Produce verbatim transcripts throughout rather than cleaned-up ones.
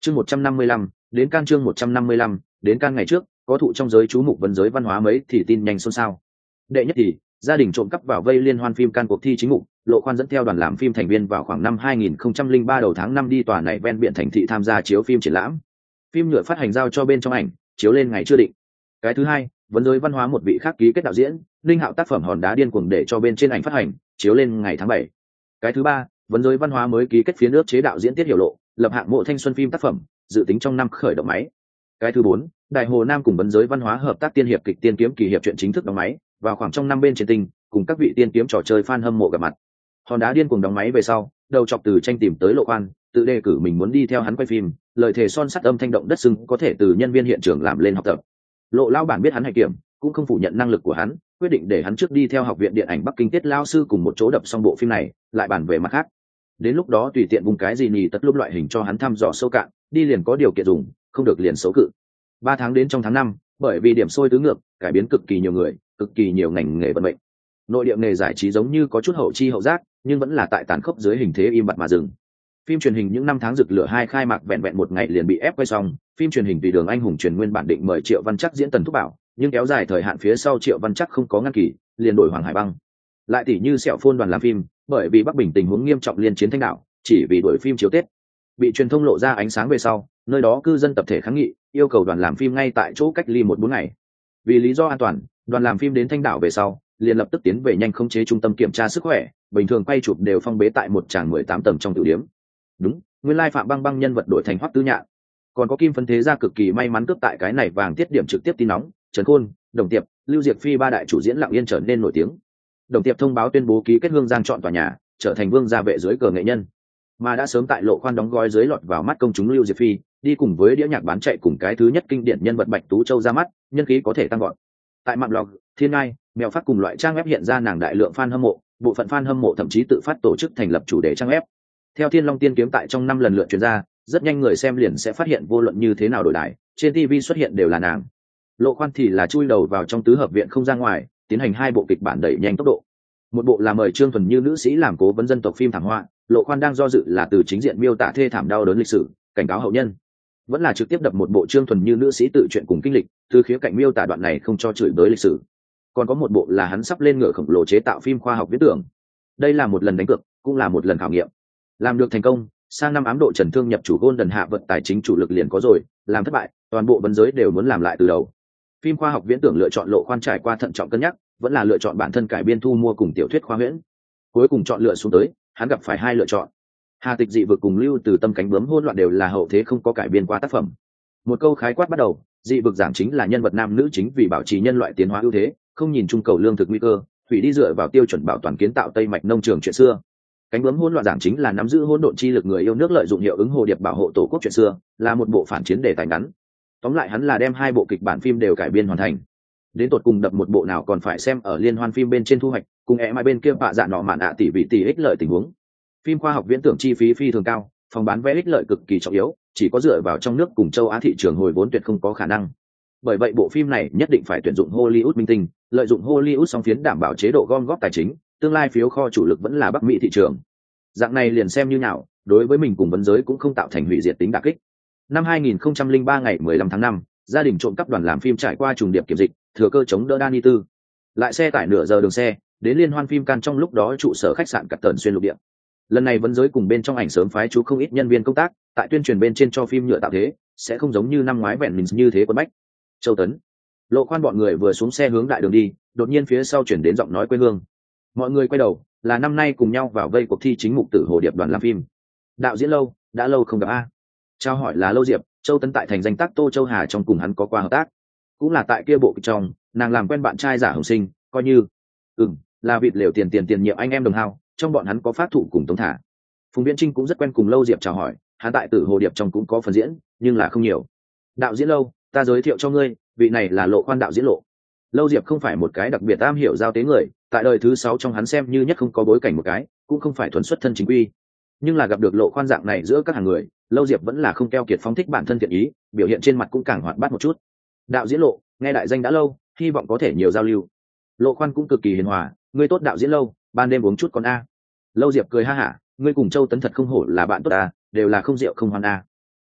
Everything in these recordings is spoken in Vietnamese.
chương một trăm năm mươi lăm đến can chương một trăm năm mươi lăm đến can ngày trước có thụ trong giới chú mục vấn giới văn hóa mấy thì tin nhanh xôn xao. Đệ nhất thì gia đình trộm cắp vào vây liên hoan phim can cuộc thi chính mục, Lộ Khoan dẫn theo đoàn làm phim thành viên vào khoảng năm hai nghìn không trăm lẻ ba đầu tháng năm đi tòa này ven biển thành thị tham gia chiếu phim triển lãm. Phim nhựa phát hành giao cho bên trong ảnh, chiếu lên ngày chưa định. Cái thứ hai, vấn giới văn hóa một vị khác ký kết đạo diễn, Linh Hạo tác phẩm Hòn đá điên cuồng để cho bên trên ảnh phát hành, chiếu lên ngày tháng bảy. Cái thứ ba, vấn giới văn hóa mới ký kết phía nước chế đạo diễn Tiết Hiểu Lộ, lập hạng mộ thanh xuân phim tác phẩm, dự tính trong năm khởi động máy. Cái thứ bốn, Đại Hồ Nam cùng vấn giới văn hóa hợp tác tiên hiệp kịch Tiên Kiếm kỳ hiệp truyện chính thức đóng máy, vào khoảng trong năm bên trên tinh, cùng các vị tiên kiếm trò chơi fan hâm mộ gặp mặt. Hòn đá điên cuồng đóng máy về sau, đầu chọc từ tranh tìm tới Lộ Khoan, tự đề cử mình muốn đi theo hắn quay phim, lời thề son sắt âm thanh động đất sưng có thể từ nhân viên hiện trường làm lên học tập. Lộ lao bản biết hắn hạnh kiểm, cũng không phủ nhận năng lực của hắn, quyết định để hắn trước đi theo học viện điện ảnh Bắc Kinh Tiết lao sư cùng một chỗ đập xong bộ phim này, lại bàn về mặt khác. Đến lúc đó tùy tiện vùng cái gì nhì tất lúc loại hình cho hắn thăm dò sâu cạn, đi liền có điều kiện dùng, không được liền xấu cự. Ba tháng đến trong tháng năm, bởi vì điểm sôi tứ ngược, cải biến cực kỳ nhiều người, cực kỳ nhiều ngành nghề vận mệnh. Nội địa nghề giải trí giống như có chút hậu chi hậu giác, nhưng vẫn là tại tàn khốc dưới hình thế im bặt mà dừng. Phim truyền hình những năm tháng rực lửa hai khai mạc vẹn vẹn một ngày liền bị ép quay xong. Phim truyền hình Tùy Đường Anh Hùng truyền nguyên bản định mời Triệu Văn Chắc diễn Tần Thúc Bảo, nhưng kéo dài thời hạn phía sau Triệu Văn Chắc không có ngăn kỳ, liền đổi Hoàng Hải Băng. Lại tỷ như Sẹo Phôn đoàn làm phim, bởi vì Bắc Bình tình huống nghiêm trọng liên chiến Thanh Đạo, chỉ vì đổi phim chiếu Tết, bị truyền thông lộ ra ánh sáng về sau, nơi đó cư dân tập thể kháng nghị, yêu cầu đoàn làm phim ngay tại chỗ cách ly một bốn ngày. Vì lý do an toàn, đoàn làm phim đến Thanh Đảo về sau, liền lập tức tiến về nhanh khống chế trung tâm kiểm tra sức khỏe, bình thường quay chụp đều phong bế tại một tràng mười tám tầng trong tiểu điểm. Đúng, nguyên lai Phạm Băng Băng nhân vật đổi thành Hoắc Tư Nhạn. Còn có Kim Phân Thế gia cực kỳ may mắn cướp tại cái này vàng tiết điểm trực tiếp tin nóng, Trần Khôn, Đồng Tiệp, Lưu Diệp Phi ba đại chủ diễn lặng yên trở nên nổi tiếng. Đồng Tiệp thông báo tuyên bố ký kết Hương Giang chọn tòa nhà, trở thành vương gia vệ dưới cờ nghệ nhân. Mà đã sớm tại Lộ Khoan đóng gói dưới lọt vào mắt công chúng Lưu Diệp Phi, đi cùng với đĩa nhạc bán chạy cùng cái thứ nhất kinh điển nhân vật Bạch Tú Châu ra mắt, nhân khí có thể tăng gọn. Tại mạng blog, Thiên Ngai, Mèo Phát cùng loại trang web hiện ra nàng đại lượng fan hâm mộ, bộ phận fan hâm mộ thậm chí tự phát tổ chức thành lập chủ đề trang web. Theo Thiên Long Tiên kiếm tại trong năm lần lượt truyền ra, rất nhanh người xem liền sẽ phát hiện vô luận như thế nào đổi đài, trên ti vi xuất hiện đều là nàng. Lộ Khoan thì là chui đầu vào trong tứ hợp viện không ra ngoài, tiến hành hai bộ kịch bản đẩy nhanh tốc độ. Một bộ là mời Trương Thuần Như nữ sĩ làm cố vấn dân tộc phim thảm họa, Lộ Khoan đang do dự là từ chính diện miêu tả thê thảm đau đớn lịch sử, cảnh cáo hậu nhân, vẫn là trực tiếp đập một bộ Trương Thuần Như nữ sĩ tự truyện cùng kinh lịch, từ khía cạnh miêu tả đoạn này không cho chửi bới lịch sử. Còn có một bộ là hắn sắp lên ngựa khổng lồ chế tạo phim khoa học viễn tưởng. Đây là một lần đánh cược, cũng là một lần khảo nghiệm. Làm được thành công, sang năm ám độ Trần Thương nhập chủ Golden hạ vận tài chính chủ lực liền có rồi, làm thất bại, toàn bộ vấn giới đều muốn làm lại từ đầu. Phim khoa học viễn tưởng lựa chọn Lộ Khoan trải qua thận trọng cân nhắc, vẫn là lựa chọn bản thân cải biên thu mua cùng tiểu thuyết khoa huyễn. Cuối cùng chọn lựa xuống tới, hắn gặp phải hai lựa chọn. Hà Tịch dị vực cùng Lưu Từ Tâm cánh bướm hỗn loạn đều là hậu thế không có cải biên qua tác phẩm. Một câu khái quát bắt đầu, dị vực giảng chính là nhân vật nam nữ chính vì bảo trì nhân loại tiến hóa ưu thế, không nhìn trung cầu lương thực nguy cơ, hủy đi dựa vào tiêu chuẩn bảo toàn kiến tạo tây mạch nông trường chuyện xưa. Cánh bướm hỗn loạn giảng chính là nắm giữ hỗn độn chi lực người yêu nước lợi dụng hiệu ứng hồ điệp bảo hộ tổ quốc chuyện xưa, là một bộ phản chiến đề tài ngắn. Tóm lại hắn là đem hai bộ kịch bản phim đều cải biên hoàn thành. Đến tột cùng đập một bộ nào còn phải xem ở liên hoan phim bên trên thu hoạch, cùng e mai bên kia bạ dạ nọ mạn ạ tỷ vị tỷ ích lợi tình huống. Phim khoa học viễn tưởng chi phí phi thường cao, phòng bán vé ích lợi cực kỳ trọng yếu, chỉ có dựa vào trong nước cùng châu Á thị trường hồi vốn tuyệt không có khả năng. Bởi vậy bộ phim này nhất định phải tuyển dụng Hollywood minh tinh, lợi dụng Hollywood song phiến đảm bảo chế độ gom góp tài chính, tương lai phiếu kho chủ lực vẫn là Bắc Mỹ thị trường. Dạng này liền xem như nào, đối với mình cùng vấn giới cũng không tạo thành hủy diệt tính đả kích. Năm hai nghìn không trăm lẻ ba ngày mười lăm tháng năm, gia đình trộm cắp đoàn làm phim trải qua trùng điệp kiểm dịch, thừa cơ chống đỡ Dani Tư. Lại xe tải nửa giờ đường xe, đến liên hoan phim can trong lúc đó trụ sở khách sạn Cát Tần xuyên lục địa. Lần này vấn giới cùng bên trong ảnh sớm phái chú không ít nhân viên công tác, tại tuyên truyền bên trên cho phim nhựa tạo thế, sẽ không giống như năm ngoái vẹn mình như thế quân bách. Châu Tấn, Lộ Khoan bọn người vừa xuống xe hướng đại đường đi, đột nhiên phía sau chuyển đến giọng nói quê hương. Mọi người quay đầu, là năm nay cùng nhau vào vây cuộc thi chính mục tử Hồ Điệp đoàn làm phim. Đạo diễn Lâu, đã lâu không gặp a. Trao hỏi là Lâu Diệp, Châu Tấn tại thành danh tác Tô Châu Hà trong cùng hắn có qua hợp tác, cũng là tại kia bộ kịch trong, nàng làm quen bạn trai giả Hồng Sinh, coi như ừm, là vịt lều tiền tiền tiền nhiệm anh em đồng hao, trong bọn hắn có phát thụ cùng Tống Thả. Phùng Viễn Trinh cũng rất quen cùng Lâu Diệp chào hỏi, hắn tại tử Hồ Điệp trong cũng có phần diễn, nhưng là không nhiều. Đạo diễn Lâu, ta giới thiệu cho ngươi, vị này là Lộ Khoan đạo diễn Lộ. Lâu Diệp không phải một cái đặc biệt am hiểu giao tế người, tại đời thứ sáu trong hắn xem như nhất không có bối cảnh một cái, cũng không phải thuần xuất thân chính quy. Nhưng là gặp được Lộ Khoan dạng này giữa các hàng người, Lâu Diệp vẫn là không keo kiệt phóng thích bản thân thiện ý, biểu hiện trên mặt cũng càng hoạt bát một chút. Đạo diễn Lộ, nghe đại danh đã lâu, hy vọng có thể nhiều giao lưu. Lộ Khoan cũng cực kỳ hiền hòa, ngươi tốt đạo diễn Lâu, ban đêm uống chút con a. Lâu Diệp cười ha hả, ngươi cùng Châu Tấn thật không hổ là bạn tốt a, đều là không rượu không hoan a.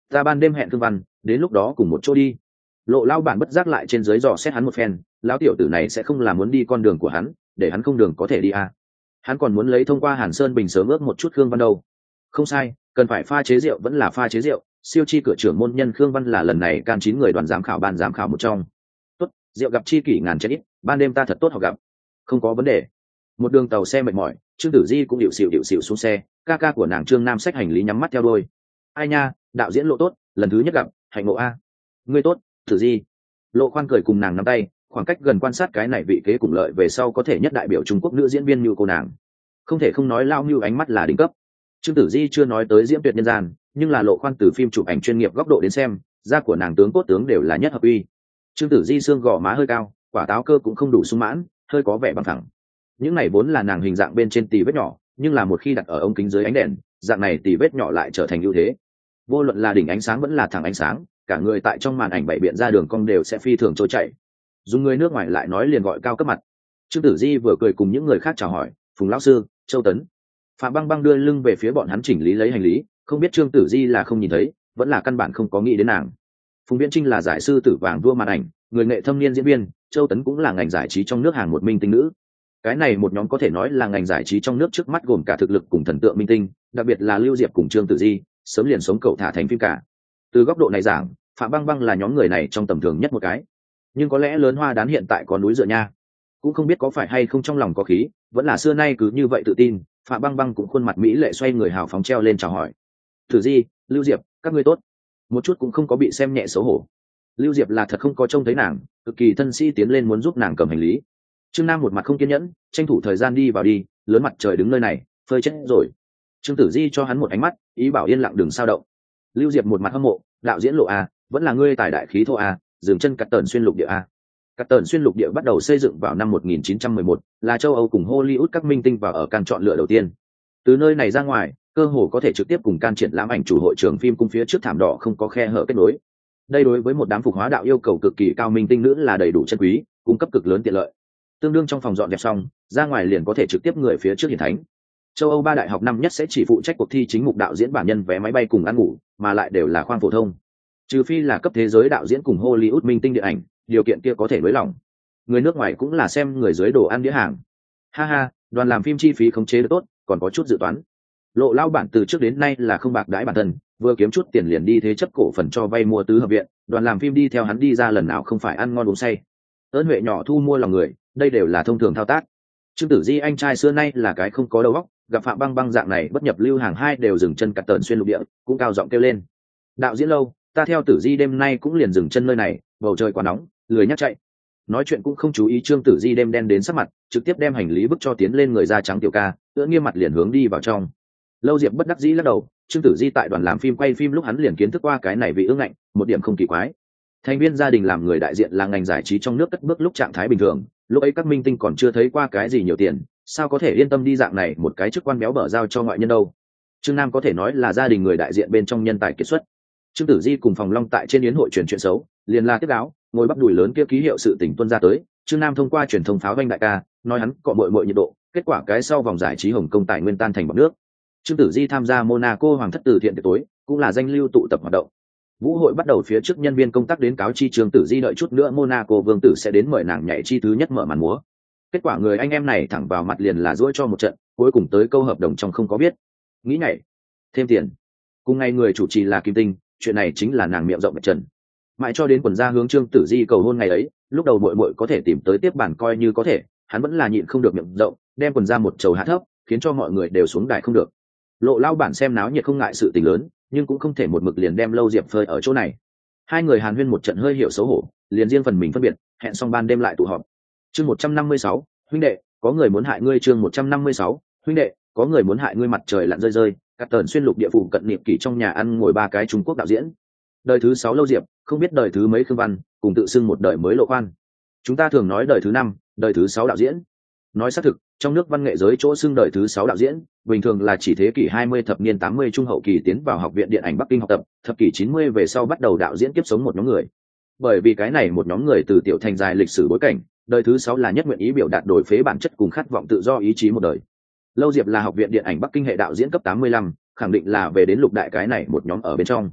ta ban đêm hẹn thương văn đến lúc đó cùng một chỗ đi. Lộ lao bản bất giác lại trên dưới dò xét hắn một phen, lão tiểu tử này sẽ không là muốn đi con đường của hắn, để hắn không đường có thể đi à. Hắn còn muốn lấy thông qua Hàn Sơn Bình sớm ước một chút Khương Văn đâu. Không sai, cần phải pha chế rượu vẫn là pha chế rượu, siêu chi cửa trưởng môn nhân Khương Văn là lần này can chín người đoàn giám khảo ban giám khảo một trong. Tốt, rượu gặp chi kỷ ngàn chén ít, ban đêm ta thật tốt họ gặp. Không có vấn đề. Một đường tàu xe mệt mỏi, Trương Tử Di cũng điệu xỉu điệu xỉu xuống xe, ca ca của nàng Trương Nam xách hành lý nhắm mắt theo đuôi. Ai nha, đạo diễn Lộ tốt, lần thứ nhất gặp, hạnh ngộ a. Ngươi tốt, Tử Di. Lộ Khoan cười cùng nàng nắm tay, khoảng cách gần quan sát cái này vị kế cùng lợi về sau có thể nhất đại biểu Trung Quốc nữ diễn viên như cô nàng. Không thể không nói lao như ánh mắt là đỉnh cấp. Trương Tử Di chưa nói tới diễm tuyệt nhân gian, nhưng là Lộ Khoan từ phim chụp ảnh chuyên nghiệp góc độ đến xem, da của nàng tướng cốt tướng đều là nhất hợp uy. Trương Tử Di xương gò má hơi cao, quả táo cơ cũng không đủ sung mãn, hơi có vẻ bằng thẳng. Những này vốn là nàng hình dạng bên trên tì vết nhỏ, nhưng là một khi đặt ở ống kính dưới ánh đèn, dạng này tì vết nhỏ lại trở thành ưu thế. Vô luận là đỉnh ánh sáng vẫn là thẳng ánh sáng, cả người tại trong màn ảnh bảy biện ra đường cong đều sẽ phi thường trôi chảy. Dùng người nước ngoài lại nói liền gọi cao cấp mặt. Trương Tử Di vừa cười cùng những người khác chào hỏi, Phùng lão sư, Châu Tấn. Phạm Băng Băng đưa lưng về phía bọn hắn chỉnh lý lấy hành lý, không biết Trương Tử Di là không nhìn thấy, vẫn là căn bản không có nghĩ đến nàng. Phùng Viễn Trinh là giải sư tử vàng vua màn ảnh, người nghệ thâm niên diễn viên, Châu Tấn cũng là ngành giải trí trong nước hàng một minh tinh nữ. Cái này một nhóm có thể nói là ngành giải trí trong nước trước mắt gồm cả thực lực cùng thần tượng minh tinh, đặc biệt là Lưu Diệp cùng Trương Tử Di, sớm liền sống cậu thả thành phim cả. Từ góc độ này giảng, Phạm Băng Băng là nhóm người này trong tầm thường nhất một cái. Nhưng có lẽ lớn hoa đán hiện tại có núi dựa nha, cũng không biết có phải hay không trong lòng có khí, vẫn là xưa nay cứ như vậy tự tin. Phạm Băng Băng cũng khuôn mặt mỹ lệ xoay người hào phóng treo lên chào hỏi. Tử Di, Lưu Diệp, các ngươi tốt. Một chút cũng không có bị xem nhẹ xấu hổ. Lưu Diệp là thật không có trông thấy nàng, cực kỳ thân sĩ tiến lên muốn giúp nàng cầm hành lý. Trương Nam một mặt không kiên nhẫn, tranh thủ thời gian đi vào đi, lớn mặt trời đứng nơi này, phơi chết rồi. Trương Tử Di cho hắn một ánh mắt, ý bảo yên lặng đừng sao động. Lưu Diệp một mặt hâm mộ, đạo diễn Lộ a, vẫn là ngươi tài đại khí thô a, dừng chân cắt tờn xuyên lục địa a. Cắt tờn xuyên lục địa bắt đầu xây dựng vào năm một nghìn chín trăm mười một, là châu Âu cùng Hollywood các minh tinh vào ở can chọn lựa đầu tiên. Từ nơi này ra ngoài, cơ hồ có thể trực tiếp cùng can triển lãm ảnh chủ hội trường phim cung phía trước thảm đỏ không có khe hở kết nối. Đây đối với một đám phục hóa đạo yêu cầu cực kỳ cao minh tinh nữ là đầy đủ chân quý, cung cấp cực lớn tiện lợi. Tương đương trong phòng dọn đẹp xong, ra ngoài liền có thể trực tiếp người phía trước hiển thánh. Châu Âu ba đại học năm nhất sẽ chỉ phụ trách cuộc thi chính mục đạo diễn bản nhân vé máy bay cùng ăn ngủ, mà lại đều là khoang phổ thông. Trừ phi là cấp thế giới đạo diễn cùng Hollywood minh tinh điện ảnh, điều kiện kia có thể nới lỏng. Người nước ngoài cũng là xem người dưới đồ ăn đĩa hàng. Ha ha, đoàn làm phim chi phí khống chế được tốt, còn có chút dự toán. Lộ lao bản từ trước đến nay là không bạc đãi bản thân, vừa kiếm chút tiền liền đi thế chấp cổ phần cho vay mua tứ hợp viện, đoàn làm phim đi theo hắn đi ra lần nào không phải ăn ngon uống say. Ơn huệ nhỏ thu mua lòng người, đây đều là thông thường thao tác. Trương Tử Di anh trai xưa nay là cái không có đầu óc, gặp Phạm Băng Băng dạng này bất nhập lưu hàng hai đều dừng chân cắt tờn xuyên lục địa, cũng cao giọng kêu lên. Đạo diễn Lâu, ta theo Tử Di đêm nay cũng liền dừng chân nơi này, bầu trời quá nóng, lười nhắc chạy. Nói chuyện cũng không chú ý Trương Tử Di đêm đen đến sắc mặt, trực tiếp đem hành lý bức cho tiến lên người da trắng tiểu ca, tựa nghiêm mặt liền hướng đi vào trong. Lâu Diệp bất đắc dĩ lắc đầu, Trương Tử Di tại đoàn làm phim quay phim lúc hắn liền kiến thức qua cái này vị ương ngạnh, một điểm không kỳ quái. Thành viên gia đình làm người đại diện là ngành giải trí trong nước cất bước lúc trạng thái bình thường, lúc ấy các minh tinh còn chưa thấy qua cái gì nhiều tiền, sao có thể yên tâm đi dạng này một cái chức quan béo bở giao cho ngoại nhân đâu. Trương Nam có thể nói là gia đình người đại diện bên trong nhân tài kiệt xuất. Trương Tử Di cùng Phòng Long tại trên yến hội truyền chuyện xấu, liền là tiếp đáo, ngồi bắp đùi lớn kia ký hiệu sự tình tuân ra tới. Trương Nam thông qua truyền thông pháo vanh đại ca, nói hắn cọ bội bội nhiệt độ, kết quả cái sau vòng giải trí Hồng Kông tài nguyên tan thành bọt nước. Trương Tử Di tham gia Monaco Hoàng thất từ thiện tiệc tối, cũng là danh lưu tụ tập hoạt động. Vũ hội bắt đầu phía trước nhân viên công tác đến cáo chi Trương Tử Di đợi chút nữa Monaco vương tử sẽ đến mời nàng nhảy chi thứ nhất mở màn múa. Kết quả người anh em này thẳng vào mặt liền là dỗi cho một trận, cuối cùng tới câu hợp đồng trong không có biết. Nghĩ nhảy, thêm tiền. Cùng ngày người chủ trì là Kim Tinh, chuyện này chính là nàng miệng rộng bạch trần. Mãi cho đến quần ra hướng Trương Tử Di cầu hôn ngày ấy, lúc đầu muội muội có thể tìm tới tiếp bản coi như có thể, hắn vẫn là nhịn không được miệng rộng, đem quần ra một trầu hạ thấp, khiến cho mọi người đều xuống đài không được. Lộ lao bản xem náo nhiệt không ngại sự tình lớn, nhưng cũng không thể một mực liền đem Lâu Diệp phơi ở chỗ này. Hai người hàn huyên một trận hơi hiểu xấu hổ, liền riêng phần mình phân biệt, hẹn xong ban đêm lại tụ họp. Chương một trăm năm mươi sáu, huynh đệ, có người muốn hại ngươi. Chương một trăm năm mươi sáu, huynh đệ, có người muốn hại ngươi. Mặt trời lặn rơi rơi, cắt tờn xuyên lục địa phủ cận niệm kỷ trong nhà ăn ngồi ba cái Trung Quốc đạo diễn. Đời thứ sáu Lâu Diệp, không biết đời thứ mấy Khương Văn, cùng tự xưng một đời mới Lộ Khoan. Chúng ta thường nói đời thứ năm, đời thứ sáu đạo diễn. Nói xác thực, trong nước văn nghệ giới chỗ xưng đời thứ sáu đạo diễn, bình thường là chỉ thế kỷ hai mươi thập niên tám mươi trung hậu kỳ tiến vào học viện điện ảnh Bắc Kinh học tập, thập kỷ chín mươi về sau bắt đầu đạo diễn kiếp sống một nhóm người. Bởi vì cái này một nhóm người từ tiểu thành dài lịch sử bối cảnh, đời thứ sáu là nhất nguyện ý biểu đạt đổi phế bản chất cùng khát vọng tự do ý chí một đời. Lâu Diệp là học viện điện ảnh Bắc Kinh hệ đạo diễn cấp tám mươi lăm, khẳng định là về đến lục đại cái này một nhóm ở bên trong.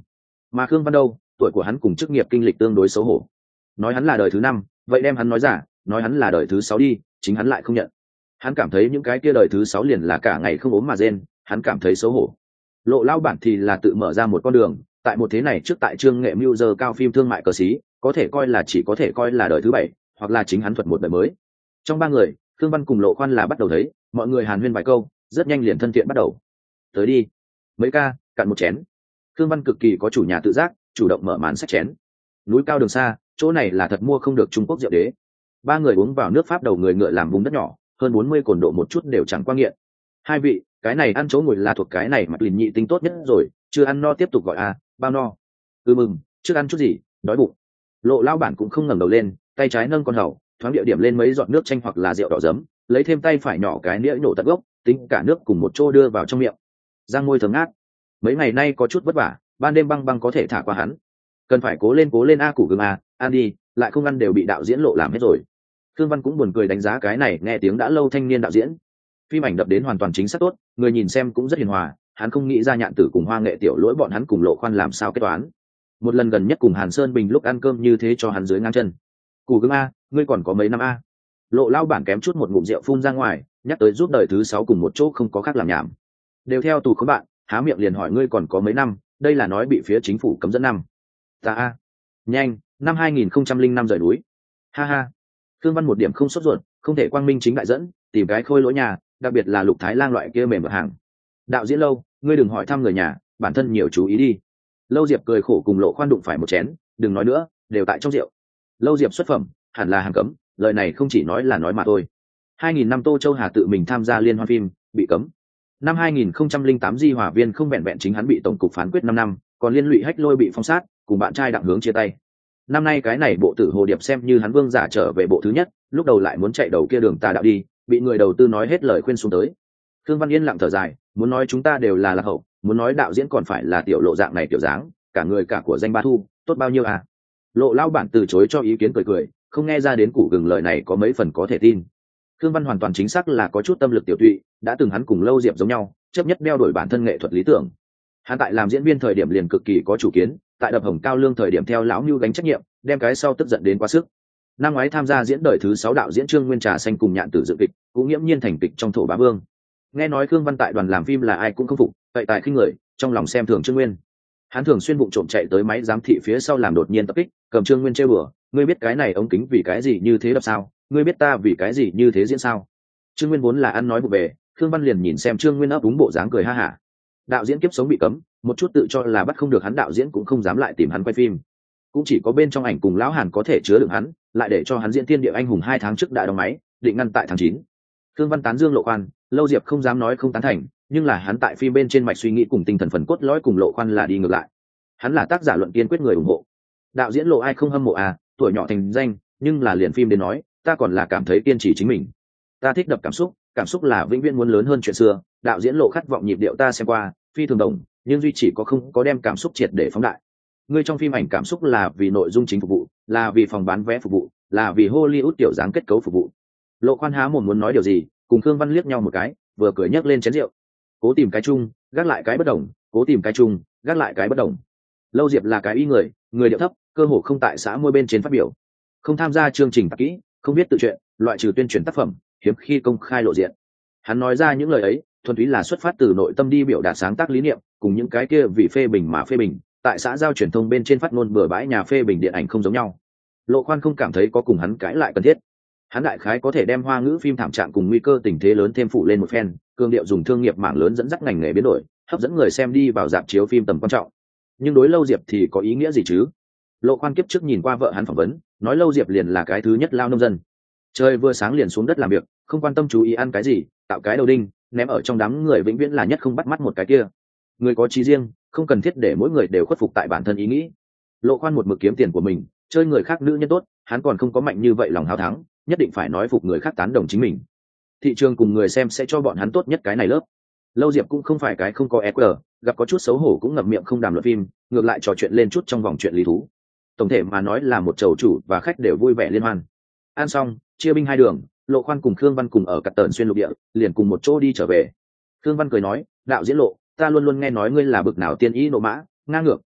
Mà Khương Văn đâu, tuổi của hắn cùng chức nghiệp kinh lịch tương đối xấu hổ. Nói hắn là đời thứ năm, vậy đem hắn nói giả, nói hắn là đời thứ sáu đi, chính hắn lại không nhận. Hắn cảm thấy những cái kia đời thứ sáu liền là cả ngày không ốm mà rên, hắn cảm thấy xấu hổ. Lộ lao bản thì là tự mở ra một con đường, tại một thế này trước tại Trương Nghệ Mưu giờ cao phim thương mại cờ xí, có thể coi là chỉ có thể coi là đời thứ bảy, hoặc là chính hắn thuật một đời mới. Trong ba người, Khương Văn cùng Lộ Khoan là bắt đầu thấy, mọi người hàn huyên vài câu, rất nhanh liền thân thiện bắt đầu. Tới đi, mấy ca, cạn một chén. Khương Văn cực kỳ có chủ nhà tự giác, chủ động mở màn xách chén. Núi cao đường xa, chỗ này là thật mua không được Trung Quốc rượu đế. Ba người uống vào nước Pháp đầu người ngựa làm vùng đất nhỏ, hơn bốn mươi cồn độ một chút đều chẳng qua nghiện. Hai vị, cái này ăn chỗ ngồi là thuộc cái này mà lìn nhị tính tốt nhất rồi, chưa ăn no tiếp tục gọi à, bao no. Ừ mừng, trước ăn chút gì, đói bụng. Lộ lao bản cũng không ngẩng đầu lên, tay trái nâng con hầu, thoáng địa điểm lên mấy giọt nước chanh hoặc là rượu đỏ giấm, lấy thêm tay phải nhỏ cái nĩa nổ tận gốc, tính cả nước cùng một chỗ đưa vào trong miệng. Giang môi thơm ngát. Mấy ngày nay có chút vất vả, ban đêm băng băng có thể thả qua hắn. Cần phải cố lên cố lên a củ gừng à, ăn đi, lại không ăn đều bị đạo diễn Lộ làm hết rồi. Thương Văn cũng buồn cười đánh giá cái này nghe tiếng đã lâu thanh niên đạo diễn. Phim ảnh đập đến hoàn toàn chính xác tốt, người nhìn xem cũng rất hiền hòa, hắn không nghĩ ra Nhạn Tử cùng Hoa Nghệ tiểu lỗi bọn hắn cùng Lộ Khoan làm sao kết toán. Một lần gần nhất cùng Hàn Sơn Bình lúc ăn cơm như thế cho hắn dưới ngang chân. Củ gừng a, ngươi còn có mấy năm a? Lộ lao bản kém chút một ngụm rượu phun ra ngoài, nhắc tới giúp đời thứ sáu cùng một chỗ không có khác làm nhảm. Đều theo tù khốn bạn, há miệng liền hỏi ngươi còn có mấy năm, đây là nói bị phía chính phủ cấm dẫn năm. Ta a, nhanh, năm hai nghìn không trăm linh năm rời núi. Ha ha. Thương Văn một điểm không sốt ruột, không thể quang minh chính đại dẫn, tìm cái khôi lỗi nhà, đặc biệt là Lục Thái Lang loại kia mềm ở hàng. Đạo diễn Lâu, ngươi đừng hỏi thăm người nhà, bản thân nhiều chú ý đi. Lâu Diệp cười khổ cùng Lộ Khoan đụng phải một chén, đừng nói nữa, đều tại trong rượu. Lâu Diệp xuất phẩm, hẳn là hàng cấm, lời này không chỉ nói là nói mà thôi. hai nghìn năm Tô Châu Hà tự mình tham gia liên hoan phim, bị cấm. Năm hai nghìn không trăm linh tám Di Hòa Viên không vẹn vẹn chính hắn bị tổng cục phán quyết năm năm, còn liên lụy Hách Lôi bị phong sát, cùng bạn trai Đặng Hướng chia tay. Năm nay cái này bộ tử Hồ Điệp xem như hắn vương giả trở về bộ thứ nhất, lúc đầu lại muốn chạy đầu kia đường tà đạo đi, bị người đầu tư nói hết lời khuyên xuống tới. Thương Văn Yên lặng thở dài, muốn nói chúng ta đều là lạc hậu, muốn nói đạo diễn còn phải là tiểu Lộ dạng này tiểu dáng, cả người cả của danh ba thu, tốt bao nhiêu à? Lộ lao bản từ chối cho ý kiến cười cười, không nghe ra đến củ gừng lời này có mấy phần có thể tin. Thương Văn hoàn toàn chính xác là có chút tâm lực tiểu tụy, đã từng hắn cùng Lâu Diệp giống nhau, chấp nhất đeo đuổi bản thân nghệ thuật lý tưởng. Hắn tại làm diễn viên thời điểm liền cực kỳ có chủ kiến, tại đập Hồng Cao Lương thời điểm theo lão Nưu gánh trách nhiệm, đem cái sau tức giận đến quá sức. Năm ngoái tham gia diễn đời thứ sáu đạo diễn Trương Nguyên Trà Xanh cùng Nhạn Tử dự kịch, cũng nghiễm nhiên thành kịch trong thổ bá vương. Nghe nói Khương Văn tại đoàn làm phim là ai cũng không phục, vậy tại khinh người, trong lòng xem thường Trương Nguyên. Hắn thường xuyên vụng trộm chạy tới máy giám thị phía sau làm đột nhiên tập kích, cầm Trương Nguyên trêu bừa, ngươi biết cái này ống kính vì cái gì như thế đập sao? Ngươi biết ta vì cái gì như thế diễn sao? Trương Nguyên vốn là ăn nói vụ về, Khương Văn liền nhìn xem Trương Nguyên ấp úng bộ dáng cười ha hả. Đạo diễn kiếp sống bị cấm, một chút tự cho là bắt không được hắn đạo diễn cũng không dám lại tìm hắn quay phim. Cũng chỉ có bên trong ảnh cùng lão Hàn có thể chứa đựng hắn, lại để cho hắn diễn Thiên Địa Anh Hùng hai tháng trước đã đóng máy, định ngăn tại tháng chín. Khương Văn tán dương Lộ Khoan, Lâu Diệp không dám nói không tán thành, nhưng là hắn tại phim bên trên mạch suy nghĩ cùng tinh thần phần cốt lõi cùng Lộ Khoan là đi ngược lại. Hắn là tác giả luận kiên quyết người ủng hộ. Đạo diễn Lộ ai không hâm mộ à, tuổi nhỏ thành danh, nhưng là liền phim đến nói, ta còn là cảm thấy kiên trì chính mình. Ta thích đập cảm xúc, cảm xúc là vĩnh viễn muốn lớn hơn chuyện xưa, đạo diễn Lộ khát vọng nhịp điệu ta xem qua, phi thường đồng, nhưng duy chỉ có không có đem cảm xúc triệt để phóng đại. Ngươi trong phim ảnh cảm xúc là vì nội dung chính phục vụ, là vì phòng bán vé phục vụ, là vì Hollywood tiểu dáng kết cấu phục vụ. Lộ Khoan há mồm muốn nói điều gì, cùng Khương Văn liếc nhau một cái, vừa cười nhấc lên chén rượu. Cố tìm cái chung, gác lại cái bất đồng, cố tìm cái chung, gác lại cái bất đồng. Lâu Diệp là cái y người, người điệu thấp, cơ hồ không tại xã môi bên trên phát biểu, không tham gia chương trình tạp kỹ, không biết tự truyện, loại trừ tuyên truyền tác phẩm, hiếm khi công khai lộ diện. Hắn nói ra những lời ấy, thuần túy là xuất phát từ nội tâm đi biểu đạt sáng tác lý niệm, cùng những cái kia vì phê bình mà phê bình, tại xã giao truyền thông bên trên phát ngôn bừa bãi nhà phê bình điện ảnh không giống nhau. Lộ Khoan không cảm thấy có cùng hắn cãi lại cần thiết. Hắn đại khái có thể đem hoa ngữ phim thảm trạng cùng nguy cơ tình thế lớn thêm phụ lên một phen, cương điệu dùng thương nghiệp mảng lớn dẫn dắt ngành nghề biến đổi, hấp dẫn người xem đi vào rạp chiếu phim tầm quan trọng. Nhưng đối Lâu Diệp thì có ý nghĩa gì chứ? Lộ Khoan kiếp trước nhìn qua vợ hắn phỏng vấn, nói Lâu Diệp liền là cái thứ nhất lao nông dân. Trời vừa sáng liền xuống đất làm việc, không quan tâm chú ý ăn cái gì, tạo cái đầu đinh, ném ở trong đám người vĩnh viễn là nhất không bắt mắt một cái kia. Người có chí riêng, không cần thiết để mỗi người đều khuất phục tại bản thân ý nghĩ. Lộ Khoan một mực kiếm tiền của mình, chơi người khác nữ nhân tốt, hắn còn không có mạnh như vậy lòng háo thắng, nhất định phải nói phục người khác tán đồng chính mình. Thị trường cùng người xem sẽ cho bọn hắn tốt nhất cái này lớp. Lâu Diệp cũng không phải cái không có e quy, gặp có chút xấu hổ cũng ngậm miệng không đàm luận phim, ngược lại trò chuyện lên chút trong vòng chuyện lý thú. Tổng thể mà nói là một chầu chủ và khách đều vui vẻ liên hoan. Ăn xong, chia binh hai đường, Lộ Khoan cùng Khương Văn cùng ở cặp tờn xuyên lục địa, liền cùng một chỗ đi trở về. Khương Văn cười nói, đạo diễn Lộ, ta luôn luôn nghe nói ngươi là bực nào tiên ý nộ mã, ngang ngược,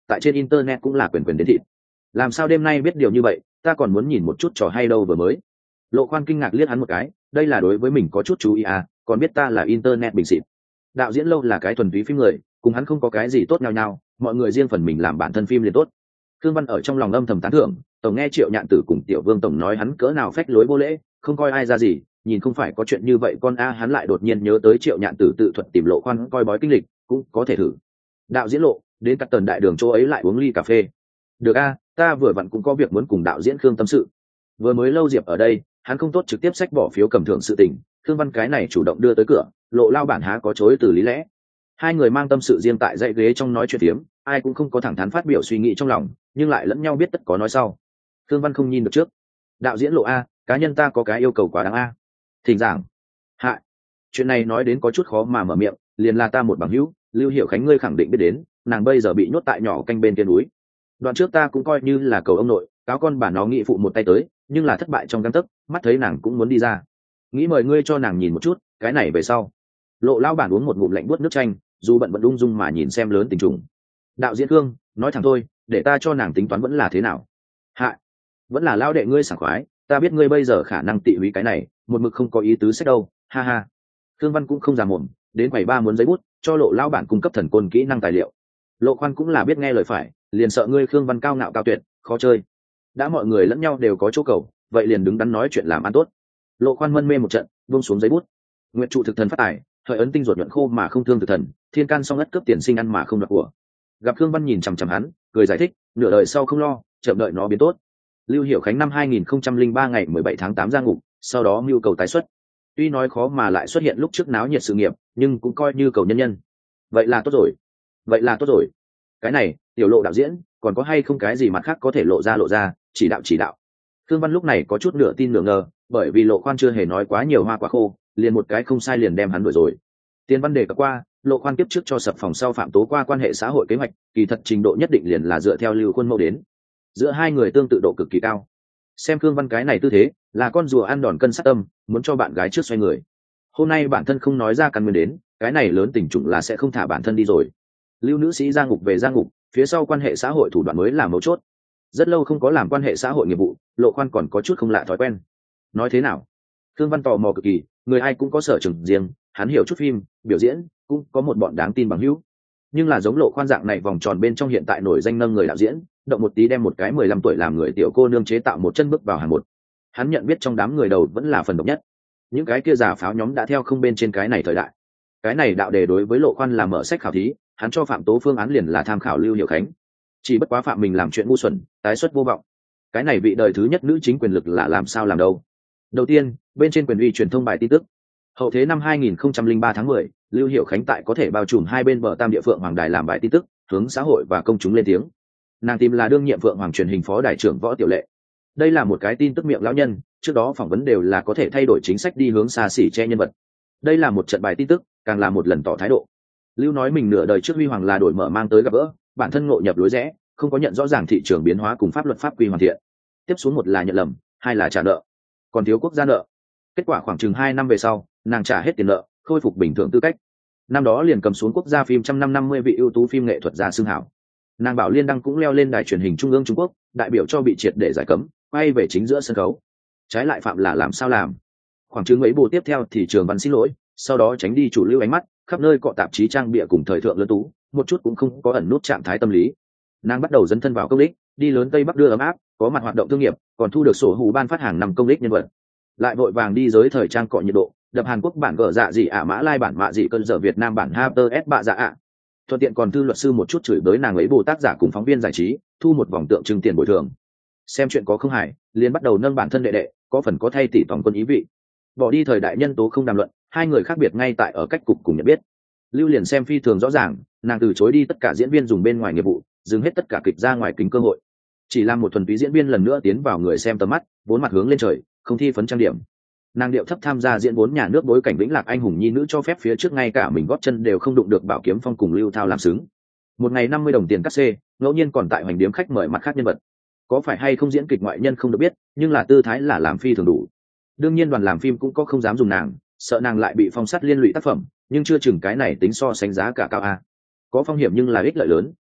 tại trên internet cũng là quyền quyền đến thịt. Làm sao đêm nay biết điều như vậy, ta còn muốn nhìn một chút trò hay đâu vừa mới. Lộ Khoan kinh ngạc liếc hắn một cái, đây là đối với mình có chút chú ý à, còn biết ta là internet bình xịt. Đạo diễn Lâu là cái thuần túy phim người, cùng hắn không có cái gì tốt nhau nhau, mọi người riêng phần mình làm bản thân phim liền tốt. Thương Văn ở trong lòng âm thầm tán thưởng, tổng nghe Triệu Nhạn Tử cùng Tiểu Vương tổng nói hắn cỡ nào phách lối vô lễ, không coi ai ra gì, nhìn không phải có chuyện như vậy con a, hắn lại đột nhiên nhớ tới Triệu Nhạn Tử tự thuật tìm Lộ Khoan coi bói kinh lịch, cũng có thể thử. Đạo diễn Lộ, đến cắt tần đại đường chỗ ấy lại uống ly cà phê. Được a, ta vừa vặn cũng có việc muốn cùng đạo diễn Khương tâm sự. Vừa mới Lâu Diệp ở đây, hắn không tốt trực tiếp xách bỏ phiếu cầm thưởng sự tình, Thương Văn cái này chủ động đưa tới cửa, Lộ lao bản há có chối từ lý lẽ. Hai người mang tâm sự riêng tại dãy ghế trong nói chuyện tiếm, ai cũng không có thẳng thắn phát biểu suy nghĩ trong lòng, nhưng lại lẫn nhau biết tất có nói sau. Thương Văn không nhìn được trước. Đạo diễn Lộ a, cá nhân ta có cái yêu cầu quá đáng a. Thỉnh giảng. Hạ. Chuyện này nói đến có chút khó mà mở miệng, liền là ta một bằng hữu, Lưu Hiểu Khánh ngươi khẳng định biết đến, nàng bây giờ bị nhốt tại nhỏ canh bên kia núi. Đoạn trước ta cũng coi như là cầu ông nội, cáo con bà nó nghị phụ một tay tới, nhưng là thất bại trong gang tấc, mắt thấy nàng cũng muốn đi ra. Nghĩ mời ngươi cho nàng nhìn một chút, cái này về sau. Lộ lao bản uống một ngụm lạnh buốt nước chanh, dù bận bận ung dung mà nhìn xem lớn tình trùng. Đạo diễn Cương, nói thẳng thôi, để ta cho nàng tính toán vẫn là thế nào. Hạ, vẫn là lao đệ ngươi sảng khoái, ta biết ngươi bây giờ khả năng tị húy cái này, một mực không có ý tứ sách đâu, ha ha. Thương Văn cũng không già mồm, đến quầy ba muốn giấy bút, cho Lộ lao bản cung cấp thần côn kỹ năng tài liệu. Lộ Khoan cũng là biết nghe lời phải, liền sợ ngươi Khương Văn cao ngạo cao tuyệt, khó chơi. Đã mọi người lẫn nhau đều có chỗ cầu, vậy liền đứng đắn nói chuyện làm ăn tốt. Lộ Khoan mân mê một trận, buông xuống giấy bút. Nguyện trụ thực thần phát tài, hợi ấn tinh ruột nhuận khô mà không thương thực thần, thiên can song ất cướp tiền sinh ăn mà không đoạt của. Gặp Khương Văn nhìn chằm chằm hắn, cười giải thích, nửa đời sau không lo, chậm đợi nó biến tốt. Lưu Hiểu Khánh năm hai nghìn không trăm lẻ ba ngày mười bảy tháng tám ra ngục, sau đó mưu cầu tái xuất. Tuy nói khó mà lại xuất hiện lúc trước náo nhiệt sự nghiệp, nhưng cũng coi như cầu nhân nhân. Vậy là tốt rồi. Vậy là tốt rồi. Cái này, tiểu Lộ đạo diễn, còn có hay không cái gì mặt khác có thể lộ ra lộ ra, chỉ đạo chỉ đạo. Thương Văn lúc này có chút nửa tin nửa ngờ, bởi vì Lộ Khoan chưa hề nói quá nhiều hoa quả khô, liền một cái không sai liền đem hắn đuổi rồi. Tiên Văn đề cập qua, Lộ Khoan tiếp trước cho sập phòng sau phạm tố qua quan hệ xã hội kế hoạch, kỳ thật trình độ nhất định liền là dựa theo lưu khuôn mẫu đến. Giữa hai người tương tự độ cực kỳ cao. Xem Thương Văn cái này tư thế, là con rùa ăn đòn cân sát tâm, muốn cho bạn gái trước xoay người. Hôm nay bản thân không nói ra căn nguyên đến, cái này lớn tình trùng là sẽ không thả bản thân đi rồi. Lưu nữ sĩ ra ngục về ra ngục, phía sau quan hệ xã hội thủ đoạn mới là mấu chốt. Rất lâu không có làm quan hệ xã hội nghiệp vụ, Lộ Khoan còn có chút không lạ thói quen. Nói thế nào? Thương Văn tò mò cực kỳ, người ai cũng có sở trường riêng, hắn hiểu chút phim, biểu diễn, cũng có một bọn đáng tin bằng hữu. Nhưng là giống Lộ Khoan dạng này vòng tròn bên trong hiện tại nổi danh nâng người đạo diễn, động một tí đem một cái mười lăm tuổi làm người tiểu cô nương chế tạo một chân bước vào hàng một. Hắn nhận biết trong đám người đầu vẫn là phần độc nhất. Những cái kia giả pháo nhóm đã theo không bên trên cái này thời đại. Cái này đạo đề đối với Lộ Khoan là mở sách khảo thí, hắn cho Phạm Tố phương án liền là tham khảo Lưu Hiểu Khánh. Chỉ bất quá Phạm mình làm chuyện ngu xuẩn, tái xuất vô vọng. Cái này vị đời thứ nhất nữ chính quyền lực là làm sao làm đâu. Đầu tiên, bên trên quyền uy truyền thông bài tin tức. Hậu thế năm hai nghìn không trăm lẻ ba tháng mười, Lưu Hiểu Khánh tại có thể bao trùm hai bên bờ Tam Địa Phượng Hoàng đài làm bài tin tức, hướng xã hội và công chúng lên tiếng. Nàng tìm là đương nhiệm Phượng Hoàng truyền hình phó đài trưởng Võ Tiểu Lệ. Đây là một cái tin tức miệng lão nhân, trước đó phỏng vấn đều là có thể thay đổi chính sách đi hướng xa xỉ che nhân vật. Đây là một trận bài tin tức, càng là một lần tỏ thái độ. Lưu nói mình nửa đời trước huy hoàng là đổi mở mang tới gặp gỡ, bản thân ngộ nhập lối rẽ, không có nhận rõ ràng thị trường biến hóa cùng pháp luật pháp quy hoàn thiện. Tiếp xuống một là nhận lầm, hai là trả nợ, còn thiếu quốc gia nợ. Kết quả khoảng chừng hai năm về sau, nàng trả hết tiền nợ, khôi phục bình thường tư cách. Năm đó liền cầm xuống quốc gia phim trăm năm năm mươi vị ưu tú phim nghệ thuật gia xưng hảo. Nàng bảo Liên Đăng cũng leo lên đài truyền hình trung ương Trung Quốc, đại biểu cho bị triệt để giải cấm, quay về chính giữa sân khấu. Trái lại Phạm là làm sao làm? Khoảng chừng mấy bộ tiếp theo thì Trường Văn xin lỗi, sau đó tránh đi chủ lưu ánh mắt, khắp nơi cọ tạp chí trang bìa cùng thời thượng lớn tú, một chút cũng không có ẩn nút trạng thái tâm lý. Nàng bắt đầu dấn thân vào công đích, đi lớn Tây Bắc đưa ấm áp, có mặt hoạt động thương nghiệp, còn thu được sổ hủ ban phát hàng năm công đích nhân vật. Lại vội vàng đi giới thời trang cọ nhiệt độ, đập Hàn Quốc bản gở dạ gì ả mã lai bản mạ gì cơn dở Việt Nam bản Hater S bạ dạ ạ. Thuận tiện còn thư luật sư một chút chửi bới nàng ấy bồ tác giả cùng phóng viên giải trí, thu một vòng tượng trưng tiền bồi thường. Xem chuyện có không hài, liền bắt đầu nâng bản thân đệ đệ, có phần có thay tỷ tổng quân ý vị. Bỏ đi thời đại nhân tố không đàm luận, hai người khác biệt ngay tại ở cách cục cùng nhận biết. Lưu liền xem phi thường rõ ràng, nàng từ chối đi tất cả diễn viên dùng bên ngoài nghiệp vụ, dừng hết tất cả kịch ra ngoài kính cơ hội, chỉ làm một thuần túy diễn viên lần nữa tiến vào người xem tầm mắt, vốn mặt hướng lên trời, không thi phấn trang điểm. Nàng điệu thấp tham gia diễn vốn nhà nước bối cảnh vĩnh lạc anh hùng nhi nữ cho phép phía trước ngay cả mình gót chân đều không đụng được Bảo Kiếm Phong cùng Lưu Thao làm xứng. Một ngày năm mươi đồng tiền cắt xê, ngẫu nhiên còn tại hoành điếm khách mời mặt khác nhân vật. Có phải hay không diễn kịch ngoại nhân không được biết, nhưng là tư thái là làm phi thường đủ. Đương nhiên đoàn làm phim cũng có không dám dùng nàng, sợ nàng lại bị phong sát liên lụy tác phẩm, nhưng chưa chừng cái này tính so sánh giá cả cao a. Có phong hiểm nhưng là ích lợi lớn,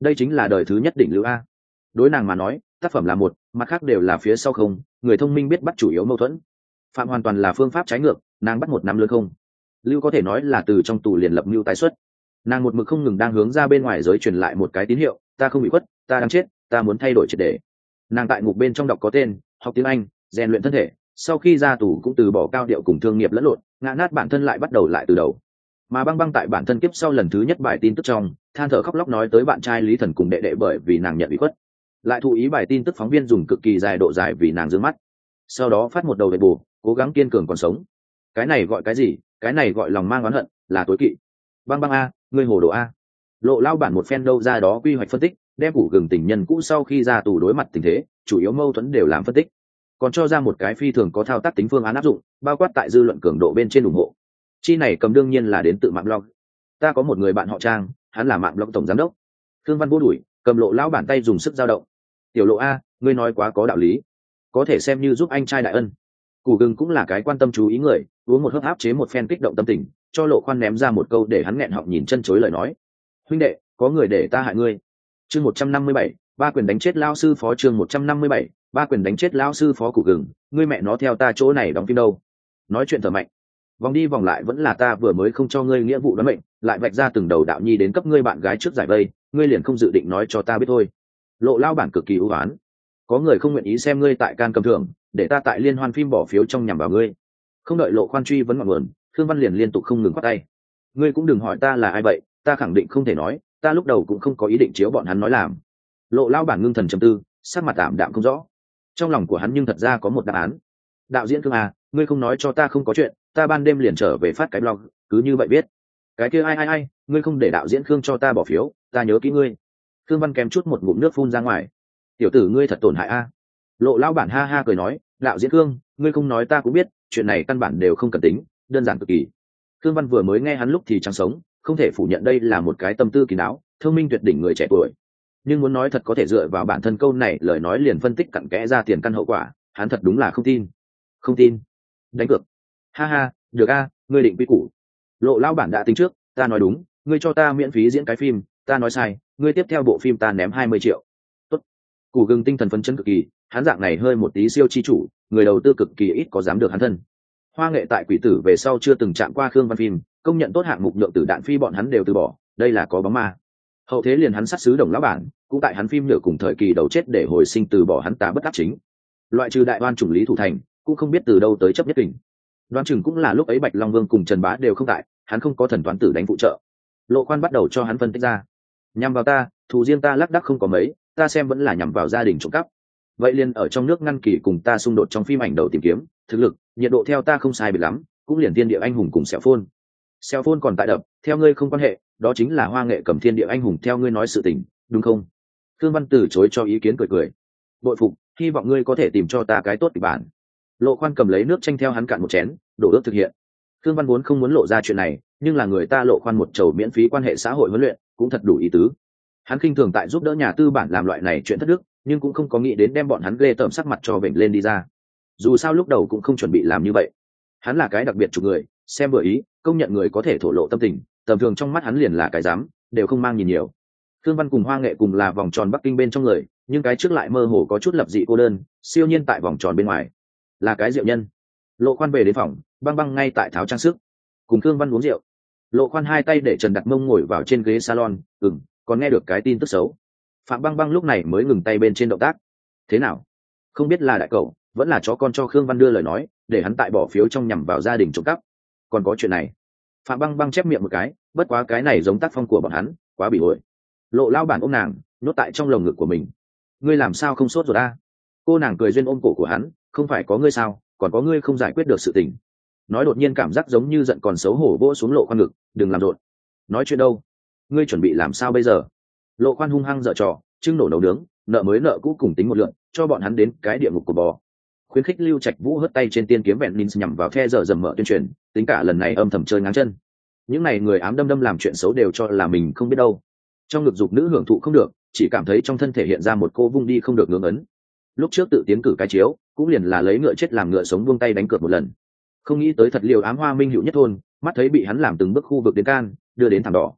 đây chính là đời thứ nhất đỉnh lưu a. Đối nàng mà nói tác phẩm là một, mặt khác đều là phía sau không. Người thông minh biết bắt chủ yếu mâu thuẫn, phạm hoàn toàn là phương pháp trái ngược. Nàng bắt một năm lớn không lưu có thể nói là từ trong tù liền lập mưu tái xuất. Nàng một mực không ngừng đang hướng ra bên ngoài giới truyền lại một cái tín hiệu: ta không bị khuất, ta đang chết, ta muốn thay đổi triệt để. Nàng tại ngục bên trong đọc có tên, học tiếng Anh, rèn luyện thân thể, sau khi ra tù cũng từ bỏ cao điệu cùng thương nghiệp lẫn lộn, ngã nát bản thân lại bắt đầu lại từ đầu. Mà băng băng tại bản thân kiếp sau lần thứ nhất bài tin tức trong than thở khóc lóc nói tới bạn trai Lý Thần cùng đệ đệ bởi vì nàng nhận ủy khuất, lại thụ ý bài tin tức phóng viên dùng cực kỳ dài độ dài vì nàng giữ mắt, sau đó phát một đầu về bù cố gắng kiên cường còn sống. Cái này gọi cái gì? Cái này gọi lòng mang oán hận, là tối kỵ. Băng băng a, ngươi hồ đồ a. Lộ lao bản một phen đâu ra đó quy hoạch phân tích, đem củ gừng tình nhân cũ sau khi ra tù đối mặt tình thế chủ yếu mâu thuẫn đều làm phân tích, còn cho ra một cái phi thường có thao tác tính phương án áp dụng, bao quát tại dư luận cường độ bên trên ủng hộ. Chi này cầm đương nhiên là đến tự mạng blog. Ta có một người bạn họ Trang, hắn là mạng blog tổng giám đốc. Thương Văn vô đuổi, cầm lộ lão bản tay dùng sức dao động. Tiểu lộ a, ngươi nói quá có đạo lý, có thể xem như giúp anh trai đại ân. Củ gừng cũng là cái quan tâm chú ý người, uống một hớp áp chế một phen kích động tâm tình, cho lộ khoan ném ra một câu để hắn nghẹn họng nhìn chân chối lời nói: huynh đệ, có người để ta hại ngươi. Chương một trăm năm mươi bảy, ba quyền đánh chết lao sư phó. Chương một trăm năm mươi bảy, ba quyền đánh chết lao sư phó. Củ gừng, ngươi mẹ nó theo ta chỗ này đóng phim đâu? Nói chuyện thở mạnh, vòng đi vòng lại vẫn là ta vừa mới không cho ngươi nghĩa vụ đoán mệnh, lại vạch ra từng đầu đạo nhi đến cấp ngươi bạn gái trước giải vây, ngươi liền không dự định nói cho ta biết thôi. Lộ lao bản cực kỳ ưu oán, có người không nguyện ý xem ngươi tại can cầm thưởng, để ta tại liên hoan phim bỏ phiếu trong nhằm vào ngươi. Không đợi lộ khoan truy vấn ngọn nguồn, Khương Văn liền liên tục không ngừng quát tay: ngươi cũng đừng hỏi ta là ai vậy, ta khẳng định không thể nói, ta lúc đầu cũng không có ý định chiếu bọn hắn nói làm. Lộ lao bản ngưng thần trầm tư, sắc mặt tạm đạm không rõ. Trong lòng của hắn nhưng thật ra có một đáp án: đạo diễn Khương à, ngươi không nói cho ta không có chuyện, ta ban đêm liền trở về phát cái blog, cứ như vậy biết. Cái kia ai ai ai, ngươi không để đạo diễn Khương cho ta bỏ phiếu, ta nhớ kỹ ngươi. Khương Văn kèm chút một ngụm nước phun ra ngoài. Tiểu tử ngươi thật tổn hại a. Lộ lao bản ha ha cười nói: đạo diễn Khương, ngươi không nói ta cũng biết, chuyện này căn bản đều không cần tính, đơn giản cực kỳ. Khương Văn vừa mới nghe hắn lúc thì chẳng sống, không thể phủ nhận đây là một cái tâm tư kỳ não, thông minh tuyệt đỉnh người trẻ tuổi. Nhưng muốn nói thật có thể dựa vào bản thân câu này lời nói liền phân tích cặn kẽ ra tiền căn hậu quả, hắn thật đúng là không tin. Không tin? Đánh cược. Ha ha, được a, ngươi định quy củ. Lộ lao bản đã tính trước, ta nói đúng, ngươi cho ta miễn phí diễn cái phim, ta nói sai, ngươi tiếp theo bộ phim ta ném hai mươi triệu. Tốt. Củ gừng tinh thần phấn chấn cực kỳ, hắn dạng này hơi một tí siêu chi chủ, người đầu tư cực kỳ ít có dám được hắn thân. Hoa nghệ tại Quỷ Tử về sau chưa từng chạm qua Khương Văn phim, công nhận tốt hạng mục nhượng tử đạn phi bọn hắn đều từ bỏ, đây là có bóng ma. Hậu thế liền hắn sát sứ Đồng lão bản, cũng tại hắn phim nhựa cùng thời kỳ đầu chết để hồi sinh từ bỏ hắn tá bất đắc chính. Loại trừ đại oan chủng Lý Thủ Thành, cũng không biết từ đâu tới chấp nhất kình. Đoán chừng cũng là lúc ấy Bạch Long Vương cùng Trần Bá đều không tại, hắn không có thần toán tử đánh phụ trợ. Lộ Khoan bắt đầu cho hắn phân tích ra: nhằm vào ta, thù riêng ta lác đác không có mấy, ta xem vẫn là nhằm vào gia đình trộm cắp. Vậy liền ở trong nước ngăn kỳ cùng ta xung đột trong phim ảnh đầu tìm kiếm, thực lực, nhiệt độ theo ta không sai biệt lắm, cũng liền Thiên Địa Anh Hùng cùng Sẹo Phôn. Sẹo Phôn còn tại đập, theo ngươi không quan hệ, đó chính là Hoa nghệ cầm Thiên Địa Anh Hùng theo ngươi nói sự tình, đúng không? Khương Văn từ chối cho ý kiến cười cười. Bội phục, hy vọng ngươi có thể tìm cho ta cái tốt kịch bản. Lộ Khoan cầm lấy nước chanh theo hắn cạn một chén, đổ ước thực hiện. Khương Văn vốn không muốn lộ ra chuyện này, nhưng là người ta Lộ Khoan một chầu miễn phí quan hệ xã hội huấn luyện, cũng thật đủ ý tứ. Hắn khinh thường tại giúp đỡ nhà tư bản làm loại này chuyện thất đức, nhưng cũng không có nghĩ đến đem bọn hắn ghê tởm sắc mặt cho vểnh lên đi ra. Dù sao lúc đầu cũng không chuẩn bị làm như vậy. Hắn là cái đặc biệt chủ người, xem vừa ý, công nhận người có thể thổ lộ tâm tình, tầm thường trong mắt hắn liền là cái dám, đều không mang nhìn nhiều. Khương Văn cùng Hoa nghệ cùng là vòng tròn Bắc Kinh bên trong người, nhưng cái trước lại mơ hồ có chút lập dị cô đơn, siêu nhiên tại vòng tròn bên ngoài, là cái diệu nhân. Lộ Khoan về đến phòng, băng băng ngay tại tháo trang sức, cùng Khương Văn uống rượu. Lộ Khoan hai tay để Trần đặt mông ngồi vào trên ghế salon, ừm, còn nghe được cái tin tức xấu. Phạm băng băng lúc này mới ngừng tay bên trên động tác. Thế nào? Không biết là đại cậu vẫn là chó con cho Khương Văn đưa lời nói, để hắn tại bỏ phiếu trong nhằm vào gia đình trộm cắp. Còn có chuyện này. Phạm băng băng chép miệng một cái, bất quá cái này giống tác phong của bọn hắn, quá bị ổi. Lộ lao bản ôm nàng, nhốt tại trong lồng ngực của mình. Ngươi làm sao không sốt rồi a? Cô nàng cười duyên ôm cổ của hắn, không phải có ngươi sao, còn có ngươi không giải quyết được sự tình. Nói đột nhiên cảm giác giống như giận còn xấu hổ vỗ xuống Lộ Khoan ngực, đừng làm rộn. Nói chuyện đâu? Ngươi chuẩn bị làm sao bây giờ? Lộ Khoan hung hăng dở trò, trưng nổ nấu nướng, nợ mới nợ cũ cùng tính một lượn, cho bọn hắn đến cái địa ngục của bò. Khuyến khích Lưu Trạch Vũ hất tay trên tiên kiếm vẹn Nins nhằm vào phe giờ dầm mở tuyên truyền, tính cả lần này âm thầm chơi ngáng chân. Những này người ám đâm đâm làm chuyện xấu đều cho là mình không biết đâu. Trong ngực dục nữ hưởng thụ không được, chỉ cảm thấy trong thân thể hiện ra một cô vung đi không được ngưỡng ấn. Lúc trước tự tiến cử cái chiếu, cũng liền là lấy ngựa chết làm ngựa sống buông tay đánh cược một lần. Không nghĩ tới thật liều ám hoa minh hữu nhất thôn, mắt thấy bị hắn làm từng bước khu vực đến can, đưa đến thảm đỏ.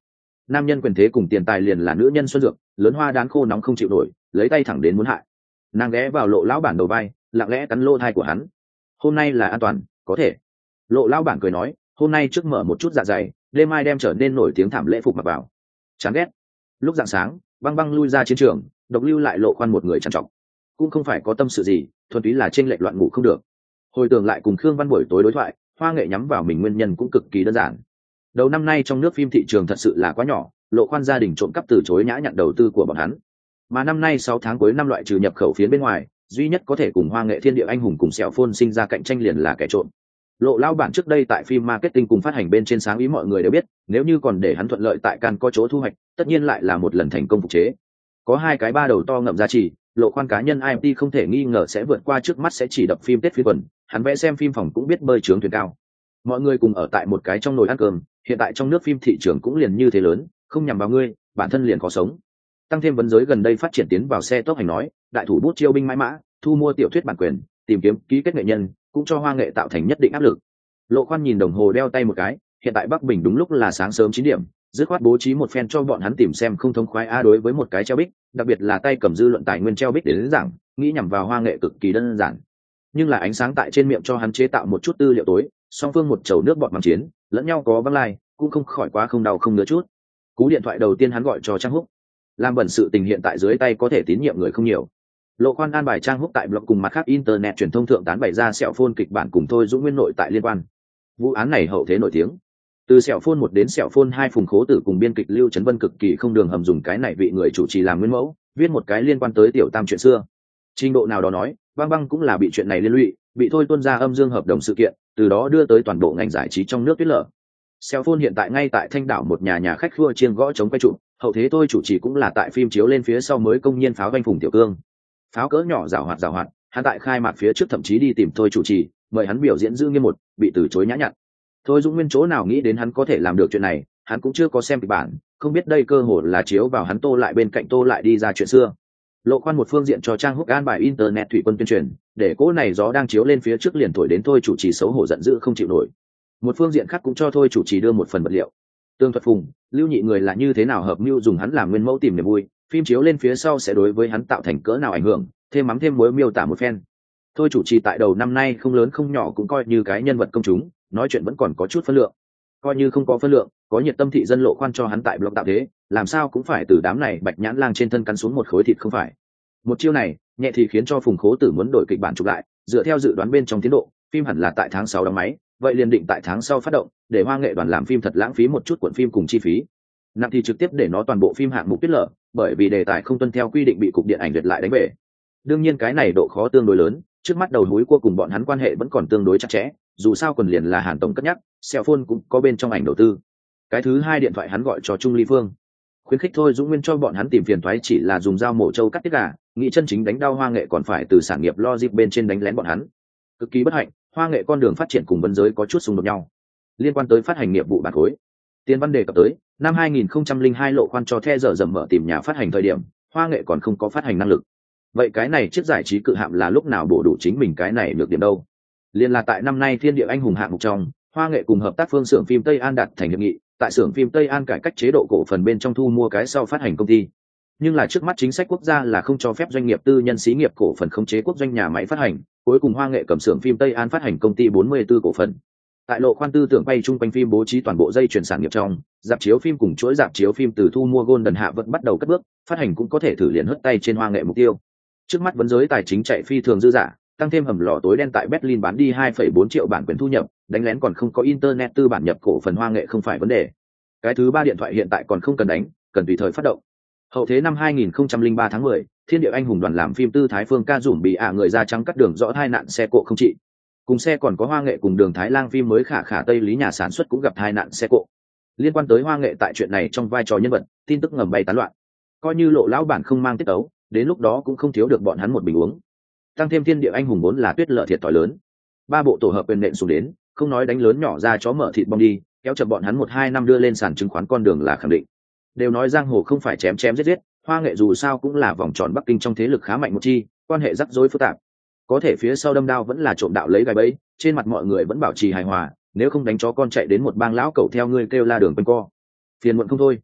nam nhân quyền thế cùng tiền tài liền là nữ nhân xuân dược, lớn hoa đán khô nóng không chịu nổi, lấy tay thẳng đến muốn hại. Nàng ghé vào lộ lão bản đầu vai, lặng lẽ cắn lỗ thai của hắn. Hôm nay là an toàn, có thể. Lộ lão bản cười nói, hôm nay trước mở một chút dạ dày, đêm mai đem trở nên nổi tiếng thảm lễ phục mặc vào. Chán ghét. Lúc rạng sáng, băng băng lui ra chiến trường, độc lưu lại Lộ Khoan một người trằn trọc. Cũng không phải có tâm sự gì, thuần túy là trên lệch loạn ngủ không được. Hồi tưởng lại cùng Khương Văn buổi tối đối thoại, Hoa Nghệ nhắm vào mình nguyên nhân cũng cực kỳ đơn giản. Đầu năm nay trong nước phim thị trường thật sự là quá nhỏ, Lộ Khoan gia đình trộm cắp từ chối nhã nhận đầu tư của bọn hắn. Mà năm nay sáu tháng cuối năm loại trừ nhập khẩu phiến bên ngoài, duy nhất có thể cùng Hoa Nghệ Thiên Địa Anh Hùng cùng Sẹo Phôn sinh ra cạnh tranh liền là kẻ trộm. Lộ lao bản trước đây tại phim marketing cùng phát hành bên trên sáng ý mọi người đều biết, nếu như còn để hắn thuận lợi tại Cannes có chỗ thu hoạch, tất nhiên lại là một lần thành công phục chế. Có hai cái ba đầu to ngậm giá trị, Lộ Khoan cá nhân i em tê không thể nghi ngờ sẽ vượt qua trước mắt sẽ chỉ đập phim Tết phiên quần, hắn vẽ xem phim phòng cũng biết bơi trướng thuyền cao. Mọi người cùng ở tại một cái trong nồi ăn cơm, hiện tại trong nước phim thị trường cũng liền như thế lớn, không nhằm vào ngươi, bản thân liền có sống. Tăng thêm vấn giới gần đây phát triển tiến vào xe tốc hành nói, đại thủ bút chiêu binh mãi mã, thu mua tiểu thuyết bản quyền, tìm kiếm ký kết nghệ nhân, cũng cho Hoa Nghệ tạo thành nhất định áp lực. Lộ Khoan nhìn đồng hồ đeo tay một cái, hiện tại Bắc Bình đúng lúc là sáng sớm chín điểm, dứt khoát bố trí một phen cho bọn hắn tìm xem không thống khoái a. Đối với một cái treo bích, đặc biệt là tay cầm dư luận tài nguyên treo bích đến giảng, nghĩ nhằm vào Hoa Nghệ cực kỳ đơn giản. Nhưng là ánh sáng tại trên miệng cho hắn chế tạo một chút tư liệu tối, song phương một chầu nước bọt mắng chiến, lẫn nhau có văng lai, cũng không khỏi quá không đau không ngứa chút. Cú điện thoại đầu tiên hắn gọi cho Trang Húc. Làm bẩn sự tình hiện tại dưới tay có thể tín nhiệm người không nhiều. Lộ Khoan an bài Trang Húc tại blog cùng mặt khác internet truyền thông thượng tán bày ra Sẹo Phôn kịch bản cùng Thôi Dũng Nguyên nội tại liên quan. Vụ án này hậu thế nổi tiếng. Từ Sẹo Phôn một đến Sẹo Phôn hai, Phùng Khố Tử cùng biên kịch Lưu Trấn Vân cực kỳ không đường hầm dùng cái này vị người chủ trì làm nguyên mẫu, viết một cái liên quan tới tiểu tam chuyện xưa. Trình độ nào đó nói, băng băng cũng là bị chuyện này liên lụy, bị thôi tuân ra âm dương hợp đồng sự kiện, từ đó đưa tới toàn bộ ngành giải trí trong nước tuyết lở. Sẹo Phôn hiện tại ngay tại Thanh Đảo một nhà nhà khách khua chiêng gõ chống quay trụ, hậu thế tôi chủ trì cũng là tại phim chiếu lên phía sau mới công nhiên pháo vanh Phùng Tiểu Cương. Pháo cỡ nhỏ rào hoạt rào hoạt, hắn tại khai mạc phía trước thậm chí đi tìm thôi chủ trì, mời hắn biểu diễn giữ nghiêm một, bị từ chối nhã nhặn. Thôi Dũng Nguyên chỗ nào nghĩ đến hắn có thể làm được chuyện này, hắn cũng chưa có xem kịch bản, không biết đây cơ hội là chiếu vào hắn Tô lại bên cạnh Tô lại đi ra chuyện xưa. Lộ Khoan một phương diện cho Trang Húc an bài internet thủy quân tuyên truyền, để cỗ này gió đang chiếu lên phía trước liền thổi đến thôi chủ trì xấu hổ giận dữ không chịu nổi. Một phương diện khác cũng cho thôi chủ trì đưa một phần vật liệu. Tương Thuật Phùng, Lưu Nhị người là như thế nào hợp mưu dùng hắn làm nguyên mẫu tìm niềm vui, phim chiếu lên phía sau sẽ đối với hắn tạo thành cỡ nào ảnh hưởng, thêm mắm thêm muối miêu tả một phen. Thôi chủ trì tại đầu năm nay không lớn không nhỏ cũng coi như cái nhân vật công chúng, nói chuyện vẫn còn có chút phân lượng. Coi như không có phân lượng, có nhiệt tâm thị dân Lộ Khoan cho hắn tại blog tạo thế, làm sao cũng phải từ đám này bạch nhãn lang trên thân cắn xuống một khối thịt không phải. Một chiêu này, nhẹ thì khiến cho Phùng Khố Tử muốn đổi kịch bản chụp lại, dựa theo dự đoán bên trong tiến độ, phim hẳn là tại tháng sáu đóng máy, vậy liền định tại tháng sau phát động, để Hoa Nghệ đoàn làm phim thật lãng phí một chút cuộn phim cùng chi phí. Nặng thì trực tiếp để nó toàn bộ phim hạng mục tiết lở, bởi vì đề tài không tuân theo quy định bị cục điện ảnh duyệt lại đánh về. Đương nhiên cái này độ khó tương đối lớn, trước mắt đầu núi cua cùng bọn hắn quan hệ vẫn còn tương đối chặt chẽ, dù sao quần liền là Hàn tổng cất nhắc, Sẹo Phôn cũng có bên trong ảnh đầu tư. Cái thứ hai điện thoại hắn gọi cho Trung Ly Phương, khuyến khích thôi Dũng Nguyên cho bọn hắn tìm phiền toái chỉ là dùng dao mổ trâu cắt tiết gà, nghĩ chân chính đánh đau Hoa Nghệ còn phải từ sản nghiệp logic bên trên đánh lén bọn hắn. Cực kỳ bất hạnh, Hoa Nghệ con đường phát triển cùng vấn giới có chút xung đột nhau. Liên quan tới phát hành nghiệp vụ bản khối, Tiên văn đề cập tới năm hai nghìn không trăm lẻ hai Lộ Khoan cho The giờ dầm mở tìm nhà phát hành thời điểm, Hoa Nghệ còn không có phát hành năng lực. Vậy cái này chiếc giải trí cự hạm là lúc nào bổ đủ chính mình cái này được điểm đâu? Liên là tại năm nay Thiên Địa Anh Hùng hạng mục trong, Hoa Nghệ cùng hợp tác phương xưởng phim Tây An đạt thành hiệp nghị, tại xưởng phim Tây An cải cách chế độ cổ phần bên trong thu mua cái sau phát hành công ty. Nhưng là trước mắt chính sách quốc gia là không cho phép doanh nghiệp tư nhân xí nghiệp cổ phần khống chế quốc doanh nhà máy phát hành, cuối cùng Hoa Nghệ cầm xưởng phim Tây An phát hành công ty bốn mươi tư cổ phần. Tại Lộ Khoan tư tưởng bay chung quanh phim bố trí toàn bộ dây chuyển sản nghiệp trong, dạp chiếu phim cùng chuỗi dạp chiếu phim từ thu mua Golden hạ vẫn bắt đầu cất bước, phát hành cũng có thể thử liền hất tay trên Hoa Nghệ mục tiêu. Trước mắt vấn giới tài chính chạy phi thường dư dả, tăng thêm hầm lò tối đen tại Berlin bán đi hai phẩy bốn triệu bản quyền thu nhập, đánh lén còn không có internet tư bản nhập cổ phần Hoa Nghệ không phải vấn đề. Cái thứ ba điện thoại hiện tại còn không cần đánh, cần tùy thời phát động. Hậu thế năm hai nghìn không trăm lẻ ba tháng mười, Thiên Địa Anh Hùng đoàn làm phim Tư Thái Phương ca dùm bị ả người da trắng cắt đường rõ hai nạn xe cộ không trị. Cùng xe còn có Hoa Nghệ cùng Đường Thái Lang phim mới khả khả Tây Lý nhà sản xuất cũng gặp hai nạn xe cộ. Liên quan tới Hoa Nghệ tại chuyện này trong vai trò nhân vật, tin tức ngầm bay tán loạn. Coi như Lộ lão bản không mang tiết tấu, đến lúc đó cũng không thiếu được bọn hắn một bình uống. Tăng thêm Thiên Địa Anh Hùng vốn là tuyết lợ thiệt thòi lớn. Ba bộ tổ hợp quyền nện xuống đến, không nói đánh lớn nhỏ ra chó mở thịt bong đi, kéo chậm bọn hắn một hai năm đưa lên sàn chứng khoán con đường là khẳng định. Đều nói giang hồ không phải chém chém giết giết, Hoa Nghệ dù sao cũng là vòng tròn Bắc Kinh trong thế lực khá mạnh một chi, quan hệ rắc rối phức tạp. Có thể phía sau đâm đao vẫn là trộm đạo lấy gai bẫy, trên mặt mọi người vẫn bảo trì hài hòa, nếu không đánh chó con chạy đến một bang lão cẩu theo ngươi kêu la đường quanh co. Phiền muộn không thôi.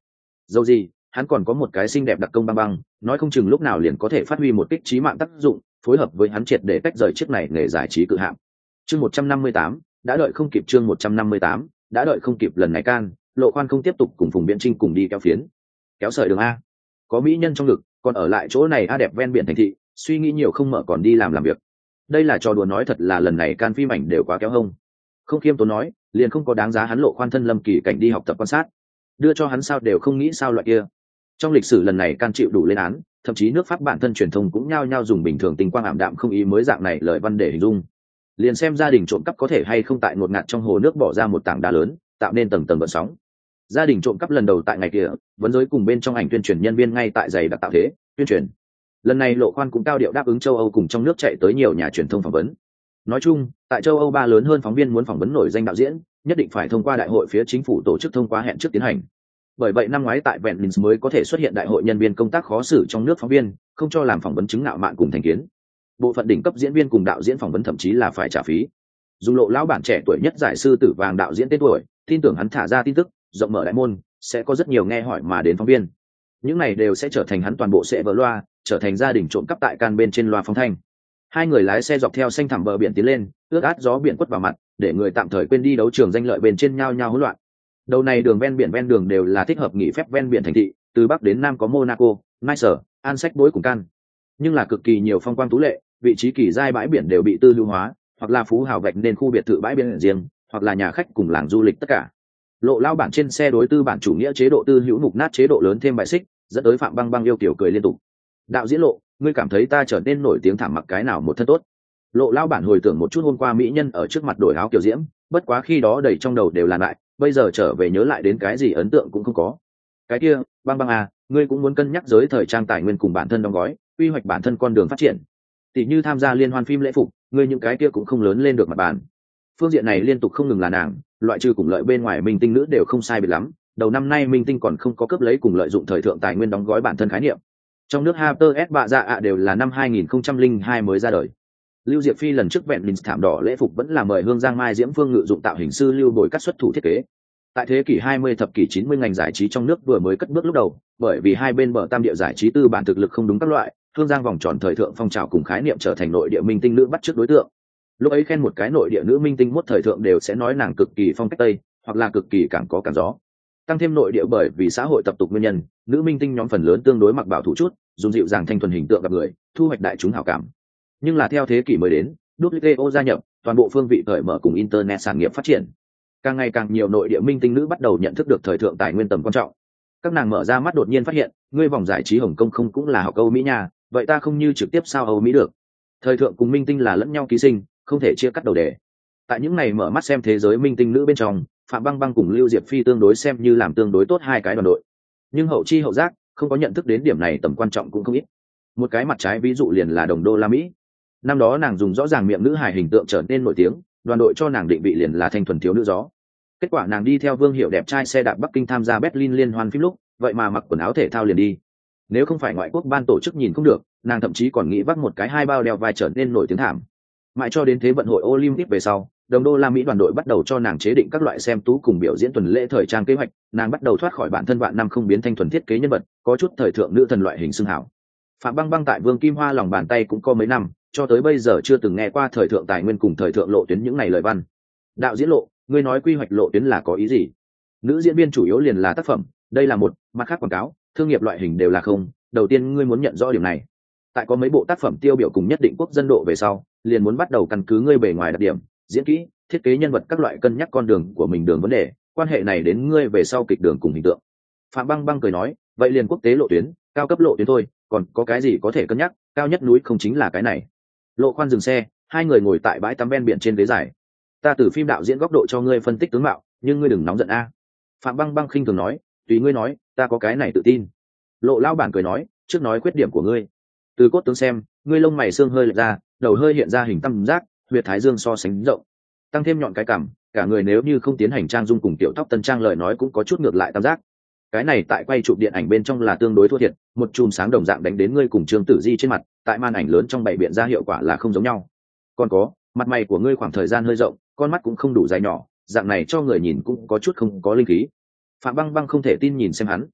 dầu gì hắn còn có một cái xinh đẹp đặc công băng băng, nói không chừng lúc nào liền có thể phát huy một kích trí mạng tác dụng, phối hợp với hắn triệt để tách rời chiếc này nghề giải trí cự hạng. Chương một trăm năm mươi tám, đã đợi không kịp chương một trăm năm mươi tám, đã đợi không kịp lần này can, Lộ Khoan không tiếp tục cùng Phùng Viễn Trinh cùng đi kéo phiến. Kéo sợi đường a. Có mỹ nhân trong ngực, còn ở lại chỗ này a đẹp ven biển thành thị, suy nghĩ nhiều không mở còn đi làm làm việc. Đây là trò đùa nói thật là lần này can phim ảnh đều quá kéo hông. Không khiêm tốn nói, liền không có đáng giá hắn Lộ Khoan thân Lâm Kỳ Cảnh đi học tập quan sát. Đưa cho hắn sao đều không nghĩ sao loại kia. Trong lịch sử lần này can chịu đủ lên án, thậm chí nước Pháp bản thân truyền thông cũng nhao nhao dùng bình thường tình quang ảm đạm không ý mới dạng này lời văn để hình dung. Liền xem gia đình trộm cắp có thể hay không tại ngột ngạt trong hồ nước bỏ ra một tảng đá lớn, tạo nên tầng tầng gợn sóng. Gia đình trộm cắp lần đầu tại ngày kia, vẫn giới cùng bên trong ảnh tuyên truyền nhân viên ngay tại giày đặc tạo thế tuyên truyền. Lần này Lộ Khoan cũng cao điệu đáp ứng châu Âu cùng trong nước chạy tới nhiều nhà truyền thông phỏng vấn. Nói chung, tại châu Âu ba lớn hơn phóng viên muốn phỏng vấn nổi danh đạo diễn, nhất định phải thông qua đại hội phía chính phủ tổ chức thông qua hẹn trước tiến hành. Bởi vậy năm ngoái tại Venice mới có thể xuất hiện đại hội nhân viên công tác khó xử trong nước phóng viên, không cho làm phỏng vấn chứng ngạo mạn cùng thành kiến. Bộ phận đỉnh cấp diễn viên cùng đạo diễn phỏng vấn thậm chí là phải trả phí. Dùng Lộ lão bản trẻ tuổi nhất giải sư tử vàng đạo diễn tên tuổi, tin tưởng hắn thả ra tin tức, rộng mở đại môn, sẽ có rất nhiều nghe hỏi mà đến phóng viên. Những này đều sẽ trở thành hắn toàn bộ sẽ vỡ loa, trở thành gia đình trộm cắp tại can bên trên loa phóng thanh. Hai người lái xe dọc theo xanh thẳm bờ biển tiến lên, ướt át gió biển quất vào mặt, để người tạm thời quên đi đấu trường danh lợi bên trên nhao nhao hỗn loạn. Đầu này đường ven biển ven đường đều là thích hợp nghỉ phép ven biển thành thị, từ bắc đến nam có Monaco, Nice, An Sách Bối cùng Can. Nhưng là cực kỳ nhiều phong quang tú lệ, vị trí kỳ giai bãi biển đều bị tư lưu hóa, hoặc là phú hào vạch nên khu biệt thự bãi biển riêng, hoặc là nhà khách cùng làng du lịch tất cả. Lộ lao bản trên xe đối tư bản chủ nghĩa chế độ tư hữu mục nát chế độ lớn thêm bài xích, dẫn tới Phạm Băng Băng yêu kiểu cười liên tục. Đạo diễn Lộ, ngươi cảm thấy ta trở nên nổi tiếng thảm mặc cái nào một thân tốt? Lộ lao bản hồi tưởng một chút hôm qua mỹ nhân ở trước mặt đổi áo kiểu diễm, bất quá khi đó đầy trong đầu đều là lại, bây giờ trở về nhớ lại đến cái gì ấn tượng cũng không có. Cái kia, Băng Băng à, ngươi cũng muốn cân nhắc giới thời trang tài nguyên cùng bản thân đóng gói, quy hoạch bản thân con đường phát triển. Tỷ như tham gia liên hoan phim lễ phục, ngươi những cái kia cũng không lớn lên được mặt bàn. Phương diện này liên tục không ngừng là nàng, loại trừ cùng lợi bên ngoài minh tinh nữ đều không sai biệt lắm. Đầu năm nay minh tinh còn không có cướp lấy cùng lợi dụng thời thượng tài nguyên đóng gói bản thân khái niệm. Trong nước Harper S bạ dạ ạ đều là năm hai nghìn không trăm lẻ hai mới ra đời. Lưu Diệp Phi lần trước vẹn mình thảm đỏ lễ phục vẫn là mời Hương Giang Mai Diễm Phương ngự dụng tạo hình sư Lưu Bồi cắt xuất thủ thiết kế. Tại thế kỷ hai mươi thập kỷ chín mươi ngành giải trí trong nước vừa mới cất bước lúc đầu, bởi vì hai bên bờ tam địa giải trí tư bản thực lực không đúng các loại, Hương Giang vòng tròn thời thượng phong trào cùng khái niệm trở thành nội địa minh tinh nữ bắt chước đối tượng. Lúc ấy khen một cái nội địa nữ minh tinh mốt thời thượng đều sẽ nói nàng cực kỳ phong cách tây, hoặc là cực kỳ càng có càng gió. Tăng thêm nội địa bởi vì xã hội tập tục nguyên nhân, nữ minh tinh nhóm phần lớn tương đối mặc bảo thủ chút, dùng dịu dàng thanh thuần hình tượng gặp người, thu hoạch đại chúng hảo cảm. Nhưng là theo thế kỷ mới đến, vê kép tê o gia nhập, toàn bộ phương vị cởi mở cùng internet sản nghiệp phát triển. Càng ngày càng nhiều nội địa minh tinh nữ bắt đầu nhận thức được thời thượng tài nguyên tầm quan trọng. Các nàng mở ra mắt đột nhiên phát hiện, ngươi vòng giải trí Hồng Kông không cũng là học Âu Mỹ nha, vậy ta không như trực tiếp sao Âu Mỹ được. Thời thượng cùng minh tinh là lẫn nhau ký sinh, không thể chia cắt đầu đề. Tại những ngày mở mắt xem thế giới minh tinh nữ bên trong, Phạm Băng Băng cùng Lưu Diệp Phi tương đối xem như làm tương đối tốt hai cái đoàn đội. Nhưng hậu chi hậu giác, không có nhận thức đến điểm này tầm quan trọng cũng không ít. Một cái mặt trái ví dụ liền là đồng đô la Mỹ. Năm đó nàng dùng rõ ràng miệng nữ hài hình tượng trở nên nổi tiếng, đoàn đội cho nàng định vị liền là thanh thuần thiếu nữ gió. Kết quả nàng đi theo Vương Hiệu đẹp trai xe đạp Bắc Kinh tham gia Berlin liên hoan phim lúc, vậy mà mặc quần áo thể thao liền đi. Nếu không phải ngoại quốc ban tổ chức nhìn không được, nàng thậm chí còn nghĩ vác một cái hai bao đeo vai trở nên nổi tiếng thảm. Mãi cho đến thế vận hội Olympic về sau, đồng đô la Mỹ đoàn đội bắt đầu cho nàng chế định các loại xem tú cùng biểu diễn tuần lễ thời trang kế hoạch, nàng bắt đầu thoát khỏi bản thân vạn năm không biến thanh thuần thiết kế nhân vật, có chút thời thượng nữ thần loại hình xưng hảo. Phạm Băng Băng tại Vương Kim Hoa lòng bàn tay cũng có mấy năm, cho tới bây giờ chưa từng nghe qua thời thượng tài nguyên cùng thời thượng lộ tuyến những này lời văn. Đạo diễn Lộ, ngươi nói quy hoạch lộ tuyến là có ý gì? Nữ diễn viên chủ yếu liền là tác phẩm, đây là một, mặt khác quảng cáo, thương nghiệp loại hình đều là không. Đầu tiên ngươi muốn nhận rõ điểm này. Tại có mấy bộ tác phẩm tiêu biểu cùng nhất định quốc dân độ về sau, liền muốn bắt đầu căn cứ ngươi bề ngoài đặc điểm, diễn kỹ, thiết kế nhân vật các loại cân nhắc con đường của mình đường vấn đề, quan hệ này đến ngươi về sau kịch đường cùng hình tượng. Phạm Băng Băng cười nói, vậy liền quốc tế lộ tuyến, cao cấp lộ tuyến thôi, còn có cái gì có thể cân nhắc, cao nhất núi không chính là cái này. Lộ Khoan dừng xe, hai người ngồi tại bãi tắm ven biển trên ghế dài. Ta từ phim đạo diễn góc độ cho ngươi phân tích tướng mạo, nhưng ngươi đừng nóng giận a. Phạm Băng Băng khinh thường nói, tùy ngươi nói, ta có cái này tự tin. Lộ lao bản cười nói, trước nói khuyết điểm của ngươi. Từ cốt tướng xem, ngươi lông mày xương hơi lệch ra, đầu hơi hiện ra hình tam giác, huyệt thái dương so sánh rộng, tăng thêm nhọn cái cằm, cả người nếu như không tiến hành trang dung cùng tiểu tóc tân trang lời nói cũng có chút ngược lại tam giác. Cái này tại quay chụp điện ảnh bên trong là tương đối thua thiệt, một chùm sáng đồng dạng đánh đến ngươi cùng Trương Tử Di trên mặt, tại màn ảnh lớn trong bảy biện ra hiệu quả là không giống nhau. Còn có, mặt mày của ngươi khoảng thời gian hơi rộng, con mắt cũng không đủ dài nhỏ, dạng này cho người nhìn cũng có chút không có linh khí. Phạm Băng Băng không thể tin nhìn xem hắn.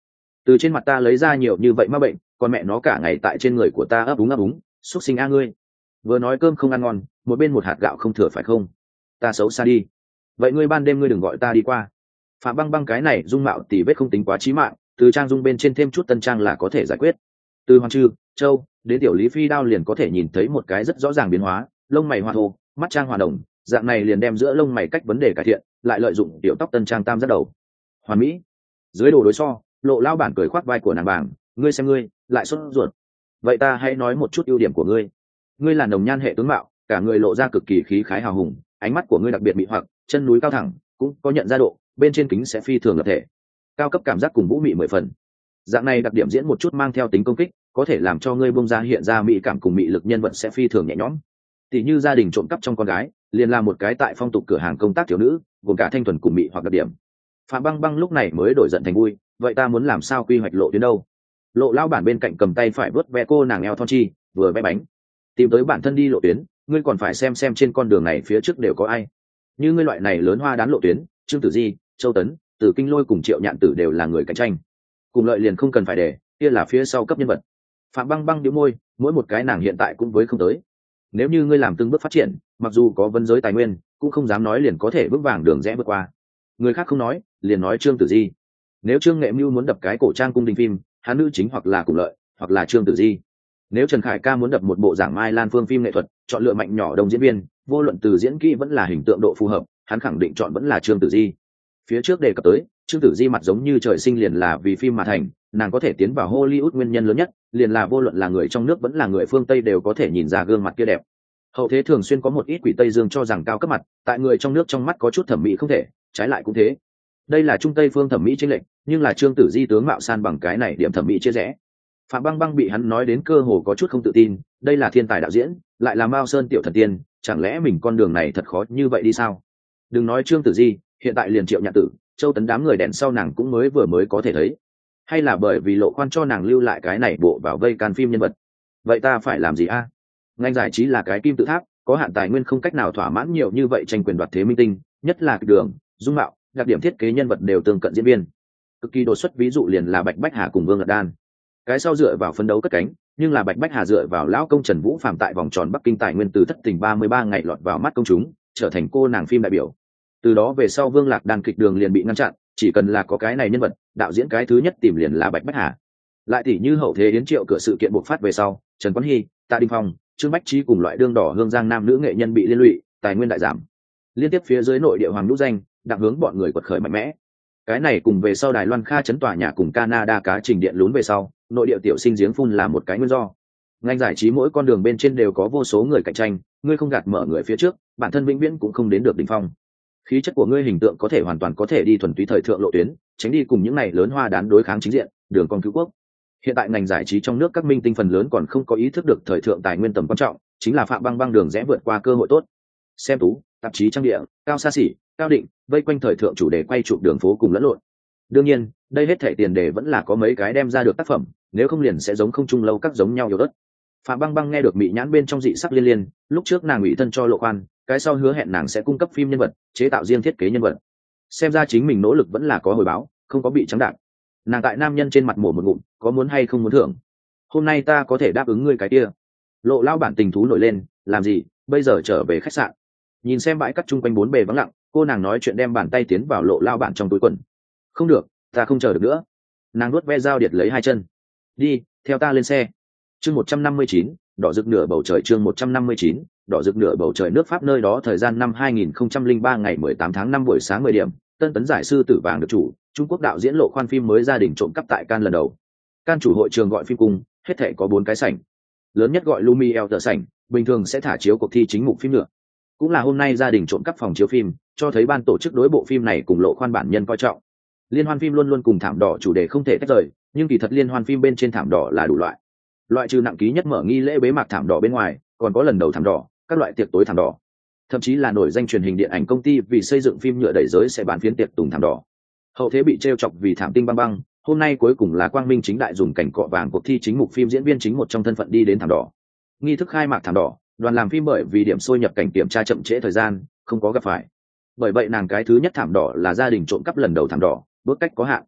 từ trên mặt ta lấy ra nhiều như vậy ma bệnh, còn mẹ nó cả ngày tại trên người của ta ấp úng ấp úng, xúc sinh a ngươi. Vừa nói cơm không ăn ngon, một bên một hạt gạo không thừa phải không? Ta xấu xa đi. Vậy ngươi ban đêm ngươi đừng gọi ta đi qua. Phạm Băng Băng cái này dung mạo tỉ vết không tính quá chí mạng, từ trang dung bên trên thêm chút tân trang là có thể giải quyết. Từ Hoàng Trư, Châu đến tiểu Lý Phi Đao liền có thể nhìn thấy một cái rất rõ ràng biến hóa, lông mày hoa thô, mắt trang hòa đồng, dạng này liền đem giữa lông mày cách vấn đề cải thiện, lại lợi dụng tiểu tóc tân trang tam giác đầu. Hoàn mỹ. Dưới đồ đối so, Lộ lao bản cười khoác vai của nàng bảng, ngươi xem ngươi, lại sốt ruột. Vậy ta hãy nói một chút ưu điểm của ngươi. Ngươi là nồng nhan hệ tướng mạo, cả người lộ ra cực kỳ khí khái hào hùng, ánh mắt của ngươi đặc biệt mị hoặc, chân núi cao thẳng, cũng có nhận ra độ, bên trên kính sẽ phi thường lập thể. Cao cấp cảm giác cùng vũ mị mười phần. Dạng này đặc điểm diễn một chút mang theo tính công kích, có thể làm cho ngươi bung ra hiện ra mỹ cảm cùng mị lực nhân vật sẽ phi thường nhẹ nhõm. Tỷ như gia đình trộm cắp trong con gái, liền là một cái tại phong tục cửa hàng công tác thiếu nữ, gồm cả thanh thuần cùng mị hoặc đặc điểm. Phạm Băng Băng lúc này mới đổi giận thành vui, vậy ta muốn làm sao quy hoạch lộ tuyến đâu? Lộ lao bản bên cạnh cầm tay phải vớt ve cô nàng eo thon chi, vừa vẽ bánh. Tìm tới bản thân đi lộ tuyến, ngươi còn phải xem xem trên con đường này phía trước đều có ai. Như ngươi loại này lớn hoa đán lộ tuyến, Trương Tử Di, Châu Tấn, Từ Kinh Lôi cùng Triệu Nhạn Tử đều là người cạnh tranh. Cùng lợi liền không cần phải để, kia là phía sau cấp nhân vật. Phạm Băng Băng nhíu môi, mỗi một cái nàng hiện tại cũng với không tới. Nếu như ngươi làm từng bước phát triển, mặc dù có vân giới tài nguyên, cũng không dám nói liền có thể bước vàng đường rẽ vượt qua. Người khác không nói, liền nói Trương Tử Di. Nếu Trương Nghệ Mưu muốn đập cái cổ trang cung đình phim, hắn nữ chính hoặc là Cùng Lợi, hoặc là Trương Tử Di. Nếu Trần Khải Ca muốn đập một bộ giảng Mai Lan Phương phim nghệ thuật, chọn lựa mạnh nhỏ đồng diễn viên, vô luận từ diễn kỹ vẫn là hình tượng độ phù hợp, hắn khẳng định chọn vẫn là Trương Tử Di. Phía trước đề cập tới, Trương Tử Di mặt giống như trời sinh liền là vì phim mà thành, nàng có thể tiến vào Hollywood nguyên nhân lớn nhất, liền là vô luận là người trong nước vẫn là người phương Tây đều có thể nhìn ra gương mặt kia đẹp. Hậu thế thường xuyên có một ít quỷ Tây Dương cho rằng cao cấp mặt, tại người trong nước trong mắt có chút thẩm mỹ không thể, trái lại cũng thế. Đây là trung Tây phương thẩm mỹ chênh lệch, nhưng là Trương Tử Di tướng mạo san bằng cái này điểm thẩm mỹ chia rẽ. Phạm Băng Băng bị hắn nói đến cơ hồ có chút không tự tin, đây là thiên tài đạo diễn, lại là Mao Sơn tiểu thần tiên, chẳng lẽ mình con đường này thật khó như vậy đi sao? Đừng nói Trương Tử Di, hiện tại liền Triệu Nhạn Tử, Châu Tấn đám người đèn sau nàng cũng mới vừa mới có thể thấy. Hay là bởi vì Lộ Khoan cho nàng lưu lại cái này bộ vào vây can phim nhân vật? Vậy ta phải làm gì a? Ngành giải trí là cái kim tự tháp, có hạn tài nguyên không cách nào thỏa mãn nhiều như vậy tranh quyền đoạt thế minh tinh, nhất là kịch đường, dung mạo, đặc điểm thiết kế nhân vật đều tương cận diễn viên. Cực kỳ đột xuất ví dụ liền là Bạch Bách Hà cùng Vương Ngật Đan. Cái sau dựa vào phấn đấu cất cánh, nhưng là Bạch Bách Hà dựa vào lão công Trần Vũ Phạm tại vòng tròn Bắc Kinh tài nguyên từ thất tình ba mươi ba ngày lọt vào mắt công chúng, trở thành cô nàng phim đại biểu. Từ đó về sau Vương Lạc Đan kịch đường liền bị ngăn chặn, chỉ cần là có cái này nhân vật, đạo diễn cái thứ nhất tìm liền là Bạch Bách Hà. Lại tỷ như hậu thế Yến Triệu cửa sự kiện bộc phát về sau, Trần Quán Hy, Tạ Đình Phong, Trương Bách Trí cùng loại đương đỏ hương giang nam nữ nghệ nhân bị liên lụy, tài nguyên đại giảm. Liên tiếp phía dưới nội địa hoàng nhũ danh, đặng hướng bọn người quật khởi mạnh mẽ. Cái này cùng về sau Đài Loan Kha chấn tòa nhà cùng Canada cá trình điện lún về sau, nội địa tiểu sinh giếng phun là một cái nguyên do. Ngành giải trí mỗi con đường bên trên đều có vô số người cạnh tranh, ngươi không gạt mở người phía trước, bản thân vĩnh viễn cũng không đến được đỉnh phong. Khí chất của ngươi hình tượng có thể hoàn toàn có thể đi thuần túy thời thượng lộ tuyến, tránh đi cùng những này lớn hoa đán đối kháng chính diện, đường con cứu quốc. Hiện tại ngành giải trí trong nước các minh tinh phần lớn còn không có ý thức được thời thượng tài nguyên tầm quan trọng, chính là Phạm Băng Băng đường rẽ vượt qua cơ hội tốt. Xem tú, tạp chí trang địa, cao xa xỉ, cao định, vây quanh thời thượng chủ đề quay chụp đường phố cùng lẫn lộn. Đương nhiên, đây hết thảy tiền đề vẫn là có mấy cái đem ra được tác phẩm, nếu không liền sẽ giống không chung lâu các giống nhau nhiều đất. Phạm Băng Băng nghe được mị nhãn bên trong dị sắc liên liên, lúc trước nàng ủy thân cho Lộ Khoan, cái sau hứa hẹn nàng sẽ cung cấp phim nhân vật, chế tạo riêng thiết kế nhân vật. Xem ra chính mình nỗ lực vẫn là có hồi báo, không có bị trắng đạn. Nàng tại nam nhân trên mặt mổ một ngụm, có muốn hay không muốn thưởng. Hôm nay ta có thể đáp ứng ngươi cái kia. Lộ lao bản tình thú nổi lên, làm gì, bây giờ trở về khách sạn. Nhìn xem bãi cắt chung quanh bốn bề vắng lặng, cô nàng nói chuyện đem bàn tay tiến vào Lộ lao bản trong túi quần. Không được, ta không chờ được nữa. Nàng nuốt ve dao điệt lấy hai chân. Đi, theo ta lên xe. Chương một trăm năm mươi chín, đỏ rực nửa bầu trời. Chương một trăm năm mươi chín, đỏ rực nửa bầu trời. Nước Pháp nơi đó thời gian năm hai nghìn không trăm lẻ ba ngày mười tám tháng năm buổi sáng mười điểm, Tân Tấn giải sư tử vàng được chủ, Trung Quốc đạo diễn Lộ Khoan phim mới gia đình trộm cắp tại Cannes lần đầu. Cannes chủ hội trường gọi phim cung, hết thảy có bốn cái sảnh. Lớn nhất gọi Lumière tờ sảnh, bình thường sẽ thả chiếu cuộc thi chính mục phim nữa. Cũng là hôm nay gia đình trộm cắp phòng chiếu phim, cho thấy ban tổ chức đối bộ phim này cùng Lộ Khoan bản nhân coi trọng. Liên hoan phim luôn luôn cùng thảm đỏ chủ đề không thể tách rời, nhưng kỳ thật liên hoan phim bên trên thảm đỏ là đủ loại. Loại trừ nặng ký nhất mở nghi lễ bế mạc thảm đỏ bên ngoài, còn có lần đầu thảm đỏ, các loại tiệc tối thảm đỏ. Thậm chí là nổi danh truyền hình điện ảnh công ty vì xây dựng phim nhựa đẩy giới sẽ bán phiến tiệc tùng thảm đỏ. Hậu thế bị trêu chọc vì thảm tinh băng băng, hôm nay cuối cùng là quang minh chính đại dùng cảnh cọ vàng cuộc thi chính mục phim diễn viên chính một trong thân phận đi đến thảm đỏ. Nghi thức khai mạc thảm đỏ, đoàn làm phim bởi vì điểm sôi nhập cảnh kiểm tra chậm trễ thời gian, không có gặp phải. Bởi vậy nàng cái thứ nhất thảm đỏ là gia đình trộm cắp lần đầu thảm đỏ, bước cách có hạn.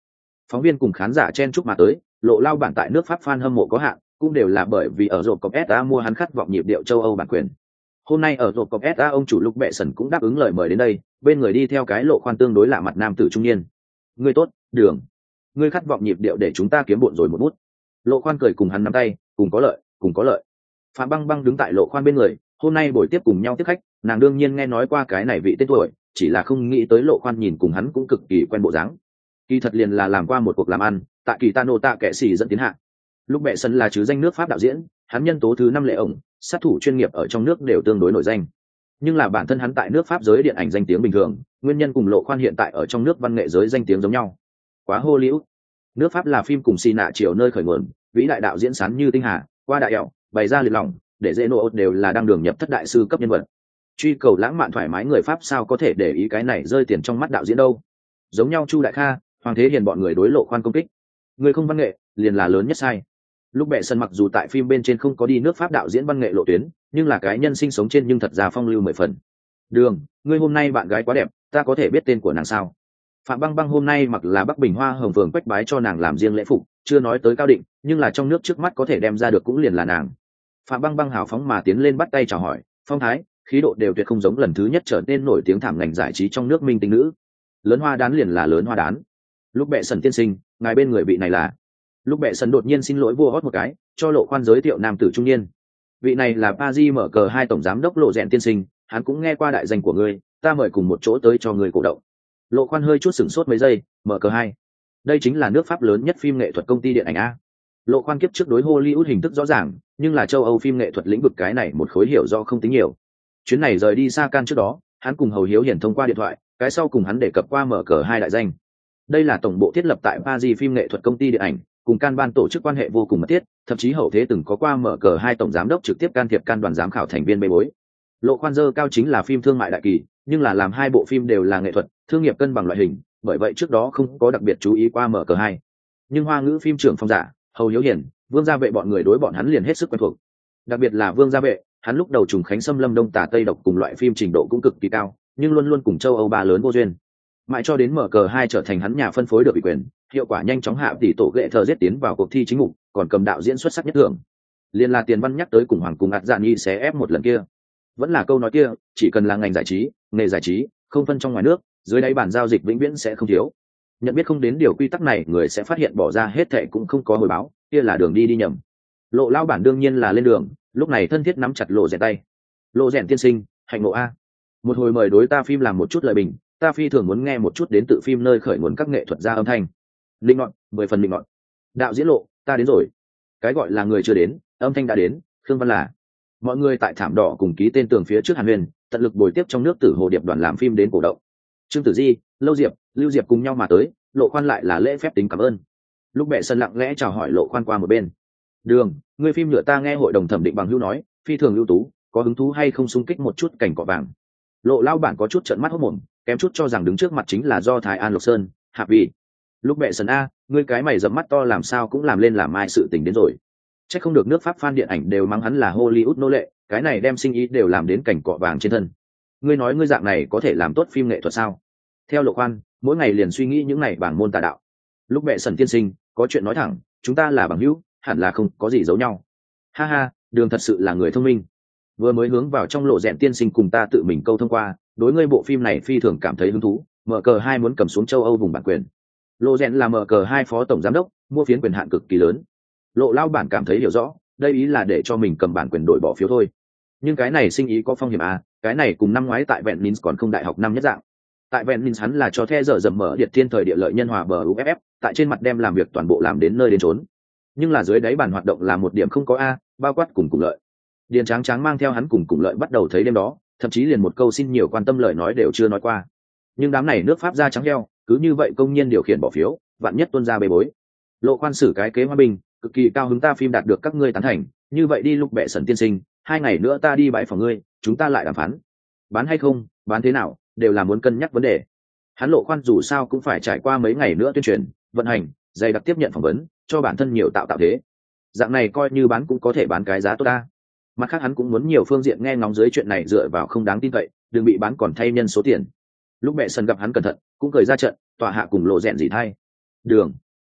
Phóng viên cùng khán giả chen chúc mà tới, lộ lao bản tại nước Pháp fan hâm mộ có hạn, cũng đều là bởi vì ở rổ cọc ét a mua hắn khát vọng nhịp điệu châu Âu bản quyền. Hôm nay ở rổ cọc ét a ông chủ Lục Bệ Sần cũng đáp ứng lời mời đến đây, bên người đi theo cái lộ khoan tương đối lạ mặt nam tử trung niên. Ngươi tốt, Đường. Ngươi khát vọng nhịp điệu để chúng ta kiếm bộn rồi một bút. Lộ khoan cười cùng hắn nắm tay, cùng có lợi, cùng có lợi. Phạm Băng Băng đứng tại lộ khoan bên người, hôm nay buổi tiếp cùng nhau tiếp khách, nàng đương nhiên nghe nói qua cái này vị tên tuổi, chỉ là không nghĩ tới lộ khoan nhìn cùng hắn cũng cực kỳ quen bộ dáng. Kỳ thật liền là làm qua một cuộc làm ăn, tại kỳ Tano tạ kệ sĩ dẫn tiến hạ. Lúc Bệ Sân là chứ danh nước Pháp đạo diễn, hắn nhân tố thứ năm lệ ổng, sát thủ chuyên nghiệp ở trong nước đều tương đối nổi danh. Nhưng là bản thân hắn tại nước Pháp giới điện ảnh danh tiếng bình thường, nguyên nhân cùng lộ khoan hiện tại ở trong nước văn nghệ giới danh tiếng giống nhau. Quá Hollywood. Nước Pháp là phim cùng xì nạ chiều nơi khởi nguồn, vĩ đại đạo diễn sán như tinh hà, qua đại ẹo, bày ra liệt lòng, để dễ nộ đều là đang đường nhập thất đại sư cấp nhân vật. Truy cầu lãng mạn thoải mái người Pháp sao có thể để ý cái này rơi tiền trong mắt đạo diễn đâu. Giống nhau Chu Đại Kha, Hoàng Thế Hiền bọn người đối lộ khoan công kích. Người không văn nghệ, liền là lớn nhất sai. Lúc Bệ Sân mặc dù tại phim bên trên không có đi nước Pháp đạo diễn văn nghệ lộ tuyến, nhưng là cái nhân sinh sống trên nhưng thật ra phong lưu mười phần. Đường, ngươi hôm nay bạn gái quá đẹp, ta có thể biết tên của nàng sao? Phạm Băng Băng hôm nay mặc là Bắc Bình Hoa Hồng Phường quách bái cho nàng làm riêng lễ phục, chưa nói tới cao định, nhưng là trong nước trước mắt có thể đem ra được cũng liền là nàng. Phạm Băng Băng hào phóng mà tiến lên bắt tay chào hỏi, phong thái, khí độ đều tuyệt không giống lần thứ nhất trở nên nổi tiếng thảm ngành giải trí trong nước minh tinh nữ. Lớn hoa đán liền là lớn hoa đán. Lúc Bệ Sần tiên sinh, ngài bên người vị này là. Lúc Bệ Sần đột nhiên xin lỗi vua hót một cái, cho lộ khoan giới thiệu nam tử trung niên. Vị này là Paris mở cờ hai tổng giám đốc Lộ Rèn tiên sinh, hắn cũng nghe qua đại danh của ngươi, ta mời cùng một chỗ tới cho ngươi cổ động. Lộ khoan hơi chút sửng sốt mấy giây, mở cờ hai. Đây chính là nước Pháp lớn nhất phim nghệ thuật công ty điện ảnh a. Lộ khoan kiếp trước đối Hollywood hình thức rõ ràng, nhưng là châu Âu phim nghệ thuật lĩnh vực cái này một khối hiểu do không tính nhiều. Chuyến này rời đi xa Can trước đó, hắn cùng Hầu Hiếu Hiển thông qua điện thoại, cái sau cùng hắn đề cập qua mở cờ hai đại danh. Đây là tổng bộ thiết lập tại Paris phim nghệ thuật công ty điện ảnh, cùng Can ban tổ chức quan hệ vô cùng mật thiết, thậm chí hậu thế từng có qua mở cờ hai tổng giám đốc trực tiếp can thiệp Can đoàn giám khảo thành viên bê bối. Lộ khoan dơ cao chính là phim thương mại đại kỳ, nhưng là làm hai bộ phim đều là nghệ thuật, thương nghiệp cân bằng loại hình, bởi vậy trước đó không có đặc biệt chú ý qua mở cờ hai. Nhưng hoa ngữ phim trưởng Phong Giả, Hầu Hiếu Hiển, Vương Gia Vệ bọn người đối bọn hắn liền hết sức quen thuộc. Đặc biệt là Vương Gia Vệ, hắn lúc đầu trùng khánh xâm lâm đông tả tây độc cùng loại phim trình độ cũng cực kỳ cao, nhưng luôn luôn cùng châu Âu ba lớn vô duyên. Mãi cho đến mở cờ hai trở thành hắn nhà phân phối được ủy quyền, hiệu quả nhanh chóng hạ tỷ tổ ghệ thờ giết tiến vào cuộc thi chính mục, còn cầm đạo diễn xuất sắc nhất thưởng. Liên là tiền văn nhắc tới cùng hoàng cùng ạt dạn nhi xé ép một lần kia. Vẫn là câu nói kia, chỉ cần là ngành giải trí, nghề giải trí, không phân trong ngoài nước, dưới đáy bản giao dịch vĩnh viễn sẽ không thiếu. Nhận biết không đến điều quy tắc này, người sẽ phát hiện bỏ ra hết thệ cũng không có hồi báo, kia là đường đi đi nhầm. Lộ lao bản đương nhiên là lên đường, lúc này thân thiết nắm chặt Lộ Rèn tay. Lộ Rèn tiên sinh, hạnh ngộ a. Một hồi mời đối ta phim làm một chút lời bình, ta phi thường muốn nghe một chút đến tự phim nơi khởi nguồn các nghệ thuật ra âm thanh. Linh ngọn, mười phần linh ngọn. Đạo diễn Lộ, ta đến rồi. Cái gọi là người chưa đến, âm thanh đã đến, Khương Văn là. Mọi người tại thảm đỏ cùng ký tên tường phía trước Hàn Huyền, tận lực bồi tiếp trong nước Tử Hồ Điệp đoàn làm phim đến cổ động. Trương Tử Di, Lâu Diệp, Lưu Diệp cùng nhau mà tới, Lộ khoan lại là lễ phép tính cảm ơn. Lúc Bệ Sân lặng lẽ chào hỏi Lộ khoan qua một bên. Đường, người phim nhựa ta nghe hội đồng thẩm định bằng hữu nói, phi thường ưu tú, có hứng thú hay không xung kích một chút cảnh cỏ vàng. Lộ lao bản có chút trợn mắt hốt mồm, kém chút cho rằng đứng trước mặt chính là do Thái An Lộc Sơn, Hạ Vị. Lúc Bệ Sân a, ngươi cái mày dẫm mắt to làm sao cũng làm lên làm mai sự tình đến rồi. Chắc không được nước Pháp fan điện ảnh đều mắng hắn là Hollywood nô lệ, cái này đem sinh ý đều làm đến cảnh cọ vàng trên thân. Ngươi nói ngươi dạng này có thể làm tốt phim nghệ thuật sao? Theo Lộ khoan, mỗi ngày liền suy nghĩ những này bảng môn tà đạo. Lúc Bệ Sần tiên sinh, có chuyện nói thẳng, chúng ta là bằng hữu, hẳn là không có gì giấu nhau. Ha ha, Đường thật sự là người thông minh. Vừa mới hướng vào trong Lộ Rèn tiên sinh cùng ta tự mình câu thông qua, đối ngươi bộ phim này phi thường cảm thấy hứng thú, mở cờ hai muốn cầm xuống châu Âu vùng bản quyền. Lộ Rèn là mở cờ hai phó tổng giám đốc, mua phiến quyền hạn cực kỳ lớn. Lộ lao bản cảm thấy hiểu rõ, đây ý là để cho mình cầm bản quyền đổi bỏ phiếu thôi. Nhưng cái này sinh ý có phong hiểm à, cái này cùng năm ngoái tại Vẹn Nins còn không đại học năm nhất dạng. Tại Vẹn Nins hắn là cho the giờ dầm mở Điệt Thiên thời địa lợi nhân hòa bờ u ép ép, tại trên mặt đem làm việc toàn bộ làm đến nơi đến chốn. Nhưng là dưới đáy bản hoạt động là một điểm không có a, bao quát cùng cùng lợi. Điền Tráng Tráng mang theo hắn cùng cùng lợi bắt đầu thấy đêm đó, thậm chí liền một câu xin nhiều quan tâm lời nói đều chưa nói qua. Nhưng đám này nước Pháp ra trắng heo, cứ như vậy công nhiên điều khiển bỏ phiếu, vạn nhất tuân ra bê bối. Lộ khoan xử cái kế hòa bình, cực kỳ cao hứng ta phim đạt được các ngươi tán thành, như vậy đi Lúc Bệ Sần tiên sinh, hai ngày nữa ta đi bãi phòng ngươi, chúng ta lại đàm phán. Bán hay không, bán thế nào, đều là muốn cân nhắc vấn đề. Hắn Lộ khoan dù sao cũng phải trải qua mấy ngày nữa tuyên truyền, vận hành, dày đặc tiếp nhận phỏng vấn, cho bản thân nhiều tạo tạo thế. Dạng này coi như bán cũng có thể bán cái giá tốt ta. Mặt khác hắn cũng muốn nhiều phương diện nghe ngóng dưới chuyện này dựa vào không đáng tin cậy, đừng bị bán còn thay nhân số tiền. Lúc Bệ Sần gặp hắn cẩn thận, cũng cười ra trận, tòa hạ cùng Lộ Rèn dị thay. Đường,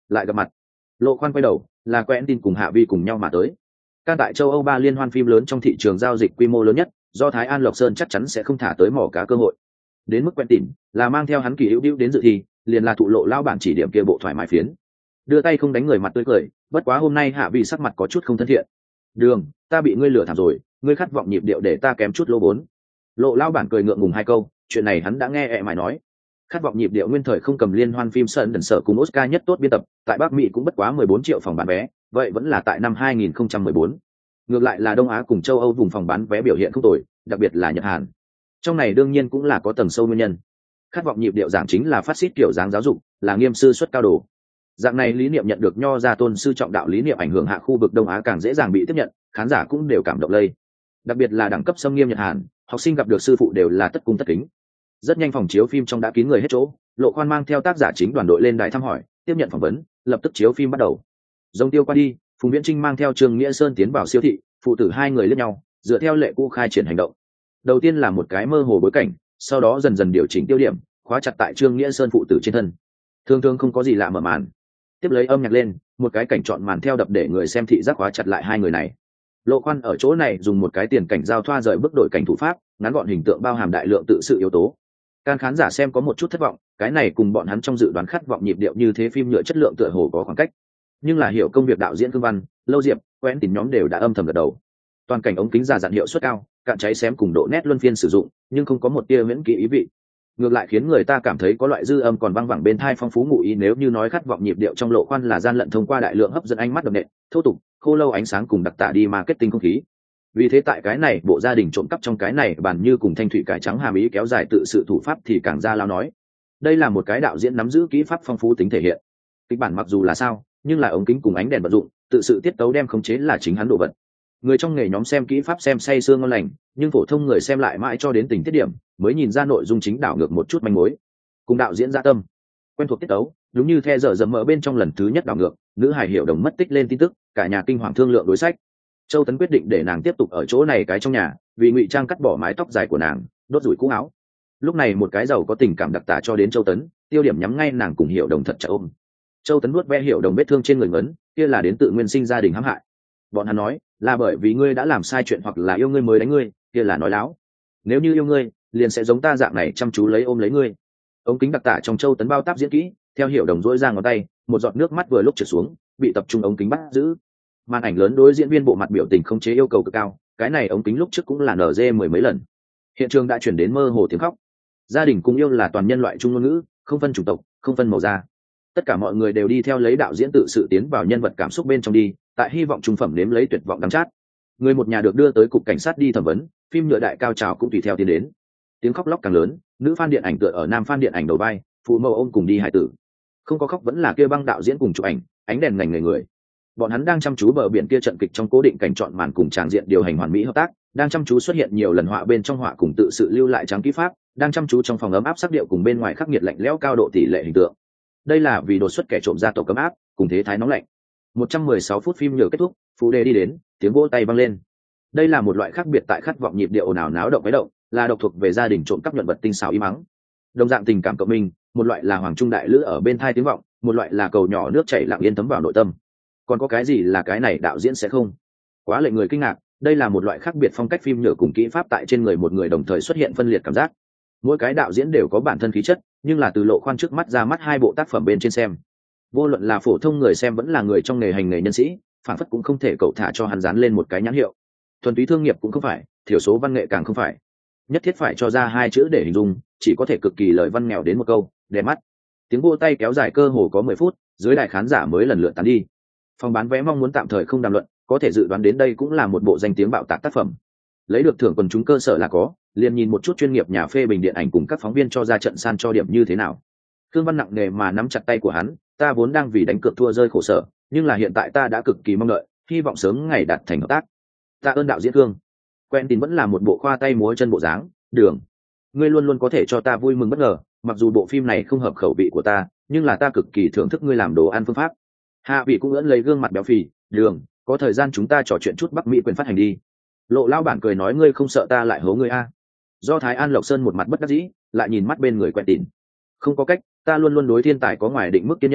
lại gặp mặt. Lộ Khoan quay đầu, là Quentin cùng Hạ Vi cùng nhau mà tới. Can tại châu Âu ba liên hoan phim lớn trong thị trường giao dịch quy mô lớn nhất, do Thái An Lộc Sơn chắc chắn sẽ không thả tới mỏ cá cơ hội. Đến mức Quentin là mang theo hắn kỳ hữu hữu đến dự thi, liền là thụ Lộ lao bản chỉ điểm kia bộ thoải mái phiến. Đưa tay không đánh người mặt tươi cười, bất quá hôm nay Hạ Vi sắc mặt có chút không thân thiện. Đường, ta bị ngươi lừa thảm rồi, ngươi khát vọng nhịp điệu để ta kém chút lô vốn. Lộ lao bản cười ngượng ngùng hai câu, chuyện này hắn đã nghe ẹ mải nói. Khát vọng nhịp điệu nguyên thời không cầm liên hoan phim Sơn đần sở cùng Oscar nhất tốt biên tập, tại Bắc Mỹ cũng bất quá mười bốn triệu phòng bán vé, vậy vẫn là tại năm hai nghìn không trăm mười bốn. Ngược lại là Đông Á cùng châu Âu vùng phòng bán vé biểu hiện không tồi, đặc biệt là Nhật Hàn. Trong này đương nhiên cũng là có tầng sâu nguyên nhân. Khát vọng nhịp điệu giảng chính là phát xít kiểu dáng giáo dục, là nghiêm sư xuất cao đồ. Dạng này lý niệm nhận được nho ra tôn sư trọng đạo lý niệm ảnh hưởng hạ khu vực Đông Á càng dễ dàng bị tiếp nhận, khán giả cũng đều cảm động lây. Đặc biệt là đẳng cấp xâm nghiêm Nhật Hàn, học sinh gặp được sư phụ đều là tất cung tất kính. Rất nhanh phòng chiếu phim trong đã kín người hết chỗ, Lộ Khoan mang theo tác giả chính đoàn đội lên đài thăm hỏi, tiếp nhận phỏng vấn, lập tức chiếu phim bắt đầu. Dòng tiêu qua đi, Phùng Viễn Trinh mang theo Trương Nghĩa Sơn tiến vào siêu thị, phụ tử hai người liếc nhau, dựa theo lệ cũ khai triển hành động. Đầu tiên là một cái mơ hồ bối cảnh, sau đó dần dần điều chỉnh tiêu điểm, khóa chặt tại Trương Nghĩa Sơn phụ tử trên thân. Thường thường không có gì lạ mở màn. Tiếp lấy âm nhạc lên, một cái cảnh chọn màn theo đập để người xem thị giác khóa chặt lại hai người này. Lộ Khoan ở chỗ này dùng một cái tiền cảnh giao thoa rời bước đổi cảnh thủ pháp, ngắn gọn hình tượng bao hàm đại lượng tự sự yếu tố. Can khán giả xem có một chút thất vọng, cái này cùng bọn hắn trong dự đoán khát vọng nhịp điệu như thế phim nhựa chất lượng tựa hồ có khoảng cách. Nhưng là hiểu công việc đạo diễn Cương Văn, Lâu Diệp, quen tìm nhóm đều đã âm thầm gật đầu. Toàn cảnh ống kính già dặn hiệu suất cao, cạn cháy xém cùng độ nét luân phiên sử dụng, nhưng không có một tia miễn kỹ ý vị. Ngược lại khiến người ta cảm thấy có loại dư âm còn văng vẳng bên tai phong phú ngụ ý. Nếu như nói khát vọng nhịp điệu trong Lộ Khoan là gian lận thông qua đại lượng hấp dẫn ánh mắt đậm nện, thô tục, khô lâu ánh sáng cùng đặc tả đi marketing không khí. Vì thế tại cái này bộ gia đình trộm cắp trong cái này bàn như cùng thanh thủy cải trắng hàm ý kéo dài tự sự thủ pháp thì càng ra lao nói. Đây là một cái đạo diễn nắm giữ kỹ pháp phong phú tính thể hiện. Kịch bản mặc dù là sao, nhưng là ống kính cùng ánh đèn vận dụng, tự sự tiết tấu đem khống chế là chính hắn đồ vật. Người trong nghề nhóm xem kỹ pháp xem say sương ngon lành, nhưng phổ thông người xem lại mãi cho đến tình tiết điểm mới nhìn ra nội dung chính đảo ngược một chút manh mối. Cùng đạo diễn gia tâm, quen thuộc tiết tấu, đúng như the dở dầm mỡ bên trong lần thứ nhất đảo ngược, nữ hài hiểu đồng mất tích lên tin tức, cả nhà kinh hoàng thương lượng đối sách. Châu Tấn quyết định để nàng tiếp tục ở chỗ này cái trong nhà, vì ngụy trang cắt bỏ mái tóc dài của nàng, đốt rủi cũ áo. Lúc này một cái giàu có tình cảm đặc tả cho đến Châu Tấn, tiêu điểm nhắm ngay nàng cùng hiểu đồng thật chặt ôm. Châu Tấn nuốt ve hiểu đồng vết thương trên người ngấn, kia là đến tự nguyên sinh gia đình hãm hại. Bọn hắn nói là bởi vì ngươi đã làm sai chuyện hoặc là yêu ngươi mới đánh ngươi, kia là nói láo. Nếu như yêu ngươi, liền sẽ giống ta dạng này chăm chú lấy ôm lấy ngươi. Ống kính đặc tả trong Châu Tấn bao táp diễn kỹ, theo hiểu đồng dỗi ra ngón tay, một giọt nước mắt vừa lúc trượt xuống, bị tập trung ống kính bắt giữ. Màn ảnh lớn đối diễn viên bộ mặt biểu tình không chế yêu cầu cực cao, cái này ống kính lúc trước cũng là nở dê mười mấy lần. Hiện trường đã chuyển đến mơ hồ tiếng khóc. Gia đình cùng yêu là toàn nhân loại chung ngôn ngữ, không phân chủng tộc, không phân màu da. Tất cả mọi người đều đi theo lấy đạo diễn tự sự tiến vào nhân vật cảm xúc bên trong đi, tại hy vọng trung phẩm nếm lấy tuyệt vọng đắng chát. Người một nhà được đưa tới cục cảnh sát đi thẩm vấn, phim nhựa đại cao trào cũng tùy theo tiến đến. Tiếng khóc lóc càng lớn, nữ fan điện ảnh tựa ở nam fan điện ảnh đầu vai, phụ mẫu ôm cùng đi hải tử. Không có khóc vẫn là kia băng đạo diễn cùng chụp ảnh, ánh đèn ngành người người. Bọn hắn đang chăm chú bờ biển kia trận kịch trong cố định cảnh chọn màn cùng tràng diện điều hành hoàn mỹ hợp tác, đang chăm chú xuất hiện nhiều lần họa bên trong họa cùng tự sự lưu lại trắng kỹ pháp, đang chăm chú trong phòng ấm áp sắc điệu cùng bên ngoài khắc nghiệt lạnh lẽo cao độ tỷ lệ hình tượng. Đây là vì đột xuất kẻ trộm gia tộc cấm áp cùng thế thái nóng lạnh. một trăm mười sáu phút phim nhựa kết thúc, phụ đề đi đến, tiếng vỗ tay vang lên. Đây là một loại khác biệt tại khát vọng nhịp điệu ồn ào náo động cái động, là độc thuộc về gia đình trộm cắp nhuận vật tinh xảo im mắng. Đồng dạng tình cảm cộng minh, một loại là hoàng trung đại lữ ở bên thai tiếng vọng, một loại là cầu nhỏ nước chảy lặng yên thấm vào nội tâm. Còn có cái gì là cái này đạo diễn sẽ không? Quá lệnh người kinh ngạc, đây là một loại khác biệt phong cách phim nhựa cùng kỹ pháp tại trên người một người đồng thời xuất hiện phân liệt cảm giác. Mỗi cái đạo diễn đều có bản thân khí chất, nhưng là từ Lộ Khoan trước mắt ra mắt hai bộ tác phẩm bên trên xem. Vô luận là phổ thông người xem vẫn là người trong nghề hành nghề nhân sĩ, phản phất cũng không thể cậu thả cho hắn dán lên một cái nhãn hiệu. Thuần túy thương nghiệp cũng không phải, thiểu số văn nghệ càng không phải. Nhất thiết phải cho ra hai chữ để hình dung, chỉ có thể cực kỳ lời văn nghèo đến một câu, đẹp mắt. Tiếng vỗ tay kéo dài cơ hồ có mười phút, dưới đài khán giả mới lần lượt tán đi. Phòng bán vé mong muốn tạm thời không đàm luận, có thể dự đoán đến đây cũng là một bộ danh tiếng bạo tạc tác phẩm. Lấy được thưởng quần chúng cơ sở là có, liền nhìn một chút chuyên nghiệp nhà phê bình điện ảnh cùng các phóng viên cho ra trận san cho điểm như thế nào. Khương Văn nặng nề mà nắm chặt tay của hắn, ta vốn đang vì đánh cược thua rơi khổ sở, nhưng là hiện tại ta đã cực kỳ mong đợi, hy vọng sớm ngày đạt thành hợp tác. Ta ơn đạo diễn Khương. Quentin vẫn là một bộ khoa tay múa chân bộ dáng, Đường, ngươi luôn luôn có thể cho ta vui mừng bất ngờ, mặc dù bộ phim này không hợp khẩu vị của ta, nhưng là ta cực kỳ thưởng thức ngươi làm đồ ăn phương pháp. Hạ vị cũng ưỡn lấy gương mặt béo phì, Đường, có thời gian chúng ta trò chuyện chút Bắc Mỹ quyền phát hành đi. Lộ lao bản cười nói ngươi không sợ ta lại hố ngươi a? Do Thái An Lộc Sơn một mặt bất đắc dĩ, lại nhìn mắt bên người Quentin. Không có cách, ta luôn luôn đối thiên tài có ngoài định mức kiên nhẫn,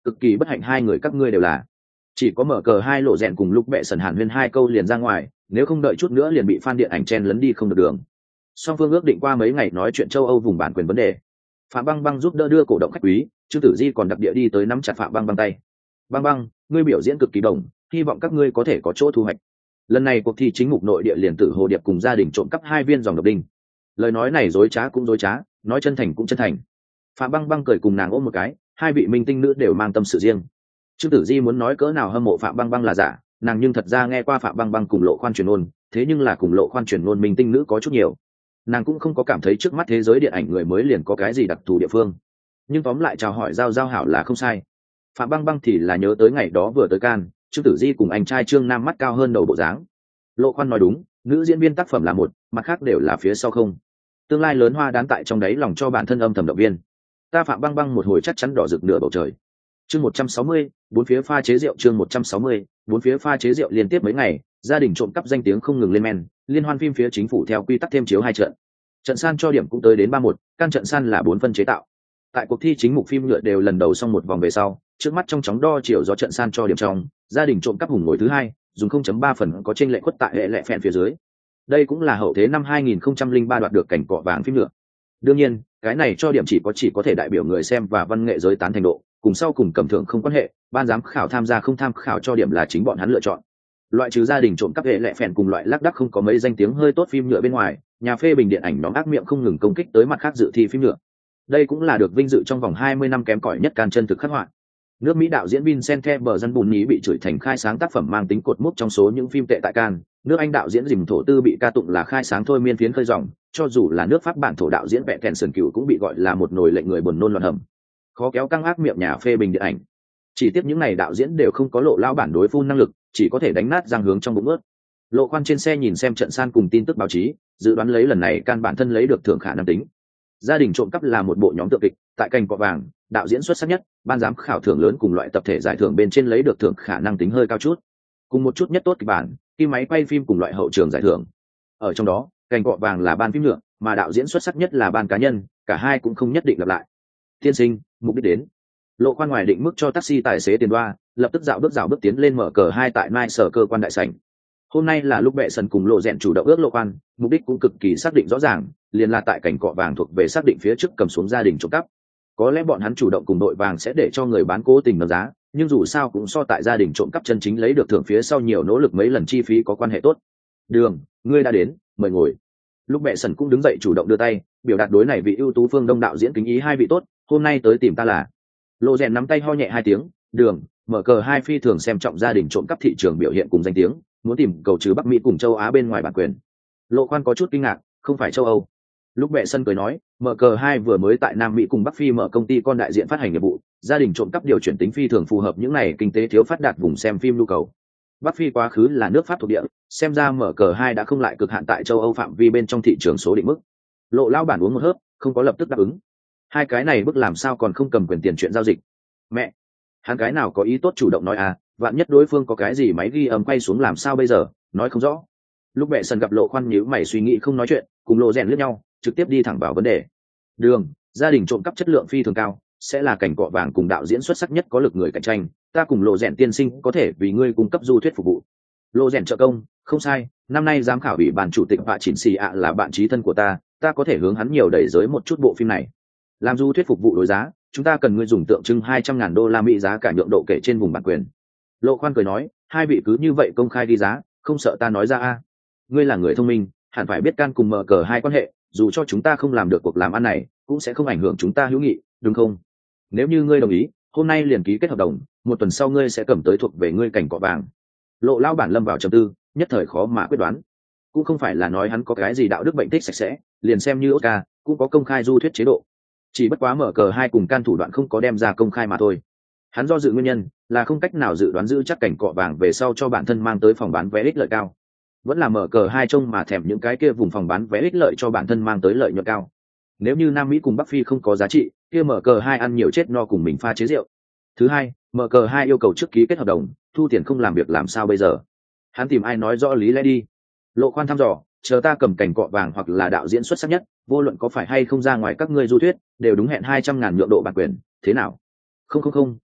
cực kỳ bất hạnh hai người các ngươi đều là. Chỉ có mở cờ hai lộ rèn cùng lúc bệ sần hàn huyên hai câu liền ra ngoài, nếu không đợi chút nữa liền bị fan điện ảnh chen lấn đi không được đường. Song phương ước định qua mấy ngày nói chuyện châu Âu vùng bản quyền vấn đề. Phạm Băng Băng giúp đỡ đưa cổ động khách quý, Trương Tử Di còn đặc địa đi tới nắm chặt Phạm Băng Băng tay. Băng Băng, ngươi biểu diễn cực kỳ đồng, hy vọng các ngươi có thể có chỗ thu hoạch. Lần này cuộc thi chính mục nội địa liền tử Hồ Điệp cùng gia đình trộm cắp hai viên dòng độc đinh. Lời nói này dối trá cũng dối trá, nói chân thành cũng chân thành. Phạm Băng Băng cười cùng nàng ôm một cái, hai vị minh tinh nữ đều mang tâm sự riêng. Trương Tử Di muốn nói cỡ nào hâm mộ Phạm Băng Băng là giả, nàng nhưng thật ra nghe qua Phạm Băng Băng cùng Lộ Khoan truyền ngôn, thế nhưng là cùng Lộ Khoan truyền ngôn minh tinh nữ có chút nhiều. Nàng cũng không có cảm thấy trước mắt thế giới điện ảnh người mới liền có cái gì đặc thù địa phương. Nhưng tóm lại chào hỏi giao giao hảo là không sai. Phạm Băng Băng thì là nhớ tới ngày đó vừa tới Cannes, Trương Tử Di cùng anh trai Trương Nam mắt cao hơn đầu bộ dáng. Lộ Khoan nói đúng, nữ diễn viên tác phẩm là một, mặt khác đều là phía sau không. Tương lai lớn hoa đán tại trong đấy lòng cho bản thân âm thầm động viên. Ta Phạm Băng Băng một hồi chắc chắn đỏ rực nửa bầu trời. Chương một trăm sáu mươi, bốn phía pha chế rượu chương một trăm sáu mươi, bốn phía pha chế rượu liên tiếp mấy ngày, gia đình trộm cắp danh tiếng không ngừng lên men, liên hoan phim phía chính phủ theo quy tắc thêm chiếu hai trận. Trận san cho điểm cũng tới đến ba một, căn trận san là bốn phân chế tạo. Tại cuộc thi chính mục phim nhựa đều lần đầu xong một vòng về sau, trước mắt trong chóng đo chiều gió trận san cho điểm trong, gia đình trộm cắp hùng ngồi thứ hai, dùng không chấm ba phần có chênh lệch khuất tại hệ lệ phèn phía dưới. Đây cũng là hậu thế năm hai nghìn không trăm lẻ ba đoạt được cảnh cọ vàng phim nhựa. Đương nhiên, cái này cho điểm chỉ có chỉ có thể đại biểu người xem và văn nghệ giới tán thành độ, cùng sau cùng cầm thưởng không quan hệ, ban giám khảo tham gia không tham khảo cho điểm là chính bọn hắn lựa chọn. Loại trừ gia đình trộm cắp hệ lệ phèn cùng loại lác đác không có mấy danh tiếng hơi tốt phim nhựa bên ngoài, nhà phê bình điện ảnh nhóm ác miệng không ngừng công kích tới mặt khác dự thi phim nhựa. Đây cũng là được vinh dự trong vòng hai mươi năm kém cỏi nhất can chân thực khắc họa. Nước Mỹ đạo diễn Vincent Bờ dân bùn nhí bị chửi thành khai sáng tác phẩm mang tính cột mốc trong số những phim tệ tại Cannes. Nước Anh đạo diễn Dìm Thổ Tư bị ca tụng là khai sáng thôi miên phiến khơi dòng, cho dù là nước Pháp bản thổ đạo diễn Vẽ Kèn Sần Cửu cũng bị gọi là một nồi lệnh người buồn nôn loạn hầm. Khó kéo căng ác miệng nhà phê bình điện ảnh. Chỉ tiếc những này đạo diễn đều không có lộ lao bản đối phun năng lực, chỉ có thể đánh nát răng hướng trong bụng ướt. Lộ Khoan trên xe nhìn xem trận san cùng tin tức báo chí, dự đoán lấy lần này can bản thân lấy được thưởng khả năng tính. Gia đình trộm cắp là một bộ nhóm tượng kịch, tại cành cọ vàng, đạo diễn xuất sắc nhất, ban giám khảo thưởng lớn cùng loại tập thể giải thưởng bên trên lấy được thưởng khả năng tính hơi cao chút. Cùng một chút nhất tốt kịch bản, khi máy quay phim cùng loại hậu trường giải thưởng. Ở trong đó, cành cọ vàng là ban phim nhựa, mà đạo diễn xuất sắc nhất là ban cá nhân, cả hai cũng không nhất định lặp lại. Tiên sinh, mục đích đến. Lộ Khoan ngoài định mức cho taxi tài xế tiền đoa, lập tức dạo bước dạo bước tiến lên mở cờ hai tại mai sở cơ quan đại sảnh. Hôm nay là lúc bệ sần cùng Lộ Rèn chủ động ước Lộ Khoan, mục đích cũng cực kỳ xác định rõ ràng, liền là tại cảnh cọ vàng thuộc về xác định phía trước cầm xuống gia đình trộm cắp. Có lẽ bọn hắn chủ động cùng đội vàng sẽ để cho người bán cố tình nâng giá, nhưng dù sao cũng so tại gia đình trộm cắp chân chính lấy được thưởng phía sau nhiều nỗ lực mấy lần chi phí có quan hệ tốt. Đường, ngươi đã đến, mời ngồi. Lúc bệ sần cũng đứng dậy chủ động đưa tay, biểu đạt đối này vị ưu tú phương đông đạo diễn kính ý hai vị tốt, hôm nay tới tìm ta là. Lộ Rèn nắm tay ho nhẹ hai tiếng, đường, mở cờ hai phi thường xem trọng gia đình trộm cắp thị trường biểu hiện cùng danh tiếng, muốn tìm cầu trừ Bắc Mỹ cùng châu Á bên ngoài bản quyền. Lộ Khoan có chút kinh ngạc, không phải châu Âu. Lúc bệ sân cười nói, mở cờ hai vừa mới tại Nam Mỹ cùng Bắc Phi mở công ty con đại diện phát hành nghiệp vụ, gia đình trộm cắp điều chuyển tính phi thường phù hợp những này kinh tế thiếu phát đạt vùng xem phim nhu cầu. Bắc Phi quá khứ là nước Pháp thuộc địa, xem ra mở cờ hai đã không lại cực hạn tại châu Âu phạm vi bên trong thị trường số định mức. Lộ lao bản uống một hớp, không có lập tức đáp ứng. Hai cái này bức làm sao còn không cầm quyền tiền chuyện giao dịch. Mẹ, hắn cái nào có ý tốt chủ động nói à, vạn nhất đối phương có cái gì máy ghi âm quay xuống làm sao bây giờ, nói không rõ. Lúc bệ sân gặp Lộ Khoan nhíu mày suy nghĩ không nói chuyện, cùng Lộ Rèn liếc nhau, trực tiếp đi thẳng vào vấn đề. Đường, gia đình trộm cắp chất lượng phi thường cao, sẽ là cảnh cọ vàng cùng đạo diễn xuất sắc nhất có lực người cạnh tranh, ta cùng Lộ Rèn tiên sinh có thể vì ngươi cung cấp du thuyết phục vụ. Lộ Rèn trợ công, không sai, năm nay giám khảo ủy ban chủ tịch Vạ Chỉnh Xì ạ là bạn trí thân của ta, ta có thể hướng hắn nhiều đẩy giới một chút bộ phim này. Làm du thuyết phục vụ đối giá, chúng ta cần ngươi dùng tượng trưng hai trăm ngàn đô la Mỹ giá cả nhượng độ kể trên vùng bản quyền. Lộ Khoan cười nói, hai vị cứ như vậy công khai đi giá, không sợ ta nói ra a? Ngươi là người thông minh, hẳn phải biết can cùng mở cờ hai quan hệ, dù cho chúng ta không làm được cuộc làm ăn này, cũng sẽ không ảnh hưởng chúng ta hữu nghị, đúng không? Nếu như ngươi đồng ý, hôm nay liền ký kết hợp đồng, một tuần sau ngươi sẽ cầm tới thuộc về ngươi cảnh cọ vàng. Lộ lao bản lâm vào trầm tư, nhất thời khó mà quyết đoán. Cũng không phải là nói hắn có cái gì đạo đức bệnh tích sạch sẽ, liền xem như Oscar, cũng có công khai du thuyết chế độ. Chỉ bất quá mở cờ hai cùng can thủ đoạn không có đem ra công khai mà thôi. Hắn do dự nguyên nhân là không cách nào dự đoán giữ chắc cảnh cọ vàng về sau cho bản thân mang tới phòng bán vé ích lợi cao. Vẫn là mở cờ hai trông mà thèm những cái kia vùng phòng bán vé ích lợi cho bản thân mang tới lợi nhuận cao. Nếu như Nam Mỹ cùng Bắc Phi không có giá trị, kia mở cờ hai ăn nhiều chết no cùng mình pha chế rượu. Thứ hai, mở cờ hai yêu cầu trước ký kết hợp đồng, thu tiền không làm việc làm sao bây giờ? Hắn tìm ai nói rõ lý lẽ đi. Lộ Khoan thăm dò, chờ ta cầm cảnh cọ vàng hoặc là đạo diễn xuất sắc nhất, vô luận có phải hay không ra ngoài các ngươi du thuyết, đều đúng hẹn hai trăm ngàn nhượng độ bản quyền, thế nào? Không không không,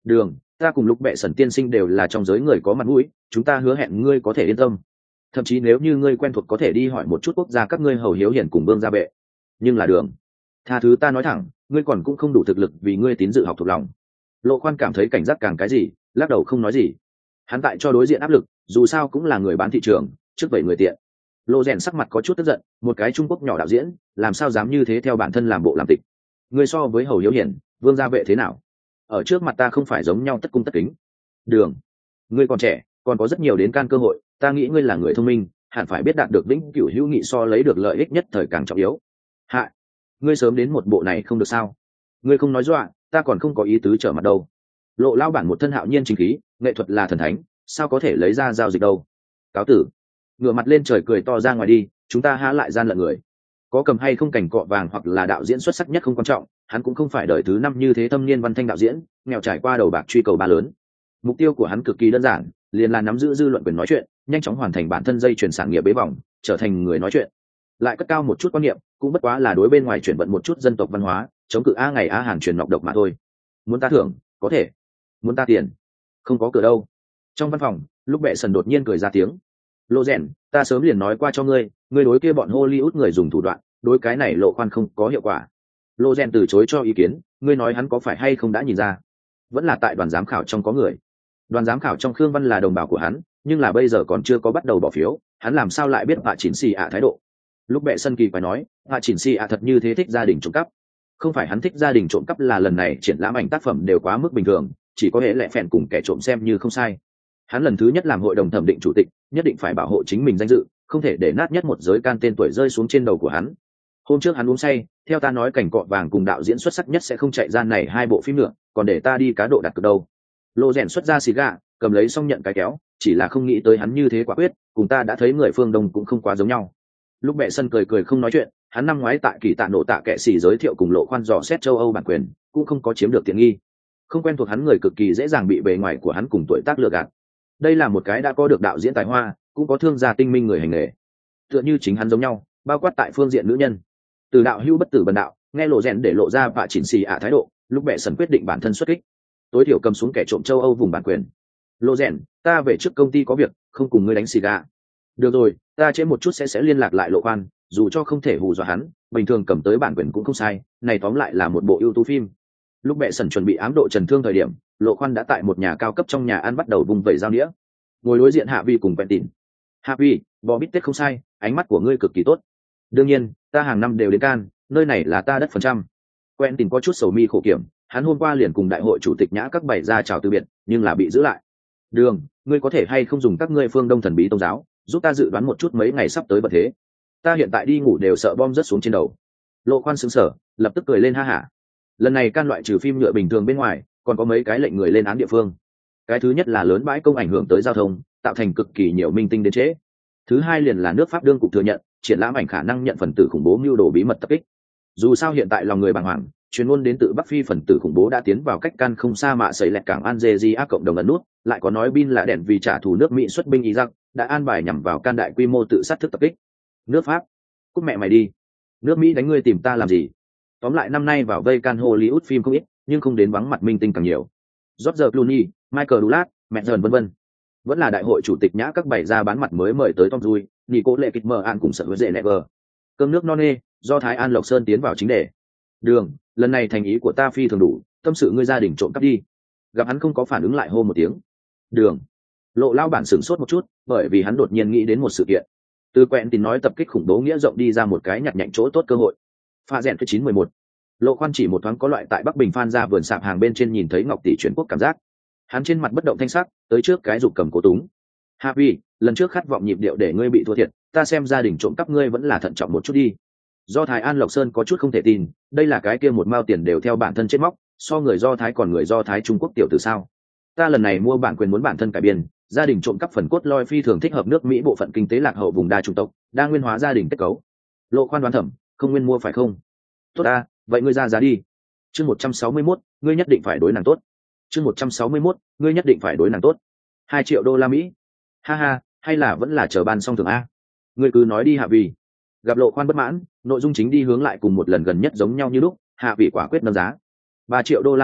Đường, ta cùng Lục Bệ Sẩn tiên sinh đều là trong giới người có mặt mũi, chúng ta hứa hẹn ngươi có thể yên tâm. Thậm chí nếu như ngươi quen thuộc có thể đi hỏi một chút quốc gia các ngươi hầu hiếu hiển cùng Vương gia Bệ. Nhưng là Đường, tha thứ ta nói thẳng, ngươi còn cũng không đủ thực lực vì ngươi tín dự học thuộc lòng. Lộ Khoan cảm thấy cảnh giác càng cái gì, lắc đầu không nói gì. Hắn tại cho đối diện áp lực, dù sao cũng là người bán thị trường, trước vậy người tiện. Lộ Rèn sắc mặt có chút tức giận, một cái Trung Quốc nhỏ đạo diễn, làm sao dám như thế theo bản thân làm bộ làm tịch. Ngươi so với hầu hiếu hiển, Vương gia Vệ thế nào? Ở trước mặt ta không phải giống nhau tất cung tất kính. Đường, ngươi còn trẻ, còn có rất nhiều đến can cơ hội, ta nghĩ ngươi là người thông minh, hẳn phải biết đạt được vĩnh cửu hữu nghị so lấy được lợi ích nhất thời càng trọng yếu. Hạ, ngươi sớm đến một bộ này không được sao? Ngươi không nói dọa, ta còn không có ý tứ trở mặt đâu. Lộ lao bản một thân hạo nhiên chính khí, nghệ thuật là thần thánh, sao có thể lấy ra giao dịch đâu? Cáo tử. Ngửa mặt lên trời cười to ra ngoài đi, chúng ta há lại gian lận người. Có cầm hay không cảnh cọ vàng hoặc là đạo diễn xuất sắc nhất không quan trọng, hắn cũng không phải đời thứ năm như thế thâm niên văn thanh đạo diễn, nghèo trải qua đầu bạc truy cầu ba lớn. Mục tiêu của hắn cực kỳ đơn giản, liền là nắm giữ dư luận quyền nói chuyện, nhanh chóng hoàn thành bản thân dây chuyển sản nghiệp bế vòng, trở thành người nói chuyện. Lại cất cao một chút quan niệm, cũng bất quá là đối bên ngoài chuyển vận một chút dân tộc văn hóa, chống cự a ngày a hàng truyền ngọc độc mà thôi. Muốn ta thưởng, có thể. Muốn ta tiền, không có cửa đâu. Trong văn phòng, lúc Bệ Sần đột nhiên cười ra tiếng. Lộ Rèn, ta sớm liền nói qua cho ngươi, ngươi đối kia bọn Hollywood người dùng thủ đoạn, đối cái này Lộ Khoan không có hiệu quả. Lộ Rèn từ chối cho ý kiến, ngươi nói hắn có phải hay không đã nhìn ra? Vẫn là tại đoàn giám khảo trong có người. Đoàn giám khảo trong Khương Văn là đồng bào của hắn, nhưng là bây giờ còn chưa có bắt đầu bỏ phiếu, hắn làm sao lại biết Hạ Chỉnh Xì ạ thái độ? Lúc Bệ Sân kỳ phải nói, Hạ Chỉnh Xì ạ thật như thế thích gia đình trộm cắp. Không phải hắn thích gia đình trộm cắp, là lần này triển lãm ảnh tác phẩm đều quá mức bình thường, chỉ có hệ lệ phèn cùng kẻ trộm xem như không sai. Hắn lần thứ nhất làm hội đồng thẩm định chủ tịch, nhất định phải bảo hộ chính mình danh dự, không thể để nát nhất một giới can tên tuổi rơi xuống trên đầu của hắn. Hôm trước hắn uống say, theo ta nói cảnh cọ vàng cùng đạo diễn xuất sắc nhất sẽ không chạy ra này hai bộ phim nữa, còn để ta đi cá độ đặt cược đâu. Lô Rèn xuất ra xì gà, cầm lấy xong nhận cái kéo, chỉ là không nghĩ tới hắn như thế quả quyết, cùng ta đã thấy người phương Đông cũng không quá giống nhau. Lúc Bệ Sân cười cười không nói chuyện, hắn năm ngoái tại kỳ tạ nổ tạ kệ xì giới thiệu cùng Lộ Khoan dò xét châu Âu bản quyền, cũng không có chiếm được tiện nghi. Không quen thuộc hắn người cực kỳ dễ dàng bị bề ngoài của hắn cùng tuổi tác lừa gạt. Đây là một cái đã có được đạo diễn tài hoa, cũng có thương gia tinh minh người hành nghề. Tựa như chính hắn giống nhau, bao quát tại phương diện nữ nhân. Từ đạo hữu bất tử bần đạo, nghe Lộ Rèn để lộ ra và chỉnh xì ạ thái độ, lúc Bệ Sần quyết định bản thân xuất kích, tối thiểu cầm xuống kẻ trộm châu Âu vùng bản quyền. Lộ Rèn, ta về trước công ty có việc, không cùng ngươi đánh xì gà. Được rồi, ta trễ một chút sẽ sẽ liên lạc lại Lộ Khoan, dù cho không thể hù dọa hắn, bình thường cầm tới bản quyền cũng không sai, này tóm lại là một bộ ưu tú phim. Lúc Bệ Sần chuẩn bị ám độ trần thương thời điểm, Lộ Khoan đã tại một nhà cao cấp trong nhà ăn bắt đầu vung vẩy dao đĩa. Ngồi đối diện Hạ Vi cùng Vẹn Tịn. Hạ Vi, bò bít tết không sai, ánh mắt của ngươi cực kỳ tốt. Đương nhiên, ta hàng năm đều đến Can, nơi này là ta đất phần trăm. Quen Tịn có chút sầu mi khổ kiểm, hắn hôm qua liền cùng đại hội chủ tịch nhã các bảy ra chào từ biệt, nhưng là bị giữ lại. Đường, ngươi có thể hay không dùng các ngươi phương Đông thần bí tôn giáo, giúp ta dự đoán một chút mấy ngày sắp tới bật thế. Ta hiện tại đi ngủ đều sợ bom rớt xuống trên đầu. Lộ Khoan sững sờ, lập tức cười lên ha hả. Lần này Can loại trừ phim nhựa bình thường bên ngoài, còn có mấy cái lệnh người lên án địa phương. Cái thứ nhất là lớn bãi công ảnh hưởng tới giao thông, tạo thành cực kỳ nhiều minh tinh đến trễ. Thứ hai liền là nước Pháp đương cục thừa nhận, triển lãm ảnh khả năng nhận phần tử khủng bố mưu đồ bí mật tập kích. Dù sao hiện tại lòng người bàng hoàng, truyền ngôn đến từ Bắc Phi phần tử khủng bố đã tiến vào cách Can không xa mạ sấy lẹt cảng Algeria cộng đồng ẩn nút, lại có nói bin là đèn vì trả thù nước Mỹ xuất binh Iraq, đã an bài nhằm vào Can đại quy mô tự sát thức tập kích. Nước Pháp, cút mẹ mày đi. Nước Mỹ đánh ngươi tìm ta làm gì? Tóm lại năm nay vào vây Can Hollywood phim không ít, nhưng không đến vắng mặt minh tinh càng nhiều. George Clooney, Michael Douglas, mẹ dần vân vân. Vẫn là đại hội chủ tịch nhã các bảy ra bán mặt mới mời tới Tom Cruise, Nico lệ kịch mờ an cùng sợ với dễ never. Cơm nước no nê, do Thái An Lộc Sơn tiến vào chính đề. Đường, lần này thành ý của ta phi thường đủ, tâm sự ngươi gia đình trộm cắp đi. Gặp hắn không có phản ứng lại hô một tiếng. Đường. Lộ lao bản sửng sốt một chút, bởi vì hắn đột nhiên nghĩ đến một sự kiện. Từ Quẹn Tín nói tập kích khủng bố nghĩa rộng đi ra một cái nhặt nhạnh chỗ tốt cơ hội. Pha rèn cái chín mười một. Lộ Khoan chỉ một thoáng có loại tại Bắc Bình Phan ra vườn sạp hàng bên trên nhìn thấy ngọc tỷ chuyển quốc cảm giác. Hắn trên mặt bất động thanh sắc, tới trước cái dục cầm cố túng. Happy, lần trước khát vọng nhịp điệu để ngươi bị thua thiệt, ta xem gia đình trộm cắp ngươi vẫn là thận trọng một chút đi. Do Thái An Lộc Sơn có chút không thể tin, đây là cái kia một mao tiền đều theo bản thân chết móc, so người Do Thái còn người Do Thái Trung Quốc tiểu tử sao? Ta lần này mua bản quyền muốn bản thân cải biên, gia đình trộm cắp phần cốt lõi phi thường thích hợp nước Mỹ bộ phận kinh tế lạc hậu vùng đa chủng tộc, đa nguyên hóa gia đình kết cấu. Lộ Khoan đoán thẩm, không nguyên mua phải không? Tốt a, vậy ngươi ra giá đi. Chương một trăm sáu mươi mốt, ngươi nhất định phải đối nàng tốt. Chương một trăm sáu mươi mốt, ngươi nhất định phải đối nàng tốt. Hai triệu đô la Mỹ. Ha ha, hay là vẫn là chờ ban xong thường a. Ngươi cứ nói đi Hạ Vì. Gặp Lộ Khoan bất mãn, nội dung chính đi hướng lại cùng một lần gần nhất giống nhau như lúc, Hạ Vì quả quyết nâng giá. Ba triệu đô la Mỹ,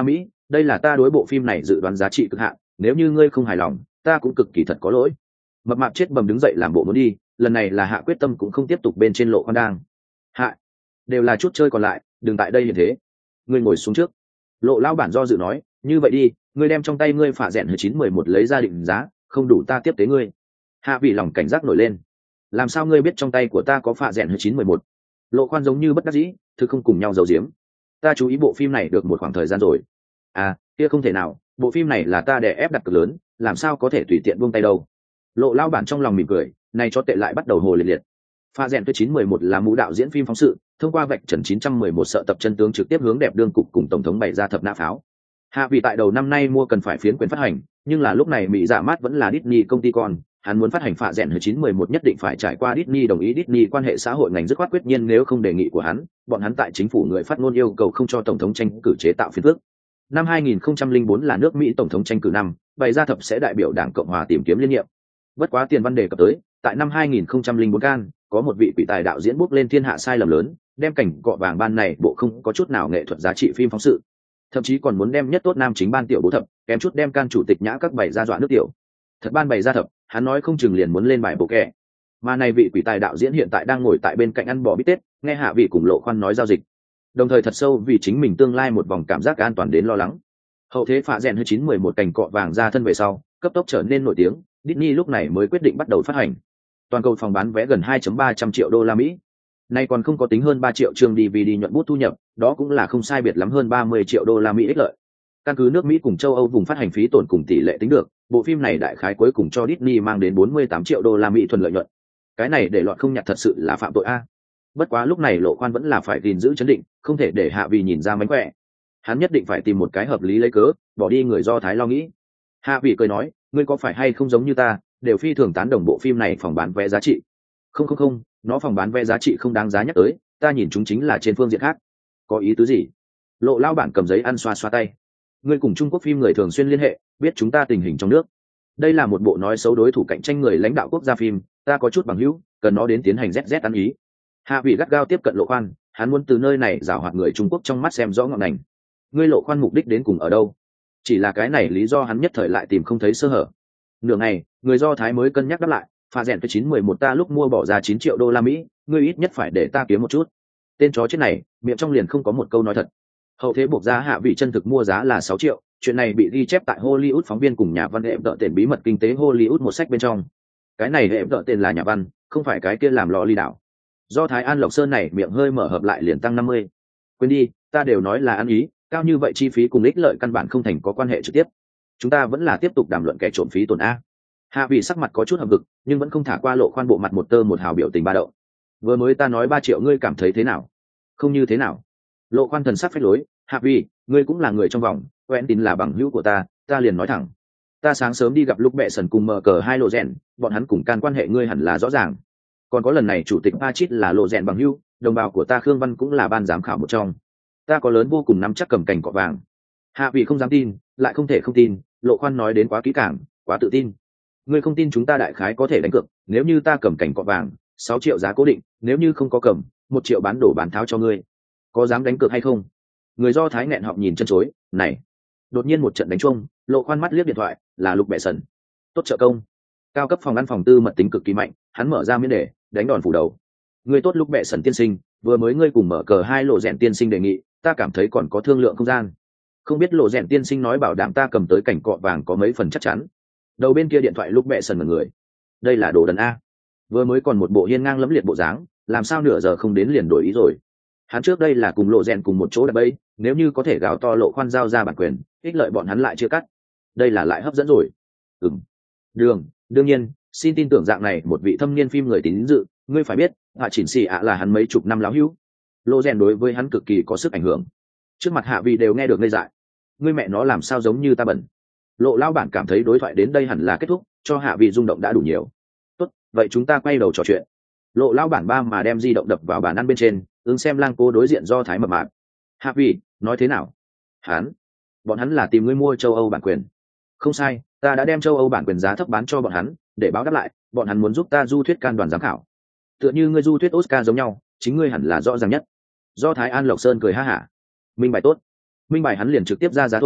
đây là ta đối bộ phim này dự đoán giá trị cực hạn, nếu như ngươi không hài lòng ta cũng cực kỳ thật có lỗi. Mập mạp chết bầm đứng dậy làm bộ muốn đi, lần này là hạ quyết tâm cũng không tiếp tục bên trên lộ khoan đang hạ, đều là chút chơi còn lại, đừng tại đây hiện thế. Ngươi ngồi xuống trước. Lộ lao bản do dự nói, như vậy đi, ngươi đem trong tay ngươi phả rèn hơi chín mười một lấy ra định giá, không đủ ta tiếp tế ngươi. Hạ vì lòng cảnh giác nổi lên, làm sao ngươi biết trong tay của ta có phả rèn hơi chín mười một? Lộ khoan giống như bất đắc dĩ, thứ không cùng nhau giấu giếm. Ta chú ý bộ phim này được một khoảng thời gian rồi. À, kia không thể nào, bộ phim này là ta đè ép đặt cực lớn, làm sao có thể tùy tiện buông tay đâu. Lộ lao bản trong lòng mỉm cười, này cho tệ lại bắt đầu hồ liệt liệt. Pha rèn chín mười một là mũ đạo diễn phim phóng sự, thông qua vạch trần chín trăm mười một sợ tập chân tướng trực tiếp hướng đẹp đương cục cùng tổng thống bày ra thập nã pháo. Hạ vì tại đầu năm nay mua cần phải phiến quyền phát hành, nhưng là lúc này Mỹ Dạ Mát vẫn là Disney công ty con, hắn muốn phát hành Pha rèn chín mười một nhất định phải trải qua Disney đồng ý. Disney quan hệ xã hội ngành dứt khoát quyết nhiên, nếu không đề nghị của hắn, bọn hắn tại chính phủ người phát ngôn yêu cầu không cho tổng thống tranh cử chế tạo phiến phức. Năm hai nghìn không trăm lẻ bốn là nước Mỹ tổng thống tranh cử năm, bày ra thập sẽ đại biểu Đảng Cộng hòa tìm kiếm liên nhiệm. Bất quá tiền văn đề cập tới, tại năm hai nghìn không trăm lẻ bốn can, có một vị quỷ tài đạo diễn bước lên thiên hạ sai lầm lớn, đem cảnh cọ vàng ban này bộ không có chút nào nghệ thuật giá trị phim phóng sự, thậm chí còn muốn đem nhất tốt nam chính ban tiểu bố thập, kém chút đem can chủ tịch nhã các bày ra dọa nước tiểu. Thật ban bày ra thập, hắn nói không chừng liền muốn lên bài bộ kẻ. Mà này vị quỷ tài đạo diễn hiện tại đang ngồi tại bên cạnh ăn bò bít tết, nghe hạ vị cùng Lộ Khoan nói giao dịch, đồng thời thật sâu vì chính mình tương lai một vòng cảm giác an toàn đến lo lắng. Hậu thế phạ rèn hơi chín mười một cảnh cọ vàng ra thân về sau, cấp tốc trở nên nổi tiếng, Disney lúc này mới quyết định bắt đầu phát hành. Toàn cầu phòng bán vé gần hai phẩy ba trăm triệu đô la Mỹ. Nay còn không có tính hơn ba triệu chương đê vê đê nhuận bút thu nhập, đó cũng là không sai biệt lắm hơn ba mươi triệu đô la Mỹ ích lợi. Căn cứ nước Mỹ cùng châu Âu vùng phát hành phí tổn cùng tỷ lệ tính được, bộ phim này đại khái cuối cùng cho Disney mang đến bốn mươi tám triệu đô la Mỹ thuần lợi nhuận. Cái này để lọt không nhặt thật sự là phạm tội a. Bất quá lúc này Lộ Khoan vẫn là phải gìn giữ chấn định, không thể để Hạ Vì nhìn ra mánh khỏe. Hắn nhất định phải tìm một cái hợp lý lấy cớ, bỏ đi người Do Thái lo nghĩ. Hạ Vì cười nói, ngươi có phải hay không giống như ta, đều phi thường tán đồng bộ phim này phòng bán vé giá trị. Không không không, nó phòng bán vé giá trị không đáng giá nhắc tới, ta nhìn chúng chính là trên phương diện khác. Có ý tứ gì? Lộ lao bản cầm giấy ăn xoa xoa tay. Ngươi cùng Trung Quốc phim người thường xuyên liên hệ, biết chúng ta tình hình trong nước. Đây là một bộ nói xấu đối thủ cạnh tranh người lãnh đạo quốc gia phim, ta có chút bằng hữu, cần nó đến tiến hành zz ăn ý. Hạ Vị gắt gao tiếp cận Lộ Khoan, hắn muốn từ nơi này giảo hoạt người Trung Quốc trong mắt xem rõ ngọn ngành. Ngươi Lộ Khoan mục đích đến cùng ở đâu? Chỉ là cái này lý do hắn nhất thời lại tìm không thấy sơ hở. Nửa ngày, người Do Thái mới cân nhắc đáp lại, pha rèn tới chín mười một ta lúc mua bỏ ra chín triệu đô la Mỹ, ngươi ít nhất phải để ta kiếm một chút. Tên chó chết này, miệng trong liền không có một câu nói thật. Hậu thế buộc giá Hạ Vị chân thực mua giá là sáu triệu, chuyện này bị ghi chép tại Hollywood phóng viên cùng nhà văn hệ đỡ tiền bí mật kinh tế Hollywood một sách bên trong. Cái này hệ đỡ tiền là nhà văn, không phải cái kia làm lò ly đảo. Do Thái An Lộc Sơn này miệng hơi mở hợp lại liền tăng năm mươi. Quên đi, ta đều nói là ăn ý, cao như vậy chi phí cùng ích lợi căn bản không thành có quan hệ trực tiếp. Chúng ta vẫn là tiếp tục đàm luận kẻ trộm phí tổn a. Hạ Vị sắc mặt có chút hậm hực, nhưng vẫn không thả qua Lộ Khoan bộ mặt một tơ một hào biểu tình ba đậu. Vừa mới ta nói ba triệu ngươi cảm thấy thế nào? Không như thế nào? Lộ Khoan thần sắc phách lối, Hạ Vị, ngươi cũng là người trong vòng, quen tin là bằng hữu của ta, ta liền nói thẳng. Ta sáng sớm đi gặp lúc mẹ sần cùng mở cờ hai lộ rèn, bọn hắn cùng can quan hệ ngươi hẳn là rõ ràng. Còn có lần này chủ tịch Pachit là lộ rèn bằng hữu, đồng bào của ta Khương Văn cũng là ban giám khảo một trong. Ta có lớn vô cùng nắm chắc cầm cành cọ vàng. Hạ Vị không dám tin, lại không thể không tin, Lộ Khoan nói đến quá kỹ càng, quá tự tin. Ngươi không tin chúng ta đại khái có thể đánh cược, nếu như ta cầm cành cọ vàng, sáu triệu giá cố định, nếu như không có cầm, một triệu bán đổ bán tháo cho ngươi. Có dám đánh cược hay không? Người Do Thái nghẹn họng nhìn chân chối, này. Đột nhiên một trận đánh chuông, Lộ Khoan mắt liếc điện thoại, là Lục Bệ Sần. Tốt trợ công. Cao cấp phòng ăn phòng tư mật tính cực kỳ mạnh, hắn mở ra miễn đề, đánh đòn phủ đầu. Ngươi tốt Lục Bệ Sần tiên sinh, vừa mới ngươi cùng mở cờ hai lộ rèn tiên sinh đề nghị, ta cảm thấy còn có thương lượng không gian. Không biết lộ rèn tiên sinh nói bảo đảm ta cầm tới cảnh cọ vàng có mấy phần chắc chắn. Đầu bên kia điện thoại Lục Bệ Sần ngẩn người. Đây là đồ đần a. Vừa mới còn một bộ hiên ngang lẫm liệt bộ dáng, làm sao nửa giờ không đến liền đổi ý rồi. Hắn trước đây là cùng lộ rèn cùng một chỗ đập bẫy, nếu như có thể gào to Lộ Khoan giao ra bản quyền, ích lợi bọn hắn lại chưa cắt. Đây là lại hấp dẫn rồi. Ừm. Đường, đương nhiên, xin tin tưởng dạng này một vị thâm niên phim người tín dự, ngươi phải biết, Hạ Chỉnh Sĩ ạ là hắn mấy chục năm láo hữu. Lộ rèn đối với hắn cực kỳ có sức ảnh hưởng. Trước mặt Hạ Vị đều nghe được ngây dại. Ngươi mẹ nó làm sao giống như ta bẩn. Lộ lao bản cảm thấy đối thoại đến đây hẳn là kết thúc, cho Hạ Vị rung động đã đủ nhiều. Tốt, vậy chúng ta quay đầu trò chuyện. Lộ lao bản ba mà đem di động đập vào bàn ăn bên trên, ứng xem lang cô đối diện Do Thái mập mạp. Hạ Vị, nói thế nào? Hắn, bọn hắn là tìm ngươi mua châu Âu bản quyền. Không sai, ta đã đem châu Âu bản quyền giá thấp bán cho bọn hắn, để báo đáp lại, bọn hắn muốn giúp ta du thuyết can đoàn giám khảo. Tựa như ngươi du thuyết Oscar giống nhau, chính ngươi hẳn là rõ ràng nhất. Do Thái An Lộc Sơn cười ha hả. Minh bài tốt. Minh bài hắn liền trực tiếp ra giá thôi,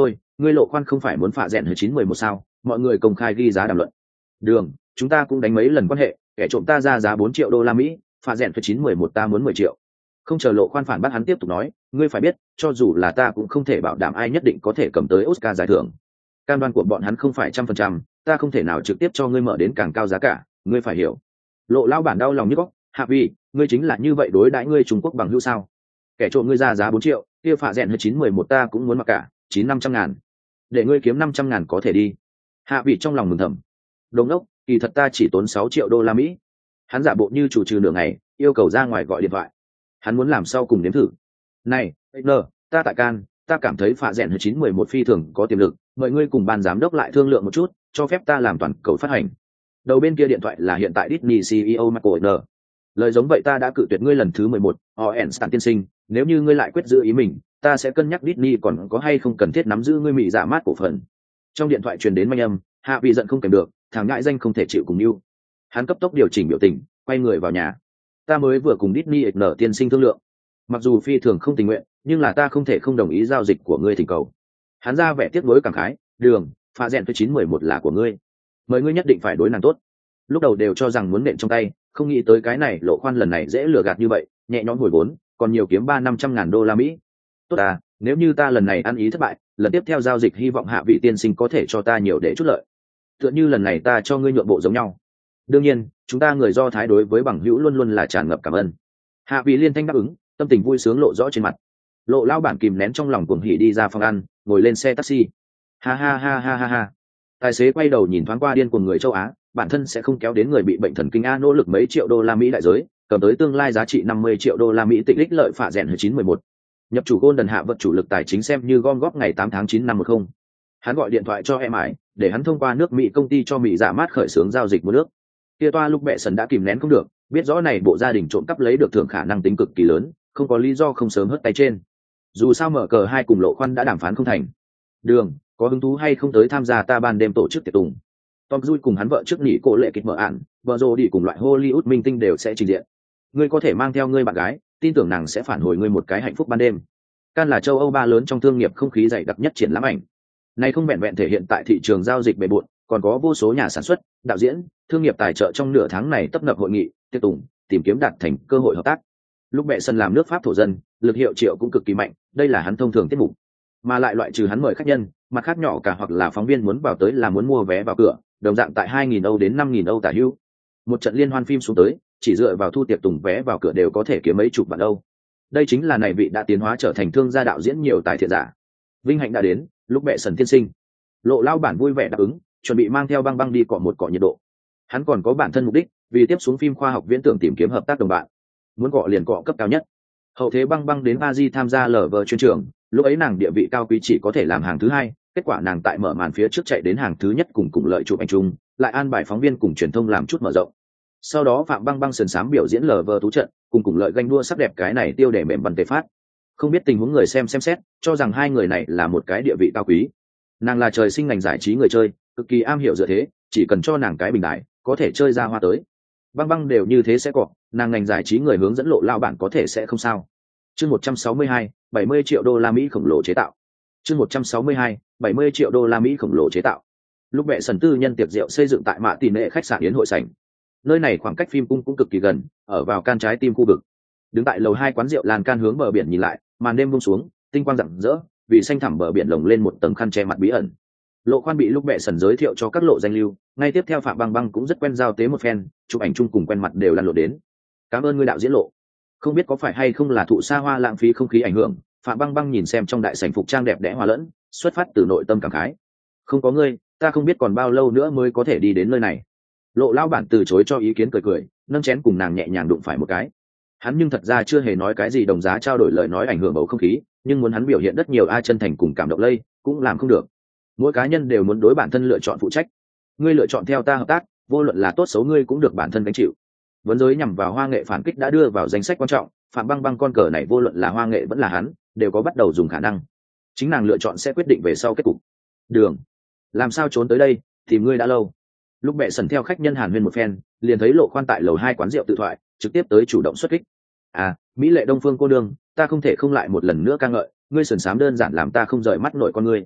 ngươi Lộ Khoan không phải muốn phạ rèn hơi chín mười một sao? Mọi người công khai ghi giá đàm luận. Đường, chúng ta cũng đánh mấy lần quan hệ, kẻ trộm ta ra giá bốn triệu đô la Mỹ, phạ rèn hơi chín mười một ta muốn mười triệu. Không chờ Lộ Khoan phản bác, hắn tiếp tục nói, ngươi phải biết, cho dù là ta cũng không thể bảo đảm ai nhất định có thể cầm tới Oscar giải thưởng. Cam đoan của bọn hắn không phải trăm phần trăm, ta không thể nào trực tiếp cho ngươi mở đến càng cao giá cả, ngươi phải hiểu. Lộ lao bản đau lòng nhức óc, Hạ Vi, ngươi chính là như vậy đối đãi ngươi Trung Quốc bằng hữu sao? Kẻ trộm ngươi ra giá bốn triệu, kia phạ rèn hơi chín mười một ta cũng muốn mặc cả, chín năm trăm ngàn. Để ngươi kiếm năm trăm ngàn có thể đi. Hạ Vi trong lòng mừng thầm. Đồng đốc, kỳ thật ta chỉ tốn sáu triệu đô la Mỹ. Hắn giả bộ như chủ trừ nửa ngày, yêu cầu ra ngoài gọi điện thoại. Hắn muốn làm sau cùng nếm thử. Này, N, ta tại Can, ta cảm thấy phạ rèn hơi chín mười một phi thường có tiềm lực, mời ngươi cùng ban giám đốc lại thương lượng một chút, cho phép ta làm toàn cầu phát hành. Đầu bên kia điện thoại là hiện tại Disney xê e ô Michael N. Lời giống vậy ta đã cự tuyệt ngươi lần thứ mười một, Orenstan tiên sinh, nếu như ngươi lại quyết giữ ý mình, ta sẽ cân nhắc Disney còn có hay không cần thiết nắm giữ ngươi mị giả mát cổ phần. Trong điện thoại truyền đến manh âm, Hạ Vi giận không kèm được, thằng ngại danh không thể chịu cùng yêu. Hắn cấp tốc điều chỉnh biểu tình, quay người vào nhà. Ta mới vừa cùng Disney N tiên sinh thương lượng, mặc dù phi thường không tình nguyện, nhưng là ta không thể không đồng ý giao dịch của ngươi thỉnh cầu. Hắn ra vẻ tiếc nuối cảm khái, đường, phạ rèn với chín mười một là của ngươi, mời ngươi nhất định phải đối nàng tốt. Lúc đầu đều cho rằng muốn nện trong tay, không nghĩ tới cái này Lộ Khoan lần này dễ lừa gạt như vậy, nhẹ nhõm hồi vốn, còn nhiều kiếm ba năm trăm ngàn đô la Mỹ. Tốt à, nếu như ta lần này ăn ý thất bại, lần tiếp theo giao dịch hy vọng Hạ vị tiên sinh có thể cho ta nhiều để chút lợi. Tựa như lần này ta cho ngươi nhượng bộ giống nhau. Đương nhiên, chúng ta người Do Thái đối với bằng hữu luôn luôn là tràn ngập cảm ơn. Hạ vị liên thanh đáp ứng, tâm tình vui sướng lộ rõ trên mặt. Lộ lao bản kìm nén trong lòng cuồng hỉ đi ra phòng ăn, ngồi lên xe taxi. Ha ha ha ha ha ha. Tài xế quay đầu nhìn thoáng qua điên cuồng người châu Á, bản thân sẽ không kéo đến người bị bệnh thần kinh a nỗ lực mấy triệu đô la Mỹ đại giới, cầm tới tương lai giá trị năm mươi triệu đô la Mỹ tịnh lích lợi phạ rèn hơi chín mười một. Nhập chủ Golden hạ vật chủ lực tài chính xem như gom góp ngày tám tháng chín năm một không. Hắn gọi điện thoại cho em ải, để hắn thông qua nước Mỹ công ty cho Mỹ giả mát khởi xướng giao dịch mua nước. Kia toa lúc bệ sần đã kìm nén không được, biết rõ này bộ gia đình trộm cắp lấy được thưởng khả năng tính cực kỳ lớn, không có lý do không sớm hất tay trên. Dù sao mở cờ hai cùng Lộ Khoan đã đàm phán không thành. Đường, có hứng thú hay không tới tham gia ta ban đêm tổ chức tiệc tùng? Tom Cruise cùng hắn vợ trước nghỉ cổ lệ kịch mở ạn, vợ rồ đi cùng loại Hollywood minh tinh đều sẽ trình diện. Ngươi có thể mang theo ngươi bạn gái, tin tưởng nàng sẽ phản hồi ngươi một cái hạnh phúc ban đêm. Can là châu Âu ba lớn trong thương nghiệp không khí dày đặc nhất triển lãm ảnh. Này không vẹn vẹn thể hiện tại thị trường giao dịch bề bộn, còn có vô số nhà sản xuất, đạo diễn, thương nghiệp tài trợ trong nửa tháng này tấp nập hội nghị, tiệc tùng, tìm kiếm đạt thành cơ hội hợp tác. Lúc bệ sân làm nước Pháp thổ dân, lực hiệu triệu cũng cực kỳ mạnh, đây là hắn thông thường tiết mục. Mà lại loại trừ hắn mời khách nhân, mặt khác nhỏ cả hoặc là phóng viên muốn vào tới là muốn mua vé vào cửa, đồng dạng tại hai nghìn Âu đến năm nghìn Âu tả hữu. Một trận liên hoan phim xuống tới, chỉ dựa vào thu tiệc tùng vé vào cửa đều có thể kiếm mấy chục vạn Âu. Đây chính là này vị đã tiến hóa trở thành thương gia đạo diễn nhiều tài thiện giả. Vinh hạnh đã đến, lúc bệ sần tiên sinh. Lộ lao bản vui vẻ đáp ứng, chuẩn bị mang theo băng băng đi cọ một cọ nhiệt độ. Hắn còn có bản thân mục đích, vì tiếp xuống phim khoa học viễn tưởng tìm kiếm hợp tác đồng bạn. Muốn cọ liền cọ cấp cao nhất. Hậu thế băng băng đến Paris tham gia lờ vờ chuyên trường, lúc ấy nàng địa vị cao quý chỉ có thể làm hàng thứ hai, kết quả nàng tại mở màn phía trước chạy đến hàng thứ nhất cùng cùng lợi chụp ảnh chung, lại an bài phóng viên cùng truyền thông làm chút mở rộng. Sau đó Phạm Băng Băng sườn sám biểu diễn lờ vờ tú trận, cùng cùng lợi ganh đua sắc đẹp cái này tiêu để mềm văn tề phát. Không biết tình huống người xem xem xét, cho rằng hai người này là một cái địa vị cao quý. Nàng là trời sinh ngành giải trí người chơi, cực kỳ am hiểu dựa thế, chỉ cần cho nàng cái bình đại, có thể chơi ra hoa tới. Băng Băng đều như thế sẽ cọ, nàng ngành giải trí người hướng dẫn lộ lao bản có thể sẽ không sao. Chương một trăm sáu mươi hai, bảy mươi triệu đô la Mỹ khổng lồ chế tạo. Chương một trăm sáu mươi hai, bảy mươi triệu đô la Mỹ khổng lồ chế tạo. Lúc bệ sần tư nhân tiệc rượu xây dựng tại Mạ Tỷ Nệ khách sạn yến hội sảnh. Nơi này khoảng cách phim cung cũng cực kỳ gần, ở vào can trái tim khu vực. Đứng tại lầu hai quán rượu lan can hướng bờ biển nhìn lại, màn đêm buông xuống, tinh quang rạng rỡ, vì xanh thẳm bờ biển lồng lên một tầng khăn che mặt bí ẩn. Lộ Khoan bị lúc bệ sần giới thiệu cho các lộ danh lưu, ngay tiếp theo Phạm Băng Băng cũng rất quen giao tế một phen, chụp ảnh chung cùng quen mặt đều lăn lộn đến. Cảm ơn ngươi đạo diễn Lộ. Không biết có phải hay không là thụ xa hoa lãng phí không khí ảnh hưởng, Phạm Băng Băng nhìn xem trong đại sảnh phục trang đẹp đẽ hòa lẫn, xuất phát từ nội tâm cảm khái. Không có ngươi, ta không biết còn bao lâu nữa mới có thể đi đến nơi này. Lộ lao bản từ chối cho ý kiến cười cười, nâng chén cùng nàng nhẹ nhàng đụng phải một cái. Hắn nhưng thật ra chưa hề nói cái gì đồng giá trao đổi lời nói ảnh hưởng bầu không khí, nhưng muốn hắn biểu hiện rất nhiều ai chân thành cùng cảm động lây, cũng làm không được. Mỗi cá nhân đều muốn đối bản thân lựa chọn phụ trách. Ngươi lựa chọn theo ta hợp tác, vô luận là tốt xấu ngươi cũng được bản thân gánh chịu. Vấn giới nhằm vào Hoa Nghệ phản kích đã đưa vào danh sách quan trọng, Phạm Băng Băng con cờ này vô luận là Hoa Nghệ vẫn là hắn, đều có bắt đầu dùng khả năng. Chính nàng lựa chọn sẽ quyết định về sau kết cục. Đường, làm sao trốn tới đây, tìm ngươi đã lâu. Lúc bệ sần theo khách nhân hàn huyên một phen, liền thấy Lộ Khoan tại lầu hai quán rượu tự thoại, trực tiếp tới chủ động xuất kích. À, mỹ lệ Đông Phương cô đương, ta không thể không lại một lần nữa ca ngợi, ngươi sườn sám đơn giản làm ta không rời mắt nổi con ngươi.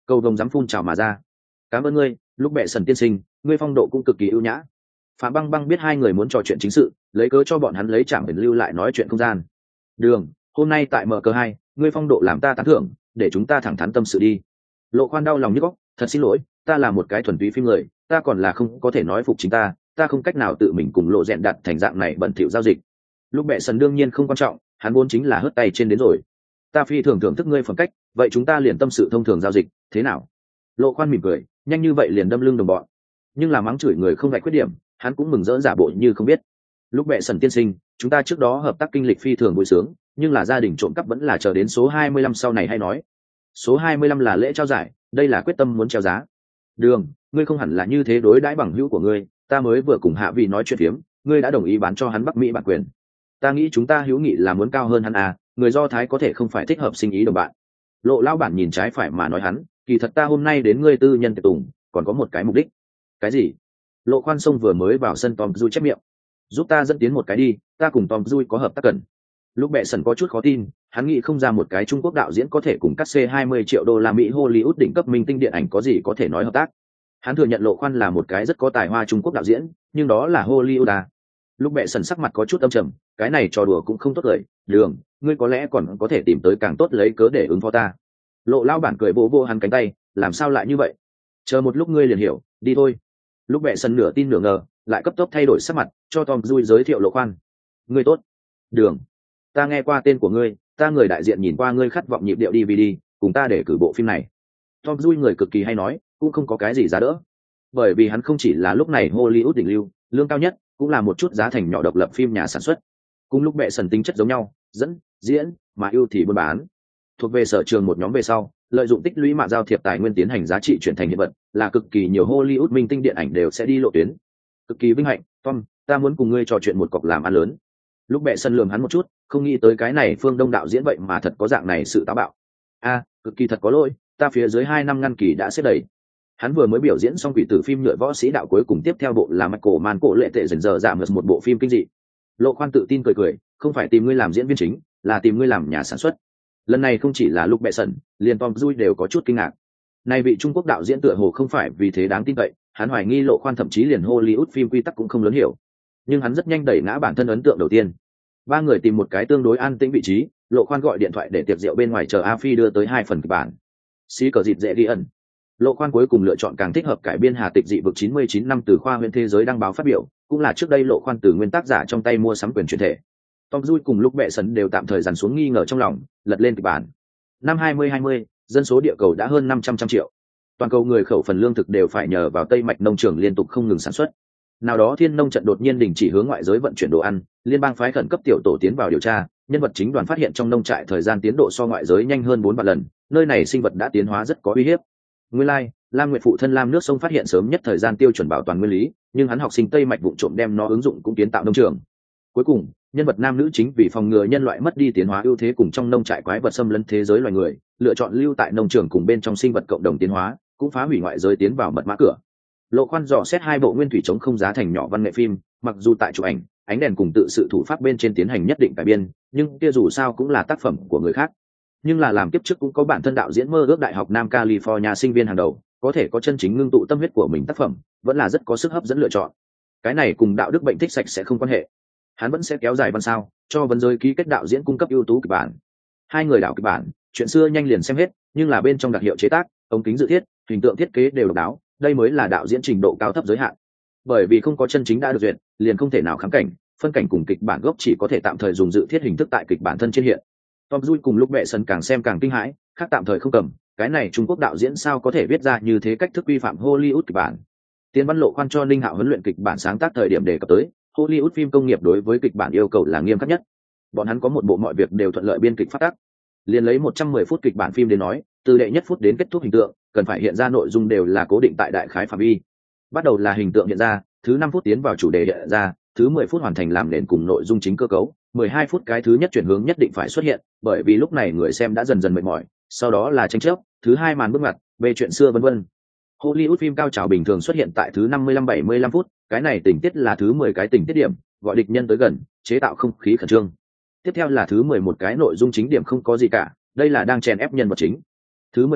Cầu vồng dám phun trào mà ra. Cảm ơn ngươi, lúc bệ sần tiên sinh, ngươi phong độ cũng cực kỳ ưu nhã. Phạm Băng Băng biết hai người muốn trò chuyện chính sự, lấy cớ cho bọn hắn lấy trạm ẩn lưu lại nói chuyện không gian. Đường, hôm nay tại mở cờ hai, ngươi phong độ làm ta tán thưởng, để chúng ta thẳng thắn tâm sự đi. Lộ Khoan đau lòng nhức óc, thật xin lỗi, ta là một cái thuần túy phim người, ta còn là không có thể nói phục chính ta, ta không cách nào tự mình cùng Lộ Rèn đặt thành dạng này bẩn thỉu giao dịch. Lúc bệ sần đương nhiên không quan trọng, hắn vốn chính là hất tay trên đến rồi. Ta phi thường thưởng thức ngươi phẩm cách, vậy chúng ta liền tâm sự thông thường giao dịch, thế nào? Lộ Khoan mỉm cười, nhanh như vậy liền đâm lưng đồng bọn. Nhưng là mắng chửi người không ngại khuyết điểm, hắn cũng mừng rỡ giả bộ như không biết. Lúc bệ sần tiên sinh, chúng ta trước đó hợp tác kinh lịch phi thường vui sướng, nhưng là gia đình trộm cắp vẫn là chờ đến số hai mươi lăm sau này hay nói. Số hai mươi lăm là lễ trao giải, đây là quyết tâm muốn treo giá. Đường, ngươi không hẳn là như thế đối đãi bằng hữu của ngươi, ta mới vừa cùng Hạ Vị nói chuyện phiếm, ngươi đã đồng ý bán cho hắn Bắc Mỹ bản quyền. Ta nghĩ chúng ta hữu nghị là muốn cao hơn hắn à, người Do Thái có thể không phải thích hợp sinh ý đồng bạn. Lộ lão bản nhìn trái phải mà nói hắn, kỳ thật ta hôm nay đến ngươi tư nhân tiệc tùng, còn có một cái mục đích. Cái gì? Lộ Khoan Sông vừa mới vào sân Tom Dui chép miệng. Giúp ta dẫn tiến một cái đi, ta cùng Tom Dui có hợp tác cần. Lúc bệ sần có chút khó tin, hắn nghĩ không ra một cái Trung Quốc đạo diễn có thể cùng cắt xê hai mươi triệu đô la Mỹ Hollywood đỉnh cấp minh tinh điện ảnh có gì có thể nói hợp tác. Hắn thừa nhận Lộ Khoan là một cái rất có tài hoa Trung Quốc đạo diễn, nhưng đó là Hollywood à. Lúc bệ sần sắc mặt có chút âm trầm, cái này trò đùa cũng không tốt lời, Đường, ngươi có lẽ còn có thể tìm tới càng tốt lấy cớ để ứng phó ta. Lộ lao bản cười vỗ vỗ hắn cánh tay, làm sao lại như vậy? Chờ một lúc ngươi liền hiểu, đi thôi. Lúc bệ sần nửa tin nửa ngờ, lại cấp tốc thay đổi sắc mặt, cho Tom Dui giới thiệu Lộ Khoan. Ngươi tốt. Đường, ta nghe qua tên của ngươi, ta người đại diện nhìn qua ngươi khát vọng nhịp điệu đê vê đê, cùng ta để cử bộ phim này. Tom Dui người cực kỳ hay nói, cũng không có cái gì giá đỡ. Bởi vì hắn không chỉ là lúc này Hollywood đỉnh lưu, lương cao nhất, cũng là một chút giá thành nhỏ độc lập phim nhà sản xuất. Cùng lúc bệ sần tính chất giống nhau, dẫn, diễn, mà ưu thì buôn bán. Thuộc về sở trường một nhóm về sau, lợi dụng tích lũy mạ giao thiệp tài nguyên tiến hành giá trị chuyển thành hiện vật, là cực kỳ nhiều Hollywood minh tinh điện ảnh đều sẽ đi lộ tuyến. Cực kỳ vinh hạnh, Tom, ta muốn cùng ngươi trò chuyện một cọc làm ăn lớn. Lúc bệ sân lườm hắn một chút, không nghĩ tới cái này Phương Đông đạo diễn vậy mà thật có dạng này sự táo bạo. A, cực kỳ thật có lỗi, ta phía dưới hai năm ngăn kỳ đã xếp đầy. Hắn vừa mới biểu diễn xong quỷ tử phim nhựa võ sĩ đạo, cuối cùng tiếp theo bộ là Michael Mann cổ lệ tệ dần giờ giảm ngược một bộ phim kinh dị. Lộ Khoan tự tin cười cười, không phải tìm ngươi làm diễn viên chính, là tìm ngươi làm nhà sản xuất. Lần này không chỉ là lúc bệ sần, liền Tom Dui đều có chút kinh ngạc. Này vị Trung Quốc đạo diễn tựa hồ không phải vì thế đáng tin cậy, hắn hoài nghi Lộ Khoan thậm chí liền Hollywood phim quy tắc cũng không lớn hiểu. Nhưng hắn rất nhanh đẩy ngã bản thân ấn tượng đầu tiên. Ba người tìm một cái tương đối an tĩnh vị trí, Lộ Khoan gọi điện thoại để tiệc rượu bên ngoài chờ A Phi đưa tới hai phần kịch bản. Xí cờ dịt dễ ghi ẩn. Lộ Khoan cuối cùng lựa chọn càng thích hợp cải biên Hà Tịch dị vực chín mươi chín năm từ khoa huyện thế giới đăng báo phát biểu, cũng là trước đây Lộ Khoan từ nguyên tác giả trong tay mua sắm quyền truyền thể. Tom Dui cùng lúc bệ sấn đều tạm thời dằn xuống nghi ngờ trong lòng, lật lên kịch bản. Năm hai mươi hai mươi, dân số địa cầu đã hơn năm trăm trăm triệu. Toàn cầu người khẩu phần lương thực đều phải nhờ vào Tây mạch nông trường liên tục không ngừng sản xuất. Nào đó thiên nông trận đột nhiên đình chỉ hướng ngoại giới vận chuyển đồ ăn, liên bang phái khẩn cấp tiểu tổ tiến vào điều tra, nhân vật chính đoàn phát hiện trong nông trại thời gian tiến độ so ngoại giới nhanh hơn bốn vạn lần, nơi này sinh vật đã tiến hóa rất có uy hiếp. Nguyên lai, like, Lam Nguyệt phụ thân Lam nước sông phát hiện sớm nhất thời gian tiêu chuẩn bảo toàn nguyên lý, nhưng hắn học sinh Tây mạch vụng trộm đem nó ứng dụng cũng kiến tạo nông trường. Cuối cùng, nhân vật nam nữ chính vì phòng ngừa nhân loại mất đi tiến hóa ưu thế cùng trong nông trại quái vật xâm lấn thế giới loài người, lựa chọn lưu tại nông trường cùng bên trong sinh vật cộng đồng tiến hóa, cũng phá hủy ngoại giới tiến vào mật mã cửa. Lộ Khoan dò xét hai bộ nguyên thủy chống không giá thành nhỏ văn nghệ phim, mặc dù tại chụp ảnh, ánh đèn cùng tự sự thủ pháp bên trên tiến hành nhất định cải biên, nhưng kia dù sao cũng là tác phẩm của người khác. Nhưng là làm kiếp trước cũng có bản thân đạo diễn mơ ước đại học Nam California sinh viên hàng đầu, có thể có chân chính ngưng tụ tâm huyết của mình tác phẩm, vẫn là rất có sức hấp dẫn lựa chọn. Cái này cùng đạo đức bệnh thích sạch sẽ không quan hệ. Hắn vẫn sẽ kéo dài văn sao, cho vấn giới ký kết đạo diễn cung cấp ưu tú kịch bản. Hai người đạo kịch bản, chuyện xưa nhanh liền xem hết, nhưng là bên trong đặc hiệu chế tác, ống kính dự thiết, hình tượng thiết kế đều độc đáo, đây mới là đạo diễn trình độ cao thấp giới hạn. Bởi vì không có chân chính đã được duyệt, liền không thể nào khám cảnh, phân cảnh cùng kịch bản gốc chỉ có thể tạm thời dùng dự thiết hình thức tại kịch bản thân trên hiện. Tom Dui cùng lúc bệ sân càng xem càng kinh hãi, khác tạm thời không cầm, cái này Trung Quốc đạo diễn sao có thể viết ra như thế cách thức vi phạm Hollywood kịch bản. Tiên Văn Lộ Khoan cho Ninh Hạo huấn luyện kịch bản sáng tác thời điểm đề cập tới, Hollywood phim công nghiệp đối với kịch bản yêu cầu là nghiêm khắc nhất. Bọn hắn có một bộ mọi việc đều thuận lợi biên kịch phát tác. Liền lấy một trăm mười phút kịch bản phim đến nói, từ đệ nhất phút đến kết thúc hình tượng, cần phải hiện ra nội dung đều là cố định tại đại khái phạm vi. Bắt đầu là hình tượng hiện ra, thứ năm phút tiến vào chủ đề hiện ra, thứ mười phút hoàn thành làm nền cùng nội dung chính cơ cấu, mười hai phút cái thứ nhất chuyển hướng nhất định phải xuất hiện, bởi vì lúc này người xem đã dần dần mệt mỏi, sau đó là tranh chấp, thứ hai màn bước ngoặt, về chuyện xưa vân vân. Hollywood phim cao trào bình thường xuất hiện tại thứ năm mươi lăm bảy mươi lăm phút, cái này tình tiết là thứ mười cái tình tiết điểm, gọi địch nhân tới gần, chế tạo không khí khẩn trương. Tiếp theo là thứ mười một cái nội dung chính điểm không có gì cả, đây là đang chèn ép nhân vật chính. Thứ mười hai,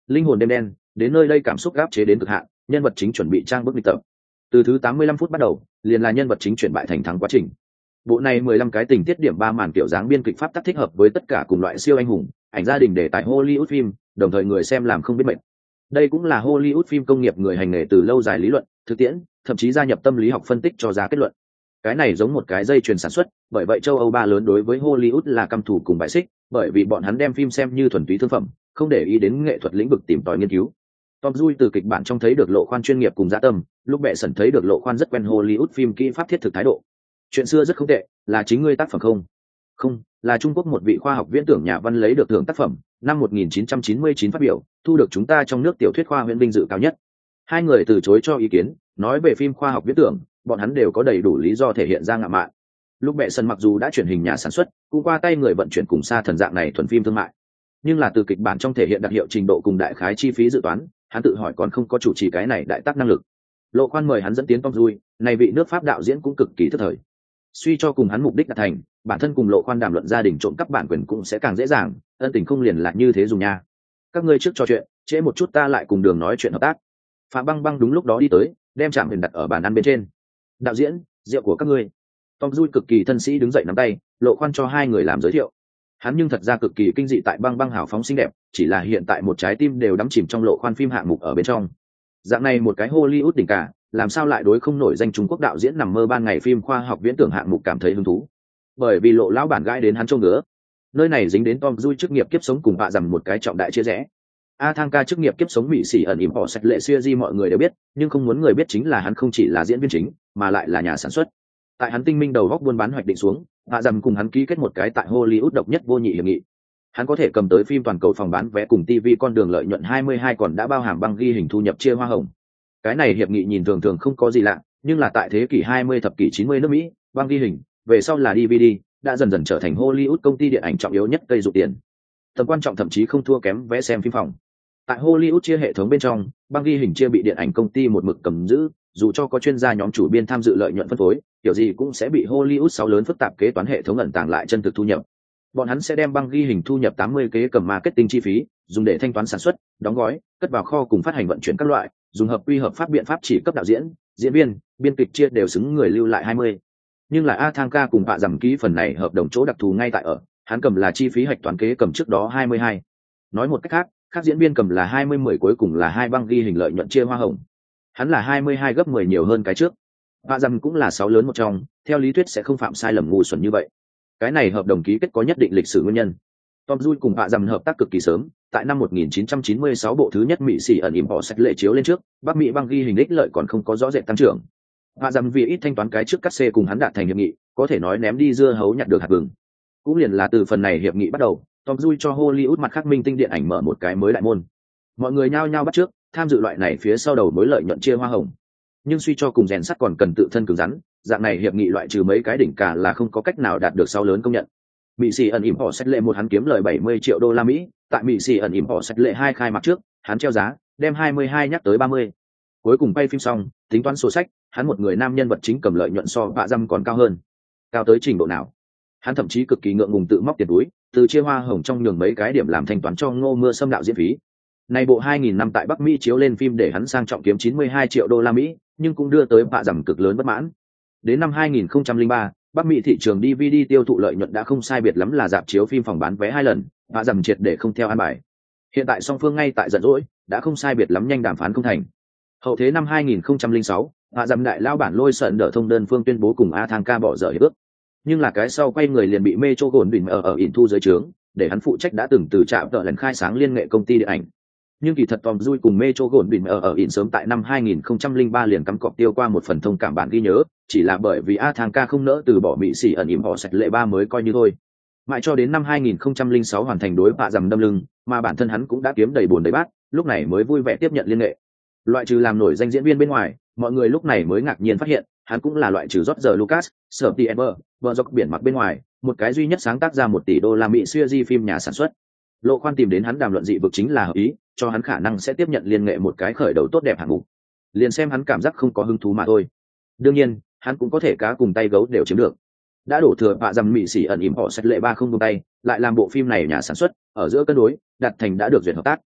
linh hồn đêm đen, đến nơi đây cảm xúc gáp chế đến cực hạn, nhân vật chính chuẩn bị trang bức lịch tập. Từ thứ tám mươi lăm phút bắt đầu, liền là nhân vật chính chuyển bại thành thắng quá trình. Bộ này mười lăm cái tình tiết điểm ba màn kiểu dáng biên kịch pháp tắc thích hợp với tất cả cùng loại siêu anh hùng, ảnh gia đình để tại Hollywood phim, đồng thời người xem làm không biết mệt. Đây cũng là Hollywood phim công nghiệp người hành nghề từ lâu dài lý luận, thực tiễn, thậm chí gia nhập tâm lý học phân tích cho ra kết luận. Cái này giống một cái dây chuyền sản xuất, bởi vậy châu Âu ba lớn đối với Hollywood là căm thù cùng bại xích, bởi vì bọn hắn đem phim xem như thuần túy thương phẩm, không để ý đến nghệ thuật lĩnh vực tìm tòi nghiên cứu. Tom Cruise từ kịch bản trong thấy được Lộ Khoan chuyên nghiệp cùng dạ tâm, lúc bệ sẩn thấy được Lộ Khoan rất quen Hollywood phim kỹ pháp thiết thực thái độ. Chuyện xưa rất không tệ, là chính ngươi tác phẩm không? Không, là Trung Quốc một vị khoa học viễn tưởng nhà văn lấy được thưởng tác phẩm, năm một nghìn chín trăm chín mươi chín phát biểu, thu được chúng ta trong nước tiểu thuyết khoa huyễn vinh dự cao nhất. Hai người từ chối cho ý kiến, nói về phim khoa học viễn tưởng, bọn hắn đều có đầy đủ lý do thể hiện ra ngạo mạn. Lúc bệ sẩn mặc dù đã chuyển hình nhà sản xuất, cũng qua tay người vận chuyển cùng xa thần dạng này thuần phim thương mại, nhưng là từ kịch bản trong thể hiện đặc hiệu trình độ cùng đại khái chi phí dự toán, hắn tự hỏi còn không có chủ trì cái này đại tác năng lực. Lộ Khoan mời hắn dẫn tiến Tom Cruise, này vị nước Pháp đạo diễn cũng cực kỳ thất thời. Suy cho cùng hắn mục đích đạt thành, bản thân cùng Lộ Khoan đàm luận gia đình trộm cắp bản quyền cũng sẽ càng dễ dàng, ân tình không liền là như thế dùng nha. Các ngươi trước trò chuyện, trễ một chút ta lại cùng Đường nói chuyện hợp tác. Phạm Băng Băng đúng lúc đó đi tới, đem chạm hình đặt ở bàn ăn bên trên. Đạo diễn, rượu của các ngươi. Tom Cruise cực kỳ thân sĩ đứng dậy nắm tay, Lộ Khoan cho hai người làm giới thiệu. Hắn nhưng thật ra cực kỳ kinh dị tại Băng Băng hào phóng xinh đẹp, chỉ là hiện tại một trái tim đều đắm chìm trong Lộ Khoan phim hạng mục ở bên trong. Dạng này một cái Hollywood đỉnh cả, làm sao lại đối không nổi danh Trung Quốc đạo diễn nằm mơ ban ngày phim khoa học viễn tưởng hạng mục cảm thấy hứng thú? Bởi vì Lộ lão bản gãi đến hắn trông ngứa. Nơi này dính đến Tom Cruise chức nghiệp kiếp sống cùng vạ dầm một cái trọng đại chia rẽ. A Thang Ca chức nghiệp kiếp sống mỹ sĩ ẩn ỉm họ sạch lệ xưa di mọi người đều biết, nhưng không muốn người biết chính là hắn không chỉ là diễn viên chính, mà lại là nhà sản xuất. Tại hắn tinh minh đầu góc buôn bán hoạch định xuống, vạ dầm cùng hắn ký kết một cái tại Hollywood độc nhất vô nhị hiệp nghị. Hắn có thể cầm tới phim toàn cầu phòng bán vé cùng ti vi con đường lợi nhuận hai mươi hai còn đã bao hàm băng ghi hình thu nhập chia hoa hồng. Cái này hiệp nghị nhìn thường thường không có gì lạ, nhưng là tại thế kỷ hai mươi thập kỷ chín mươi nước Mỹ, băng ghi hình, về sau là đê vê đê, đã dần dần trở thành Hollywood công ty điện ảnh trọng yếu nhất cây dụ tiền. Tầm quan trọng thậm chí không thua kém vé xem phim phòng. Tại Hollywood chia hệ thống bên trong, băng ghi hình chia bị điện ảnh công ty một mực cầm giữ, dù cho có chuyên gia nhóm chủ biên tham dự lợi nhuận phân phối, kiểu gì cũng sẽ bị Hollywood sáu lớn phức tạp kế toán hệ thống ẩn tàng lại chân thực thu nhập. Bọn hắn sẽ đem băng ghi hình thu nhập tám mươi kế cầm marketing chi phí, dùng để thanh toán sản xuất, đóng gói, cất vào kho cùng phát hành vận chuyển các loại, dùng hợp quy hợp pháp biện pháp chỉ cấp đạo diễn, diễn viên, biên kịch chia đều xứng người lưu lại hai mươi. Nhưng là A Thang Ca cùng Vạ Dầm ký phần này hợp đồng chỗ đặc thù ngay tại ở, hắn cầm là chi phí hạch toán kế cầm trước đó hai mươi hai. Nói một cách khác, các diễn viên cầm là hai mươi mười cuối cùng là hai băng ghi hình lợi nhuận chia hoa hồng. Hắn là hai mươi hai gấp mười nhiều hơn cái trước. Vạ Dầm cũng là sáu lớn một trong, theo lý thuyết sẽ không phạm sai lầm ngu xuẩn như vậy. Cái này hợp đồng ký kết có nhất định lịch sử nguyên nhân. Tom Cruise cùng Vạ Dầm hợp tác cực kỳ sớm, tại năm một nghìn chín trăm chín mươi sáu bộ thứ nhất Mỹ sĩ ẩn ỉm họ sạch lệ chiếu lên trước, Bắc Mỹ băng ghi hình ích lợi còn không có rõ rệt tăng trưởng. Vạ Dầm vì ít thanh toán cái trước cắt xê cùng hắn đạt thành hiệp nghị, có thể nói ném đi dưa hấu nhặt được hạt vừng. Cũng liền là từ phần này hiệp nghị bắt đầu, Tom Cruise cho Hollywood mặt khác minh tinh điện ảnh mở một cái mới đại môn. Mọi người nhao nhao bắt trước, tham dự loại này phía sau đầu mối lợi nhuận chia hoa hồng. Nhưng suy cho cùng rèn sắt còn cần tự thân cứng rắn, dạng này hiệp nghị loại trừ mấy cái đỉnh cả là không có cách nào đạt được sau lớn công nhận. Mỹ sĩ ẩn ỉm họ sách lệ một hắn kiếm lời bảy mươi triệu đô la Mỹ, tại Mỹ sĩ ẩn ỉm họ sách lệ hai khai mạc trước, hắn treo giá, đem hai mươi hai nhắc tới ba mươi. Cuối cùng quay phim xong, tính toán sổ sách, hắn một người nam nhân vật chính cầm lợi nhuận so Vạ Dầm còn cao hơn. Cao tới trình độ nào? Hắn thậm chí cực kỳ ngượng ngùng tự móc tiền túi, từ chia hoa hồng trong nhường mấy cái điểm làm thanh toán cho Ngô Mưa Sâm đạo diễn phí. Này bộ hai nghìn năm tại Bắc Mỹ chiếu lên phim để hắn sang trọng kiếm chín mươi hai triệu đô la Mỹ, nhưng cũng đưa tới Vạ Dầm cực lớn bất mãn. Đến năm hai nghìn không trăm lẻ ba, Bắc Mỹ thị trường đê vê đê tiêu thụ lợi nhuận đã không sai biệt lắm là rạp chiếu phim phòng bán vé hai lần, Vạ Dầm triệt để không theo ăn bài. Hiện tại song phương ngay tại giận dỗi, đã không sai biệt lắm nhanh đàm phán không thành. Hậu thế năm hai nghìn không trăm lẻ sáu, Vạ Dầm đại lao bản lôi sợn đỡ thông đơn phương tuyên bố cùng A Thang Ca bỏ dở hiệp ước. Nhưng là cái sau quay người liền bị Metro Goldwyn ở ở ỉn thu dưới trướng, để hắn phụ trách đã từng từ trạm tợ lần khai sáng liên nghệ công ty điện ảnh. Nhưng kỳ thật Tom Cruise cùng Metro Goldwyn ở ở ỉn sớm tại năm hai nghìn không trăm lẻ ba liền cắm cọp tiêu qua một phần thông cảm bản ghi nhớ, chỉ là bởi vì A Thang Ca không nỡ từ bỏ Mỹ sĩ ẩn ỉm họ sạch lệ ba mới coi như thôi. Mãi cho đến năm hai nghìn không trăm lẻ sáu hoàn thành đối Vạ Dầm đâm lưng, mà bản thân hắn cũng đã kiếm đầy buồn đầy bát, lúc này mới vui vẻ tiếp nhận liên nghệ. Loại trừ làm nổi danh diễn viên bên ngoài, mọi người lúc này mới ngạc nhiên phát hiện, hắn cũng là loại trừ George Lucas, Spielberg, vợ dọc biển mặc bên ngoài, một cái duy nhất sáng tác ra một tỷ đô la Mỹ siêu di phim nhà sản xuất. Lộ Khoan tìm đến hắn đàm luận dị vực chính là hợp ý, cho hắn khả năng sẽ tiếp nhận liên nghệ một cái khởi đầu tốt đẹp hạng mục. Liền xem hắn cảm giác không có hứng thú mà thôi. Đương nhiên, hắn cũng có thể cá cùng tay gấu đều chiếm được. Đã đổ thừa Vạ Dầm Mỹ sĩ ẩn ỉm họ sạch lệ ba không buông tay, lại làm bộ phim này nhà sản xuất, ở giữa cân đối, đặt thành đã được duyệt hợp tác.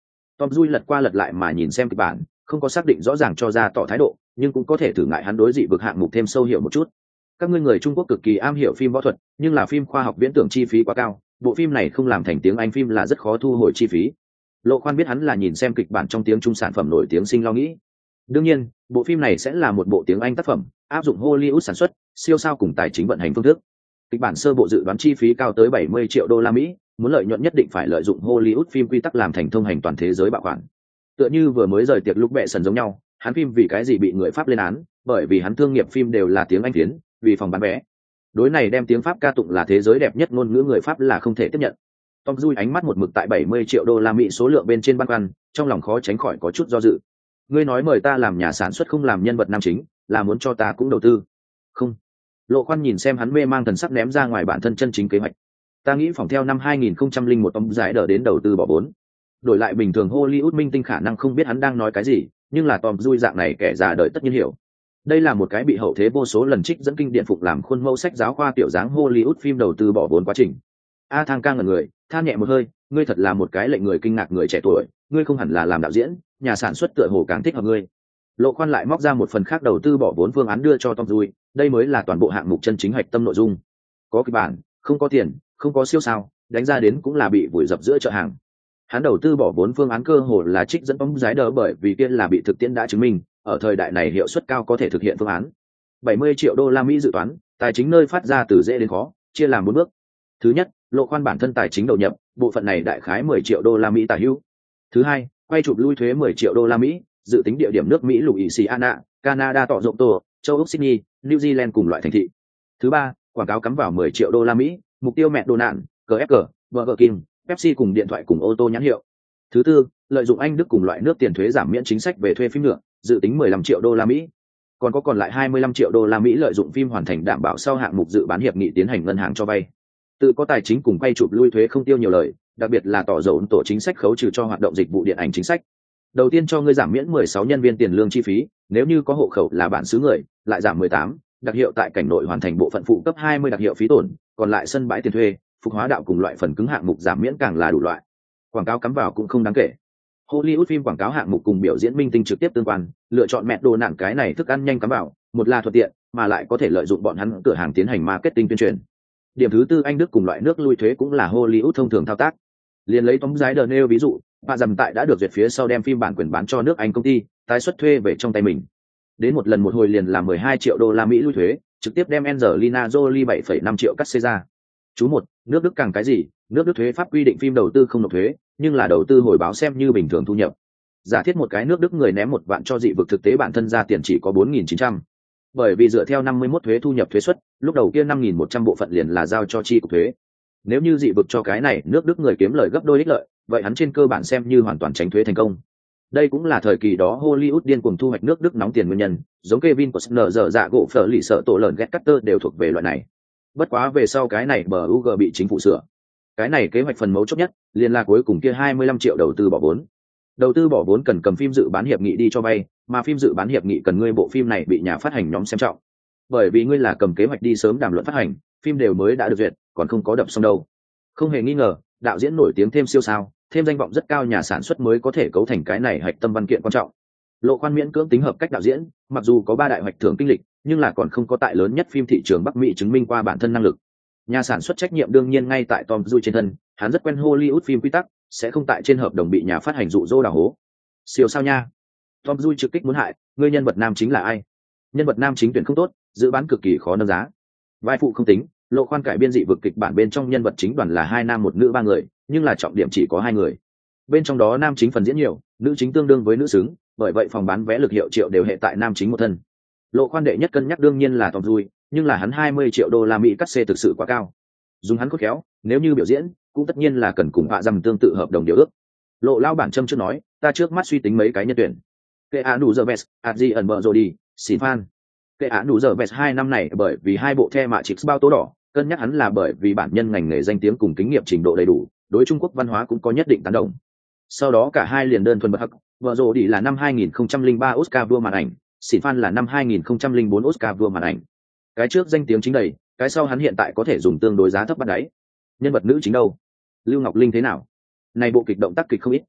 Tom Dui lật qua lật lại mà nhìn xem kịch bản, không có xác định rõ ràng cho ra tỏ thái độ, nhưng cũng có thể thử ngại hắn đối dị vực hạng mục thêm sâu hiểu một chút. Các ngươi người Trung Quốc cực kỳ am hiểu phim võ thuật, nhưng là phim khoa học viễn tưởng chi phí quá cao, bộ phim này không làm thành tiếng Anh phim là rất khó thu hồi chi phí. Lộ Khoan biết hắn là nhìn xem kịch bản trong tiếng Trung sản phẩm nổi tiếng sinh lo nghĩ. Đương nhiên, bộ phim này sẽ là một bộ tiếng Anh tác phẩm, áp dụng Hollywood sản xuất, siêu sao cùng tài chính vận hành phương thức. Kịch bản sơ bộ dự đoán chi phí cao tới bảy mươi triệu đô la Mỹ, muốn lợi nhuận nhất định phải lợi dụng Hollywood phim quy tắc làm thành thông hành toàn thế giới bảo quản. Tựa như vừa mới rời tiệc lúc bệ sần giống nhau, hắn phim vì cái gì bị người Pháp lên án, bởi vì hắn thương nghiệp phim đều là tiếng Anh phiến, vì phòng bán vé. Đối này đem tiếng Pháp ca tụng là thế giới đẹp nhất ngôn ngữ người Pháp là không thể tiếp nhận. Tom Dui ánh mắt một mực tại bảy mươi triệu đô la Mỹ số lượng bên trên băn khoăn, trong lòng khó tránh khỏi có chút do dự. Ngươi nói mời ta làm nhà sản xuất không làm nhân vật nam chính, là muốn cho ta cũng đầu tư. Không. Lộ Khoan nhìn xem hắn mê mang thần sắc ném ra ngoài bản thân chân chính kế hoạch. Ta nghĩ phòng theo năm hai nghìn không trăm lẻ một ông giải đỡ đến đầu tư bỏ vốn. Đổi lại bình thường Hollywood minh tinh khả năng không biết hắn đang nói cái gì, nhưng là Tom Dui dạng này kẻ già đời tất nhiên hiểu. Đây là một cái bị hậu thế vô số lần trích dẫn kinh điển phục làm khuôn mẫu sách giáo khoa tiểu dáng Hollywood phim đầu tư bỏ vốn quá trình. A Thang ca ngẩn người, than nhẹ một hơi, ngươi thật là một cái lệnh người kinh ngạc người trẻ tuổi, ngươi không hẳn là làm đạo diễn, nhà sản xuất tựa hồ càng thích hợp ngươi. Lộ Khoan lại móc ra một phần khác đầu tư bỏ vốn phương án đưa cho Tom Dui, đây mới là toàn bộ hạng mục chân chính hạch tâm nội dung. Có kịch bản, không có tiền, không có siêu sao, đánh ra đến cũng là bị vùi dập giữa chợ hàng. Hắn đầu tư bỏ vốn phương án cơ hồ là trích dẫn bóng giái đỡ bởi vì kia là bị thực tiễn đã chứng minh, ở thời đại này hiệu suất cao có thể thực hiện phương án. bảy mươi triệu đô la Mỹ dự toán, tài chính nơi phát ra từ dễ đến khó, chia làm bốn bước. Thứ nhất, Lộ Khoan bản thân tài chính đầu nhập, bộ phận này đại khái mười triệu đô la Mỹ tả hữu. Thứ hai, quay chụp lui thuế mười triệu đô la Mỹ, dự tính địa điểm nước Mỹ Louisiana, Canada tỏ rộng tổ, châu Úc Sydney, New Zealand cùng loại thành thị. Thứ ba, quảng cáo cắm vào mười triệu đô la Mỹ, mục tiêu mẹ đồ nạn, cờ ép cờ, Burger King, Pepsi cùng điện thoại cùng ô tô nhãn hiệu. Thứ tư, lợi dụng Anh Đức cùng loại nước tiền thuế giảm miễn chính sách về thuê phim nữa, dự tính mười lăm triệu đô la Mỹ. Còn có còn lại hai mươi lăm triệu đô la Mỹ lợi dụng phim hoàn thành đảm bảo sau hạng mục dự bán hiệp nghị tiến hành ngân hàng cho vay. Tự có tài chính cùng quay chụp lui thuế không tiêu nhiều lời, đặc biệt là tỏ dầu tổ chính sách khấu trừ cho hoạt động dịch vụ điện ảnh chính sách. Đầu tiên cho ngươi giảm miễn mười sáu nhân viên tiền lương chi phí, nếu như có hộ khẩu là bản xứ người, lại giảm mười tám, đặc hiệu tại cảnh nội hoàn thành bộ phận phụ cấp hai mươi đặc hiệu phí tổn, còn lại sân bãi tiền thuê, phục hóa đạo cùng loại phần cứng hạng mục giảm miễn càng là đủ loại. Quảng cáo cắm vào cũng không đáng kể. Hollywood phim quảng cáo hạng mục cùng biểu diễn minh tinh trực tiếp tương quan, lựa chọn mẹ đồ nạn cái này thức ăn nhanh cắm vào, một là thuận tiện, mà lại có thể lợi dụng bọn hắn cửa hàng tiến hành marketing tuyên truyền. Điểm thứ tư, Anh Đức cùng loại nước lui thuế cũng là Hollywood thông thường thao tác. Liên lấy tóm giái đờ nêu ví dụ, bà dầm tại đã được duyệt phía sau đem phim bản quyền bán cho nước Anh công ty, tái xuất thuê về trong tay mình. Đến một lần một hồi liền là mười hai triệu đô la Mỹ lui thuế, trực tiếp đem Angelina Jolie bảy phẩy năm triệu cắt xê ra. Chú một, nước Đức càng cái gì, nước Đức thuế pháp quy định phim đầu tư không nộp thuế, nhưng là đầu tư hồi báo xem như bình thường thu nhập. Giả thiết một cái nước Đức người ném một vạn cho dị vực thực tế bản thân ra tiền chỉ có bốn nghìn chín trăm. Bởi vì dựa theo năm mươi mốt thuế thu nhập thuế suất, lúc đầu kia năm nghìn một trăm bộ phận liền là giao cho chi cục thuế. Nếu như dị vực cho cái này nước Đức người kiếm lời gấp đôi ích lợi, vậy hắn trên cơ bản xem như hoàn toàn tránh thuế thành công. Đây cũng là thời kỳ đó Hollywood điên cuồng thu hoạch nước Đức nóng tiền nguyên nhân, giống Kevin Costner dở dạ gỗ phở lì sợ tổ lợn Get Cutter đều thuộc về loại này. Bất quá về sau cái này bờ u giê bị chính phủ sửa. Cái này kế hoạch phần mấu chốt nhất, liền là cuối cùng kia hai mươi lăm triệu đầu tư bỏ vốn. Đầu tư bỏ vốn cần cầm phim dự bán hiệp nghị đi cho vay, mà phim dự bán hiệp nghị cần ngươi bộ phim này bị nhà phát hành nhóm xem trọng. Bởi vì ngươi là cầm kế hoạch đi sớm đàm luận phát hành, phim đều mới đã được duyệt, còn không có đập xong đâu. Không hề nghi ngờ, đạo diễn nổi tiếng thêm siêu sao, thêm danh vọng rất cao nhà sản xuất mới có thể cấu thành cái này hạch tâm văn kiện quan trọng. Lộ Khoan miễn cưỡng tính hợp cách đạo diễn, mặc dù có ba đại hoạch thưởng kinh lịch, nhưng là còn không có tại lớn nhất phim thị trường Bắc Mỹ chứng minh qua bản thân năng lực. Nhà sản xuất trách nhiệm đương nhiên ngay tại Tom Dui trên thân, hắn rất quen Hollywood phim quy tắc, sẽ không tại trên hợp đồng bị nhà phát hành dụ dỗ đào hố. Siêu sao nha? Tom Dui trực kích muốn hại, ngươi nhân vật nam chính là ai? Nhân vật nam chính tuyển không tốt, dự bán cực kỳ khó nâng giá. Vai phụ không tính, Lộ Khoan cải biên dị vực kịch bản bên trong nhân vật chính đoàn là hai nam một nữ ba người, nhưng là trọng điểm chỉ có hai người. Bên trong đó nam chính phần diễn nhiều, nữ chính tương đương với nữ xứng, bởi vậy phòng bán vé lực hiệu triệu đều hệ tại nam chính một thân. Lộ Khoan đệ nhất cân nhắc đương nhiên là Tom Dui, nhưng là hắn hai mươi triệu đô la Mỹ cắt xê thực sự quá cao. Dùng hắn khôn khéo, nếu như biểu diễn, cũng tất nhiên là cần cùng hạ dầm tương tự hợp đồng điều ước. Lộ lao bản châm chưa nói, ta trước mắt suy tính mấy cái nhân tuyển. Kệ án đủ giờ vest, Adji ẩn bờ rồi đi, xin fan. Kệ án đủ giờ vest hai năm này bởi vì hai bộ the mạ chích bao tố đỏ, cân nhắc hắn là bởi vì bản nhân ngành nghề danh tiếng cùng kinh nghiệm trình độ đầy đủ, đối Trung Quốc văn hóa cũng có nhất định tán đồng. Sau đó cả hai liền đơn thuần bậc hắc, vợ rồi đi là năm hai nghìn không trăm lẻ ba Oscar vua màn ảnh, xin fan là năm hai nghìn không trăm lẻ bốn Oscar vua màn ảnh. Cái trước danh tiếng chính đầy, cái sau hắn hiện tại có thể dùng tương đối giá thấp bắt đáy. Nhân vật nữ chính đâu? Lưu Ngọc Linh thế nào? Này bộ kịch động tác kịch không ít.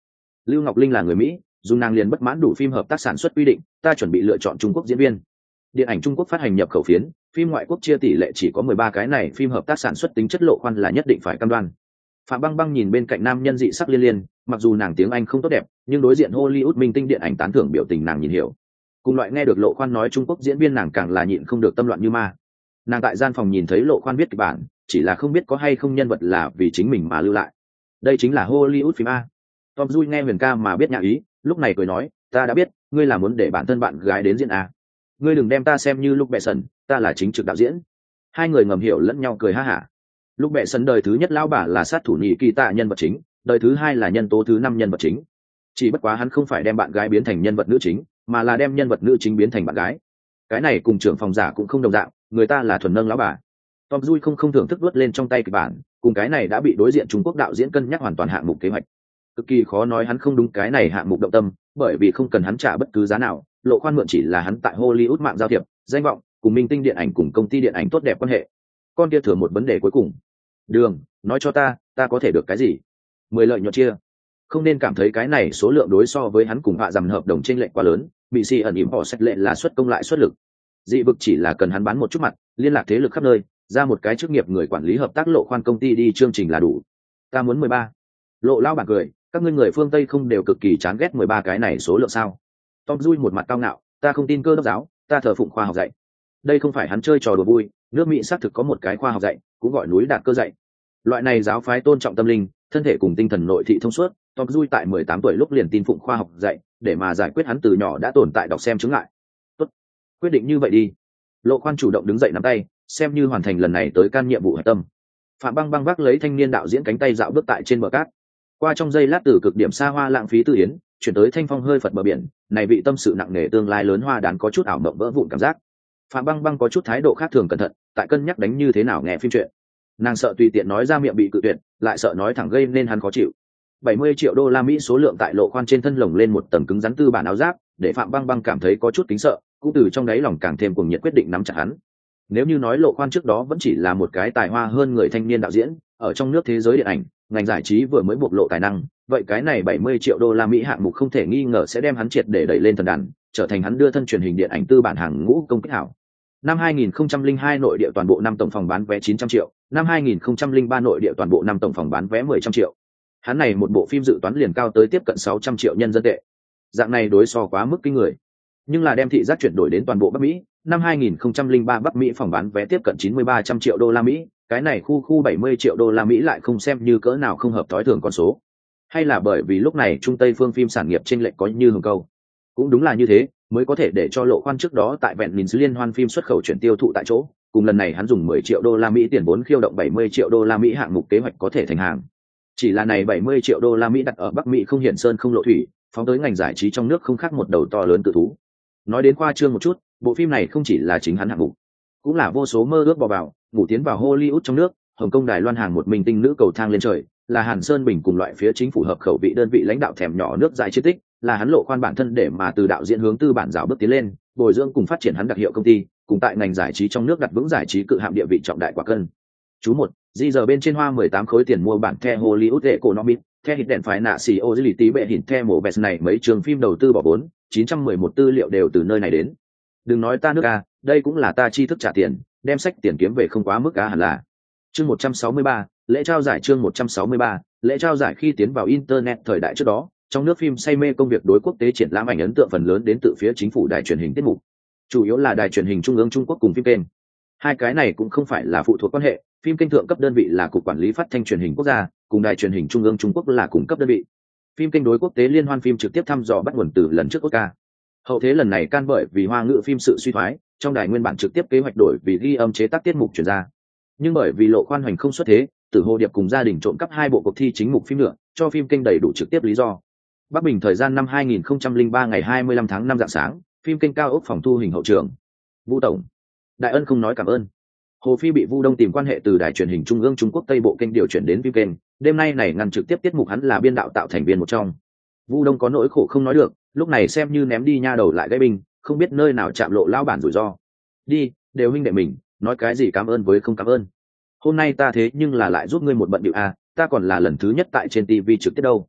Lưu Ngọc Linh là người Mỹ, dùng nàng liền bất mãn đủ phim hợp tác sản xuất quy định, ta chuẩn bị lựa chọn Trung Quốc diễn viên. Điện ảnh Trung Quốc phát hành nhập khẩu phiến, phim ngoại quốc chia tỷ lệ chỉ có mười ba cái này, phim hợp tác sản xuất tính chất Lộ Khoan là nhất định phải cam đoan. Phạm Băng Băng nhìn bên cạnh nam nhân dị sắc liên liên, mặc dù nàng tiếng Anh không tốt đẹp, nhưng đối diện Hollywood minh tinh điện ảnh tán thưởng biểu tình nàng nhìn hiểu. Cùng loại nghe được Lộ Khoan nói Trung Quốc diễn viên nàng càng là nhịn không được tâm loạn như ma. Nàng tại gian phòng nhìn thấy Lộ Khoan viết kịch bản, chỉ là không biết có hay không nhân vật là vì chính mình mà lưu lại. Đây chính là Hollywood phim a. Tom Dui nghe Huyền ca mà biết nhà ý, lúc này cười nói, ta đã biết, ngươi là muốn để bản thân bạn gái đến diễn a. Ngươi đừng đem ta xem như Luke Besson, ta là chính trực đạo diễn. Hai người ngầm hiểu lẫn nhau cười ha hả. Luke Besson đời thứ nhất lão bà là sát thủ nhị kỳ tạ nhân vật chính, đời thứ hai là nhân tố thứ năm nhân vật chính. Chỉ bất quá hắn không phải đem bạn gái biến thành nhân vật nữ chính, mà là đem nhân vật nữ chính biến thành bạn gái. Cái này cùng trưởng phòng giả cũng không đồng dạng, người ta là thuần nâng lão bà. Tom Dui không không thưởng thức luốt lên trong tay kịch bản, cùng cái này đã bị đối diện Trung Quốc đạo diễn cân nhắc hoàn toàn hạng mục kế hoạch. Cực kỳ khó nói hắn không đúng cái này hạng mục động tâm, bởi vì không cần hắn trả bất cứ giá nào, Lộ Khoan mượn chỉ là hắn tại Hollywood mạng giao thiệp, danh vọng, cùng minh tinh điện ảnh cùng công ty điện ảnh tốt đẹp quan hệ. Con kia thừa một vấn đề cuối cùng. Đường, nói cho ta, ta có thể được cái gì? Mười lợi nhuận chia. Không nên cảm thấy cái này số lượng đối so với hắn cùng hạ dầm hợp đồng chênh lệch quá lớn, bị si ẩn ỉm họ sách lệ là xuất công lại xuất lực. Dị vực chỉ là cần hắn bán một chút mặt, liên lạc thế lực khắp nơi, ra một cái chức nghiệp người quản lý hợp tác Lộ Khoan công ty đi chương trình là đủ. Ta muốn mười ba. Lộ lao bảng cười, các ngươi người phương Tây không đều cực kỳ chán ghét mười ba cái này số lượng sao? Tom Dui một mặt cao ngạo, ta không tin cơ đốc giáo, ta thờ phụng khoa học dạy. Đây không phải hắn chơi trò đùa vui, nước Mỹ xác thực có một cái khoa học dạy, cũng gọi núi đạt cơ dạy. Loại này giáo phái tôn trọng tâm linh, thân thể cùng tinh thần nội thị thông suốt. Tom Dui tại mười tám tuổi lúc liền tin phụng khoa học dạy, để mà giải quyết hắn từ nhỏ đã tồn tại đọc xem chứng lại. Tốt, quyết định như vậy đi. Lộ Khoan chủ động đứng dậy nắm tay, xem như hoàn thành lần này tới can nhiệm vụ hạch tâm. Phạm Băng Băng vác lấy thanh niên đạo diễn cánh tay dạo bước tại trên bờ cát. Qua trong giây lát từ cực điểm xa hoa lãng phí tư yến, chuyển tới thanh phong hơi phật bờ biển, này vị tâm sự nặng nề tương lai lớn hoa đán có chút ảo mộng vỡ vụn cảm giác. Phạm Băng Băng có chút thái độ khác thường cẩn thận, tại cân nhắc đánh như thế nào nghe phim chuyện. Nàng sợ tùy tiện nói ra miệng bị cự tuyệt, lại sợ nói thẳng gây nên hắn khó chịu. bảy mươi triệu đô la Mỹ số lượng tại Lộ Khoan trên thân lồng lên một tầng cứng rắn tư bản áo giáp, để Phạm Băng Băng cảm thấy có chút kính sợ, cũng từ trong đáy lòng càng thêm cuồng nhiệt quyết định nắm chặt hắn. Nếu như nói Lộ Khoan trước đó vẫn chỉ là một cái tài hoa hơn người thanh niên đạo diễn, ở trong nước thế giới điện ảnh, ngành giải trí vừa mới bộc lộ tài năng, vậy cái này bảy mươi triệu đô la Mỹ hạng mục không thể nghi ngờ sẽ đem hắn triệt để đẩy lên thần đàn, trở thành hắn đưa thân truyền hình điện ảnh tư bản hàng ngũ công kích hảo. Năm hai nghìn không trăm lẻ hai nội địa toàn bộ năm tổng phòng bán vé chín trăm triệu, năm hai nghìn không trăm lẻ ba nội địa toàn bộ năm tổng phòng bán vé mười trăm triệu. Hắn này một bộ phim dự toán liền cao tới tiếp cận sáu trăm triệu nhân dân tệ. Dạng này đối so quá mức kinh người. Nhưng là đem thị giác chuyển đổi đến toàn bộ Bắc Mỹ, năm hai nghìn không trăm lẻ ba Bắc Mỹ phòng bán vé tiếp cận chín mươi ba trăm triệu đô la Mỹ, cái này khu khu bảy mươi triệu đô la Mỹ lại không xem như cỡ nào không hợp thói thường con số. Hay là bởi vì lúc này Trung Tây phương phim sản nghiệp chênh lệch có như hồng câu. Cũng đúng là như thế, mới có thể để cho Lộ Khoan trước đó tại vẹn mình liên hoan phim xuất khẩu chuyển tiêu thụ tại chỗ, cùng lần này hắn dùng mười triệu đô la Mỹ tiền vốn khiêu động bảy mươi triệu đô la Mỹ hạng mục kế hoạch có thể thành hàng. Chỉ là này bảy mươi triệu đô la Mỹ đặt ở Bắc Mỹ không hiển sơn không lộ thủy, phóng tới ngành giải trí trong nước không khác một đầu to lớn tự thú. Nói đến khoa trương một chút, bộ phim này không chỉ là chính hắn hạng mục, cũng là vô số mơ ước bò vào, ngủ tiến vào Hollywood trong nước, Hồng Kông Đài Loan hàng một minh tinh nữ cầu thang lên trời, là Hàn Sơn Bình cùng loại phía chính phủ hợp khẩu vị đơn vị lãnh đạo thèm nhỏ nước dài chiến tích, là hắn Lộ Khoan bản thân để mà từ đạo diễn hướng tư bản rào bước tiến lên, bồi dưỡng cùng phát triển hắn đặc hiệu công ty, cùng tại ngành giải trí trong nước đặt vững giải trí cự hạm địa vị trọng đại quả cân. Chú một, di giờ bên trên hoa mười tám khối tiền mua bản the Hollywood Economic, the hit đèn phải nạ xì ô lý tí bệ hình the mổ bẹt này mấy trường phim đầu tư bỏ vốn, chín trăm mười một tư liệu đều từ nơi này đến. Đừng nói ta nước a, đây cũng là ta chi thức trả tiền, đem sách tiền kiếm về không quá mức á hẳn là. Chương một trăm sáu mươi ba, lễ trao giải chương một trăm sáu mươi ba, lễ trao giải khi tiến vào internet thời đại trước đó, trong nước phim say mê công việc đối quốc tế triển lãm ảnh ấn tượng phần lớn đến từ phía chính phủ đài truyền hình tiết mục. Chủ yếu là đài truyền hình trung ương Trung Quốc cùng phim kênh. Hai cái này cũng không phải là phụ thuộc quan hệ, phim kênh thượng cấp đơn vị là cục quản lý phát thanh truyền hình quốc gia, cùng đài truyền hình trung ương Trung Quốc là cung cấp đơn vị. Phim kênh đối quốc tế liên hoan phim trực tiếp thăm dò bắt nguồn từ lần trước Oscar. Hậu thế lần này can bởi vì hoa ngữ phim sự suy thoái, trong đài nguyên bản trực tiếp kế hoạch đổi vì ghi âm chế tác tiết mục chuyển ra. Nhưng bởi vì Lộ Khoan hoành không xuất thế, Tử Hồ Điệp cùng gia đình trộm cắp hai bộ cuộc thi chính mục phim nữa, cho phim kênh đầy đủ trực tiếp lý do. Bắc Bình thời gian năm hai nghìn không trăm lẻ ba ngày hai mươi lăm tháng năm rạng sáng, phim kênh cao ốc phòng thu hình hậu trường. Vu tổng, đại ân không nói cảm ơn. Hồ Phi bị Vu Đông tìm quan hệ từ đài truyền hình trung ương Trung Quốc Tây bộ kênh điều chuyển đến phim kênh, đêm nay này ngăn trực tiếp tiết mục hắn là biên đạo tạo thành viên một trong. Vu Đông có nỗi khổ không nói được, lúc này xem như ném đi nha đầu lại gãy binh, không biết nơi nào chạm Lộ lao bản rủi ro. Đi, đều huynh đệ mình, nói cái gì cảm ơn với không cảm ơn. Hôm nay ta thế nhưng là lại giúp ngươi một bận điệu à, ta còn là lần thứ nhất tại trên ti vi trực tiếp đâu.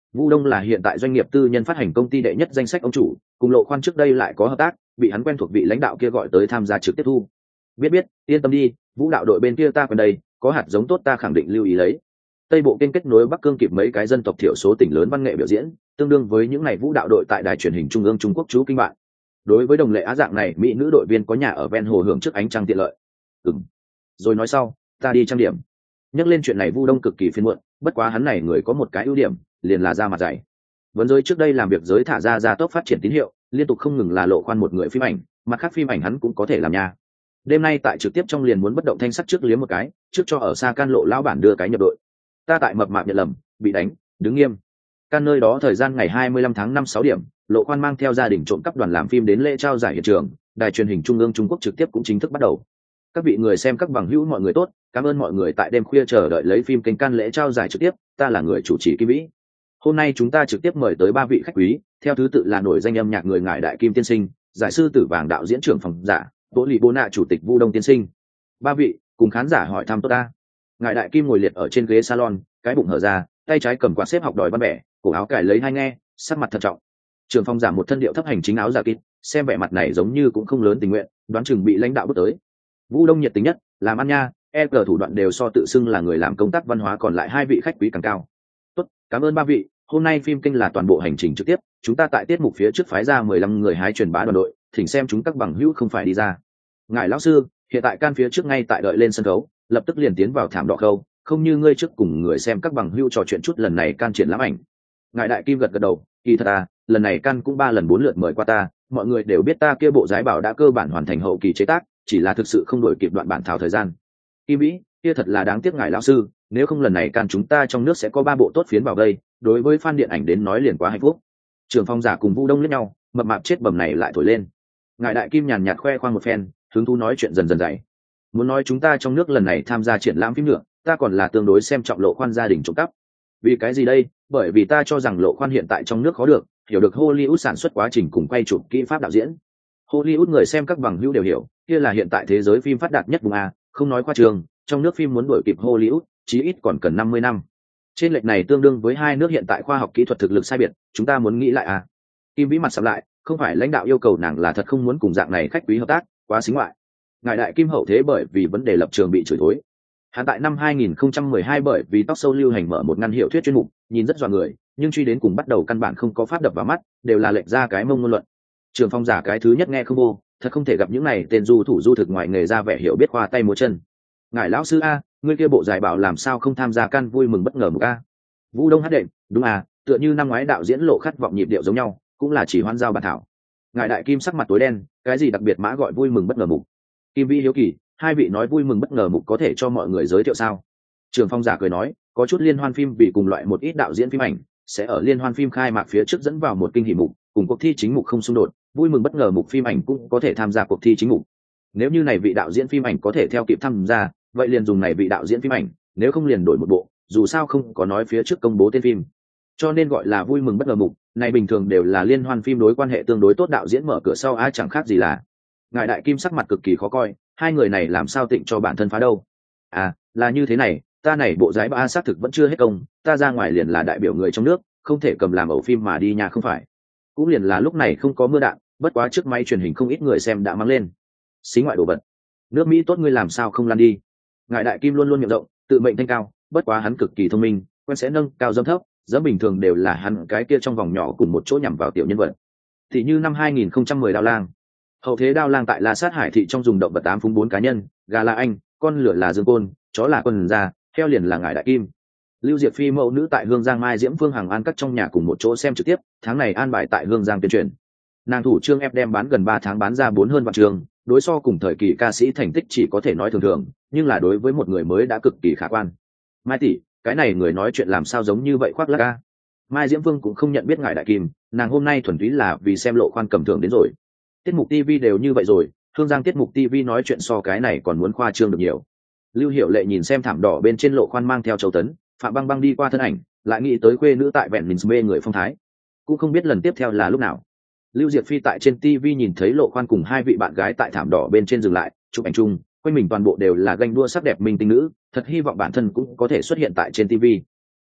Vu Đông là hiện tại doanh nghiệp tư nhân phát hành công ty đệ nhất danh sách ông chủ, cùng Lộ Khoan trước đây lại có hợp tác, bị hắn quen thuộc vị lãnh đạo kia gọi tới tham gia trực tiếp thu. Biết biết, yên tâm đi, Vũ đạo đội bên kia ta quen đây, có hạt giống tốt ta khẳng định lưu ý lấy. Tây bộ kênh kết nối Bắc Cương kịp mấy cái dân tộc thiểu số tỉnh lớn văn nghệ biểu diễn, tương đương với những ngày vũ đạo đội tại đài truyền hình trung ương Trung Quốc chú kinh bạn. Đối với đồng lệ á dạng này, mỹ nữ đội viên có nhà ở ven hồ hưởng trước ánh trăng tiện lợi. Ừm. Rồi nói sau, ta đi trang điểm. Nhắc lên chuyện này Vu Đông cực kỳ phiền muộn, bất quá hắn này người có một cái ưu điểm, liền là da mặt dày. Vấn giới trước đây làm việc giới thả ra ra tốc phát triển tín hiệu, liên tục không ngừng là Lộ Khoan một người phim ảnh, mặt khác phim ảnh hắn cũng có thể làm nha. Đêm nay tại trực tiếp trong liền muốn bất động thanh sắc trước liếm một cái, trước cho ở xa can Lộ lão bản đưa cái nhập đội. Ta tại mập mạp nhận lầm, bị đánh, đứng nghiêm. Can nơi đó thời gian ngày hai mươi lăm tháng năm sáu điểm, Lộ Khoan mang theo gia đình trộm cắp đoàn làm phim đến lễ trao giải hiện trường, đài truyền hình trung ương Trung Quốc trực tiếp cũng chính thức bắt đầu. Các vị người xem các bằng hữu mọi người tốt, cảm ơn mọi người tại đêm khuya chờ đợi lấy phim kênh Can lễ trao giải trực tiếp, ta là người chủ trì Kim Vĩ. Hôm nay chúng ta trực tiếp mời tới ba vị khách quý, theo thứ tự là nổi danh âm nhạc người ngải Đại Kim tiên sinh, giải sư tử vàng đạo diễn trưởng phòng giả, Đỗ Lì Bô Nạ chủ tịch Vu Đông tiên sinh. Ba vị, cùng khán giả hỏi thăm tốt ta. Ngải Đại Kim ngồi liệt ở trên ghế salon, cái bụng hở ra, tay trái cầm quạt xếp học đòi văn bẻ, cổ áo cài lấy hai nghe, sắc mặt thận trọng. Trưởng phòng giả một thân điệu thấp hành chính áo giả kín, xem vẻ mặt này giống như cũng không lớn tình nguyện, đoán chừng bị lãnh đạo bước tới. Vu Đông nhiệt tình nhất, làm ăn nha, e cờ thủ đoạn đều so tự xưng là người làm công tác văn hóa, còn lại hai vị khách quý càng cao. Tốt, cảm ơn ba vị. Hôm nay phim kênh là toàn bộ hành trình trực tiếp, chúng ta tại tiết mục phía trước phái ra mười lăm người hái truyền bá đoàn đội, thỉnh xem chúng các bằng hữu không phải đi ra. Ngài lão sư, hiện tại Can phía trước ngay tại đợi lên sân khấu, lập tức liền tiến vào thảm đỏ khâu, không như ngươi trước cùng người xem các bằng hữu trò chuyện chút lần này Can triển lãm ảnh. Ngài Đại Kim gật gật đầu, kỳ thật à, lần này Can cũng ba lần bốn lượt mời qua ta, mọi người đều biết ta kia bộ giái bảo đã cơ bản hoàn thành hậu kỳ chế tác, chỉ là thực sự không đổi kịp đoạn bản thảo thời gian. Kim Vĩ, kia thật là đáng tiếc ngài lão sư, nếu không lần này Can chúng ta trong nước sẽ có ba bộ tốt phiến vào đây, đối với fan điện ảnh đến nói liền quá hạnh phúc. Trưởng phòng giả cùng Vu Đông liếc nhau, mập mạp chết bầm này lại thổi lên. Ngài Đại Kim nhàn nhạt khoe khoang một phen, hứng thú nói chuyện dần dần dày. Muốn nói chúng ta trong nước lần này tham gia triển lãm phim nữa, ta còn là tương đối xem trọng Lộ Khoan gia đình trộm cắp. Vì cái gì đây? Bởi vì ta cho rằng Lộ Khoan hiện tại trong nước khó được, hiểu được Hollywood sản xuất quá trình cùng quay chụp kỹ pháp đạo diễn. Hollywood người xem các bằng hữu đều hiểu, kia là hiện tại thế giới phim phát đạt nhất vùng A, không nói khoa trương, trong nước phim muốn đuổi kịp Hollywood, chí ít còn cần năm mươi năm. Trên lệch này tương đương với hai nước hiện tại khoa học kỹ thuật thực lực sai biệt, chúng ta muốn nghĩ lại à? Kim Vĩ mặt sầm lại, không phải lãnh đạo yêu cầu nàng là thật không muốn cùng dạng này khách quý hợp tác, quá xính ngoại. Ngài Đại Kim hậu thế bởi vì vấn đề lập trường bị chửi thối. Hắn tại năm hai nghìn không trăm mười hai bởi vì tóc sâu lưu hành mở một ngăn hiệu thuyết chuyên mục, nhìn rất dọa người, nhưng truy đến cùng bắt đầu căn bản không có pháp đập vào mắt, đều là lệch ra cái mông ngôn luận. Trường phong giả cái thứ nhất nghe không vô, thật không thể gặp những này tên du thủ du thực ngoài nghề ra vẻ hiểu biết khoa tay múa chân. Ngài lão sư a, ngươi kia bộ giải bảo làm sao không tham gia Can vui mừng bất ngờ một a? Vũ Đông hát đệm, đúng à, tựa như năm ngoái đạo diễn Lộ khát vọng nhịp điệu giống nhau, cũng là chỉ hoan giao bản thảo. Ngài Đại Kim sắc mặt tối đen, cái gì đặc biệt mã gọi vui mừng bất ngờ mục? Kim Vĩ hiếu kỳ, hai vị nói vui mừng bất ngờ mục có thể cho mọi người giới thiệu sao? Trường phong giả cười nói, có chút liên hoan phim bị cùng loại một ít đạo diễn phim ảnh, sẽ ở liên hoan phim khai mạc phía trước dẫn vào một kinh hỉ mục, cùng cuộc thi chính mục không xung đột, vui mừng bất ngờ mục phim ảnh cũng có thể tham gia cuộc thi chính mục. Nếu như này vị đạo diễn phim ảnh có thể theo kịp tham gia, vậy liền dùng này vị đạo diễn phim ảnh, nếu không liền đổi một bộ, dù sao không có nói phía trước công bố tên phim, cho nên gọi là vui mừng bất ngờ mục. Này bình thường đều là liên hoan phim đối quan hệ tương đối tốt đạo diễn mở cửa sau ai chẳng khác gì là. Ngài Đại Kim sắc mặt cực kỳ khó coi, hai người này làm sao tịnh cho bản thân phá đâu? À, là như thế này, ta này bộ giái ba xác thực vẫn chưa hết công, ta ra ngoài liền là đại biểu người trong nước, không thể cầm làm ẩu phim mà đi nhà không phải. Cũng liền là lúc này không có mưa đạn, bất quá trước máy truyền hình không ít người xem đã mang lên. Xí ngoại đồ vật. Nước Mỹ tốt ngươi làm sao không lăn đi? Ngài Đại Kim luôn luôn miệng rộng, tự mệnh thanh cao, bất quá hắn cực kỳ thông minh, quen sẽ nâng cao dâm thấp, dẫm bình thường đều là hắn cái kia trong vòng nhỏ cùng một chỗ nhằm vào tiểu nhân vật. Thì như năm hai nghìn không trăm mười Đao Lang, hậu thế Đao Lang tại La Sát Hải thị trong dùng động vật tám phúng bốn cá nhân, gà là anh, con lửa là Dương Côn, chó là Quân Gia, heo liền là Ngài Đại Kim. Lưu Diệp Phi mẫu nữ tại Hương Giang Mai Diễm Phương Hằng An cắt trong nhà cùng một chỗ xem trực tiếp, tháng này an bài tại Hương Giang tuyên truyền. Nàng thủ trương ép đem bán gần ba tháng bán ra bốn hơn vạn trường, đối so cùng thời kỳ ca sĩ thành tích chỉ có thể nói thường thường, nhưng là đối với một người mới đã cực kỳ khả quan. Mai tỷ, cái này người nói chuyện làm sao giống như vậy khoác lác ca? Mai Diễm Phương cũng không nhận biết Ngài Đại Kim, nàng hôm nay thuần túy là vì xem Lộ Khoan cầm thưởng đến rồi. Tiết mục ti vi đều như vậy rồi, Hương Giang tiết mục ti vi nói chuyện so cái này còn muốn khoa trương được nhiều. Lưu Hiểu Lệ nhìn xem thảm đỏ bên trên Lộ Khoan mang theo Châu Tấn, Phạm Băng Băng đi qua thân ảnh, lại nghĩ tới khuê nữ tại vẹn mình mê người phong thái, cũng không biết lần tiếp theo là lúc nào. Lưu Diệp Phi tại trên ti vi nhìn thấy Lộ Khoan cùng hai vị bạn gái tại thảm đỏ bên trên dừng lại, chụp ảnh chung, quanh mình toàn bộ đều là ganh đua sắc đẹp minh tinh nữ, thật hy vọng bản thân cũng có thể xuất hiện tại trên ti vi.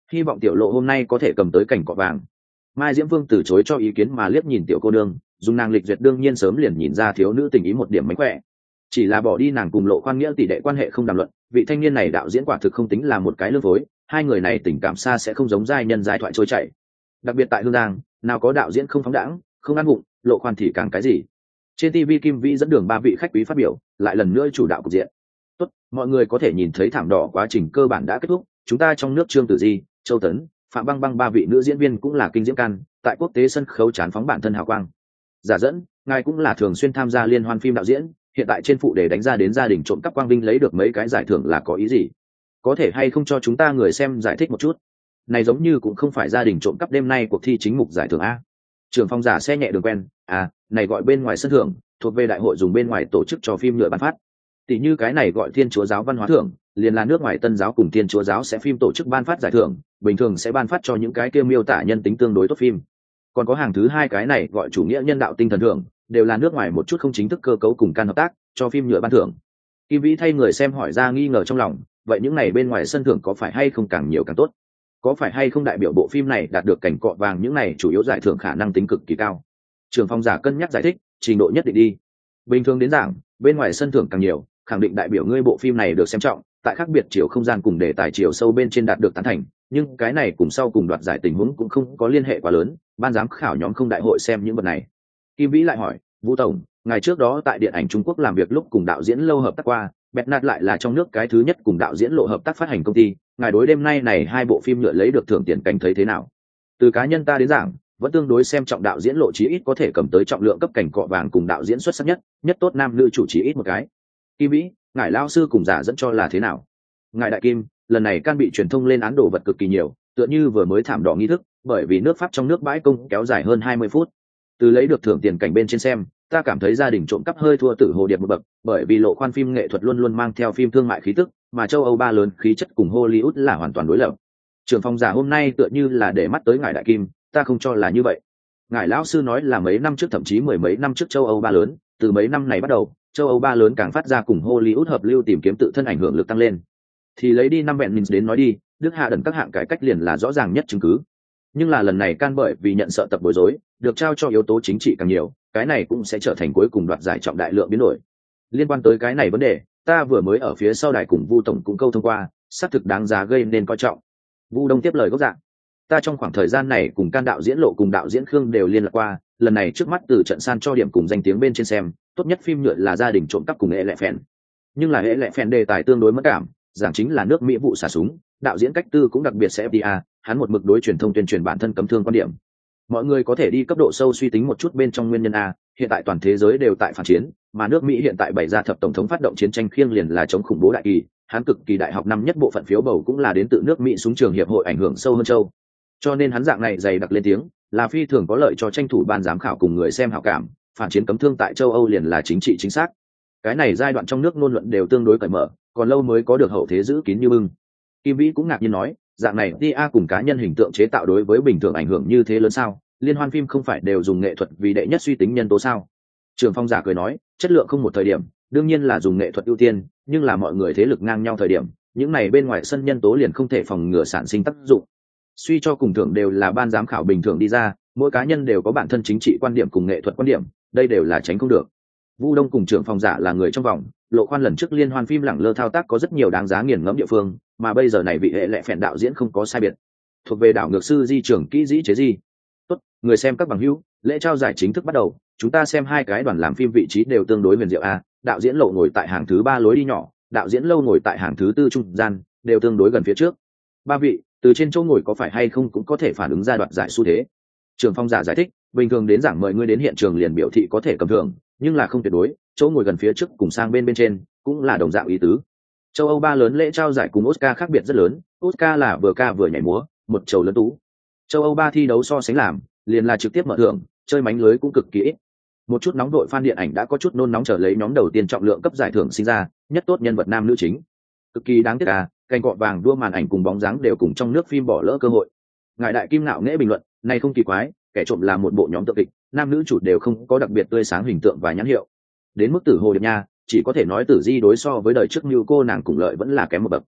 hy vọng tiểu lộ hôm nay có thể cầm tới cảnh cọ vàng. Mai Diễm Vương từ chối cho ý kiến mà liếc nhìn tiểu cô đương, dùng nàng lịch duyệt đương nhiên sớm liền nhìn ra thiếu nữ tình ý một điểm mánh khỏe, chỉ là bỏ đi nàng cùng Lộ Khoan nghĩa tỷ đệ quan hệ không đàm luận. Vị thanh niên này đạo diễn quả thực không tính là một cái lương phối, hai người này tình cảm xa sẽ không giống giai nhân giai thoại trôi chảy. Đặc biệt tại Hương Giang, nào có đạo diễn không phóng đãng, không ăn vụng, Lộ Khoan thì càng cái gì. Trên ti vi Kim Vĩ dẫn đường ba vị khách quý phát biểu, lại lần nữa chủ đạo cục diện. Tốt, mọi người có thể nhìn thấy thảm đỏ quá trình cơ bản đã kết thúc, chúng ta trong nước Trương Tử Di, Châu Tấn, Phạm Băng Băng ba vị nữ diễn viên cũng là kinh diễm can, tại quốc tế sân khấu chán phóng bản thân hào quang. Giả dẫn, ngài cũng là thường xuyên tham gia liên hoan phim đạo diễn, hiện tại trên phụ đề đánh ra đến gia đình trộm cắp quang vinh lấy được mấy cái giải thưởng là có ý gì? Có thể hay không cho chúng ta người xem giải thích một chút? Này giống như cũng không phải gia đình trộm cắp đêm nay cuộc thi chính mục giải thưởng a. Trưởng phòng giả xe nhẹ đường quen, à, này gọi bên ngoài sân thưởng, thuộc về đại hội dùng bên ngoài tổ chức cho phim nhựa ban phát. Tỷ như cái này gọi Thiên Chúa giáo văn hóa thưởng, liền là nước ngoài Tân giáo cùng Thiên Chúa giáo sẽ phim tổ chức ban phát giải thưởng, bình thường sẽ ban phát cho những cái kia miêu tả nhân tính tương đối tốt phim. Còn có hàng thứ hai cái này gọi chủ nghĩa nhân đạo tinh thần thưởng, đều là nước ngoài một chút không chính thức cơ cấu cùng can hợp tác cho phim nhựa ban thưởng. Kim Vĩ thay người xem hỏi ra nghi ngờ trong lòng, vậy những này bên ngoài sân thưởng có phải hay không càng nhiều càng tốt? Có phải hay không đại biểu bộ phim này đạt được cảnh cọ vàng những này chủ yếu giải thưởng khả năng tính cực kỳ cao? Trường phòng giả cân nhắc giải thích, trình độ nhất định đi. Bình thường đến giảng, bên ngoài sân thưởng càng nhiều, khẳng định đại biểu ngươi bộ phim này được xem trọng, tại khác biệt chiều không gian cùng đề tài chiều sâu bên trên đạt được tán thành, nhưng cái này cùng sau cùng đoạt giải tình huống cũng không có liên hệ quá lớn, ban giám khảo nhóm không đại hội xem những vật này. Kim Vĩ lại hỏi, Vũ tổng, ngày trước đó tại điện ảnh Trung Quốc làm việc lúc cùng đạo diễn Lâu hợp tác qua, Bẹt Nạt lại là trong nước cái thứ nhất cùng đạo diễn Lộ hợp tác phát hành công ty, ngài đối đêm nay này hai bộ phim nhựa lấy được thưởng tiền cảnh thấy thế nào? Từ cá nhân ta đến giảng, vẫn tương đối xem trọng đạo diễn Lộ chí ít có thể cầm tới trọng lượng cấp cảnh cọ vàng cùng đạo diễn xuất sắc nhất, nhất tốt nam nữ chủ chí ít một cái. Kim Vĩ, ngài lao sư cùng giả dẫn cho là thế nào? Ngài đại kim, lần này can bị truyền thông lên án đồ vật cực kỳ nhiều, tựa như vừa mới thảm đỏ nghi thức, bởi vì nước Pháp trong nước bãi công kéo dài hơn hai mươi phút. Từ lấy được thưởng tiền cảnh bên trên xem, ta cảm thấy gia đình trộm cắp hơi thua Tử Hồ Điệp một bậc, bởi vì Lộ Khoan phim nghệ thuật luôn luôn mang theo phim thương mại khí tức, mà châu Âu ba lớn khí chất cùng Hollywood là hoàn toàn đối lập. Trưởng phòng giả hôm nay tựa như là để mắt tới ngài đại kim, ta không cho là như vậy. Ngài lão sư nói là mấy năm trước thậm chí mười mấy năm trước châu Âu ba lớn, từ mấy năm này bắt đầu, châu Âu ba lớn càng phát ra cùng Hollywood hợp lưu tìm kiếm tự thân ảnh hưởng lực tăng lên. Thì lấy đi năm vẹn mình đến nói đi, Đức hạ đần các hạng cải cách liền là rõ ràng nhất chứng cứ. Nhưng là lần này can bởi vì nhận sợ tập bối rối, được trao cho yếu tố chính trị càng nhiều, cái này cũng sẽ trở thành cuối cùng đoạt giải trọng đại lượng biến đổi. Liên quan tới cái này vấn đề, ta vừa mới ở phía sau đài cùng Vu tổng cũng câu thông qua, xác thực đáng giá gây nên coi trọng. Vu Đông tiếp lời gốc dạng, ta trong khoảng thời gian này cùng can đạo diễn Lộ cùng đạo diễn Khương đều liên lạc qua, lần này trước mắt từ trận san cho điểm cùng danh tiếng bên trên xem, tốt nhất phim nhựa là gia đình trộm cắp cùng hệ lệ phèn. Nhưng là hệ lệ phèn đề tài tương đối mất cảm, giảng chính là nước Mỹ vụ xả súng, đạo diễn cách tư cũng đặc biệt sẽ ép đê a, hắn một mực đối truyền thông tuyên truyền bản thân cấm thương quan điểm. Mọi người có thể đi cấp độ sâu suy tính một chút bên trong nguyên nhân a, hiện tại toàn thế giới đều tại phản chiến, mà nước Mỹ hiện tại bày ra thập tổng thống phát động chiến tranh khiêng liền là chống khủng bố đại kỳ, hắn cực kỳ đại học năm nhất bộ phận phiếu bầu cũng là đến từ nước Mỹ súng trường hiệp hội ảnh hưởng sâu hơn châu. Cho nên hắn dạng này dày đặc lên tiếng, là phi thường có lợi cho tranh thủ ban giám khảo cùng người xem hảo cảm, phản chiến cấm thương tại châu Âu liền là chính trị chính xác. Cái này giai đoạn trong nước ngôn luận đều tương đối cởi mở, còn lâu mới có được hậu thế giữ kín như bưng. Kim Vĩ cũng ngạc nhiên nói, dạng này pê e cùng cá nhân hình tượng chế tạo đối với bình thường ảnh hưởng như thế lớn sao? Liên hoan phim không phải đều dùng nghệ thuật vì đệ nhất suy tính nhân tố sao? Trường Phong giả cười nói, chất lượng không một thời điểm, đương nhiên là dùng nghệ thuật ưu tiên, nhưng là mọi người thế lực ngang nhau thời điểm, những này bên ngoài sân nhân tố liền không thể phòng ngừa sản sinh tác dụng. Suy cho cùng thưởng đều là ban giám khảo bình thường đi ra, mỗi cá nhân đều có bản thân chính trị quan điểm cùng nghệ thuật quan điểm, đây đều là tránh không được. Vu Đông cùng trưởng phòng giả là người trong vòng, Lộ Khoan lần trước liên hoan phim lẳng lơ thao tác có rất nhiều đáng giá nghiền ngẫm địa phương, mà bây giờ này vị hệ lệ phèn đạo diễn không có sai biệt, thuộc về đảo ngược sư di trưởng kỹ dĩ chế di. Tốt, người xem các bằng hữu, lễ trao giải chính thức bắt đầu, chúng ta xem hai cái đoàn làm phim vị trí đều tương đối huyền diệu a, đạo diễn Lộ ngồi tại hàng thứ ba lối đi nhỏ, đạo diễn Lâu ngồi tại hàng thứ tư trung gian, đều tương đối gần phía trước. Ba vị, từ trên chỗ ngồi có phải hay không cũng có thể phản ứng ra đoạt giải xu thế. Trường Phong giả giải thích, bình thường đến giảng mời ngươi đến hiện trường liền biểu thị có thể cầm thưởng, nhưng là không tuyệt đối, chỗ ngồi gần phía trước cùng sang bên bên trên cũng là đồng dạng ý tứ. Châu Âu ba lớn lễ trao giải cùng Oscar khác biệt rất lớn, Oscar là vừa ca vừa nhảy múa, một trầu lớn tú. Châu Âu ba thi đấu so sánh làm, liền là trực tiếp mở thưởng, chơi mánh lưới cũng cực kỳ ít. Một chút nóng đội fan điện ảnh đã có chút nôn nóng chờ lấy nhóm đầu tiên trọng lượng cấp giải thưởng sinh ra, nhất tốt nhân vật nam nữ chính. Cực kỳ đáng tiếc à, cành cọ vàng đua màn ảnh cùng bóng dáng đều cùng trong nước phim bỏ lỡ cơ hội. Ngài đại kim ngạo nghễ bình luận, này không kỳ quái, kẻ trộm là một bộ nhóm tượng kịch, nam nữ chủ đều không có đặc biệt tươi sáng hình tượng và nhãn hiệu. Đến mức Tử Hồ Điệp nha, chỉ có thể nói Tử Di đối so với đời trước như cô nàng cùng lợi vẫn là kém một bậc.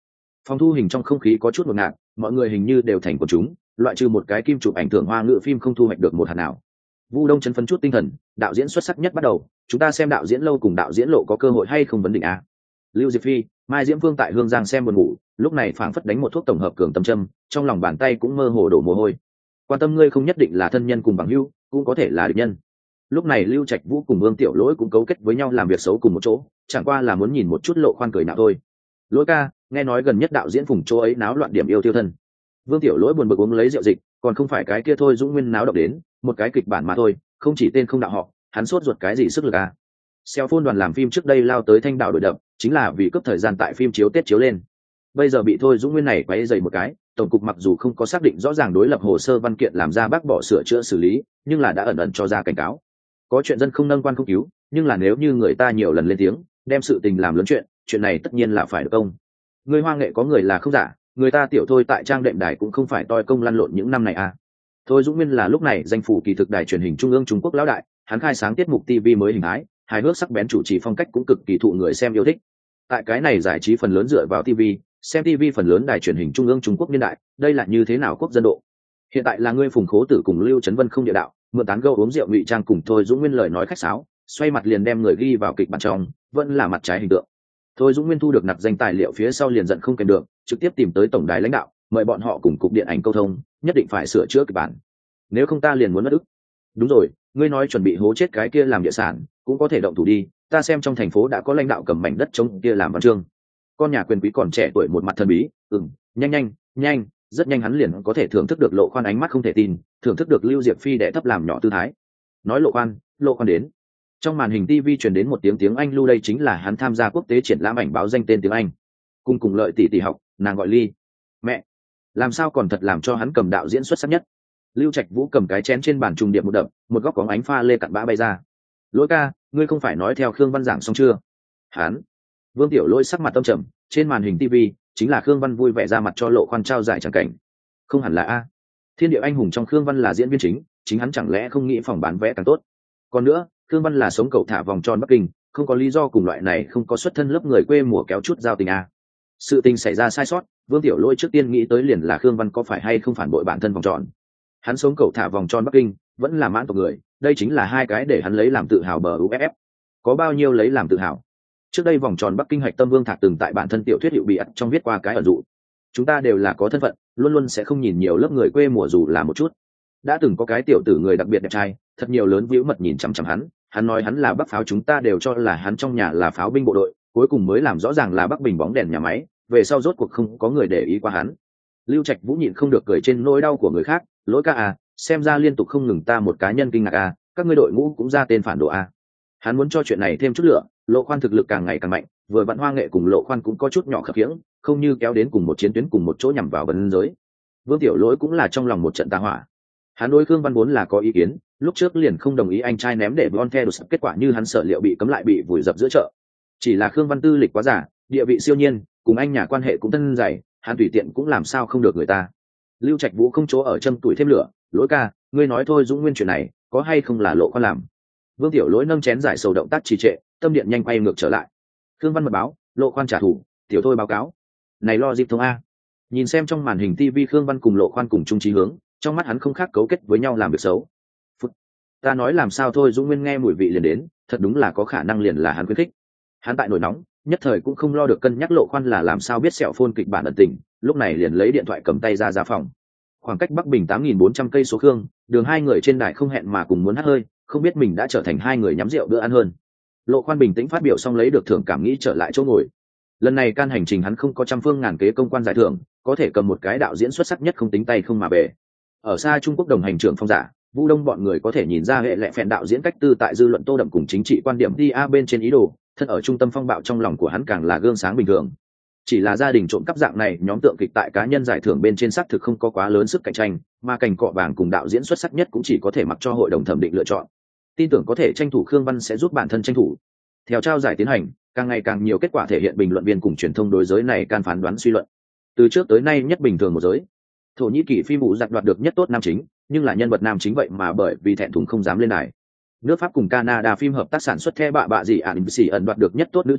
Phòng thu hình trong không khí có chút ngột ngạt, mọi người hình như đều thành quần chúng, loại trừ một cái kim chụp ảnh thưởng hoa ngữ phim không thu hoạch được một hạt nào. Vu Đông chấn phấn chút tinh thần, đạo diễn xuất sắc nhất bắt đầu, chúng ta xem đạo diễn lâu cùng đạo diễn lộ có cơ hội hay không vấn định a. Lưu Diệp Phi, Mai Diễm Phương tại Hương Giang xem buồn ngủ, lúc này phảng phất đánh một thuốc tổng hợp cường tâm châm, trong lòng bàn tay cũng mơ hồ đổ mồ hôi. Quan tâm ngươi không nhất định là thân nhân cùng bằng hữu, cũng có thể là địch nhân. Lúc này Lưu Trạch Vũ cùng Vương Tiểu Lỗi cũng cấu kết với nhau làm việc xấu cùng một chỗ, chẳng qua là muốn nhìn một chút Lộ Khoan cười nào thôi. Lỗi ca, nghe nói gần nhất đạo diễn Phùng chỗ ấy náo loạn điểm yêu tiêu thân. Vương Tiểu Lỗi buồn bực uống lấy rượu dịch, còn không phải cái kia thôi Dũng Nguyên náo động đến, một cái kịch bản mà thôi, không chỉ tên không đạo họ, hắn sốt ruột cái gì sức lực à. Xeo phôn đoàn làm phim trước đây lao tới Thanh Đạo đổi đập, chính là vì cướp thời gian tại phim chiếu Tết chiếu lên. Bây giờ bị thôi Dũng Nguyên này quấy dày một cái, tổng cục mặc dù không có xác định rõ ràng đối lập hồ sơ văn kiện làm ra bác bỏ sửa chữa xử lý, nhưng là đã ẩn ẩn cho ra cảnh cáo. Có chuyện dân không nâng quan không cứu, nhưng là nếu như người ta nhiều lần lên tiếng, đem sự tình làm lớn chuyện, chuyện này tất nhiên là phải được công. Người Hoa nghệ có người là không giả, người ta tiểu thôi tại trang đệm đài cũng không phải toi công lăn lộn những năm này à. Thôi Dũng Nguyên là lúc này danh phủ kỳ thực đài truyền hình trung ương Trung Quốc lão đại, hắn khai sáng tiết mục ti vi mới hình thái, hài hước sắc bén chủ trì phong cách cũng cực kỳ thụ người xem yêu thích. Tại cái này giải trí phần lớn dựa vào ti vi, xem ti vi phần lớn đài truyền hình trung ương Trung Quốc niên đại, đây là như thế nào quốc dân độ. Hiện tại là ngươi Phùng Khố Tử cùng Lưu Trấn Vân không địa đạo, mượn tán gẫu uống rượu ngụy trang cùng Thôi Dũng Nguyên lời nói khách sáo, xoay mặt liền đem người ghi vào kịch bản trong, vẫn là mặt trái hình tượng. Thôi Dũng Nguyên thu được nạp danh tài liệu phía sau liền giận không kèm được, trực tiếp tìm tới tổng đài lãnh đạo, mời bọn họ cùng cục điện ảnh câu thông, nhất định phải sửa chữa kịch bản. Nếu không ta liền muốn mất ức. Đúng rồi, ngươi nói chuẩn bị hố chết cái kia làm địa sản, cũng có thể động thủ đi, ta xem trong thành phố đã có lãnh đạo cầm mảnh đất trống kia làm văn chương. Con nhà quyền quý còn trẻ tuổi một mặt thần bí, ừm, nhanh nhanh, nhanh, rất nhanh hắn liền có thể thưởng thức được Lộ Khoan ánh mắt không thể tin, thưởng thức được Lưu Diệp Phi đẻ thấp làm nhỏ tư thái. Nói Lộ Khoan, Lộ Khoan đến. Trong màn hình ti vi truyền đến một tiếng tiếng Anh lưu, đây chính là hắn tham gia quốc tế triển lãm ảnh báo danh tên tiếng Anh. Cùng cùng lợi tỷ tỷ học, nàng gọi Ly. Mẹ, làm sao còn thật làm cho hắn cầm đạo diễn xuất sắc nhất. Lưu Trạch Vũ cầm cái chén trên bàn trùng điệp một đập, một góc bóng ánh pha lê cặn bã bay ra. Lỗi ca, ngươi không phải nói theo Khương Văn giảng xong chưa? Hắn. Vương Tiểu Lỗi sắc mặt tâm trầm, trên màn hình ti vi chính là Khương Văn vui vẻ ra mặt cho Lộ Khoan trao giải chẳng cảnh. Không hẳn là a. Thiên địa anh hùng trong Khương Văn là diễn viên chính, chính hắn chẳng lẽ không nghĩ phòng bán vé càng tốt? Còn nữa, Khương Văn là sống cầu thả vòng tròn Bắc Kinh, không có lý do cùng loại này không có xuất thân lớp người quê mùa kéo chút giao tình a. Sự tình xảy ra sai sót, Vương Tiểu Lỗi trước tiên nghĩ tới liền là Khương Văn có phải hay không phản bội bản thân vòng tròn. Hắn sống cầu thả vòng tròn Bắc Kinh, vẫn là mãn tộc người, đây chính là hai cái để hắn lấy làm tự hào bờ u ép ép. Có bao nhiêu lấy làm tự hào? Trước đây vòng tròn Bắc Kinh hạch tâm Vương Thạc từng tại bản thân tiểu thuyết hiệu bị ắt trong viết qua cái ẩn dụ. Chúng ta đều là có thân phận, luôn luôn sẽ không nhìn nhiều lớp người quê mùa dù là một chút. Đã từng có cái tiểu tử người đặc biệt đẹp trai, thật nhiều lớn vĩu mật nhìn chằm chằm hắn, hắn nói hắn là Bắc pháo, chúng ta đều cho là hắn trong nhà là pháo binh bộ đội, cuối cùng mới làm rõ ràng là Bắc Bình bóng đèn nhà máy, về sau rốt cuộc không có người để ý qua hắn. Lưu Trạch Vũ nhịn không được cười trên nỗi đau của người khác, Lỗi ca à, xem ra liên tục không ngừng ta một cá nhân kinh ngạc à, các ngươi đội ngũ cũng ra tên phản đồ à. Hắn muốn cho chuyện này thêm chút lửa, Lộ Khoan thực lực càng ngày càng mạnh, vừa vặn Hoa nghệ cùng Lộ Khoan cũng có chút nhỏ khập khiễng, không như kéo đến cùng một chiến tuyến cùng một chỗ nhằm vào vấn giới. Vương Tiểu Lỗi cũng là trong lòng một trận tà hỏa. Hắn đối Khương Văn vốn là có ý kiến, lúc trước liền không đồng ý anh trai ném để Von The kết quả như hắn sợ liệu bị cấm lại bị vùi dập giữa chợ. Chỉ là Khương Văn tư lịch quá giả, địa vị siêu nhiên, cùng anh nhà quan hệ cũng thân dày, hắn tùy tiện cũng làm sao không được người ta. Lưu Trạch Vũ không chỗ ở châm tuổi thêm lửa, Lỗi ca, ngươi nói thôi Dũng Nguyên chuyện này, có hay không là Lộ Khoan làm? Vương Tiểu Lỗi nâng chén giải sầu động tác trì trệ, tâm điện nhanh quay ngược trở lại. Khương Văn mật báo, Lộ Khoan trả thù, tiểu thôi báo cáo. Này lo dịp thông a. Nhìn xem trong màn hình ti vi Khương Văn cùng Lộ Khoan cùng chung chí hướng, trong mắt hắn không khác cấu kết với nhau làm việc xấu. Phút. Ta nói làm sao thôi Dũng Nguyên nghe mùi vị liền đến, thật đúng là có khả năng liền là hắn khuyến khích. Hắn tại nổi nóng, nhất thời cũng không lo được cân nhắc Lộ Khoan là làm sao biết sẹo phôn kịch bản ẩn tình, lúc này liền lấy điện thoại cầm tay ra ra phòng. Khoảng cách Bắc Bình tám nghìn bốn trăm cây số Khương, đường hai người trên đài không hẹn mà cùng muốn hắt hơi, không biết mình đã trở thành hai người nhắm rượu bữa ăn hơn. Lộ Khoan bình tĩnh phát biểu xong lấy được thưởng cảm nghĩ trở lại chỗ ngồi. Lần này can hành trình hắn không có trăm phương ngàn kế công quan giải thưởng, có thể cầm một cái đạo diễn xuất sắc nhất không tính tay không mà về. Ở xa Trung Quốc đồng hành trưởng Phong Giả, Vũ Đông bọn người có thể nhìn ra hệ lệ phèn đạo diễn cách tư tại dư luận tô đậm cùng chính trị quan điểm đi a bên trên ý đồ, thân ở trung tâm phong bạo trong lòng của hắn càng là gương sáng bình thường. Chỉ là gia đình trộm cắp dạng này nhóm tượng kịch tại cá nhân giải thưởng bên trên xác thực không có quá lớn sức cạnh tranh, mà cành cọ vàng cùng đạo diễn xuất sắc nhất cũng chỉ có thể mặc cho hội đồng thẩm định lựa chọn. Tin tưởng có thể tranh thủ Khương Văn sẽ giúp bản thân tranh thủ. Theo trao giải tiến hành, càng ngày càng nhiều kết quả thể hiện bình luận viên cùng truyền thông đối giới này can phán đoán suy luận. Từ trước tới nay nhất bình thường một giới. Thổ Nhĩ Kỳ phim vụ giặc đoạt được nhất tốt nam chính, nhưng là nhân vật nam chính vậy mà bởi vì thẹn thùng không dám lên đài. Nước Pháp cùng Canada phim hợp tác sản xuất The bạ bạ gì ản xỉ ẩn đoạt được nhất tốt nữ chính,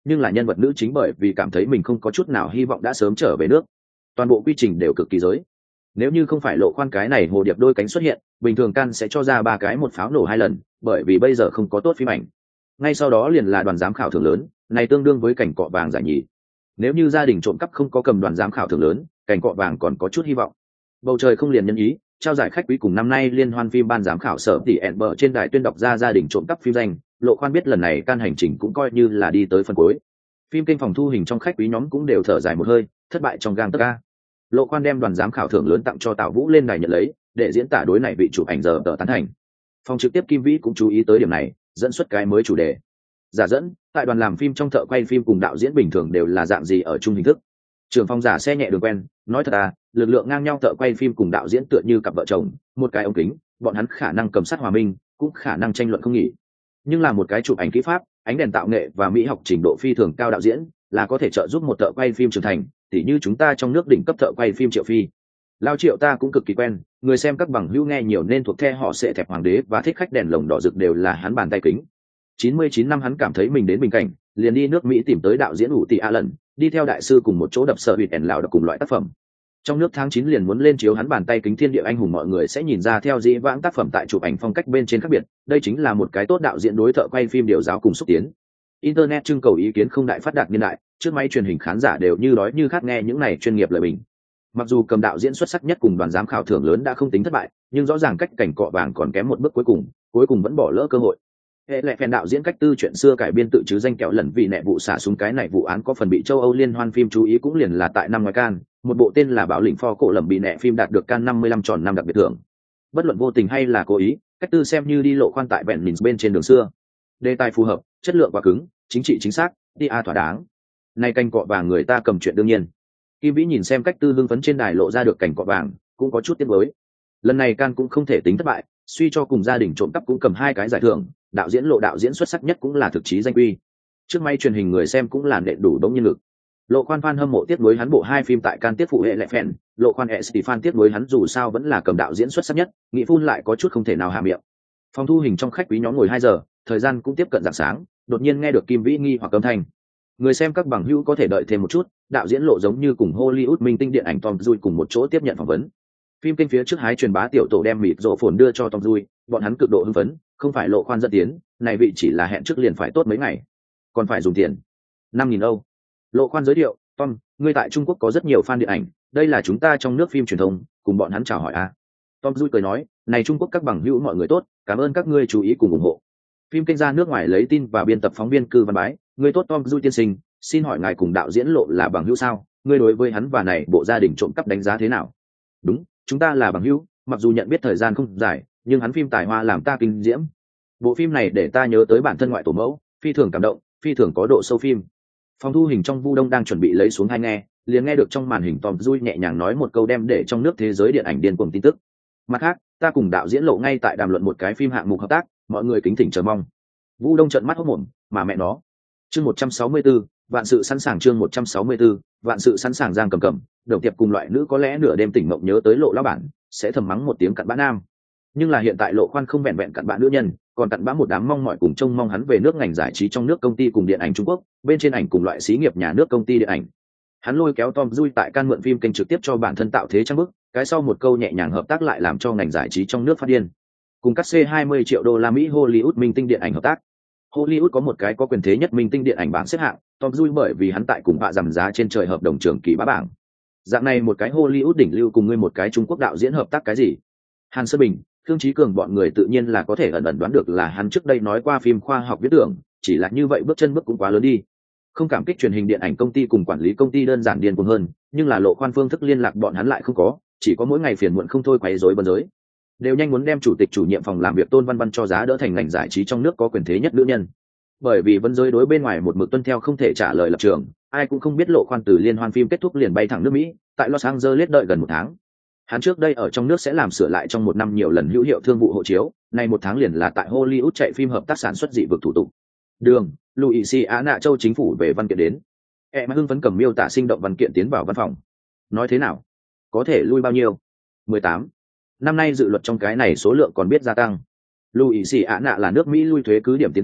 nhưng là nhân vật nữ chính bởi vì cảm thấy mình không có chút nào hy vọng đã sớm trở về nước. Toàn bộ quy trình đều cực kỳ giới. Nếu như không phải Lộ Khoan cái này hồ điệp đôi cánh xuất hiện, bình thường Can sẽ cho ra ba cái một pháo nổ hai lần, bởi vì bây giờ không có tốt phim ảnh. Ngay sau đó liền là đoàn giám khảo thưởng lớn, này tương đương với cảnh cọ vàng giải nhì. Nếu như gia đình trộm cắp không có cầm đoàn giám khảo thưởng lớn, cảnh cọ vàng còn có chút hy vọng. Bầu trời không liền nhân ý, trao giải khách quý cùng năm nay liên hoan phim ban giám khảo sở tỷ ẹn bờ trên đài tuyên đọc ra gia đình trộm cắp phim danh. Lộ Khoan biết lần này Can hành trình cũng coi như là đi tới phần cuối. Phim kênh phòng thu hình trong khách quý nhóm cũng đều thở dài một hơi, thất bại trong gang tấc a. Lộ Khoan đem đoàn giám khảo thưởng lớn tặng cho Tào Vũ lên đài nhận lấy, để diễn tả đối này vị chụp ảnh giờ tờ tán thành. Phòng trực tiếp Kim Vĩ cũng chú ý tới điểm này, dẫn xuất cái mới chủ đề. Giả dẫn, tại đoàn làm phim trong thợ quay phim cùng đạo diễn bình thường đều là dạng gì ở chung hình thức. Trưởng phòng giả xe nhẹ đường quen, nói thật à, lực lượng ngang nhau thợ quay phim cùng đạo diễn tựa như cặp vợ chồng, một cái ống kính, bọn hắn khả năng cầm sát hòa minh, cũng khả năng tranh luận không nghỉ. Nhưng là một cái chụp ảnh kỹ pháp, ánh đèn tạo nghệ và mỹ học trình độ phi thường cao đạo diễn, là có thể trợ giúp một thợ quay phim trưởng thành, tỉ như chúng ta trong nước đỉnh cấp thợ quay phim Triệu Phi. Lao Triệu ta cũng cực kỳ quen, người xem các bằng hữu nghe nhiều nên thuộc the họ sẽ thẹp hoàng đế và thích khách đèn lồng đỏ rực đều là hắn bàn tay kính. chín mươi chín năm hắn cảm thấy mình đến bình cảnh, liền đi nước Mỹ tìm tới đạo diễn ủ tỷ a lần, đi theo đại sư cùng một chỗ đập sợ hụt ẻn lào đập cùng loại tác phẩm. Trong nước tháng chín liền muốn lên chiếu hắn bàn tay kính thiên địa anh hùng, mọi người sẽ nhìn ra theo dĩ vãng tác phẩm tại chụp ảnh phong cách bên trên khác biệt, đây chính là một cái tốt đạo diễn đối thợ quay phim điều giáo cùng xúc tiến. Internet trưng cầu ý kiến không đại phát đạt niên đại, trước máy truyền hình khán giả đều như đói như khát nghe những này chuyên nghiệp lời bình. Mặc dù cầm đạo diễn xuất sắc nhất cùng đoàn giám khảo thưởng lớn đã không tính thất bại, nhưng rõ ràng cách cảnh cọ vàng còn kém một bước cuối cùng, cuối cùng vẫn bỏ lỡ cơ hội. Hệ lệ phèn đạo diễn cách tư chuyện xưa cải biên tự chứ danh kẹo lần vì nẹ vụ xả súng, cái này vụ án có phần bị châu Âu liên hoan phim chú ý cũng liền là tại năm ngoài Can, một bộ tên là Bảo lĩnh pho cổ lầm bị nẹ phim đạt được Can năm mươi lăm tròn năm đặc biệt thưởng. Bất luận vô tình hay là cố ý, cách tư xem như đi lộ khoan tại vẹn mình bên trên đường xưa. Đề tài phù hợp, chất lượng quá cứng, chính trị chính xác, ti a thỏa đáng. Nay canh cọ vàng người ta cầm chuyện đương nhiên. Kim Vĩ nhìn xem cách tư hưng phấn trên đài lộ ra được cảnh cọ vàng, cũng có chút tiếc nuối. Lần này Can cũng không thể tính thất bại, suy cho cùng gia đình trộm cắp cũng cầm hai cái giải thưởng, đạo diễn Lộ đạo diễn xuất sắc nhất cũng là thực chí danh quy. Trước may truyền hình người xem cũng là nện đủ đống nhân lực. Lộ khoan fan hâm mộ tiếc nuối hắn bộ hai phim tại Can tiếp phụ hệ lệ phèn, Lộ khoan Estefan tiếc nuối hắn dù sao vẫn là cầm đạo diễn xuất sắc nhất, nghĩ phun lại có chút không thể nào hạ miệng. Phòng thu hình trong khách quý nhóm ngồi hai giờ, thời gian cũng tiếp cận rạng sáng, đột nhiên nghe được Kim Vĩ nghi hoặc âm thanh. Người xem các bằng hữu có thể đợi thêm một chút, đạo diễn Lộ giống như cùng Hollywood minh tinh điện ảnh Tom Cruise cùng một chỗ tiếp nhận phỏng vấn. Phim kênh phía trước hái truyền bá tiểu tổ đem mịt rộ phồn đưa cho Tom Cruise, bọn hắn cực độ hưng phấn, không phải Lộ khoan dẫn tiến, này vị chỉ là hẹn trước liền phải tốt mấy ngày, còn phải dùng tiền năm nghìn Âu. Lộ khoan giới thiệu, Tom, ngươi tại Trung Quốc có rất nhiều fan điện ảnh, đây là chúng ta trong nước phim truyền thông, cùng bọn hắn chào hỏi a. Tom Cruise cười nói, này Trung Quốc các bằng hữu mọi người tốt, cảm ơn các ngươi chú ý cùng ủng hộ. Phim kênh ra nước ngoài lấy tin và biên tập phóng viên Cư Văn Bái, ngươi tốt Tom Cruise tiên sinh, xin hỏi ngài cùng đạo diễn Lộ là bằng hữu sao? Ngươi đối với hắn và này bộ gia đình trộm cắp đánh giá thế nào? Đúng, chúng ta là bằng hữu, mặc dù nhận biết thời gian không dài, nhưng hắn phim tài hoa làm ta kinh diễm. Bộ phim này để ta nhớ tới bản thân ngoại tổ mẫu, phi thường cảm động, phi thường có độ sâu phim. Phòng thu hình trong Vu Đông đang chuẩn bị lấy xuống hai nghe, liền nghe được trong màn hình Tom Cruise nhẹ nhàng nói một câu đem để trong nước thế giới điện ảnh điên cuồng tin tức. Mặt khác, ta cùng đạo diễn Lộ ngay tại đàm luận một cái phim hạng mục hợp tác, mọi người kính thỉnh chờ mong. Vu Đông trợn mắt hốt mồm, mà mẹ nó. Chương một trăm sáu mươi tư, vạn sự sẵn sàng. Chương một trăm sáu mươi tư, vạn sự sẵn sàng. Giang Cầm Cầm, Đồng Tiệp cùng loại nữ có lẽ nửa đêm tỉnh mộng nhớ tới Lộ lão bản, sẽ thầm mắng một tiếng cặn bã nam. Nhưng là hiện tại Lộ khoan không vẹn vẹn cặn bã nữ nhân, còn cặn bã một đám mong mỏi cùng trông mong hắn về nước ngành giải trí trong nước công ty cùng điện ảnh Trung Quốc, bên trên ảnh cùng loại xí nghiệp nhà nước công ty điện ảnh. Hắn lôi kéo Tom Cruise tại Can mượn phim kênh trực tiếp cho bản thân tạo thế trang bức, cái sau một câu nhẹ nhàng hợp tác lại làm cho ngành giải trí trong nước phát điên. Cùng cắt xê hai mươi triệu đô la Mỹ Hollywood minh tinh điện ảnh hợp tác. Hollywood có một cái có quyền thế nhất minh tinh điện ảnh bảng xếp hạng, Tom Cruise bởi vì hắn tại cùng bạ rằm giá trên trời hợp đồng trường kỳ bá bảng. Dạng này một cái Hollywood đỉnh lưu cùng ngươi một cái Trung Quốc đạo diễn hợp tác cái gì? Hàn Sơn Bình, Thương Chí Cường bọn người tự nhiên là có thể ẩn ẩn đoán được là hắn trước đây nói qua phim khoa học viễn tưởng, chỉ là như vậy bước chân bước cũng quá lớn đi. Không cảm kích truyền hình điện ảnh công ty cùng quản lý công ty đơn giản điên cuồng hơn, nhưng là Lộ khoan phương thức liên lạc bọn hắn lại không có, chỉ có mỗi ngày phiền muộn không thôi quấy rối bần giới. Đều nhanh muốn đem chủ tịch chủ nhiệm phòng làm việc Tôn Văn Văn cho giá đỡ thành ngành giải trí trong nước có quyền thế nhất nữ nhân. Bởi vì vấn giới đối bên ngoài một mực tuân theo không thể trả lời lập trường, ai cũng không biết Lộ khoan từ liên hoan phim kết thúc liền bay thẳng nước Mỹ, tại Los Angeles đợi gần một tháng. Hắn trước đây ở trong nước sẽ làm sửa lại trong một năm nhiều lần hữu hiệu thương vụ hộ chiếu, nay một tháng liền là tại Hollywood chạy phim hợp tác sản xuất dị vực thủ tục. Đường, Louisiana châu chính phủ về văn kiện đến. Em hưng phấn cầm miêu tả sinh động văn kiện tiến vào văn phòng. Nói thế nào? Có thể lui bao nhiêu? mười tám. Năm nay dự luật trong cái này số lượng còn biết gia tăng. Louisiana là nước Mỹ lui thuế cứ điểm tiến công,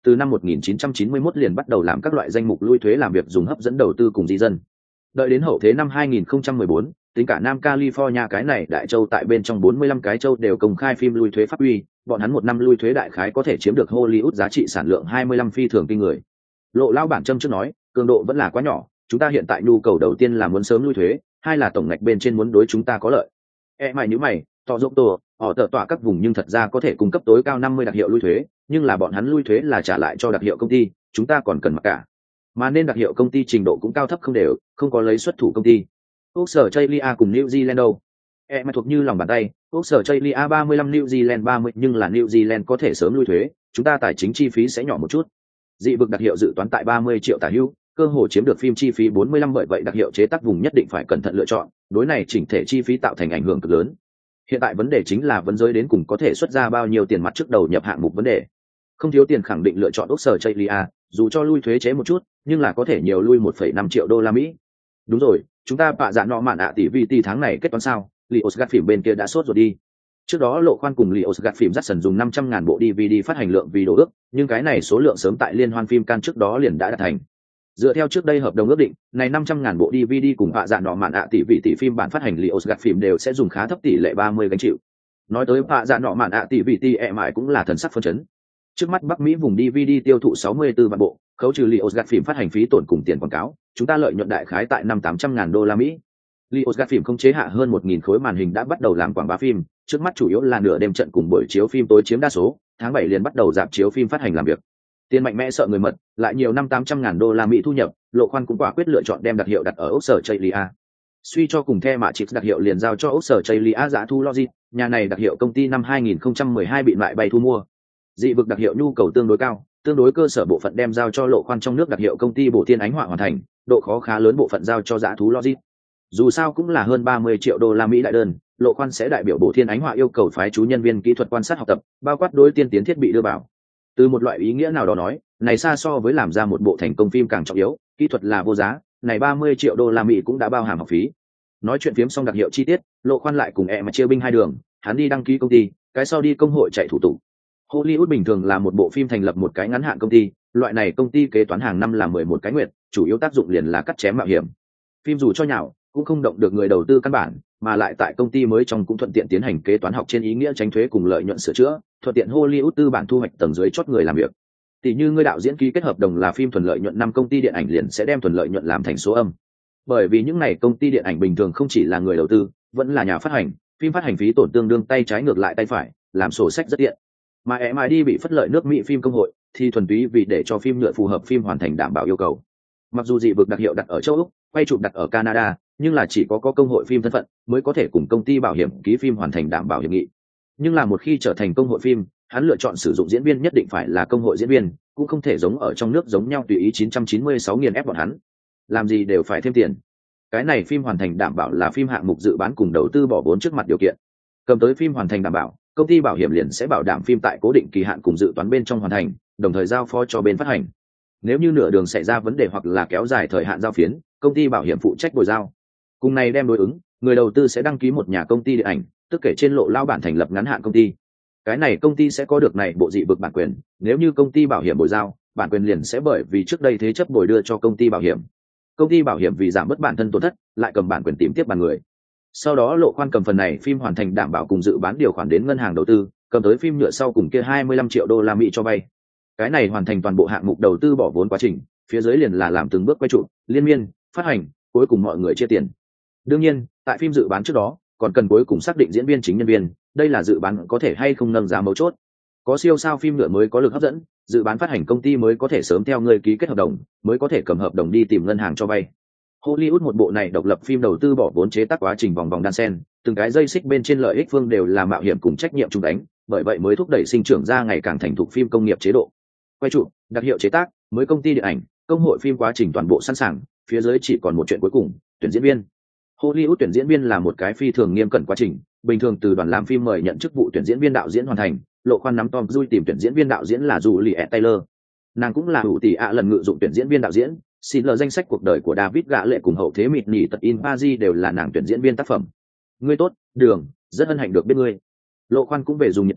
từ năm một nghìn chín trăm chín mươi mốt liền bắt đầu làm các loại danh mục lui thuế làm việc dùng hấp dẫn đầu tư cùng di dân. Đợi đến hậu thế năm hai nghìn không trăm mười bốn, tính cả Nam California cái này đại châu tại bên trong bốn mươi lăm cái châu đều công khai phim lui thuế pháp quy, bọn hắn một năm lui thuế đại khái có thể chiếm được Hollywood giá trị sản lượng hai mươi lăm phi thường kinh người. Lộ lao bản châm trước nói, cường độ vẫn là quá nhỏ, chúng ta hiện tại nhu cầu đầu tiên là muốn sớm lui thuế, hai là tổng ngạch bên trên muốn đối chúng ta có lợi. E mày như mày, tỏ rộng tổ, họ tờ tọa các vùng nhưng thật ra có thể cung cấp tối cao năm mươi đặc hiệu lui thuế, nhưng là bọn hắn lui thuế là trả lại cho đặc hiệu công ty, chúng ta còn cần mặc cả. Mà nên đặc hiệu công ty trình độ cũng cao thấp không đều, không có lấy xuất thủ công ty. Úc sở Australia cùng New Zealand đâu? E mà thuộc như lòng bàn tay, Úc sở Australia ba mươi lăm New Zealand ba mươi nhưng là New Zealand có thể sớm lui thuế, chúng ta tài chính chi phí sẽ nhỏ một chút. Dị vực đặc hiệu dự toán tại ba mươi triệu tả hữu, cơ hội chiếm được phim chi phí bốn mươi lăm, bởi vậy đặc hiệu chế tác vùng nhất định phải cẩn thận lựa chọn, đối này chỉnh thể chi phí tạo thành ảnh hưởng cực lớn. Hiện tại vấn đề chính là vấn giới đến cùng có thể xuất ra bao nhiêu tiền mặt trước đầu nhập hạng mục vấn đề. Không thiếu tiền khẳng định lựa chọn Úc sở Australia, dù cho lui thuế chế một chút, nhưng là có thể nhiều lui một phẩy năm triệu đô la Mỹ. Đúng rồi, chúng ta bạ dạ nọ mạn ạ tỷ vì tỷ tháng này kết toán sao? Lionsgate phim bên kia đã sốt rồi đi. Trước đó Lộ Khoan cùng Lionsgate phim Jackson dùng năm trăm ngàn bộ đê vê đê phát hành lượng vì đồ ước, nhưng cái này số lượng sớm tại liên hoan phim Cannes trước đó liền đã đạt thành. Dựa theo trước đây hợp đồng ước định, này năm trăm ngàn bộ đê vê đê cùng bạ dạ nọ mạn ạ tỷ vị tỷ phim bản phát hành Lionsgate phim đều sẽ dùng khá thấp tỷ lệ ba mươi gánh chịu. Nói tới bạ dạ nọ mạn ạ tỷ vị tỷ ẹ mãi cũng là thần sắc phân chấn. Trước mắt Bắc Mỹ vùng đê vê đê tiêu thụ sáu mươi tư vạn bộ, khấu trừ Lionsgate phim phát hành phí tổn cùng tiền quảng cáo, chúng ta lợi nhuận đại khái tại năm tám trăm ngàn đô la Mỹ. Lionsgate phim không chế hạ hơn một nghìn khối màn hình đã bắt đầu làm quảng bá phim, trước mắt chủ yếu là nửa đêm trận cùng buổi chiếu phim tối chiếm đa số, tháng bảy liền bắt đầu dạp chiếu phim phát hành làm việc. Tiền mạnh mẽ sợ người mật, lại nhiều năm tám trăm ngàn đô la Mỹ thu nhập, Lộ Khoan cũng quả quyết lựa chọn đem đặc hiệu đặt ở Úc sở Australia. Suy cho cùng The mà chip đặc hiệu liền giao cho Úc sở Australia giá thu logic, nhà này đặc hiệu công ty năm hai nghìn không trăm mười hai bị lại bay thu mua. Dị vực đặc hiệu nhu cầu tương đối cao, tương đối cơ sở bộ phận đem giao cho Lộ Khoan trong nước đặc hiệu công ty Bổ Thiên Ánh Họa hoàn thành, độ khó khá lớn bộ phận giao cho giá thú logic. Dù sao cũng là hơn ba mươi triệu đô la Mỹ đại đơn, Lộ Khoan sẽ đại biểu Bổ Thiên Ánh Họa yêu cầu phái chú nhân viên kỹ thuật quan sát học tập, bao quát đối tiên tiến thiết bị đưa vào. Từ một loại ý nghĩa nào đó nói, này xa so với làm ra một bộ thành công phim càng trọng yếu, kỹ thuật là vô giá, này ba mươi triệu đô la Mỹ cũng đã bao hàm học phí. Nói chuyện phiếm xong đặc hiệu chi tiết, Lộ Khoan lại cùng ẹ mà chia binh hai đường, hắn đi đăng ký công ty, cái sau đi công hội chạy thủ tục. Hollywood bình thường là một bộ phim thành lập một cái ngắn hạn công ty, loại này công ty kế toán hàng năm là mười một cái nguyệt, chủ yếu tác dụng liền là cắt chém mạo hiểm. Phim dù cho nhào, cũng không động được người đầu tư căn bản, mà lại tại công ty mới trong cũng thuận tiện tiến hành kế toán học trên ý nghĩa tránh thuế cùng lợi nhuận sửa chữa, thuận tiện Hollywood tư bản thu hoạch tầng dưới chót người làm việc. Tỷ như người đạo diễn ký kết hợp đồng là phim thuần lợi nhuận, năm công ty điện ảnh liền sẽ đem thuần lợi nhuận làm thành số âm. Bởi vì những này công ty điện ảnh bình thường không chỉ là người đầu tư, vẫn là nhà phát hành, phim phát hành phí tổn tương đương tay trái ngược lại tay phải, làm sổ sách rất tiện. Mà em i đê bị phất lợi nước Mỹ phim công hội thì thuần túy vì để cho phim nhựa phù hợp phim hoàn thành đảm bảo yêu cầu. Mặc dù dị vực đặc hiệu đặt ở châu Úc, quay chụp đặt ở Canada, nhưng là chỉ có có công hội phim thân phận mới có thể cùng công ty bảo hiểm ký phim hoàn thành đảm bảo hiệp nghị. Nhưng là một khi trở thành công hội phim, hắn lựa chọn sử dụng diễn viên nhất định phải là công hội diễn viên, cũng không thể giống ở trong nước giống nhau tùy ý chín trăm chín mươi sáu nghiền ép bọn hắn. Làm gì đều phải thêm tiền. Cái này phim hoàn thành đảm bảo là phim hạng mục dự bán cùng đầu tư bỏ vốn trước mặt điều kiện. Cầm tới phim hoàn thành đảm bảo, công ty bảo hiểm liền sẽ bảo đảm phim tại cố định kỳ hạn cùng dự toán bên trong hoàn thành, đồng thời giao phó cho bên phát hành. Nếu như nửa đường xảy ra vấn đề hoặc là kéo dài thời hạn giao phiến, công ty bảo hiểm phụ trách bồi giao. Cùng này đem đối ứng, người đầu tư sẽ đăng ký một nhà công ty điện ảnh, tức kể trên lộ lao bản thành lập ngắn hạn công ty. Cái này công ty sẽ có được này bộ dị vực bản quyền, nếu như công ty bảo hiểm bồi giao, bản quyền liền sẽ bởi vì trước đây thế chấp bồi đưa cho công ty bảo hiểm. Công ty bảo hiểm vì giảm bớt bản thân tổn thất, lại cầm bản quyền tìm tiếp bàn người. Sau đó Lộ Khoan cầm phần này phim hoàn thành đảm bảo cùng dự bán điều khoản đến ngân hàng đầu tư, cầm tới phim nhựa sau cùng kia hai mươi lăm triệu đô la Mỹ cho vay. Cái này hoàn thành toàn bộ hạng mục đầu tư bỏ vốn quá trình, phía dưới liền là làm từng bước quay trụ, liên miên, phát hành, cuối cùng mọi người chia tiền. Đương nhiên, tại phim dự bán trước đó, còn cần cuối cùng xác định diễn viên chính nhân viên, đây là dự bán có thể hay không nâng giá mấu chốt. Có siêu sao phim nhựa mới có lực hấp dẫn, dự bán phát hành công ty mới có thể sớm theo người ký kết hợp đồng, mới có thể cầm hợp đồng đi tìm ngân hàng cho vay. Hollywood một bộ này độc lập phim đầu tư bỏ vốn chế tác quá trình vòng vòng đan sen, từng cái dây xích bên trên lợi ích phương đều là mạo hiểm cùng trách nhiệm chung đánh, bởi vậy mới thúc đẩy sinh trưởng ra ngày càng thành thục phim công nghiệp chế độ. Quay trụ, đặc hiệu chế tác, mới công ty điện ảnh, công hội phim quá trình toàn bộ sẵn sàng, phía dưới chỉ còn một chuyện cuối cùng, tuyển diễn viên. Hollywood tuyển diễn viên là một cái phi thường nghiêm cẩn quá trình, bình thường từ đoàn làm phim mời nhận chức vụ tuyển diễn viên đạo diễn hoàn thành, Lộ Khoan nắm Tom Cruise tìm tuyển diễn viên đạo diễn là Juliette Taylor. Nàng cũng là hữu tỷ ạ lần ngự dụng tuyển diễn viên đạo diễn, xin lờ danh sách cuộc đời của David gã lệ cùng hậu thế mịt nỉ tật in Paris đều là nàng tuyển diễn viên tác phẩm. Ngươi tốt, Đường, rất hân hạnh được biết ngươi. Lộ Khoan cũng về dùng nhiệt tình,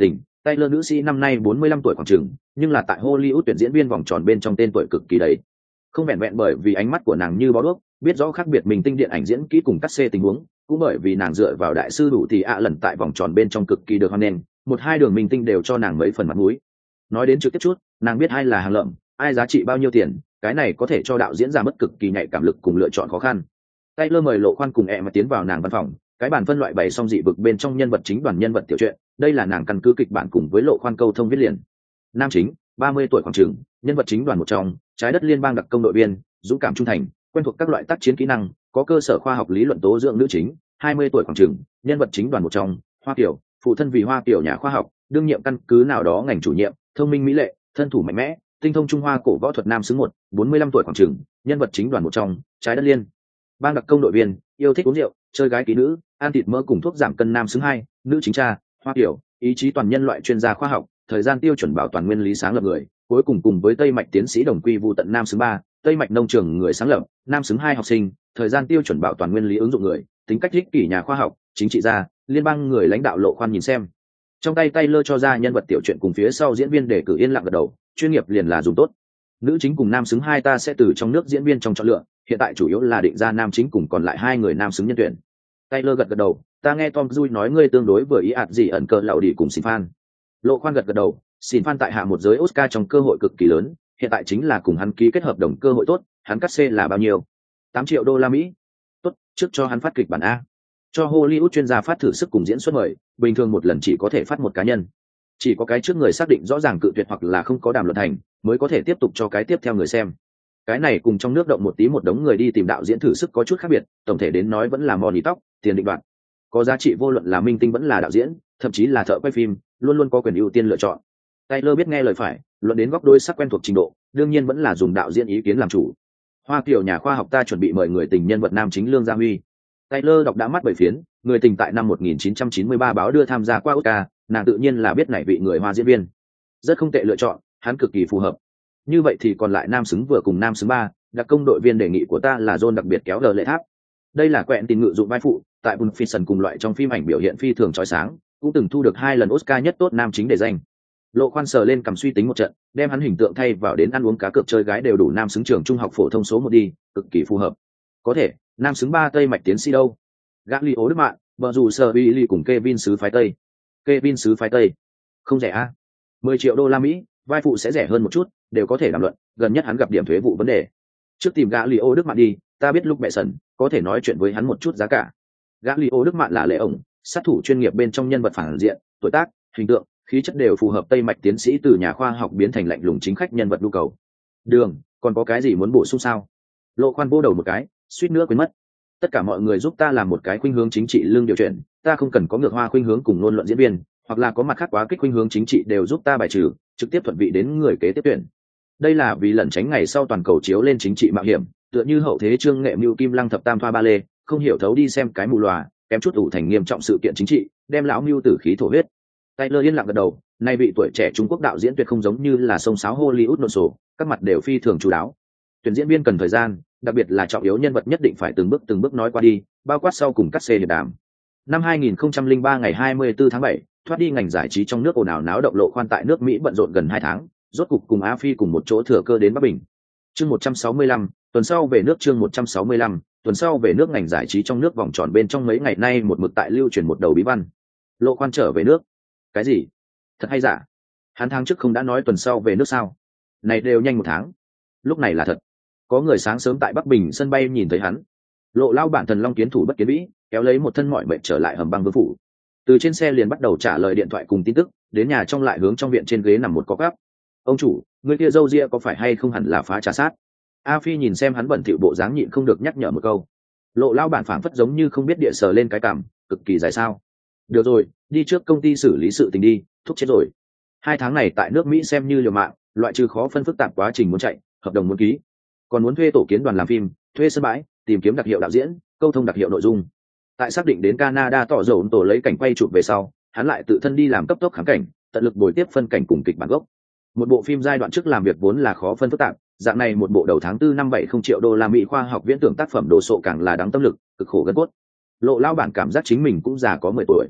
Taylor nữ sĩ năm nay bốn mươi lăm tuổi khoảng chừng, nhưng là tại Hollywood tuyển diễn viên vòng tròn bên trong tên tuổi cực kỳ đấy. Không vẹn vẹn bởi vì ánh mắt của nàng như bó đuốc, biết rõ khác biệt mình tinh điện ảnh diễn kỹ cùng cắt xê tình huống, cũng bởi vì nàng dựa vào đại sư đủ thì ạ lần tại vòng tròn bên trong cực kỳ được hoan nghênh, một hai đường minh tinh đều cho nàng mấy phần mặt mũi. Nói đến trực tiếp chút, nàng biết ai là hàng lợm, ai giá trị bao nhiêu tiền, cái này có thể cho đạo diễn ra mất cực kỳ nhạy cảm lực cùng lựa chọn khó khăn. Taylor mời Lộ Khoan cùng e mà tiến vào nàng văn phòng, cái bản phân loại bày xong dị vực bên trong nhân vật chính đoàn nhân vật tiểu truyện, đây là nàng căn cứ kịch bản cùng với Lộ Khoan câu thông viết liền. Nam chính, ba mươi tuổi khoảng chừng, nhân vật chính đoàn một trong, trái đất liên bang đặc công đội viên, dũng cảm trung thành, quen thuộc các loại tác chiến kỹ năng, có cơ sở khoa học lý luận tố dưỡng nữ chính, hai mươi tuổi khoảng chừng, nhân vật chính đoàn một trong, Hoa Kiều, phụ thân vì Hoa Kiều nhà khoa học, đương nhiệm căn cứ nào đó ngành chủ nhiệm, thông minh mỹ lệ, thân thủ mạnh mẽ, tinh thông Trung Hoa cổ võ thuật nam xứng một, bốn mươi lăm tuổi khoảng chừng, nhân vật chính đoàn một trong, trái đất liên bang đặc công đội viên, yêu thích uống rượu, chơi gái ký nữ, ăn thịt mỡ cùng thuốc giảm cân nam xứng hai, nữ chính cha, Hoa Kiều, ý chí toàn nhân loại chuyên gia khoa học, thời gian tiêu chuẩn bảo toàn nguyên lý sáng lập người, cuối cùng cùng với Tây Mạch tiến sĩ đồng quy vu tận nam xứng ba, Tây Mạch nông trường người sáng lập, nam xứng hai học sinh, thời gian tiêu chuẩn bảo toàn nguyên lý ứng dụng người, tính cách ích kỷ nhà khoa học, chính trị gia, liên bang người lãnh đạo Lộ Khoan nhìn xem. Trong tay Taylor cho ra nhân vật tiểu truyện cùng phía sau diễn viên để cử yên lặng gật đầu, chuyên nghiệp liền là dùng tốt. Nữ chính cùng nam xứng hai ta sẽ từ trong nước diễn viên trong chọn lựa, hiện tại chủ yếu là định ra nam chính cùng còn lại hai người nam xứng nhân tuyển. Taylor gật gật đầu, ta nghe Tom Cruise nói ngươi tương đối vừa ý ạt gì ẩn cờ lạo đi cùng xin fan. Lộ Khoan gật gật đầu, xin fan tại hạ một giới Oscar trong cơ hội cực kỳ lớn, hiện tại chính là cùng hắn ký kết hợp đồng cơ hội tốt, hắn cắt xê là bao nhiêu? tám triệu đô la Mỹ. Tốt, trước cho hắn phát kịch bản a. Cho Hollywood chuyên gia phát thử sức cùng diễn xuất mời, bình thường một lần chỉ có thể phát một cá nhân. Chỉ có cái trước người xác định rõ ràng cự tuyệt hoặc là không có đàm luận thành, mới có thể tiếp tục cho cái tiếp theo người xem. Cái này cùng trong nước động một tí một đống người đi tìm đạo diễn thử sức có chút khác biệt, tổng thể đến nói vẫn là mò đi tóc, tiền định đoạt. Có giá trị vô luận là minh tinh vẫn là đạo diễn, thậm chí là thợ quay phim, luôn luôn có quyền ưu tiên lựa chọn. Taylor biết nghe lời phải, luận đến góc đôi sắc quen thuộc trình độ, đương nhiên vẫn là dùng đạo diễn ý kiến làm chủ. Hoa Kiều nhà khoa học ta chuẩn bị mời người tình nhân vật nam chính Lương Gia Huy. Taylor đọc đã mắt bảy phiến, người tình tại năm một nghìn chín trăm chín mươi ba báo đưa tham gia qua Oscar, nàng tự nhiên là biết này vị người Hoa diễn viên. Rất không tệ lựa chọn, hắn cực kỳ phù hợp. Như vậy thì còn lại nam xứng vừa cùng nam xứng ba, đặc công đội viên đề nghị của ta là John đặc biệt kéo lờ lệ tháp. Đây là quẹn tình ngự dụng vai phụ, tại Pulp Fiction cùng loại trong phim ảnh biểu hiện phi thường chói sáng, cũng từng thu được hai lần Oscar nhất tốt nam chính để danh. Lộ Khoan sờ lên cầm suy tính một trận, đem hắn hình tượng thay vào đến ăn uống cá cược chơi gái đều đủ nam xứng trường trung học phổ thông số một đi, cực kỳ phù hợp. Có thể, nam xứng ba Tây Mạch tiến sĩ đâu? Galileo Đức Mạn, vợ dù Sir Billy cùng Kevin xứ phái Tây. Kevin xứ phái Tây. Không rẻ a. mười triệu đô la Mỹ, vai phụ sẽ rẻ hơn một chút, đều có thể đàm luận, gần nhất hắn gặp điểm thuế vụ vấn đề. Trước tìm Galileo Đức Mạn đi, ta biết lúc mẹ sần, có thể nói chuyện với hắn một chút giá cả. Galileo Đức Mạn là lệ ổng, sát thủ chuyên nghiệp bên trong nhân vật phản diện, tuổi tác, hình tượng, khí chất đều phù hợp Tây Mạch tiến sĩ từ nhà khoa học biến thành lạnh lùng chính khách nhân vật nhu cầu. Đường, còn có cái gì muốn bổ sung sao? Lộ Khoan vô đầu một cái, suýt nữa quên mất. Tất cả mọi người giúp ta làm một cái khuynh hướng chính trị lương điều chuyển, ta không cần có ngược hoa khuynh hướng cùng ngôn luận diễn viên, hoặc là có mặt khác quá kích khuynh hướng chính trị đều giúp ta bài trừ, trực tiếp thuận vị đến người kế tiếp tuyển. Đây là vì lẩn tránh ngày sau toàn cầu chiếu lên chính trị mạo hiểm, tựa như hậu thế trương nghệ mưu kim lăng thập tam thoa ba lê, không hiểu thấu đi xem cái mù lòa, kém chút ủ thành nghiêm trọng sự kiện chính trị, đem lão mưu tử khí thổ huyết. Taylor yên lặng gật đầu, nay vị tuổi trẻ Trung Quốc đạo diễn tuyệt không giống như là sông sáo Hollywood nộn sổ, các mặt đều phi thường chú đáo. Tuyển diễn viên cần thời gian, đặc biệt là trọng yếu nhân vật nhất định phải từng bước từng bước nói qua đi, bao quát sau cùng cắt xê hiệp đàm. Năm hai nghìn không trăm lẻ ba ngày hai mươi tư tháng bảy, thoát đi ngành giải trí trong nước ồn ào náo động Lộ Khoan tại nước Mỹ bận rộn gần hai tháng, rốt cục cùng Á Phi cùng một chỗ thừa cơ đến Bắc Bình. Chương một trăm sáu mươi lăm, tuần sau về nước chương một trăm sáu mươi lăm, tuần sau về nước ngành giải trí trong nước vòng tròn bên trong mấy ngày nay một mực tại lưu truyền một đầu bí văn. Lộ Khoan trở về nước. Cái gì? Thật hay giả? Hắn tháng trước không đã nói tuần sau về nước sao? Này đều nhanh một tháng. Lúc này là thật. Có người sáng sớm tại Bắc Bình sân bay nhìn thấy hắn. Lộ lao bản thần long kiến thủ bất kiến vĩ, kéo lấy một thân mọi mệnh trở lại hầm băng vương phủ. Từ trên xe liền bắt đầu trả lời điện thoại cùng tin tức, đến nhà trong lại hướng trong viện trên ghế nằm một có gắp. Ông chủ, người kia râu ria có phải hay không hẳn là phá trà sát? A Phi nhìn xem hắn bẩn thỉu bộ dáng nhịn không được nhắc nhở một câu. Lộ lao bản phảng phất giống như không biết địa sờ lên cái cằm, cực kỳ dài sao. Được rồi, đi trước công ty xử lý sự tình đi, thúc chết rồi. Hai tháng này tại nước Mỹ xem như liều mạng, loại trừ khó phân phức tạp quá trình muốn chạy, hợp đồng muốn ký, còn muốn thuê tổ kiến đoàn làm phim, thuê sân bãi, tìm kiếm đặc hiệu đạo diễn, câu thông đặc hiệu nội dung. Tại xác định đến Canada tỏ dầu tổ lấy cảnh quay chụp về sau, hắn lại tự thân đi làm cấp tốc khám cảnh, tận lực bồi tiếp phân cảnh cùng kịch bản gốc. Một bộ phim giai đoạn trước làm việc vốn là khó phân phức tạp, dạng này một bộ đầu tháng tư năm bảy không triệu đô la Mỹ khoa học viễn tưởng tác phẩm đồ sộ càng là đáng tâm lực, cực khổ gân cốt. Lộ lao bản cảm giác chính mình cũng già có mười tuổi.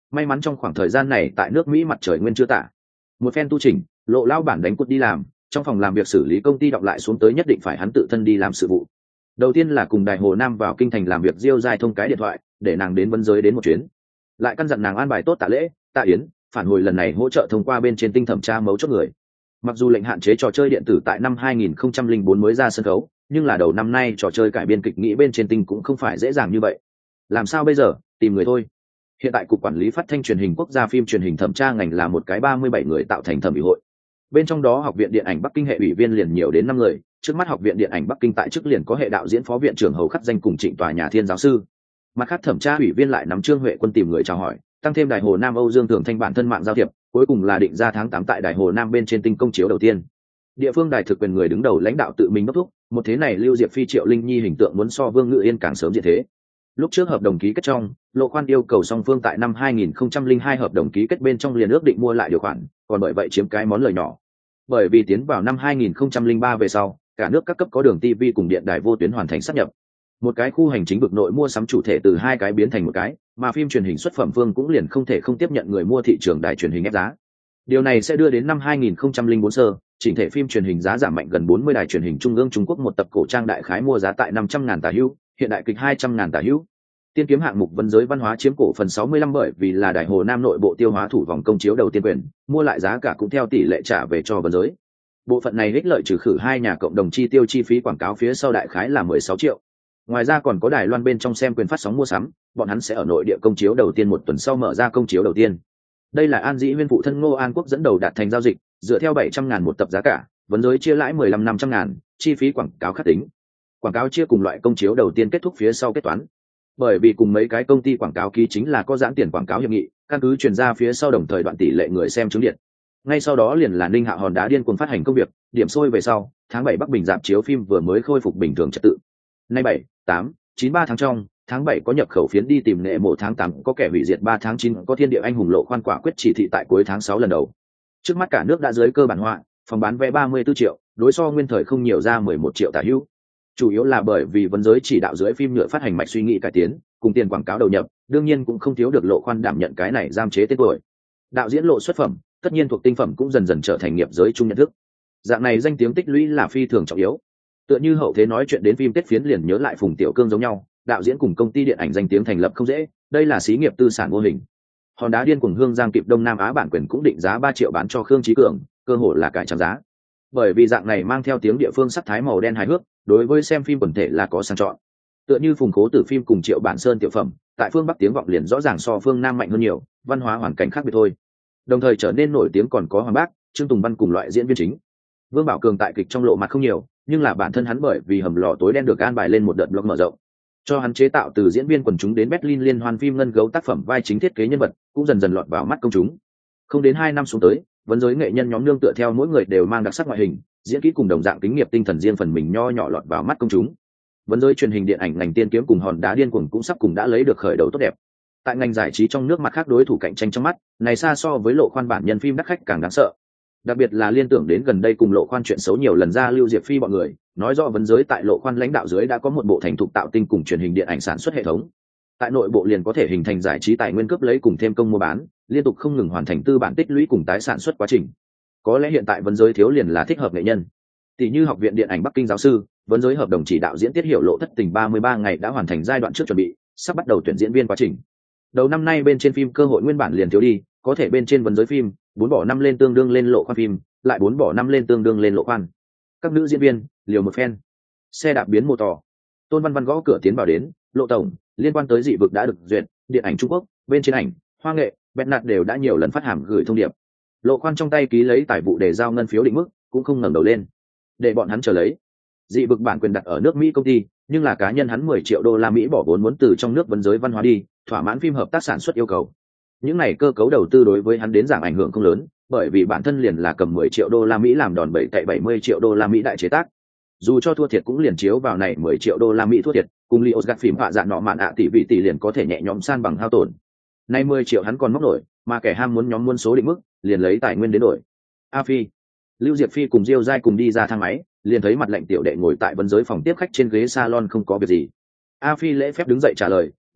May mắn trong khoảng thời gian này tại nước Mỹ mặt trời nguyên chưa tả, một phen tu chỉnh, Lộ lao bản đánh cút đi làm, trong phòng làm việc xử lý công ty đọc lại xuống tới nhất định phải hắn tự thân đi làm sự vụ. Đầu tiên là cùng Đài Hồ Nam vào kinh thành làm việc Diêu Giai thông cái điện thoại, để nàng đến vấn giới đến một chuyến. Lại căn dặn nàng an bài tốt Tạ Lễ, Tạ Yến, phản hồi lần này hỗ trợ thông qua bên trên tinh thẩm tra mấu chốt người. Mặc dù lệnh hạn chế trò chơi điện tử tại năm hai nghìn không trăm lẻ bốn mới ra sân khấu, nhưng là đầu năm nay trò chơi cải biên kịch nghĩ bên trên tinh cũng không phải dễ dàng như vậy. Làm sao bây giờ? Tìm người thôi. Hiện tại cục quản lý phát thanh truyền hình quốc gia phim truyền hình thẩm tra ngành là một cái ba mươi bảy người tạo thành thẩm ủy hội. Bên trong đó học viện điện ảnh Bắc Kinh hệ ủy viên liền nhiều đến năm người, trước mắt học viện điện ảnh Bắc Kinh tại chức liền có hệ đạo diễn phó viện trưởng Hầu Khắc Danh cùng Trịnh Tòa Nhà Thiên giáo sư. Mặt khác thẩm tra ủy viên lại nắm Trương Huệ Quân tìm người chào hỏi, tăng thêm Đài Hồ Nam Âu Dương Thường Thanh bản thân mạng giao thiệp, cuối cùng là định ra tháng tám tại Đài Hồ Nam bên trên tinh công chiếu đầu tiên. Địa phương đài thực quyền người đứng đầu lãnh đạo tự mình đốc thúc, một thế này Lưu Diệp Phi Triệu Linh Nhi hình tượng muốn so Vương Ngự Yên càng sớm diện thế. Lúc trước hợp đồng ký kết trong, Lộ Khoan yêu cầu song phương tại năm hai nghìn không trăm lẻ hai hợp đồng ký kết bên trong liền ước định mua lại điều khoản, còn bởi vậy chiếm cái món lời nhỏ. Bởi vì tiến vào năm hai nghìn không trăm lẻ ba về sau, cả nước các cấp có đường ti vi cùng điện đài vô tuyến hoàn thành sáp nhập. Một cái khu hành chính vực nội mua sắm chủ thể từ hai cái biến thành một cái, mà phim truyền hình xuất phẩm phương cũng liền không thể không tiếp nhận người mua thị trường đài truyền hình ép giá. Điều này sẽ đưa đến năm hai nghìn không trăm lẻ bốn sơ, chỉnh thể phim truyền hình giá giảm mạnh gần bốn mươi đài truyền hình trung ương Trung Quốc một tập cổ trang đại khái mua giá tại năm trăm ngàn tả hữu, hiện đại kịch hai trăm ngàn tả hữu. Tiên kiếm hạng mục vấn giới văn hóa chiếm cổ phần sáu mươi lăm bởi vì là Đài Hồ Nam nội bộ tiêu hóa thủ vòng công chiếu đầu tiên quyền, mua lại giá cả cũng theo tỷ lệ trả về cho vấn giới. Bộ phận này ích lợi trừ khử hai nhà cộng đồng chi tiêu chi phí quảng cáo phía sau đại khái là mười sáu triệu. Ngoài ra còn có Đài Loan bên trong xem quyền phát sóng mua sắm, bọn hắn sẽ ở nội địa công chiếu đầu tiên một tuần sau mở ra công chiếu đầu tiên. Đây là An Dĩ Huyên phụ thân Ngô An Quốc dẫn đầu đạt thành giao dịch, dựa theo bảy trăm ngàn một tập giá cả, vấn giới chia lãi mười lăm năm trăm ngàn, chi phí quảng cáo khắc tính. Quảng cáo chia cùng loại công chiếu đầu tiên kết thúc phía sau kết toán. Bởi vì cùng mấy cái công ty quảng cáo ký chính là có giãn tiền quảng cáo hiệp nghị, căn cứ truyền ra phía sau đồng thời đoạn tỷ lệ người xem chứng điện. Ngay sau đó liền là Ninh Hạ Hòn Đá điên cuồng phát hành công việc, điểm sôi về sau, tháng bảy Bắc Bình rạp chiếu phim vừa mới khôi phục bình thường trật tự. Nay bảy, tám, chín ba tháng trong, tháng bảy có nhập khẩu phiến đi tìm nệ mộ, tháng tám có kẻ hủy diệt, ba tháng chín có thiên địa anh hùng Lộ Khoan quả quyết chỉ thị tại cuối tháng sáu lần đầu. Trước mắt cả nước đã dưới cơ bản hóa, phòng bán vé ba mươi tư triệu, đối so nguyên thời không nhiều ra mười một triệu tả hữu. Chủ yếu là bởi vì vấn giới chỉ đạo dưới phim nhựa phát hành mạch suy nghĩ cải tiến, cùng tiền quảng cáo đầu nhập, đương nhiên cũng không thiếu được Lộ Khoan đảm nhận cái này giam chế tên tuổi. Đạo diễn Lộ xuất phẩm, tất nhiên thuộc tinh phẩm cũng dần dần trở thành nghiệp giới chung nhận thức. Dạng này danh tiếng tích lũy là phi thường trọng yếu. Tựa như hậu thế nói chuyện đến phim Tết Phiến liền nhớ lại Phùng Tiểu Cương giống nhau, đạo diễn cùng công ty điện ảnh danh tiếng thành lập không dễ, đây là xí nghiệp tư sản vô hình. Hòn Đá điên cuồng Hương Giang kịp Đông Nam Á bản quyền cũng định giá ba triệu bán cho Khương Chí Cường, cơ hội là cải trang giá. Bởi vì dạng này mang theo tiếng địa phương sắc thái màu đen hài hước, đối với xem phim quần thể là có sang chọn. Tựa như Phùng Khố Tử phim cùng Triệu Bản Sơn tiểu phẩm, tại phương Bắc tiếng vọng liền rõ ràng so phương Nam mạnh hơn nhiều, văn hóa hoàn cảnh khác biệt thôi. Đồng thời trở nên nổi tiếng còn có Hoàng Bác, Trương Tùng Văn cùng loại diễn viên chính. Vương Bảo Cường tại kịch trong lộ mặt không nhiều, nhưng là bản thân hắn bởi vì Hầm Lò Tối Đen được an bài lên một đợt blog mở rộng, cho hắn chế tạo từ diễn viên quần chúng đến Berlin liên hoan phim ngân gấu tác phẩm vai chính thiết kế nhân vật, cũng dần dần lọt vào mắt công chúng. Không đến hai năm xuống tới, vấn giới nghệ nhân nhóm nương tựa theo mỗi người đều mang đặc sắc ngoại hình, diễn kỹ cùng đồng dạng kinh nghiệm tinh thần riêng phần mình nho nhỏ lọt vào mắt công chúng. Vấn giới truyền hình điện ảnh ngành tiên kiếm cùng Hòn Đá điên cuồng cũng sắp cùng đã lấy được khởi đầu tốt đẹp. Tại ngành giải trí trong nước mặt khác đối thủ cạnh tranh trong mắt, này xa so với Lộ Khoan bản nhân phim đắt khách càng đáng sợ. Đặc biệt là liên tưởng đến gần đây cùng Lộ Khoan chuyện xấu nhiều lần ra Lưu Diệp Phi bọn người, nói rõ vấn giới tại Lộ Khoan lãnh đạo dưới đã có một bộ thành thục tạo tinh cùng truyền hình điện ảnh sản xuất hệ thống. Tại nội bộ liền có thể hình thành giải trí tài nguyên cướp lấy cùng thêm công mua bán, liên tục không ngừng hoàn thành tư bản tích lũy cùng tái sản xuất quá trình. Có lẽ hiện tại vấn giới thiếu liền là thích hợp nghệ nhân. Tỷ như học viện điện ảnh Bắc Kinh giáo sư, vấn giới hợp đồng chỉ đạo diễn Tiết Hiểu Lộ thất tình ba mươi ba ngày đã hoàn thành giai đoạn trước chuẩn bị, sắp bắt đầu tuyển diễn viên quá trình. Đầu năm nay bên trên phim cơ hội nguyên bản liền thiếu đi, có thể bên trên vấn giới phim, bốn bỏ năm lên tương đương lên Lộ Khoan phim, lại bốn bỏ năm lên tương đương lên Lộ Khoan. Các nữ diễn viên, liều một phen. Xe đạp biến mô tỏ. Tôn Văn Văn gõ cửa tiến vào đến, Lộ tổng, liên quan tới dị vực đã được duyệt, điện ảnh Trung Quốc, bên trên ảnh, hoa nghệ, bẹt nạt đều đã nhiều lần phát hàm gửi thông điệp. Lộ Khoan trong tay ký lấy tài vụ để giao ngân phiếu định mức, cũng không ngẩng đầu lên. Để bọn hắn chờ lấy. Dị vực bản quyền đặt ở nước Mỹ công ty, nhưng là cá nhân hắn mười triệu đô la Mỹ bỏ vốn muốn từ trong nước vấn giới văn hóa đi, thỏa mãn phim hợp tác sản xuất yêu cầu. Những này cơ cấu đầu tư đối với hắn đến giảng ảnh hưởng không lớn, bởi vì bản thân liền là cầm mười triệu đô la Mỹ làm đòn bẩy tại bảy mươi triệu đô la Mỹ đại chế tác. Dù cho thua thiệt cũng liền chiếu vào này mười triệu đô la Mỹ thua thiệt, cùng Lios gạt phim họa dạ nọ mạn ạ tỷ vị tỷ liền có thể nhẹ nhõm san bằng hao tổn. Nay mười triệu hắn còn móc nổi, mà kẻ ham muốn nhóm muôn số định mức, liền lấy tài nguyên đến đổi. A Phi, Lưu Diệp Phi cùng Diêu Giai cùng đi ra thang máy, liền thấy mặt lạnh tiểu đệ ngồi tại vấn giới phòng tiếp khách trên ghế salon không có việc gì. A Phi lễ phép đứng dậy trả lời,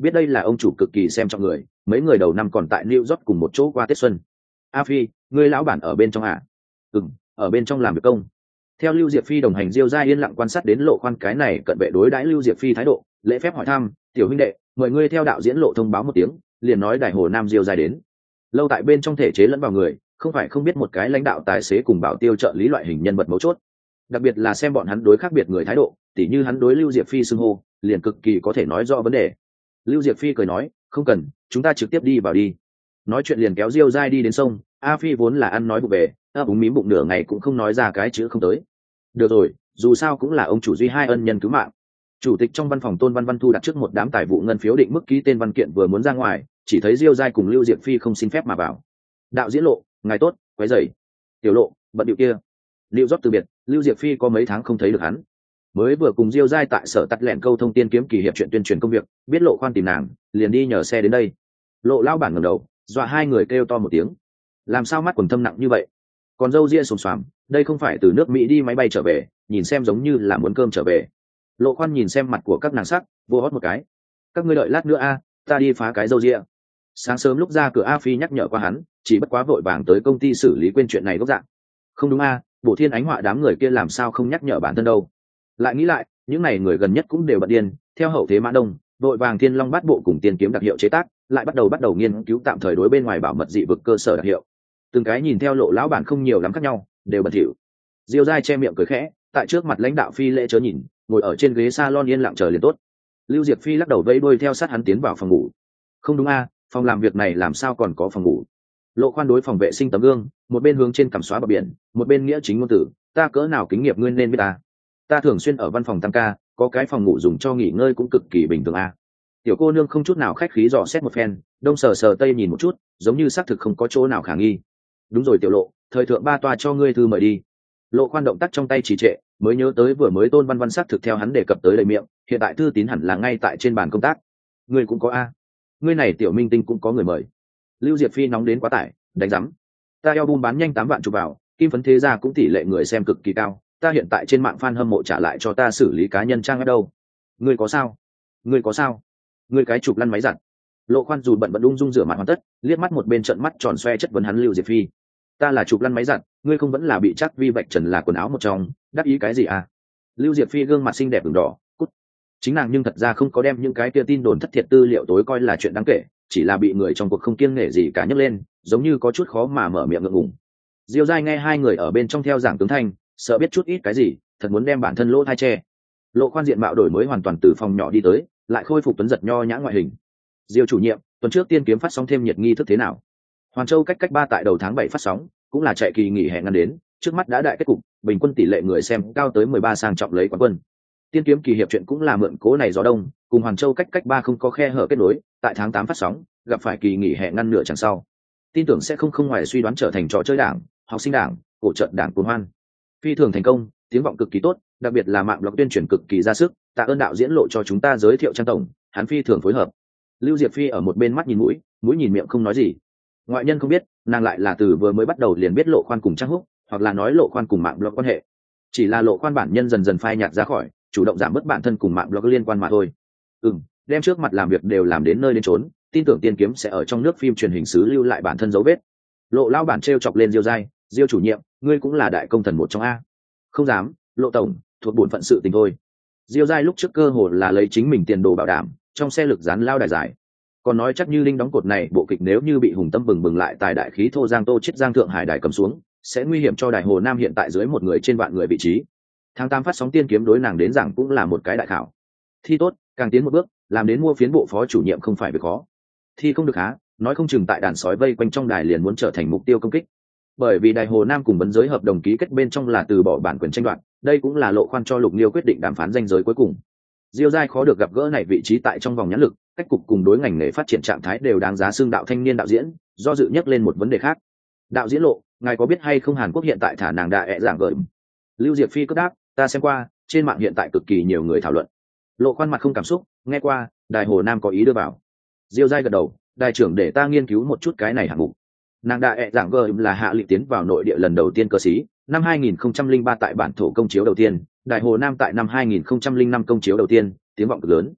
biết đây là ông chủ cực kỳ xem trọng người, mấy người đầu năm còn tại New York cùng một chỗ qua Tết xuân. A Phi, ngươi lão bản ở bên trong à? Ừm, ở bên trong làm việc công. Theo Lưu Diệp Phi đồng hành, Diêu Gia yên lặng quan sát đến Lộ Khoan cái này cận vệ đối đãi Lưu Diệp Phi thái độ, lễ phép hỏi thăm, tiểu huynh đệ, mời ngươi theo đạo diễn Lộ thông báo một tiếng, liền nói Đại Hồ Nam Diêu Gia đến. Lâu tại bên trong thể chế lẫn vào người, không phải không biết một cái lãnh đạo tài xế cùng bảo tiêu trợ lý loại hình nhân vật mấu chốt, đặc biệt là xem bọn hắn đối khác biệt người thái độ, tỉ như hắn đối Lưu Diệp Phi xưng hô, liền cực kỳ có thể nói rõ vấn đề. Lưu Diệp Phi cười nói, không cần, chúng ta trực tiếp đi vào đi. Nói chuyện liền kéo Diêu Giai đi đến sông. A Phi vốn là ăn nói bụng về, ấp úng mím bụng nửa ngày cũng không nói ra cái chữ không tới. Được rồi, dù sao cũng là ông chủ duy hai ân nhân cứu mạng. Chủ tịch trong văn phòng Tôn Văn Văn thu đặt trước một đám tài vụ ngân phiếu định mức ký tên văn kiện vừa muốn ra ngoài, chỉ thấy Diêu Giai cùng Lưu Diệp Phi không xin phép mà vào. Đạo diễn Lộ, ngài tốt, quấy rầy. Tiểu Lộ, bận điệu kia. Lưu Gióp từ biệt, Lưu Diệp Phi có mấy tháng không thấy được hắn. Mới vừa cùng Diêu Giai tại sở tắt lẹn câu thông tiên kiếm kỳ hiệp chuyện tuyên truyền công việc, biết Lộ Khoan tìm nàng, liền đi nhờ xe đến đây. Lộ lao bản ngẩng đầu, dọa hai người kêu to một tiếng. Làm sao mắt quần thâm nặng như vậy? Còn râu ria xồm xoàm, đây không phải từ nước Mỹ đi máy bay trở về, nhìn xem giống như là muốn cơm trở về. Lộ Khoan nhìn xem mặt của các nàng sắc, vô hót một cái. Các ngươi đợi lát nữa a, ta đi phá cái râu ria. Sáng sớm lúc ra cửa A Phi nhắc nhở qua hắn, chỉ bất quá vội vàng tới công ty xử lý quên chuyện này gốc dạng. Không đúng a, Bộ Thiên Ánh họa đám người kia làm sao không nhắc nhở bản thân đâu? Lại nghĩ lại, những này người gần nhất cũng đều bận điên, theo hậu thế Mã Đông, vội vàng Thiên Long Bát Bộ cùng Tiên Kiếm đặc hiệu chế tác, lại bắt đầu bắt đầu nghiên cứu tạm thời đối bên ngoài bảo mật dị vực cơ sở đặc hiệu. Từng cái nhìn theo Lộ lão bản không nhiều lắm khác nhau, đều bẩn thỉu. Diêu Giai che miệng cười khẽ, tại trước mặt lãnh đạo Phi lễ chớ nhìn, ngồi ở trên ghế salon yên lặng chờ liền tốt. Lưu Diệp Phi lắc đầu vẫy đuôi theo sát hắn tiến vào phòng ngủ. Không đúng a, phòng làm việc này làm sao còn có phòng ngủ? Lộ Khoan đối phòng vệ sinh tấm gương, một bên hướng trên cằm xóa bờ biển, một bên nghĩa chính ngôn tử, ta cỡ nào kính nghiệp ngươi nên biết ta. Ta thường xuyên ở văn phòng tăng ca, có cái phòng ngủ dùng cho nghỉ ngơi cũng cực kỳ bình thường a. Tiểu cô nương không chút nào khách khí dò xét một phen, đông sờ sờ tây nhìn một chút, giống như xác thực không có chỗ nào khả nghi. Đúng rồi Tiểu Lộ, thời thượng ba toa cho ngươi thư mời đi. Lộ Khoan động tác trong tay trì trệ, mới nhớ tới vừa mới Tôn Văn Văn xác thực theo hắn đề cập tới đầy miệng, hiện tại thư tín hẳn là ngay tại trên bàn công tác. Ngươi cũng có a? Ngươi này tiểu minh tinh cũng có người mời. Lưu Diệp Phi nóng đến quá tải, đánh rắm. Ta eo bum bán nhanh tám vạn chụp vào, kim phấn thế gia cũng tỷ lệ người xem cực kỳ cao, ta hiện tại trên mạng fan hâm mộ trả lại cho ta xử lý cá nhân trang ở đâu. Ngươi có sao? Ngươi có sao? Ngươi cái chụp lăn máy giặt. Lộ Khoan dù bận bận ung dung rửa mặt hoàn tất, liếc mắt một bên trận mắt tròn xoe chất vấn hắn Lưu Diệp Phi. Ta là chụp lăn máy giặt, ngươi không vẫn là bị chắc vi vạch trần là quần áo một trong, đắc ý cái gì à? Lưu Diệp Phi gương mặt xinh đẹp ửng đỏ, cút. Chính nàng nhưng thật ra không có đem những cái kia tin đồn thất thiệt tư liệu tối coi là chuyện đáng kể, chỉ là bị người trong cuộc không kiêng nể gì cả nhấc lên, giống như có chút khó mà mở miệng ngượng ngùng. Diêu Giai nghe hai người ở bên trong theo giảng tướng thanh, sợ biết chút ít cái gì, thật muốn đem bản thân lỗ thai che. Lộ Khoan diện mạo đổi mới hoàn toàn từ phòng nhỏ đi tới, lại khôi phục tuấn giật nho nhã ngoại hình. Diêu chủ nhiệm, tuần trước tiên kiếm phát sóng thêm nhiệt nghi thức thế nào? Hoàn Châu cách cách ba tại đầu tháng bảy phát sóng, cũng là chạy kỳ nghỉ hè ngăn đến, trước mắt đã đại kết cục, bình quân tỷ lệ người xem cao tới mười ba sang trọng lấy quán quân. Tiên kiếm kỳ hiệp chuyện cũng là mượn cố này gió đông, cùng Hoàn Châu cách cách ba không có khe hở kết nối, tại tháng tám phát sóng, gặp phải kỳ nghỉ hè ngăn nửa chẳng sau. Tin tưởng sẽ không không ngoài suy đoán trở thành trò chơi đảng, học sinh đảng, cổ trận đảng cuồng hoan. Phi thường thành công, tiếng vọng cực kỳ tốt, đặc biệt là mạng blog tuyên truyền cực kỳ ra sức, tạ ơn đạo diễn Lộ cho chúng ta giới thiệu Trang tổng, hắn phi thường phối hợp. Lưu Diệp Phi ở một bên mắt nhìn mũi, mũi nhìn miệng không nói gì. Ngoại nhân không biết, nàng lại là từ vừa mới bắt đầu liền biết Lộ Khoan cùng Trang Húc, hoặc là nói Lộ Khoan cùng mạng blog quan hệ. Chỉ là Lộ Khoan bản nhân dần dần phai nhạt ra khỏi, chủ động giảm bớt bản thân cùng mạng blog liên quan mà thôi. Ừm, đem trước mặt làm việc đều làm đến nơi đến chốn, tin tưởng Tiên kiếm sẽ ở trong nước phim truyền hình xứ lưu lại bản thân dấu vết. Lộ lao bản trêu chọc lên Diêu Giai, Diêu chủ nhiệm, ngươi cũng là đại công thần một trong a. Không dám, Lộ tổng, thuộc bổn phận sự tình thôi. Diêu Giai lúc trước cơ hồ là lấy chính mình tiền đồ bảo đảm, trong xe lực dán lao đài giải. Còn nói chắc như linh đóng cột này bộ kịch nếu như bị hùng tâm bừng bừng lại tài đại khí thô giang tô chết giang thượng hải đài cầm xuống, sẽ nguy hiểm cho đài hồ nam hiện tại dưới một người trên vạn người vị trí. Tháng tám phát sóng Tiên kiếm đối nàng đến rằng cũng là một cái đại khảo. Thi tốt, càng tiến một bước, làm đến mua phiến bộ phó chủ nhiệm không phải việc khó. Thi không được há, nói không chừng tại đàn sói vây quanh trong đài liền muốn trở thành mục tiêu công kích. Bởi vì đài hồ nam cùng vấn giới hợp đồng ký kết bên trong là từ bỏ bản quyền tranh đoạt, đây cũng là Lộ Khoan cho Lục Liêu quyết định đàm phán danh giới cuối cùng. Diêu Giai khó được gặp gỡ này vị trí tại trong vòng nhãn lực, cách cục cùng đối ngành nghề phát triển trạng thái đều đáng giá xương đạo thanh niên đạo diễn, do dự nhắc lên một vấn đề khác. Đạo diễn Lộ, ngài có biết hay không Hàn Quốc hiện tại thả nàng đạ ẹ dạng gợi? Lưu Diệp Phi cất đáp, ta xem qua, trên mạng hiện tại cực kỳ nhiều người thảo luận. Lộ Khoan mặt không cảm xúc, nghe qua, đài hồ nam có ý đưa vào. Diêu Giai gật đầu, đại trưởng để ta nghiên cứu một chút cái này hạng mục. Nàng đạ ẹ dạng gợi là hạ lị tiến vào nội địa lần đầu tiên cơ sĩ, năm hai nghìn không trăm lẻ ba tại bản thổ công chiếu đầu tiên, đài hồ nam tại năm hai nghìn không trăm lẻ năm công chiếu đầu tiên, tiếng vọng cực lớn.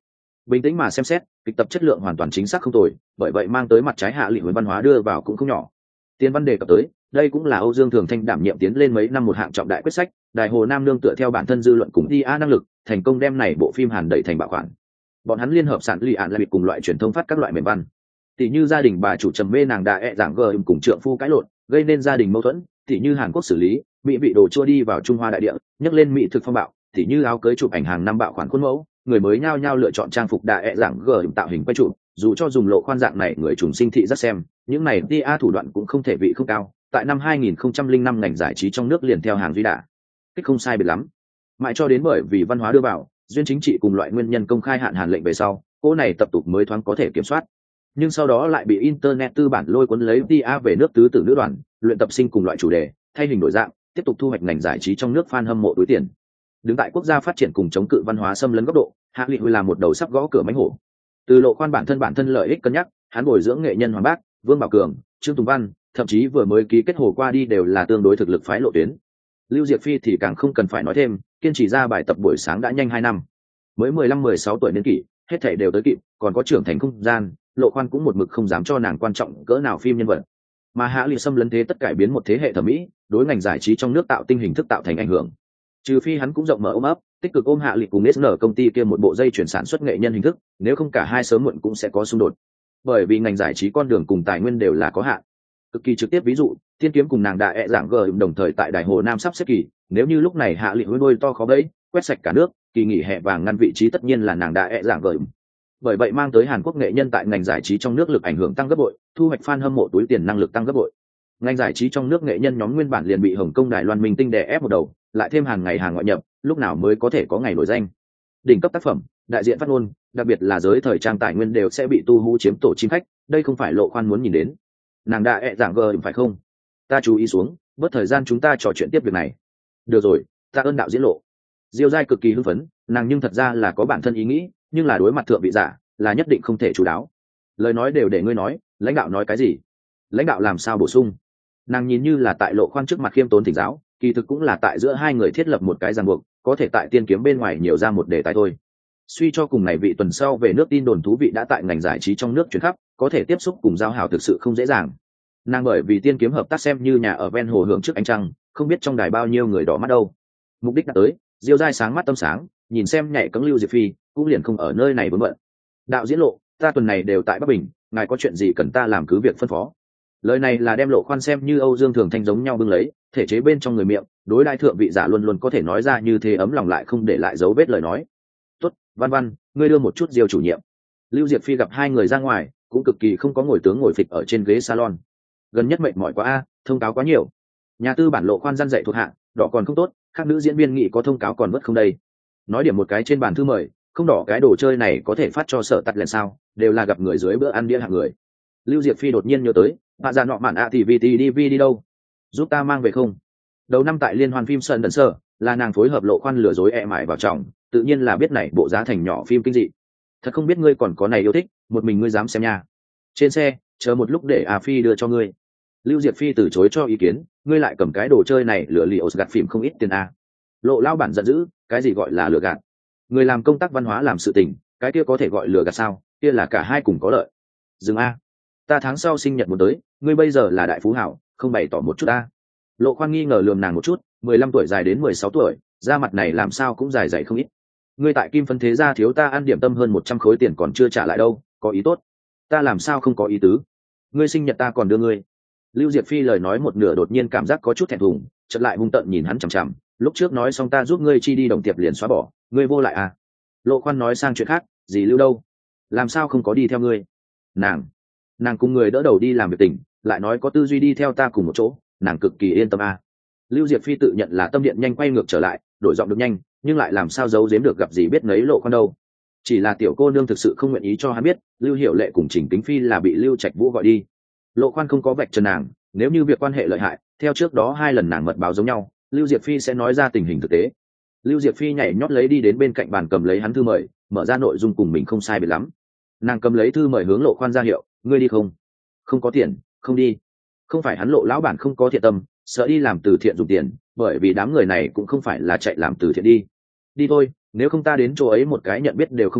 bình tĩnh mà xem xét, kịch tập chất lượng hoàn toàn chính xác không tồi, bởi vậy mang tới mặt trái hạ lị huấn văn hóa đưa vào cũng không nhỏ. Tiên văn đề cập tới, đây cũng là Âu Dương Thường Thanh đảm nhiệm tiến lên mấy năm một hạng trọng đại quyết sách, Đài Hồ Nam Nương tựa theo bản thân dư luận cùng i a năng lực, thành công đem này bộ phim Hàn đẩy thành bạo khoản. Bọn hắn liên hợp sản lì ạn lại bị cùng loại truyền thông phát các loại mềm văn. Tỷ như gia đình bà chủ trầm mê nàng đà ẹ giảng gờ cùng trượng phu cãi lộn, gây nên gia đình mâu thuẫn, tỷ như Hàn Quốc xử lý, bị bị đổ chua đi vào Trung Hoa đại địa, nhấc lên mỹ thực phong bạo, tỷ như áo cưới chụp ảnh hàng năm bạo khoản khuôn mẫu, người mới nhao nhao lựa chọn trang phục đà ẹ giảng gờ tạo hình quay chụp, dù cho dùng lộ khoan dạng này người trùng sinh thị rất xem, những này pê e thủ đoạn cũng không thể vị không cao. Tại năm hai nghìn không trăm lẻ năm ngành giải trí trong nước liền theo hàng duy đà kích không sai biệt lắm, mãi cho đến bởi vì văn hóa đưa vào, duyên chính trị cùng loại nguyên nhân công khai hạn hàn lệnh về sau, cô này tập tục mới thoáng có thể kiểm soát, nhưng sau đó lại bị internet tư bản lôi cuốn lấy pê e về nước tứ tử nữ đoàn, luyện tập sinh cùng loại chủ đề, thay hình đổi dạng, tiếp tục thu hoạch ngành giải trí trong nước fan hâm mộ túi tiền. Đứng tại quốc gia phát triển cùng chống cự văn hóa xâm lấn góc độ, Hạ Lị Huy là một đầu sắp gõ cửa mánh hổ. Từ lộ khoan bản thân bản thân lợi ích cân nhắc, hắn bồi dưỡng nghệ nhân Hoàng Bác, Vương Bảo Cường, Trương Tùng Văn, thậm chí vừa mới ký kết hồ qua đi đều là tương đối thực lực phái lộ tuyến. Lưu Diệc Phi thì càng không cần phải nói thêm, kiên trì ra bài tập buổi sáng đã nhanh hai năm, mới mười lăm mười sáu tuổi niên kỷ, hết thảy đều tới kịp, còn có trưởng thành không gian, lộ khoan cũng một mực không dám cho nàng quan trọng cỡ nào phim nhân vật. Mà Hạ Lị xâm lấn thế tất cải biến một thế hệ thẩm mỹ, đối ngành giải trí trong nước tạo tinh hình thức tạo thành ảnh hưởng. Trừ phi hắn cũng rộng mở ôm ấp, tích cực ôm Hạ Lị cùng ét en công ty kia một bộ dây chuyển sản xuất nghệ nhân hình thức, nếu không cả hai sớm muộn cũng sẽ có xung đột. Bởi vì ngành giải trí con đường cùng tài nguyên đều là có hạn. Cực kỳ trực tiếp ví dụ, Thiên Kiếm cùng nàng đại ẹ giảng gờ đồng thời tại Đài Hồ Nam sắp xếp kỳ, nếu như lúc này Hạ Lị với đôi to khó bẫy, quét sạch cả nước, kỳ nghỉ hè vàng ngăn vị trí tất nhiên là nàng đại ẹ giảng gờ. Bởi vậy mang tới Hàn Quốc nghệ nhân tại ngành giải trí trong nước lực ảnh hưởng tăng gấp bội, thu hoạch fan hâm mộ túi tiền năng lực tăng gấp bội. Ngành giải trí trong nước nghệ nhân nhóm nguyên bản liền bị Hồng Kông Đài Loan Minh Tinh đè ép một đầu, lại thêm hàng ngày hàng ngoại nhập, lúc nào mới có thể có ngày nổi danh. Đỉnh cấp tác phẩm, đại diện phát ngôn, đặc biệt là giới thời trang tài nguyên đều sẽ bị tu hú chiếm tổ chim khách, đây không phải lộ khoan muốn nhìn đến. Nàng đã ẹ giảng gờ phải không? Ta chú ý xuống, bớt thời gian chúng ta trò chuyện tiếp việc này. Được rồi, ta ơn đạo diễn lộ. Diêu Giai cực kỳ hưng phấn, nàng nhưng thật ra là có bản thân ý nghĩ, nhưng là đối mặt thượng vị giả, là nhất định không thể chủ đáo. Lời nói đều để ngươi nói, lãnh đạo nói cái gì? Lãnh đạo làm sao bổ sung? Nàng nhìn như là tại lộ khoan trước mặt khiêm tốn thỉnh giáo, kỳ thực cũng là tại giữa hai người thiết lập một cái ràng buộc, có thể tại Tiên Kiếm bên ngoài nhiều ra một đề tài thôi. Suy cho cùng này vị tuần sau về nước tin đồn thú vị đã tại ngành giải trí trong nước chuyển khắp, có thể tiếp xúc cùng giao hảo thực sự không dễ dàng. Nàng bởi vì Tiên Kiếm hợp tác xem như nhà ở ven hồ hưởng trước ánh trăng, không biết trong đài bao nhiêu người đỏ mắt đâu. Mục đích đã tới, Diêu Giai sáng mắt tâm sáng, nhìn xem nhảy cẫng Lưu Diệc Phi, cũng liền không ở nơi này vướng bận. Đạo diễn lộ, ta tuần này đều tại Bắc Bình, ngài có chuyện gì cần ta làm cứ việc phân phó. Lời này là đem lộ khoan xem như Âu Dương Thường Thanh giống nhau bưng lấy, thể chế bên trong người miệng, đối đại thượng vị giả luôn luôn có thể nói ra như thế ấm lòng lại không để lại dấu vết lời nói. Tốt, Văn Văn, ngươi đưa một chút Diêu chủ nhiệm. Lưu Diệc Phi gặp hai người ra ngoài, cũng cực kỳ không có ngồi tướng ngồi phịch ở trên ghế salon. Gần nhất mệt mỏi quá a, thông cáo quá nhiều. Nhà tư bản lộ khoan răn dạy thuộc hạ, đỏ còn không tốt, các nữ diễn viên nghị có thông cáo còn mất không đây. Nói điểm một cái trên bàn thư mời, không đỏ cái đồ chơi này có thể phát cho sở tắt lẹn sao, đều là gặp người dưới bữa ăn đĩa hạng người. Lưu Diệc Phi đột nhiên nhớ tới, bà già nọ mạn ạ thì vê tê đê vê đi đâu, giúp ta mang về không? Đầu năm tại liên hoan phim Sơn Đần Sơ, là nàng phối hợp lộ khoan lừa dối e mải vào chồng, tự nhiên là biết này bộ giá thành nhỏ phim kinh dị. Thật không biết ngươi còn có này yêu thích, một mình ngươi dám xem nha. Trên xe, chờ một lúc để à Phi đưa cho ngươi. Lưu Diệc Phi từ chối cho ý kiến, ngươi lại cầm cái đồ chơi này lừa lì ổ gạt phim không ít tiền à. Lộ lao bản giận dữ, cái gì gọi là lừa gạt? Người làm công tác văn hóa làm sự tình, cái kia có thể gọi lừa gạt sao? Kia là cả hai cùng có lợi. Dừng a, ta tháng sau sinh nhật muốn tới, ngươi bây giờ là đại phú hảo, không bày tỏ một chút a. Lộ khoan nghi ngờ lườm nàng một chút, mười lăm tuổi dài đến mười sáu tuổi, da mặt này làm sao cũng dài dày không ít. Ngươi tại Kim Phân Thế gia thiếu ta ăn điểm tâm hơn một trăm khối tiền còn chưa trả lại đâu, có ý tốt. Ta làm sao không có ý tứ? Ngươi sinh nhật ta còn đưa ngươi. Lưu Diệc Phi lời nói một nửa đột nhiên cảm giác có chút thẹn thùng, chợt lại hung tợn nhìn hắn chằm chằm, lúc trước nói xong ta giúp ngươi chi đi đồng tiệp liền xóa bỏ, ngươi vô lại à? Lộ khoan nói sang chuyện khác, gì Lưu đâu? Làm sao không có đi theo ngươi? Nàng, nàng cùng người đỡ đầu đi làm việc tình, lại nói có tư duy đi theo ta cùng một chỗ, nàng cực kỳ yên tâm à. Lưu Diệc Phi tự nhận là tâm điện nhanh quay ngược trở lại, đổi giọng được nhanh, nhưng lại làm sao giấu giếm được gặp gì biết nấy Lộ khoan đâu. Chỉ là tiểu cô nương thực sự không nguyện ý cho hắn biết, Lưu Hiểu Lệ cùng Trình Kính Phi là bị Lưu Trạch Vũ gọi đi. Lộ khoan không có vạch trần nàng, nếu như việc quan hệ lợi hại, theo trước đó hai lần nàng mật báo giống nhau, Lưu Diệc Phi sẽ nói ra tình hình thực tế. Lưu Diệc Phi nhảy nhót lấy đi đến bên cạnh bàn cầm lấy hắn thư mời, mở ra nội dung cùng mình không sai biệt lắm. Nàng cầm lấy thư mời hướng Lộ khoan ra hiệu, ngươi đi không? Không có tiền, không đi. Không phải hắn Lộ lão bản không có thiện tâm, sợ đi làm từ thiện dùng tiền, bởi vì đám người này cũng không phải là chạy làm từ thiện đi. Đi thôi, nếu không ta đến chỗ ấy một cái nhận biết đều không có,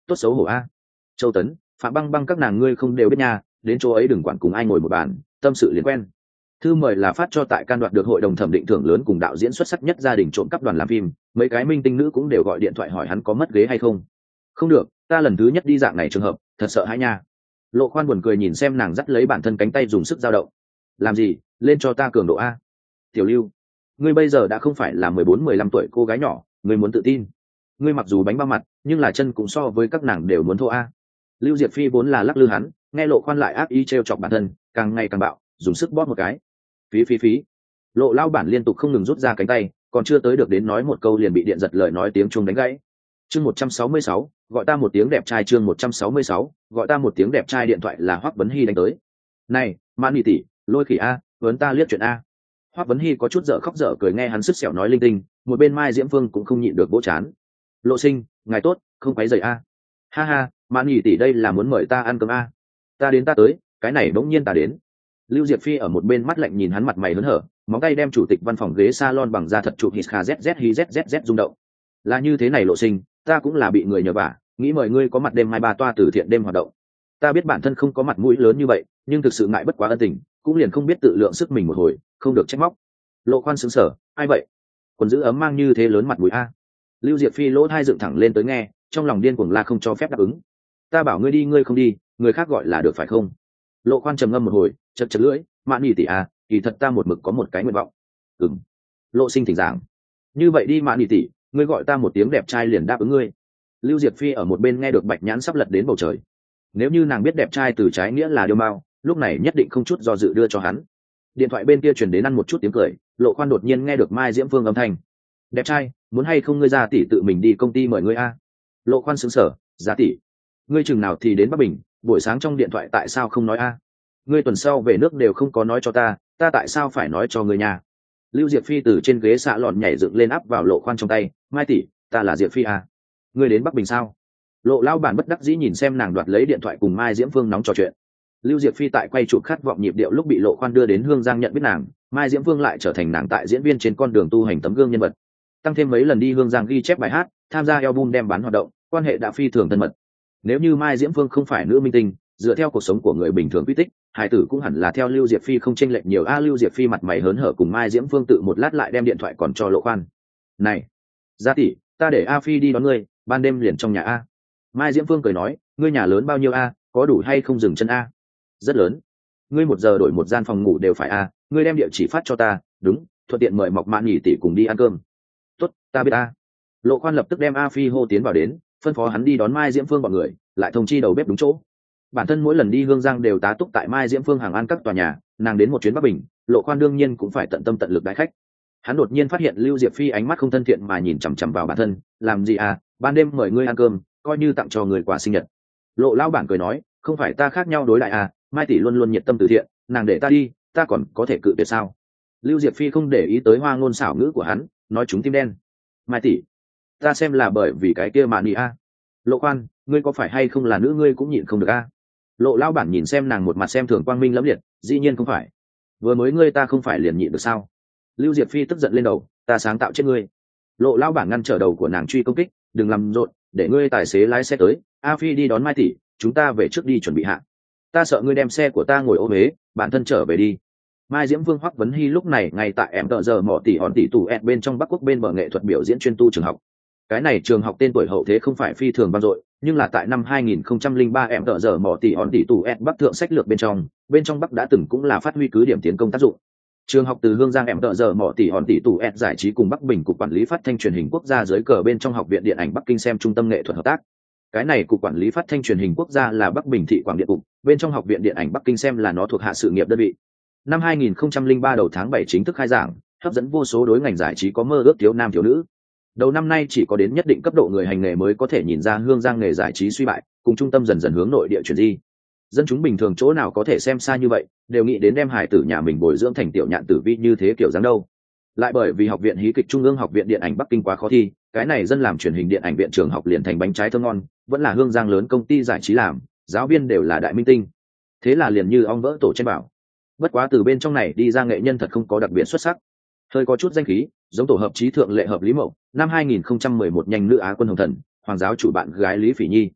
tốt xấu hổ a. Châu Tấn, Phạm Băng Băng các nàng ngươi không đều biết nha, đến chỗ ấy đừng quản cùng ai ngồi một bàn, tâm sự liền quen. Thư mời là phát cho tại can đoạt được hội đồng thẩm định thưởng lớn cùng đạo diễn xuất sắc nhất gia đình trộm cắp đoàn làm phim, mấy cái minh tinh nữ cũng đều gọi điện thoại hỏi hắn có mất ghế hay không. Không được, ta lần thứ nhất đi dạng này trường hợp, thật sợ hãi nha. Lộ Khoan buồn cười nhìn xem nàng dắt lấy bản thân cánh tay dùng sức dao động. Làm gì, lên cho ta cường độ a. Tiểu Lưu, ngươi bây giờ đã không phải là mười bốn mười lăm tuổi cô gái nhỏ, ngươi muốn tự tin. Ngươi mặc dù bánh bao mặt, nhưng là chân cũng so với các nàng đều muốn thô a. Lưu Diệp Phi vốn là lắc lư hắn, nghe Lộ Khoan lại ác ý trêu chọc bản thân, càng ngày càng bạo, dùng sức bóp một cái. Phí phí phí. Lộ lao bản liên tục không ngừng rút ra cánh tay, còn chưa tới được đến nói một câu liền bị điện giật lời nói tiếng chuông đánh gãy. Chương một trăm sáu mươi sáu, gọi ta một tiếng đẹp trai. Chương một trăm sáu mươi sáu, gọi ta một tiếng đẹp trai. Điện thoại là Hoắc Vấn Hi đánh tới. Này, Mạn Nghị tỷ, lôi khỉ a, vấn ta liếc chuyện a. Hoắc Vấn Hi có chút dở khóc dở cười nghe hắn sứt sẹo nói linh tinh, một bên Mai Diễm Phương cũng không nhịn được vỗ chán. Lộ sinh, ngài tốt, không quấy rầy a. Ha ha, Mạn Nghị tỷ đây là muốn mời ta ăn cơm a. Ta đến ta tới, cái này bỗng nhiên ta đến. Lưu Diệp Phi ở một bên mắt lạnh nhìn hắn mặt mày hớn hở, móng tay đem chủ tịch văn phòng ghế salon bằng da thật chụp hít kha zz hi zzz rung động. Là như thế này Lộ sinh, ta cũng là bị người nhờ vả, nghĩ mời ngươi có mặt đêm hai ba toa từ thiện đêm hoạt động. Ta biết bản thân không có mặt mũi lớn như vậy, nhưng thực sự ngại bất quá ân tình, cũng liền không biết tự lượng sức mình một hồi, không được trách móc. Lộ Khoan sững sờ, ai vậy? Quần giữ ấm mang như thế lớn mặt mũi a. Lưu Diệp Phi lỗ thai dựng thẳng lên tới nghe, trong lòng điên cuồng la không cho phép đáp ứng. Ta bảo ngươi đi ngươi không đi, người khác gọi là được phải không? Lộ Khoan trầm ngâm một hồi, chật chật lưỡi, Mạn Nghị tỷ à, kỳ thật ta một mực có một cái nguyện vọng. Ừm. Lộ sinh thỉnh giảng. Như vậy đi Mạn Nghị tỷ, ngươi gọi ta một tiếng đẹp trai liền đáp ứng ngươi. Lưu Diệp Phi ở một bên nghe được bạch nhãn sắp lật đến bầu trời. Nếu như nàng biết đẹp trai từ trái nghĩa là điêu mao, lúc này nhất định không chút do dự đưa cho hắn. Điện thoại bên kia truyền đến ăn một chút tiếng cười, Lộ Khoan đột nhiên nghe được Mai Diễm Phương âm thanh. Đẹp trai, muốn hay không ngươi ra tỷ tự mình đi công ty mời ngươi a? Lộ Khoan sững sờ, giá tỷ, ngươi chừng nào thì đến Bắc Bình, buổi sáng trong điện thoại tại sao không nói a? Ngươi tuần sau về nước đều không có nói cho ta, ta tại sao phải nói cho ngươi nhà? Lưu Diệp Phi từ trên ghế xạ lòn nhảy dựng lên áp vào Lộ Khoan trong tay. Mai tỷ, ta là Diệp Phi à? Ngươi đến Bắc Bình sao? Lộ lao bản bất đắc dĩ nhìn xem nàng đoạt lấy điện thoại cùng Mai Diễm Phương nóng trò chuyện. Lưu Diệp Phi tại quay chụp khát vọng nhịp điệu lúc bị Lộ Khoan đưa đến Hương Giang nhận biết nàng, Mai Diễm Phương lại trở thành nàng tại diễn viên trên con đường tu hành tấm gương nhân vật. Tăng thêm mấy lần đi Hương Giang ghi chép bài hát, tham gia album đem bán hoạt động, quan hệ đã phi thường thân mật. Nếu như Mai Diễm Phương không phải nữ minh tinh, dựa theo cuộc sống của người bình thường quy tích, hải tử cũng hẳn là theo Lưu Diệp Phi không chênh lệch nhiều a. Lưu Diệp Phi mặt mày hớn hở cùng Mai Diễm Phương tự một lát lại đem điện thoại còn cho Lộ Khoan. Này, gia tỷ, ta để A Phi đi đón ngươi, ban đêm liền trong nhà a. Mai Diễm Phương cười nói, ngươi nhà lớn bao nhiêu a, có đủ hay không dừng chân a? Rất lớn. Ngươi một giờ đổi một gian phòng ngủ đều phải a, ngươi đem địa chỉ phát cho ta, đúng, thuận tiện mời Mộc Mạn Nhỉ tỷ cùng đi ăn cơm. Tốt, ta biết a. Lộ Khoan lập tức đem A Phi hô tiến vào đến, phân phó hắn đi đón Mai Diễm Phương bọn người, lại thông chi đầu bếp đúng chỗ. Bản thân mỗi lần đi Hương Giang đều tá túc tại Mai Diễm Phương hàng ăn các tòa nhà, nàng đến một chuyến Bắc Bình, Lộ Khoan đương nhiên cũng phải tận tâm tận lực đãi khách. Hắn đột nhiên phát hiện Lưu Diệp Phi ánh mắt không thân thiện mà nhìn chằm chằm vào bản thân, làm gì à, ban đêm mời ngươi ăn cơm, coi như tặng cho người quà sinh nhật. Lộ lao bản cười nói, không phải ta khác nhau đối lại à, Mai tỷ luôn luôn nhiệt tâm từ thiện, nàng để ta đi, ta còn có thể cự tuyệt sao? Lưu Diệp Phi không để ý tới hoa ngôn xảo ngữ của hắn, nói chúng tim đen. Mai tỷ, ta xem là bởi vì cái kia mà nị a. Lộ Khoan, ngươi có phải hay không là nữ ngươi cũng nhịn không được a. Lộ lao bản nhìn xem nàng một mặt xem thường quang minh lẫm liệt, dĩ nhiên không phải. Vừa mới ngươi ta không phải liền nhịn được sao? Lưu Diệp Phi tức giận lên đầu, ta sáng tạo chết ngươi. Lộ lao bản ngăn trở đầu của nàng truy công kích, đừng làm rộn, để ngươi tài xế lái xe tới, A Phi đi đón Mai tỷ, chúng ta về trước đi chuẩn bị hạ. Ta sợ ngươi đem xe của ta ngồi ô huế, bản thân trở về đi. Mai Diễm Vương Hoắc Vấn Hi lúc này ngay tại em tợ giờ mỏ tỷ hòn tỷ tủ ẹt bên trong Bắc Quốc bên bờ nghệ thuật biểu diễn chuyên tu trường học. Cái này trường học tên tuổi hậu thế không phải phi thường vang dội, nhưng là tại năm hai nghìn không trăm lẻ ba em tợ giờ mỏ tỷ hòn tỷ tủ ẹt Bắc thượng sách lược bên trong, bên trong Bắc đã từng cũng là phát huy cứ điểm tiến công tác dụng. Trường học từ Hương Giang em tợ giờ mỏ tỷ hòn tỷ tủ ẹt giải trí cùng Bắc Bình cục quản lý phát thanh truyền hình quốc gia dưới cờ bên trong học viện điện ảnh Bắc Kinh xem trung tâm nghệ thuật hợp tác. Cái này cục quản lý phát thanh truyền hình quốc gia là Bắc Bình thị quảng điện cục, bên trong học viện điện ảnh Bắc Kinh xem là nó thuộc hạ sự nghiệp đơn vị. Năm hai nghìn không trăm lẻ ba đầu tháng bảy chính thức khai giảng, hấp dẫn vô số đối ngành giải trí có mơ ước thiếu nam thiếu nữ. Đầu năm nay chỉ có đến nhất định cấp độ người hành nghề mới có thể nhìn ra Hương Giang nghề giải trí suy bại, cùng trung tâm dần dần hướng nội địa chuyển di. Dân chúng bình thường chỗ nào có thể xem xa như vậy, đều nghĩ đến đem hài tử nhà mình bồi dưỡng thành tiểu nhạn tử vi như thế kiểu dáng đâu. Lại bởi vì học viện hí kịch trung ương học viện điện ảnh Bắc Kinh quá khó thi, cái này dân làm truyền hình điện ảnh viện trường học liền thành bánh trái thơm ngon, vẫn là Hương Giang lớn công ty giải trí làm, giáo viên đều là đại minh tinh. Thế là liền như ong vỡ tổ trên bảo. Bất quá từ bên trong này đi ra nghệ nhân thật không có đặc biệt xuất sắc, hơi có chút danh khí, giống tổ hợp trí thượng lệ hợp Lý Mậu, năm hai nghìn không trăm mười một nhanh nữ Á quân hồng thần, hoàng giáo chủ bạn gái Lý Phỉ Nhi.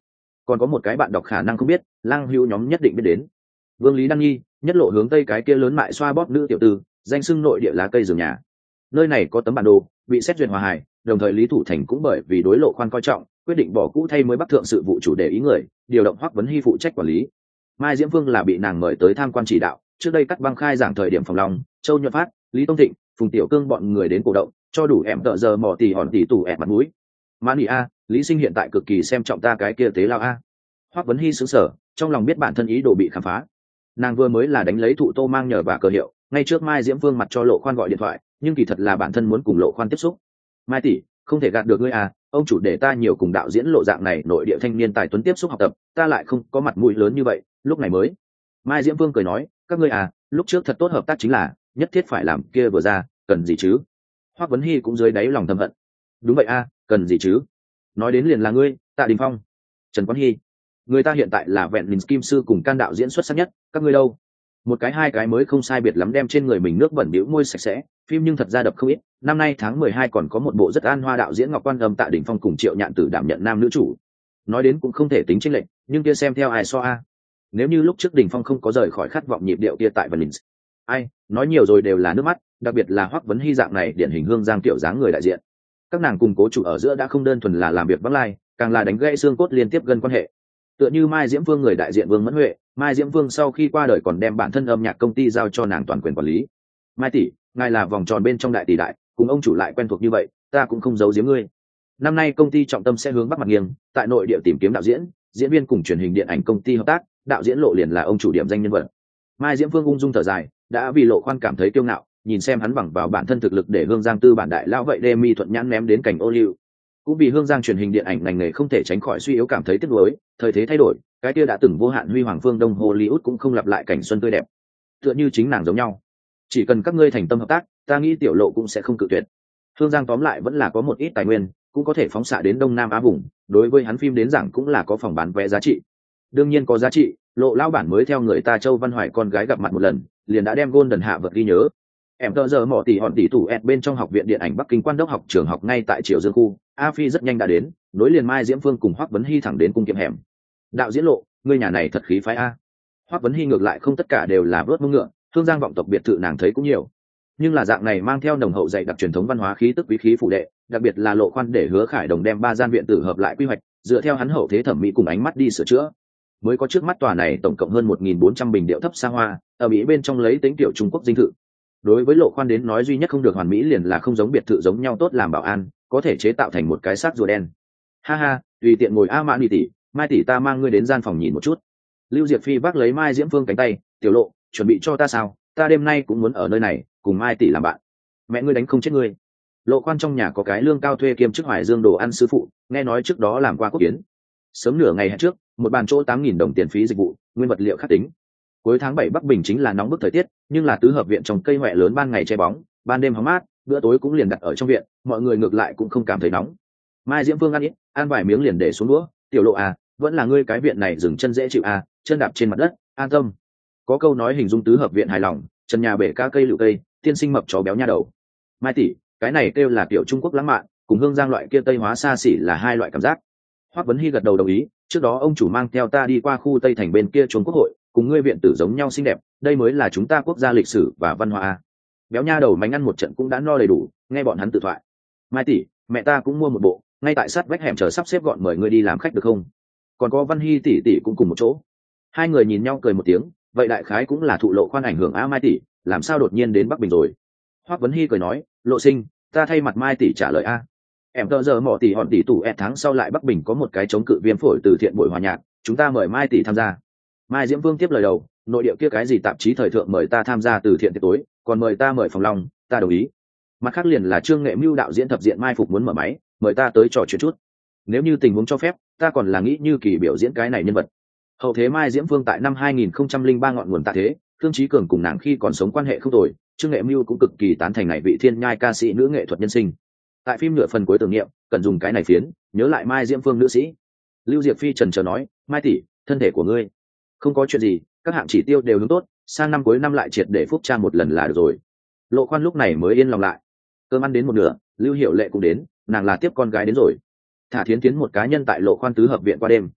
còn có một cái bạn đọc khả năng không biết, lang hữu nhóm nhất định biết đến. Vương Lý Đăng Nhi, nhất lộ hướng tây cái kia lớn mại xoa bóp nữ tiểu tư, danh xưng nội địa lá cây giường nhà. Nơi này có tấm bản đồ, bị xét duyệt hòa hài, đồng thời Lý Thủ Thành cũng bởi vì đối Lộ Khoan coi trọng, quyết định bỏ cũ thay mới bắc thượng sự vụ chủ đề ý người, điều động Hoắc Vấn Hy phụ trách quản lý. Mai Diễm Vương là bị nàng mời tới tham quan chỉ đạo, trước đây cắt băng khai giảng thời điểm phòng lòng, Châu Nhuận Phát, Lý Tông Thịnh, Phùng Tiểu Cương bọn người đến cổ động, cho đủ em tợ giờ mò tỉ hòn tỉ tủ ẹt mặt mũi. Mani a, Lý Sinh hiện tại cực kỳ xem trọng ta cái kia tế lao a. Hoắc Vấn Hy sững sờ, trong lòng biết bản thân ý đồ bị khám phá. Nàng vừa mới là đánh lấy thụ tô mang nhờ và cờ hiệu, ngay trước Mai Diễm Vương mặt cho Lộ Khoan gọi điện thoại, nhưng kỳ thật là bản thân muốn cùng Lộ Khoan tiếp xúc. Mai tỷ, không thể gạt được ngươi à, ông chủ để ta nhiều cùng đạo diễn Lộ dạng này nội địa thanh niên tài tuấn tiếp xúc học tập, ta lại không có mặt mũi lớn như vậy, lúc này mới. Mai Diễm Vương cười nói, các ngươi à, lúc trước thật tốt hợp tác chính là, nhất thiết phải làm kia vừa ra, cần gì chứ? Hoắc Vấn Hy cũng dưới đáy lòng thầm hận. Đúng vậy à, cần gì chứ? Nói đến liền là ngươi, Tạ Đình Phong, Trần Quán Hy. Người ta hiện tại là vẹn mình kim sư cùng can đạo diễn xuất sắc nhất, các ngươi đâu? Một cái hai cái mới không sai biệt lắm đem trên người mình nước bẩn bĩu môi sạch sẽ, phim nhưng thật ra đập không ít. Năm nay tháng mười hai còn có một bộ rất an hoa đạo diễn Ngọc Quan Âm Tạ Đình Phong cùng Triệu Nhạn Tử đảm nhận nam nữ chủ. Nói đến cũng không thể tính chênh lệch, nhưng kia xem theo ai so a. Nếu như lúc trước Đình Phong không có rời khỏi khát vọng nhịp điệu kia tại Vân Linh, ai nói nhiều rồi đều là nước mắt, đặc biệt là Hoắc Vấn Hy dạng này điển hình hương giang tiểu dáng người đại diện. Các nàng cùng cố chủ ở giữa đã không đơn thuần là làm việc vắng lai, càng là đánh gãy xương cốt liên tiếp gần quan hệ. Tựa như Mai Diễm Vương người đại diện Vương Mẫn Huệ, Mai Diễm Vương sau khi qua đời còn đem bản thân âm nhạc công ty giao cho nàng toàn quyền quản lý. Mai tỷ, ngài là vòng tròn bên trong đại tỷ đại, cùng ông chủ lại quen thuộc như vậy, ta cũng không giấu giếm ngươi. Năm nay công ty trọng tâm sẽ hướng bắc mặt nghiêng, tại nội địa tìm kiếm đạo diễn, diễn viên cùng truyền hình điện ảnh công ty hợp tác, đạo diễn Lộ liền là ông chủ điểm danh nhân vật. Mai Diễm Vương ung dung thở dài, đã vì Lộ Khoan cảm thấy kiêu ngạo, nhìn xem hắn bằng vào bản thân thực lực để Hương Giang tư bản đại lão vậy đê mi thuận nhãn ném đến cảnh ô liu. Cũng vì Hương Giang truyền hình điện ảnh ngành nghề không thể tránh khỏi suy yếu cảm thấy tiếc nuối, thời thế thay đổi, cái kia đã từng vô hạn huy hoàng phương Đông Hollywood cũng không lặp lại cảnh xuân tươi đẹp. Tựa như chính nàng giống nhau, chỉ cần các ngươi thành tâm hợp tác, ta nghĩ Tiểu Lộ cũng sẽ không cự tuyệt. Hương Giang tóm lại vẫn là có một ít tài nguyên, cũng có thể phóng xạ đến Đông Nam Á vùng, đối với hắn phim đến giảng cũng là có phòng bán vé giá trị. Đương nhiên có giá trị, Lộ lão bản mới theo người ta Châu Văn Hoài con gái gặp mặt một lần, liền đã đem Golden hạ vật ghi nhớ. Em tờ giờ mỏ tỷ hòn tỷ tủ ẹt bên trong học viện điện ảnh Bắc Kinh Quan Đốc học trường học ngay tại Triều Dương khu, A Phi rất nhanh đã đến, nối liền Mai Diễm Phương cùng Hoắc Vấn Hy thẳng đến cung kiệm hẻm. Đạo diễn Lộ, ngươi nhà này thật khí phái a. Hoắc Vấn Hy ngược lại không tất cả đều là vớt mông ngựa, Hương Giang vọng tộc biệt thự nàng thấy cũng nhiều, nhưng là dạng này mang theo nồng hậu dày đặc truyền thống văn hóa khí tức quý khí phủ đệ, đặc biệt là Lộ Khoan để Hứa Khải Đồng đem ba gian viện tử hợp lại quy hoạch, dựa theo hắn hậu thế thẩm mỹ cùng ánh mắt đi sửa chữa, mới có trước mắt tòa này tổng cộng hơn một nghìn bốn trăm bình điệu thấp xa hoa, ở Mỹ bên trong lấy tính tiểu Trung Quốc dinh thự. Đối với Lộ Khoan đến nói duy nhất không được hoàn mỹ liền là không giống biệt thự giống nhau tốt làm bảo an, có thể chế tạo thành một cái xác rùa đen. Ha ha, tùy tiện ngồi a mãn đi tỷ, Mai tỷ ta mang ngươi đến gian phòng nhìn một chút. Lưu Diệp Phi vác lấy Mai Diễm Phương cánh tay, Tiểu Lộ, chuẩn bị cho ta sao, ta đêm nay cũng muốn ở nơi này cùng Mai tỷ làm bạn. Mẹ ngươi đánh không chết ngươi. Lộ Khoan trong nhà có cái lương cao thuê kiêm chức Hoài Dương đồ ăn sư phụ, nghe nói trước đó làm qua quốc kiến. Sớm nửa ngày hẹn trước, một bàn chỗ tám nghìn đồng tiền phí dịch vụ, nguyên vật liệu khắc tính. Cuối tháng bảy Bắc Bình chính là nóng bức thời tiết, nhưng là tứ hợp viện trồng cây hoẹ lớn ban ngày che bóng, ban đêm hóng mát, bữa tối cũng liền đặt ở trong viện, mọi người ngược lại cũng không cảm thấy nóng. Mai Diễm Phương ăn ít, ăn vài miếng liền để xuống đũa, Tiểu Lộ à, vẫn là ngươi cái viện này dừng chân dễ chịu à, chân đạp trên mặt đất, an tâm. Có câu nói hình dung tứ hợp viện hài lòng, trần nhà bể cá cây lựu cây, tiên sinh mập chó béo nha đầu. Mai tỷ, cái này kêu là kiểu Trung Quốc lãng mạn, cùng Hương Giang loại kia Tây hóa xa xỉ là hai loại cảm giác. Hoắc Vấn Hy gật đầu đồng ý, trước đó ông chủ mang theo ta đi qua khu Tây thành bên kia chuồng quốc hội, cùng ngươi viện tử giống nhau xinh đẹp, đây mới là chúng ta quốc gia lịch sử và văn hóa. Béo nha đầu mánh ăn một trận cũng đã no đầy đủ, nghe bọn hắn tự thoại. Mai tỷ, mẹ ta cũng mua một bộ, ngay tại sát vách hẻm chờ sắp xếp gọn mời ngươi đi làm khách được không? Còn có Văn Hy tỷ tỷ cũng cùng một chỗ. Hai người nhìn nhau cười một tiếng, vậy đại khái cũng là thụ Lộ Khoan ảnh hưởng a. Mai tỷ, làm sao đột nhiên đến Bắc Bình rồi? Hoắc Vấn Hy cười nói, Lộ sinh, ta thay mặt Mai tỷ trả lời a. Em tờ giờ mỏ tỷ hòn tỷ tủ ẹt tháng sau lại Bắc Bình có một cái chống cự viêm phổi từ thiện buổi hòa nhạc, chúng ta mời Mai tỷ tham gia. Mai Diễm Vương tiếp lời đầu, nội địa kia cái gì tạp chí thời thượng mời ta tham gia từ thiện tiệc tối, còn mời ta mời phòng lòng, ta đồng ý. Mặt khác liền là Trương Nghệ Mưu đạo diễn thập diện Mai Phục muốn mở máy, mời ta tới trò chuyện chút. Nếu như tình huống cho phép, ta còn là nghĩ như kỳ biểu diễn cái này nhân vật. Hậu thế Mai Diễm Vương tại năm hai nghìn không trăm lẻ ba ngọn nguồn tạ thế, Thương Chí Cường cùng nàng khi còn sống quan hệ không tồi, Trương Nghệ Mưu cũng cực kỳ tán thành này vị thiên nhai ca sĩ nữ nghệ thuật nhân sinh. Tại phim nửa phần cuối tưởng niệm, cần dùng cái này phiến, nhớ lại Mai Diễm Vương nữ sĩ. Lưu Diệp Phi trần chờ nói, Mai tỷ, thân thể của ngươi không có chuyện gì, các hạng chỉ tiêu đều hướng tốt, sang năm cuối năm lại triệt để phúc tra một lần là được rồi. Lộ Khoan lúc này mới yên lòng lại. Cơm ăn đến một nửa, Lưu Hiểu Lệ cũng đến, nàng là tiếp con gái đến rồi. Thả Thiến Tiến một cá nhân tại Lộ Khoan tứ hợp viện qua đêm.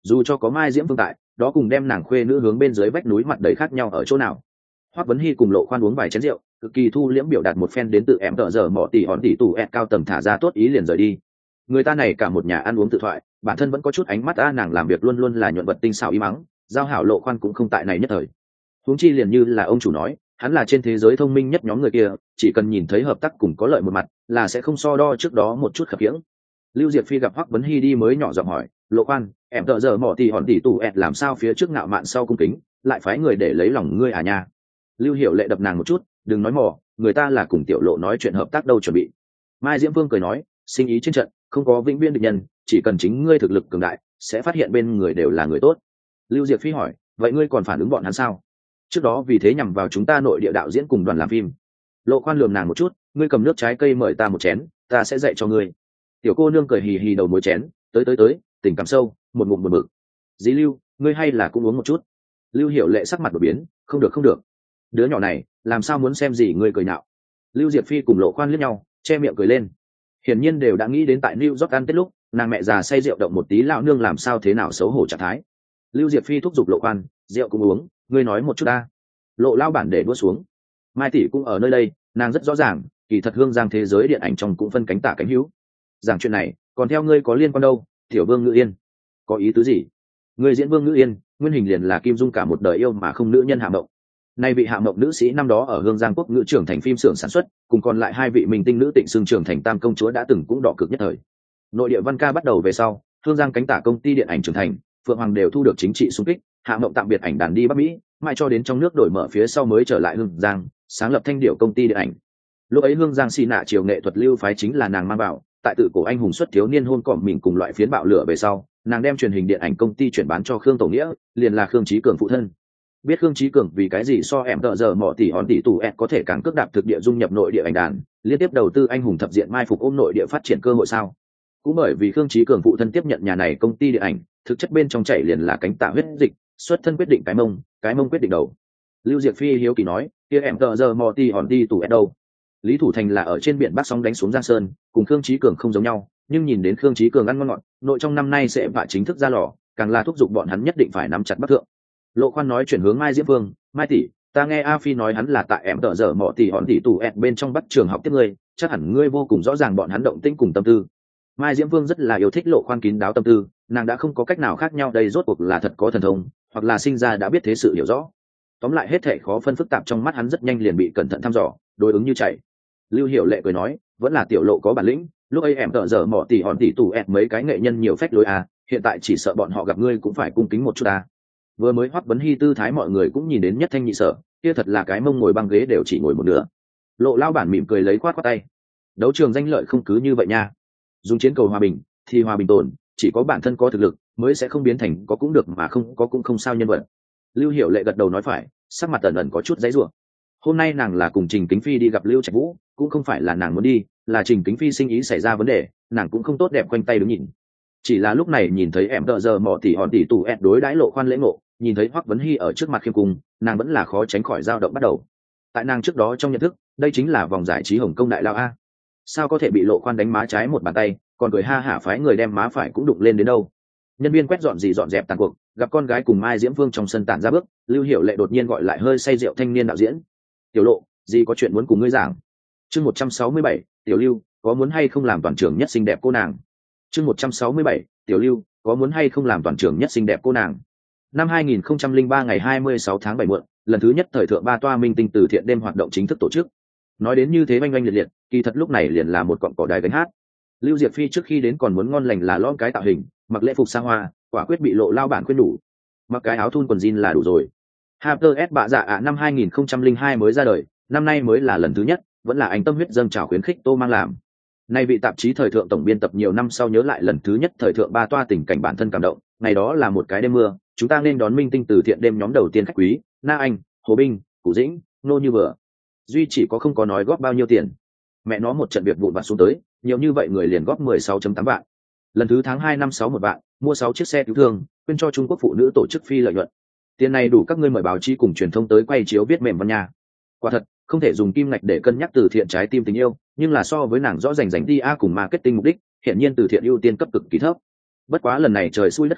dù cho có Mai Diễm Phương tại, đó cùng đem nàng khuê nữ hướng bên dưới vách núi mặt đầy khác nhau ở chỗ nào. Hoắc Vấn Hi cùng Lộ Khoan uống vài chén rượu, cực kỳ thu liễm biểu đạt một phen đến tự em tợ giờ mỏ tỉ hòn tỉ tủ ẹt cao tầng thả ra tốt ý liền rời đi. Người ta này cả một nhà ăn uống tự thoại, bản thân vẫn có chút ánh mắt a, nàng làm việc luôn luôn là nhuận vật tinh xảo ý mắng, giao hảo Lộ Khoan cũng không tại này nhất thời. Huống chi liền như là ông chủ nói, hắn là trên thế giới thông minh nhất nhóm người kia, chỉ cần nhìn thấy hợp tác cùng có lợi một mặt, là sẽ không so đo trước đó một chút khập khiễng. Lưu Diệp Phi gặp Hoắc Vấn Hi đi mới nhỏ giọng hỏi, Lộ Khoan, em tợ giờ mỏ tỉ hòn tỉ tủ ẹt làm sao phía trước ngạo mạn sau cung kính, lại phái người để lấy lòng ngươi à nha. Lưu Hiểu Lệ đập nàng một chút, đừng nói mò, người ta là cùng Tiểu Lộ nói chuyện hợp tác đâu chuẩn bị. Mai Diễm Vương cười nói, sinh ý trên trận không có vĩnh viễn địch nhân, chỉ cần chính ngươi thực lực cường đại, sẽ phát hiện bên người đều là người tốt. Lưu Diệp Phi hỏi, vậy ngươi còn phản ứng bọn hắn sao? Trước đó vì thế nhằm vào chúng ta nội địa đạo diễn cùng đoàn làm phim. Lộ Khoan lườm nàng một chút, ngươi cầm nước trái cây mời ta một chén, ta sẽ dạy cho ngươi. Tiểu cô nương cười hì hì đầu mối chén, tới tới tới, tình cảm sâu, một ngụm một mực. Dí Lưu, ngươi hay là cũng uống một chút. Lưu Hiểu Lệ sắc mặt đổi biến, không được không được, đứa nhỏ này làm sao muốn xem gì ngươi cười nhạo. Lưu Diệp Phi cùng Lộ Khoan liếc nhau, che miệng cười lên. Hiển nhiên đều đã nghĩ đến tại New York ăn Tết lúc nàng mẹ già say rượu động một tí lão nương làm sao thế nào xấu hổ trạng thái. Lưu Diệp Phi thúc giục Lộ Khoan, rượu cũng uống, ngươi nói một chút ta. Lộ lao bản để đua xuống. Mai tỷ cũng ở nơi đây, nàng rất rõ ràng, kỳ thật Hương Giang thế giới điện ảnh trong cũng phân cánh tả cánh hữu. Giảng chuyện này, còn theo ngươi có liên quan đâu? Tiểu Vương Ngữ Yên, có ý tứ gì? Ngươi diễn Vương Ngữ Yên, nguyên hình liền là Kim Dung cả một đời yêu mà không nữ nhân Hạ Mộng. Nay vị Hạ Mộng nữ sĩ năm đó ở Hương Giang Quốc ngữ trưởng thành phim xưởng sản xuất, cùng còn lại hai vị minh tinh nữ tịnh xương trưởng thành tam công chúa đã từng cũng đỏ cực nhất thời. Nội địa văn ca bắt đầu về sau, Hương Giang cánh tả công ty điện ảnh trưởng thành, Phượng Hoàng đều thu được chính trị xung kích, Hạ Mộng tạm biệt ảnh đàn đi Bắc Mỹ, mãi cho đến trong nước đổi mở phía sau mới trở lại Hương Giang, sáng lập Thanh Điểu công ty điện ảnh. Lúc ấy Hương Giang xì nạ triều nghệ thuật lưu phái chính là nàng mang vào, tại tự cổ anh hùng xuất thiếu niên hôn cỏm mình cùng loại phiến bạo lửa về sau, nàng đem truyền hình điện ảnh công ty chuyển bán cho Khương Tổ Nghĩa, liền là Khương Chí Cường phụ thân. Biết Khương Chí Cường vì cái gì so em tợ giờ mỏ tỷ hòn tỷ tù ẹt có thể càng cước đạp thực địa dung nhập nội địa ảnh đàn, liên tiếp đầu tư anh hùng thập diện mai phục ôm nội địa phát triển cơ hội sao? Cũng bởi vì Khương Chí Cường phụ thân tiếp nhận nhà này công ty điện ảnh, thực chất bên trong chảy liền là cánh tạ huyết dịch, xuất thân quyết định cái mông, cái mông quyết định đầu. Lưu Diệp Phi hiếu kỳ nói, kia em tợ giờ mỏ tỷ hòn tỷ tù ẹt đâu? Lý Thủ Thành là ở trên biển Bắc sóng đánh xuống Giang Sơn, cùng Khương Chí Cường không giống nhau, nhưng nhìn đến Khương Chí Cường ăn ngon ngọt, nội trong năm nay sẽ vạ chính thức ra lò, càng là thúc giục bọn hắn nhất định phải nắm chặt Bắc thượng. Lộ Khoan nói chuyển hướng Mai Diễm Vương, Mai tỷ, ta nghe A Phi nói hắn là tại em tợ giờ mỏ tỷ hòn tỷ tù ẹt bên trong Bắc trường học tiếp ngươi, chắc hẳn ngươi vô cùng rõ ràng bọn hắn động tĩnh cùng tâm tư. Mai Diễm Vương rất là yêu thích Lộ Khoan kín đáo tâm tư, nàng đã không có cách nào khác nhau đây rốt cuộc là thật có thần thông, hoặc là sinh ra đã biết thế sự hiểu rõ. Tóm lại hết thảy khó phân phức tạp trong mắt hắn rất nhanh liền bị cẩn thận thăm dò, đối ứng như chảy. Lưu Hiểu Lệ cười nói, vẫn là Tiểu Lộ có bản lĩnh, lúc ấy em tợ giờ mỏ tỷ hòn tỷ tù ẹt mấy cái nghệ nhân nhiều phách lối à, hiện tại chỉ sợ bọn họ gặp ngươi cũng phải cung kính một chút à. Vừa mới Hoắc Vấn Hi tư thái mọi người cũng nhìn đến nhất thanh nhị sở, kia thật là cái mông ngồi băng ghế đều chỉ ngồi một nửa. Lộ lao bản mỉm cười lấy khoát khoát tay, đấu trường danh lợi không cứ như vậy nha, dùng chiến cầu hòa bình thì hòa bình tồn, chỉ có bản thân có thực lực mới sẽ không biến thành có cũng được mà không có cũng không sao nhân vật. Lưu Hiểu Lệ gật đầu nói phải, sắc mặt tần ẩn có chút giãy giụa. Hôm nay nàng là cùng Trình Kính Phi đi gặp Lưu Trạch Vũ, cũng không phải là nàng muốn đi, là Trình Kính Phi sinh ý xảy ra vấn đề, nàng cũng không tốt đẹp quanh tay đứng nhìn. Chỉ là lúc này nhìn thấy em tợ giờ mỏ tỷ hòn tỷ tù ẹt đối đãi Lộ Khoan lễ ngộ, nhìn thấy Hoắc Vấn Hi ở trước mặt khiêm cung, nàng vẫn là khó tránh khỏi dao động bắt đầu. Tại nàng trước đó trong nhận thức, đây chính là vòng giải trí Hồng Kông đại lao a. Sao có thể bị Lộ Khoan đánh má trái một bàn tay, còn cười ha hả phái người đem má phải cũng đụng lên đến đâu. Nhân viên quét dọn gì dọn dẹp tàn cuộc, gặp con gái cùng Mai Diễm Vương trong sân tản ra bước, Lưu Hiểu Lệ đột nhiên gọi lại hơi say rượu thanh niên đạo diễn. Tiểu Lộ, gì có chuyện muốn cùng ngươi giảng. Chương một trăm sáu mươi bảy, Tiểu Lưu, có muốn hay không làm toàn trường nhất xinh đẹp cô nàng. Chương một trăm sáu mươi bảy, Tiểu Lưu, có muốn hay không làm toàn trường nhất xinh đẹp cô nàng. Năm hai nghìn không trăm lẻ ba ngày hai mươi sáu tháng bảy muộn, lần thứ nhất thời thượng ba toa minh tinh từ thiện đêm hoạt động chính thức tổ chức. Nói đến như thế oanh oanh liệt liệt, kỳ thật lúc này liền là một cọng cỏ đài gánh hát. Lưu Diệp Phi trước khi đến còn muốn ngon lành là lõm cái tạo hình, mặc lễ phục xa hoa, quả quyết bị Lộ lao bản khuyên đủ. Mặc cái áo thun quần jean là đủ rồi. Harper S bạ dạ ạ năm hai nghìn không trăm lẻ hai mới ra đời, năm nay mới là lần thứ nhất, vẫn là anh tâm huyết dâng trào khuyến khích Tô Mang làm. Nay vị tạp chí thời thượng tổng biên tập nhiều năm sau nhớ lại lần thứ nhất thời thượng ba toa tình cảnh bản thân cảm động, ngày đó là một cái đêm mưa, chúng ta nên đón minh tinh từ thiện đêm nhóm đầu tiên khách quý, Na Anh, Hồ Binh, Cụ Dĩnh, Nô Như Vừa. Duy chỉ có không có nói góp bao nhiêu tiền. Mẹ nó một trận việc vụn vặt xuống tới, nhiều như vậy người liền góp mười sáu phẩy tám vạn. Lần thứ tháng hai năm sáu một vạn, mua sáu chiếc xe cứu thương, quyên cho Trung Quốc phụ nữ tổ chức phi lợi nhuận. Tiền này đủ các ngươi mời báo chí cùng truyền thông tới quay chiếu viết mềm văn nhà. Quả thật, không thể dùng kim ngạch để cân nhắc từ thiện trái tim tình yêu, nhưng là so với nàng rõ rành rành đi a cùng marketing mục đích, hiện nhiên từ thiện ưu tiên cấp cực kỳ thấp. Bất quá lần này trời xui đất khiến,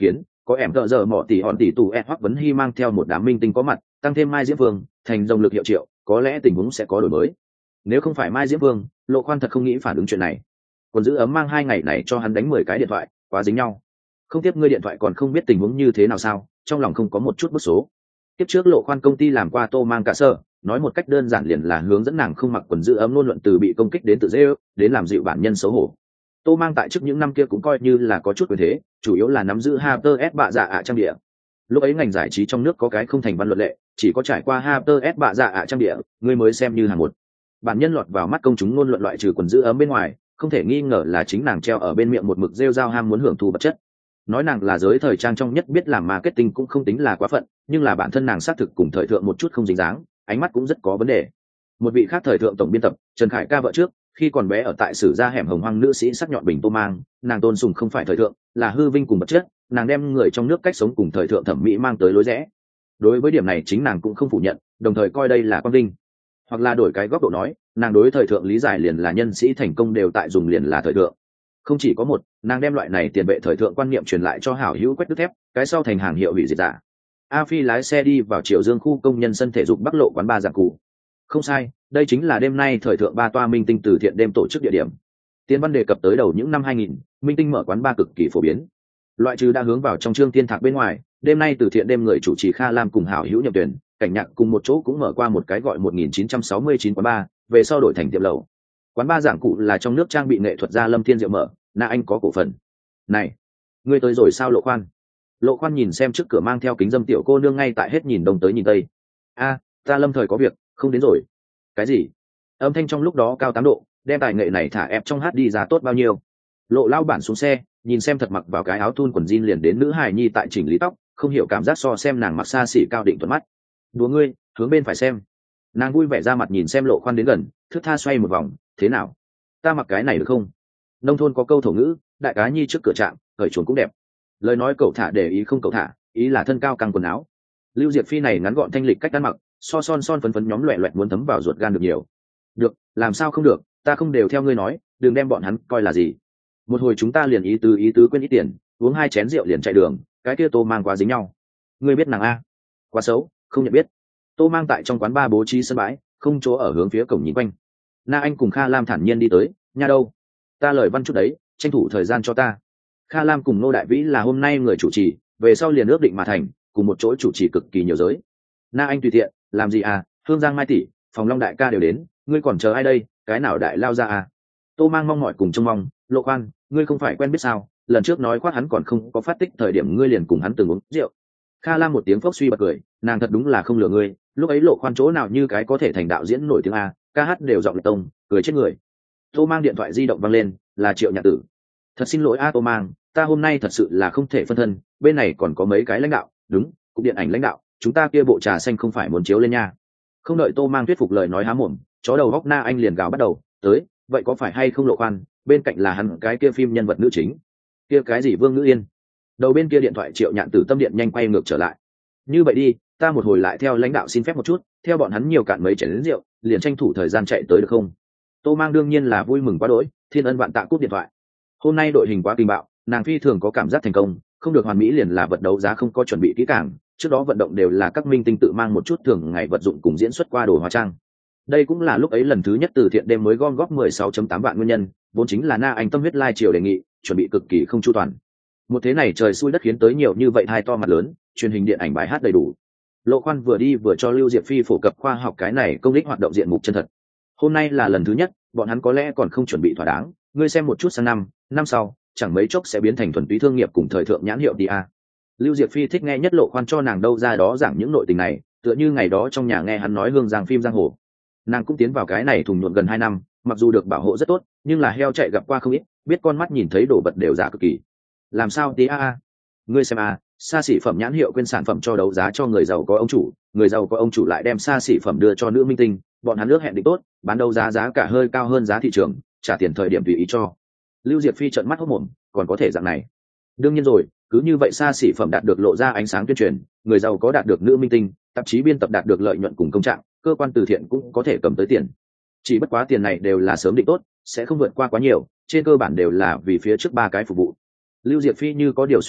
có ẻm tợ giờ mỏ tỷ hòn tỷ tù ed hoặc vấn hy mang theo một đám minh tinh có mặt, tăng thêm Mai Diễm Vương thành dòng lực hiệu triệu, có lẽ tình huống sẽ có đổi mới. Nếu không phải Mai Diễm Vương, Lộ Khoan thật không nghĩ phản ứng chuyện này. Còn giữ ấm mang hai ngày này cho hắn đánh mười cái điện thoại, quá dính nhau. Không tiếp ngươi điện thoại còn không biết tình huống như thế nào sao? Trong lòng không có một chút bức số. Tiếp trước Lộ Khoan công ty làm qua Tô Mang cả sơ, nói một cách đơn giản liền là hướng dẫn nàng không mặc quần giữ ấm luôn luận từ bị công kích đến tự dễ ước, đến làm dịu bản nhân xấu hổ. Tô Mang tại trước những năm kia cũng coi như là có chút quyền thế, chủ yếu là nắm giữ Harper S bạ dạ ạ trang địa. Lúc ấy ngành giải trí trong nước có cái không thành văn luật lệ, chỉ có trải qua Harper S bạ dạ ạ trang địa, người mới xem như hàng một. Bản nhân lọt vào mắt công chúng luôn luận loại trừ quần giữ ấm bên ngoài, không thể nghi ngờ là chính nàng treo ở bên miệng một mực rêu rao ham muốn hưởng thụ vật chất. Nói nàng là giới thời trang trong nhất biết làm marketing cũng không tính là quá phận, nhưng là bản thân nàng xác thực cùng thời thượng một chút không dính dáng, ánh mắt cũng rất có vấn đề. Một vị khác thời thượng tổng biên tập, Trần Khải Ca vợ trước, khi còn bé ở tại sử gia hẻm hồng hoang nữ sĩ sắc nhọn bình Tô Mang, nàng tôn sùng không phải thời thượng, là hư vinh cùng vật chất, nàng đem người trong nước cách sống cùng thời thượng thẩm mỹ mang tới lối rẽ. Đối với điểm này chính nàng cũng không phủ nhận, đồng thời coi đây là quang vinh. Hoặc là đổi cái góc độ nói, nàng đối thời thượng lý giải liền là nhân sĩ thành công đều tại dùng liền là thời thượng. Không chỉ có một, nàng đem loại này tiền vệ thời thượng quan niệm truyền lại cho hảo hữu Quách Đức Thép, cái sau thành hàng hiệu hủy diệt giả. A Phi lái xe đi vào Triệu Dương khu công nhân sân thể dục Bắc Lộ quán ba dạng cụ. Không sai, đây chính là đêm nay thời thượng ba toa minh tinh từ thiện đêm tổ chức địa điểm. Tiên văn đề cập tới đầu những năm hai nghìn, minh tinh mở quán ba cực kỳ phổ biến. Loại trừ đã hướng vào trong trương tiên thạc bên ngoài, đêm nay từ thiện đêm người chủ trì Kha Lam cùng hảo hữu nhập tuyển, cảnh nhạc cùng một chỗ cũng mở qua một cái gọi một nghìn chín trăm sáu mươi chín quán ba, về sau đổi thành tiệm lẩu. Quán ba dạng cụ là trong nước trang bị nghệ thuật gia Lâm Thiên Diệu mở, Na Anh có cổ phần. Này, ngươi tới rồi sao Lộ Khoan? Lộ Khoan nhìn xem trước cửa mang theo kính dâm tiểu cô nương ngay tại hết nhìn đông tới nhìn tây. A, ta Lâm thời có việc, không đến rồi. Cái gì? Âm thanh trong lúc đó cao tám độ, đem tài nghệ này thả ép trong hát đi ra tốt bao nhiêu. Lộ lao bản xuống xe, nhìn xem thật mặc vào cái áo thun quần jean liền đến nữ hài nhi tại chỉnh lý tóc, không hiểu cảm giác so xem nàng mặc xa xỉ cao định thuận mắt. Đùa ngươi, hướng bên phải xem. Nàng vui vẻ ra mặt nhìn xem Lộ Khoan đến gần, thước tha xoay một vòng, thế nào? Ta mặc cái này được không? Nông thôn có câu thổ ngữ, đại cá nhi trước cửa trạm, cởi chuồn cũng đẹp. Lời nói cậu thả để ý không cậu thả, ý là thân cao căng quần áo. Lưu Diệp Phi này ngắn gọn thanh lịch cách ăn mặc, so son son phấn phấn nhóm loẹt loẹt muốn thấm vào ruột gan được nhiều. Được, làm sao không được, ta không đều theo ngươi nói, đừng đem bọn hắn coi là gì. Một hồi chúng ta liền ý tứ ý tứ quên ít tiền, uống hai chén rượu liền chạy đường, cái kia Tô Mang quá dính nhau. Ngươi biết nàng a? Quá xấu, không nhận biết. Tô Mang tại trong quán ba bố trí sân bãi, không chỗ ở hướng phía cổng nhìn quanh. Na Anh cùng Kha Lam thản nhiên đi tới, nha đâu? Ta lời văn chút đấy, tranh thủ thời gian cho ta. Kha Lam cùng Nô Đại Vĩ là hôm nay người chủ trì, về sau liền ước định mà thành, cùng một chỗ chủ trì cực kỳ nhiều giới. Na Anh tùy tiện, làm gì à? Hương Giang Mai tỷ, Phòng Long đại ca đều đến, ngươi còn chờ ai đây? Cái nào đại lao ra à? Tô Mang mong mỏi cùng trông mong, Lộ Khoan, ngươi không phải quen biết sao? Lần trước nói khoác hắn còn không có phát tích thời điểm ngươi liền cùng hắn từng uống rượu. Kha Lam một tiếng phốc suy bật cười, nàng thật đúng là không lừa ngươi, lúc ấy Lộ Khoan chỗ nào như cái có thể thành đạo diễn nổi tiếng a, ca hát đều giọng lệch tông, cười chết người. Tô Mang điện thoại di động vang lên, là Triệu Nhạc Tử. Thật xin lỗi a Tô Mang, ta hôm nay thật sự là không thể phân thân, bên này còn có mấy cái lãnh đạo, đúng, cục điện ảnh lãnh đạo, chúng ta kia bộ trà xanh không phải muốn chiếu lên nha. Không đợi Tô Mang thuyết phục lời nói há mồm, chó đầu góc Na Anh liền gào bắt đầu, tới, vậy có phải hay không Lộ Khoan, bên cạnh là hắn cái kia phim nhân vật nữ chính. Kia cái gì Vương Ngữ Yên. Đầu bên kia điện thoại Triệu Nhạn Tử tâm điện nhanh quay ngược trở lại. Như vậy đi, ta một hồi lại theo lãnh đạo xin phép một chút, theo bọn hắn nhiều cạn mấy chén lớn rượu, liền tranh thủ thời gian chạy tới được không? Tô Mang đương nhiên là vui mừng quá đỗi, thiên ân vạn tạ cúp điện thoại. Hôm nay đội hình quá kinh bạo, nàng phi thường có cảm giác thành công, không được hoàn mỹ liền là vật đấu giá không có chuẩn bị kỹ càng, trước đó vận động đều là các minh tinh tự mang một chút thường ngày vật dụng cùng diễn xuất qua đồ hóa trang. Đây cũng là lúc ấy lần thứ nhất từ thiện đêm mới gom góp mười sáu phẩy tám vạn nguyên nhân, vốn chính là Na Anh tâm huyết lai triều đề nghị, chuẩn bị cực kỳ không chu toàn. Một thế này trời xui đất khiến tới nhiều như vậy hai to mặt lớn, truyền hình điện ảnh bài hát đầy đủ. Lộ Khoan vừa đi vừa cho Lưu Diệp Phi phổ cập khoa học cái này công đích hoạt động diện mục chân thật. Hôm nay là lần thứ nhất, bọn hắn có lẽ còn không chuẩn bị thỏa đáng, ngươi xem một chút sang năm, năm sau, chẳng mấy chốc sẽ biến thành thuần túy thương nghiệp cùng thời thượng nhãn hiệu đi a. Lưu Diệp Phi thích nghe nhất Lộ Khoan cho nàng đâu ra đó giảng những nội tình này, tựa như ngày đó trong nhà nghe hắn nói hương giang phim giang hồ. Nàng cũng tiến vào cái này thùng nhuộm gần hai năm, mặc dù được bảo hộ rất tốt, nhưng là heo chạy gặp qua không ít, biết con mắt nhìn thấy đồ vật đều giả cực kỳ. Làm sao tí a a? Ngươi xem a, xa xỉ phẩm nhãn hiệu quên sản phẩm cho đấu giá cho người giàu có ông chủ, người giàu có ông chủ lại đem xa xỉ phẩm đưa cho nữ minh tinh, bọn hắn ước hẹn định tốt, bán đấu giá giá cả hơi cao hơn giá thị trường, trả tiền thời điểm tùy ý cho. Lưu Diệp Phi trợn mắt hốt mồm, còn có thể dạng này? Đương nhiên rồi, cứ như vậy xa xỉ phẩm đạt được lộ ra ánh sáng tuyên truyền, người giàu có đạt được nữ minh tinh, tạp chí biên tập đạt được lợi nhuận cùng công trạng, cơ quan từ thiện cũng có thể cầm tới tiền. Chỉ bất quá tiền này đều là sớm định tốt, sẽ không vượt qua quá nhiều, trên cơ bản đều là vì phía trước ba cái phục vụ. Lưu Diệp Phi như có điều suy nghĩ,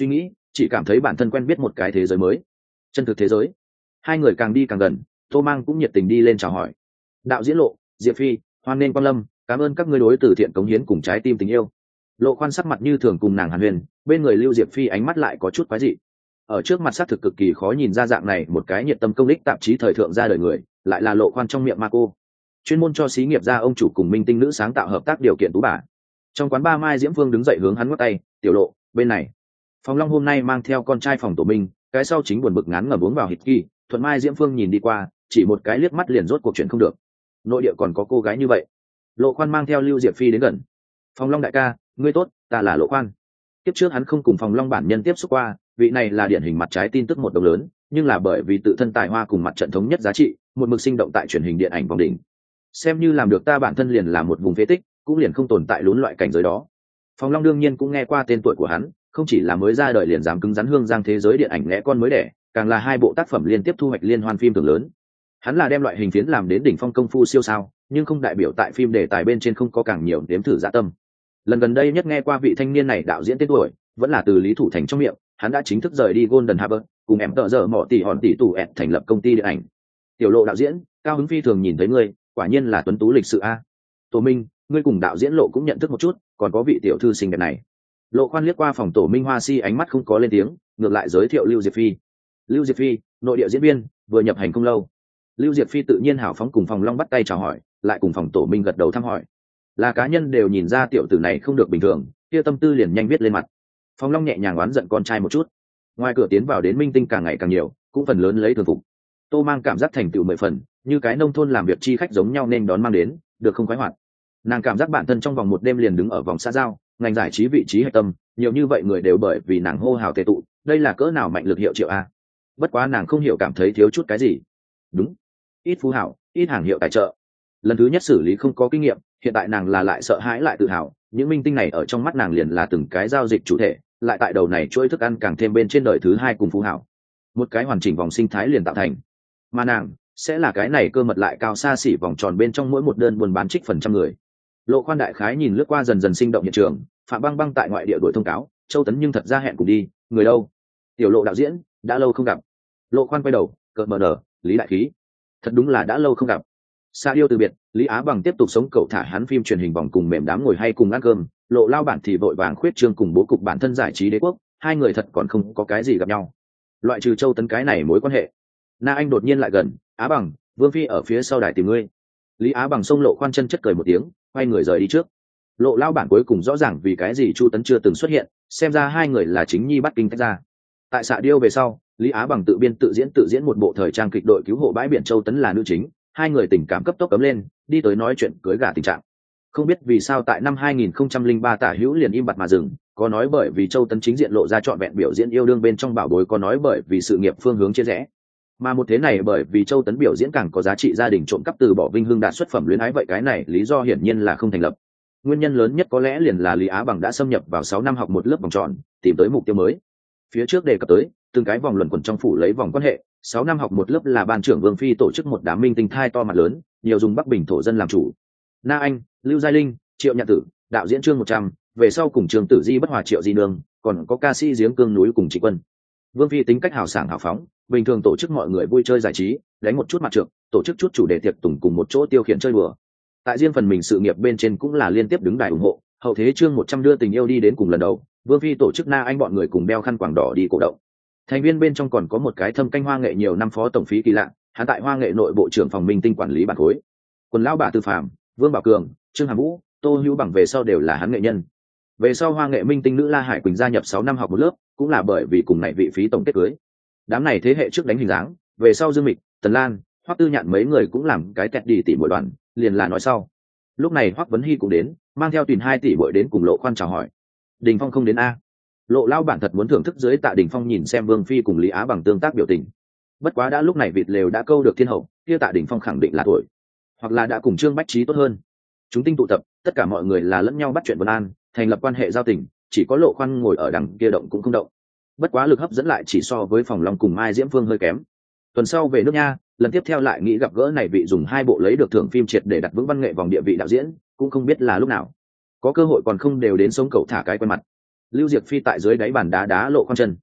chỉ cảm thấy bản thân quen biết một cái thế giới mới, chân thực thế giới. Hai người càng đi càng gần, Tô Mang cũng nhiệt tình đi lên chào hỏi. Đạo diễn Lộ, Diệp Phi, hoan nghênh Quang Lâm, cảm ơn các ngươi đối từ thiện cống hiến cùng trái tim tình yêu. Lộ Khoan sắc mặt như thường cùng nàng hàn huyền, bên người Lưu Diệp Phi ánh mắt lại có chút quái dị. Ở trước mặt xác thực cực kỳ khó nhìn ra dạng này một cái nhiệt tâm công đích tạp chí thời thượng ra đời người, lại là Lộ Khoan trong miệng ma cô, chuyên môn cho xí nghiệp gia ông chủ cùng minh tinh nữ sáng tạo hợp tác điều kiện tú bà. Trong quán ba Mai Diễm Phương đứng dậy hướng hắn ngoắc tay, "Tiểu Lộ, bên này." Phòng Long hôm nay mang theo con trai phòng tổ minh, cái sau chính buồn bực ngán ngẩm uống vào hít kỳ, thuận Mai Diễm Phương nhìn đi qua, chỉ một cái liếc mắt liền rốt cuộc chuyện không được. Nội địa còn có cô gái như vậy. Lộ Khoan mang theo Lưu Diệp Phi đến gần. "Phòng Long đại ca, ngươi tốt, ta là Lộ Khoan." Tiếp trước hắn không cùng Phòng Long bản nhân tiếp xúc qua, vị này là điển hình mặt trái tin tức một đồng lớn, nhưng là bởi vì tự thân tài hoa cùng mặt trận thống nhất giá trị, một mực sinh động tại truyền hình điện ảnh vòng đỉnh. Xem như làm được ta bản thân liền là một vùng phế tích, cũng liền không tồn tại lún loại cảnh giới đó. Phòng Long đương nhiên cũng nghe qua tên tuổi của hắn, không chỉ là mới ra đời liền dám cứng rắn hương giang thế giới điện ảnh lẽ con mới đẻ, càng là hai bộ tác phẩm liên tiếp thu hoạch liên hoan phim tưởng lớn. Hắn là đem loại hình phiến làm đến đỉnh phong công phu siêu sao, nhưng không đại biểu tại phim đề tài bên trên không có càng nhiều nếm thử dạ tâm. Lần gần đây nhất nghe qua vị thanh niên này đạo diễn tên tuổi, vẫn là từ Lý Thủ Thành trong miệng, hắn đã chính thức rời đi Golden Harbour, cùng em tợ giờ mỏ tỷ hòn tỷ tủ ẹt thành lập công ty điện ảnh. "Tiểu Lộ đạo diễn, cao hứng phi thường nhìn thấy ngươi, quả nhiên là tuấn tú lịch sự a." "Tổ Minh, ngươi cùng đạo diễn Lộ cũng nhận thức một chút, còn có vị tiểu thư xinh đẹp này." Lộ Khoan liếc qua phòng tổ Minh Hoa Si, ánh mắt không có lên tiếng, ngược lại giới thiệu Lưu Diệp Phi. "Lưu Diệp Phi, nội địa diễn viên, vừa nhập hành không lâu." Lưu Diệp Phi tự nhiên hào phóng cùng Phòng Long bắt tay chào hỏi, lại cùng phòng tổ Minh gật đầu thăm hỏi. Là cá nhân đều nhìn ra tiểu tử này không được bình thường, kia tâm tư liền nhanh viết lên mặt. Phòng Long nhẹ nhàng oán giận con trai một chút. Ngoài cửa tiến vào đến minh tinh càng ngày càng nhiều, cũng phần lớn lấy thường phục. Tô Mang cảm giác thành tựu mười phần, như cái nông thôn làm việc chi khách giống nhau nên đón mang đến, được không khoái hoạt. Nàng cảm giác bản thân trong vòng một đêm liền đứng ở vòng xã giao, ngành giải trí vị trí hạch tâm, nhiều như vậy người đều bởi vì nàng hô hào tề tụ, đây là cỡ nào mạnh lực hiệu triệu a. Bất quá nàng không hiểu cảm thấy thiếu chút cái gì. Đúng, ít phú hảo, ít hàng hiệu tài trợ. Lần thứ nhất xử lý không có kinh nghiệm, hiện tại nàng là lại sợ hãi lại tự hào, những minh tinh này ở trong mắt nàng liền là từng cái giao dịch chủ thể, lại tại đầu này chuỗi thức ăn càng thêm bên trên đời thứ hai cùng phú hảo, một cái hoàn chỉnh vòng sinh thái liền tạo thành, mà nàng sẽ là cái này cơ mật lại cao xa xỉ vòng tròn bên trong mỗi một đơn buôn bán trích phần trăm người. Lộ Khoan đại khái nhìn lướt qua dần dần sinh động hiện trường, Phạm Băng Băng tại ngoại địa đuổi thông cáo, Châu Tấn nhưng thật ra hẹn cùng đi, người đâu? Tiểu Lộ đạo diễn, đã lâu không gặp. Lộ Khoan quay đầu, cợt mờ nở, Lý đại khí, thật đúng là đã lâu không gặp. Xa điêu từ biệt, Lý Á Bằng tiếp tục sống cậu thả hắn phim truyền hình vòng cùng mềm đám ngồi hay cùng ăn cơm, Lộ lao bản thì vội vàng khuyết trương cùng bố cục bản thân giải trí đế quốc, hai người thật còn không có cái gì gặp nhau. Loại trừ Châu Tấn cái này mối quan hệ. Na Anh đột nhiên lại gần, Á Bằng, Vương Phi ở phía sau đài tìm ngươi. Lý Á Bằng xông Lộ Khoan chân chất cười một tiếng, quay người rời đi trước. Lộ lao bản cuối cùng rõ ràng vì cái gì Chu Tấn chưa từng xuất hiện, xem ra hai người là chính nhi bắt kinh tách ra. Tại xạ điêu về sau, Lý Á Bằng tự biên tự diễn tự diễn một bộ thời trang kịch đội cứu hộ bãi biển Châu Tấn là nữ chính, hai người tình cảm cấp tốc cấm lên, đi tới nói chuyện cưới gả tình trạng. Không biết vì sao tại năm hai nghìn không trăm lẻ ba tả hữu liền im bặt mà dừng, có nói bởi vì Châu Tấn chính diện lộ ra trọn vẹn biểu diễn yêu đương bên trong bảo bối, có nói bởi vì sự nghiệp phương hướng chia rẽ. Mà một thế này bởi vì Châu Tấn biểu diễn càng có giá trị gia đình trộm cắp từ bỏ vinh hưng đạt xuất phẩm luyến ái, vậy cái này lý do hiển nhiên là không thành lập. Nguyên nhân lớn nhất có lẽ liền là Lý Á Bằng đã xâm nhập vào sáu năm học một lớp vòng tròn, tìm tới mục tiêu mới. Phía trước đề cập tới, từng cái vòng luẩn quẩn trong phủ lấy vòng quan hệ, sáu năm học một lớp là ban trưởng Vương Phi tổ chức một đám minh tinh thai to mặt lớn, nhiều dùng Bắc Bình thổ dân làm chủ. Na Anh, Lưu Giai Linh, Triệu Nhạn Tử, đạo diễn Trương một trăm, về sau cùng Trương Tử Di bất hòa Triệu Di Nương, còn có ca sĩ Giếng Cương núi cùng Trịnh Quân. Vương Phi tính cách hào sảng hào phóng, bình thường tổ chức mọi người vui chơi giải trí, đánh một chút mặt trượng, tổ chức chút chủ đề tiệc tùng cùng một chỗ tiêu khiển chơi bừa. Tại riêng phần mình sự nghiệp bên trên cũng là liên tiếp đứng đài ủng hộ, hậu thế Trương một trăm đưa tình yêu đi đến cùng lần đầu, Vương Phi tổ chức Na Anh bọn người cùng đeo khăn quàng đỏ đi cổ động. Thành viên bên trong còn có một cái thâm canh hoa nghệ nhiều năm phó tổng phí kỳ lạ, hắn tại hoa nghệ nội bộ trưởng phòng minh tinh quản lý bản khối. Quần lão bà Tư Phạm, Vương Bảo Cường, Trương Hàm Vũ, Tô Hữu Bằng về sau đều là hắn nghệ nhân. Về sau hoa nghệ minh tinh nữ La Hải Quỳnh gia nhập sáu năm học một lớp, cũng là bởi vì cùng này vị phí tổng kết cưới. Đám này thế hệ trước đánh hình dáng, về sau Dương Mịch, Tần Lan, Hoắc Tư Nhạn mấy người cũng làm cái tẹt đi tỷ muội đoàn, liền là nói sau. Lúc này Hoắc Vấn Hi cũng đến, mang theo Tuyền hai tỷ muội đến cùng Lộ Khoan chào hỏi. Đình Phong không đến a? Lộ lao bản thật muốn thưởng thức dưới Tạ Đình Phong nhìn xem Vương Phi cùng Lý Á Bằng tương tác biểu tình. Bất quá đã lúc này vịt lều đã câu được thiên hậu, kia Tạ Đình Phong khẳng định là tuổi, hoặc là đã cùng Trương Bách Trí tốt hơn. Chúng tinh tụ tập, tất cả mọi người là lẫn nhau bắt chuyện vấn an, thành lập quan hệ giao tình, chỉ có Lộ Khoan ngồi ở đằng kia động cũng không động. Bất quá lực hấp dẫn lại chỉ so với Phòng Long cùng Mai Diễm Phương hơi kém. Tuần sau về nước nha, lần tiếp theo lại nghĩ gặp gỡ này vị dùng hai bộ lấy được thưởng phim triệt để đặt vững văn nghệ vòng địa vị đạo diễn, cũng không biết là lúc nào. Có cơ hội còn không đều đến sống cậu thả cái quen mặt. Lưu Diệp Phi tại dưới đáy bàn đá đá Lộ Khoan chân.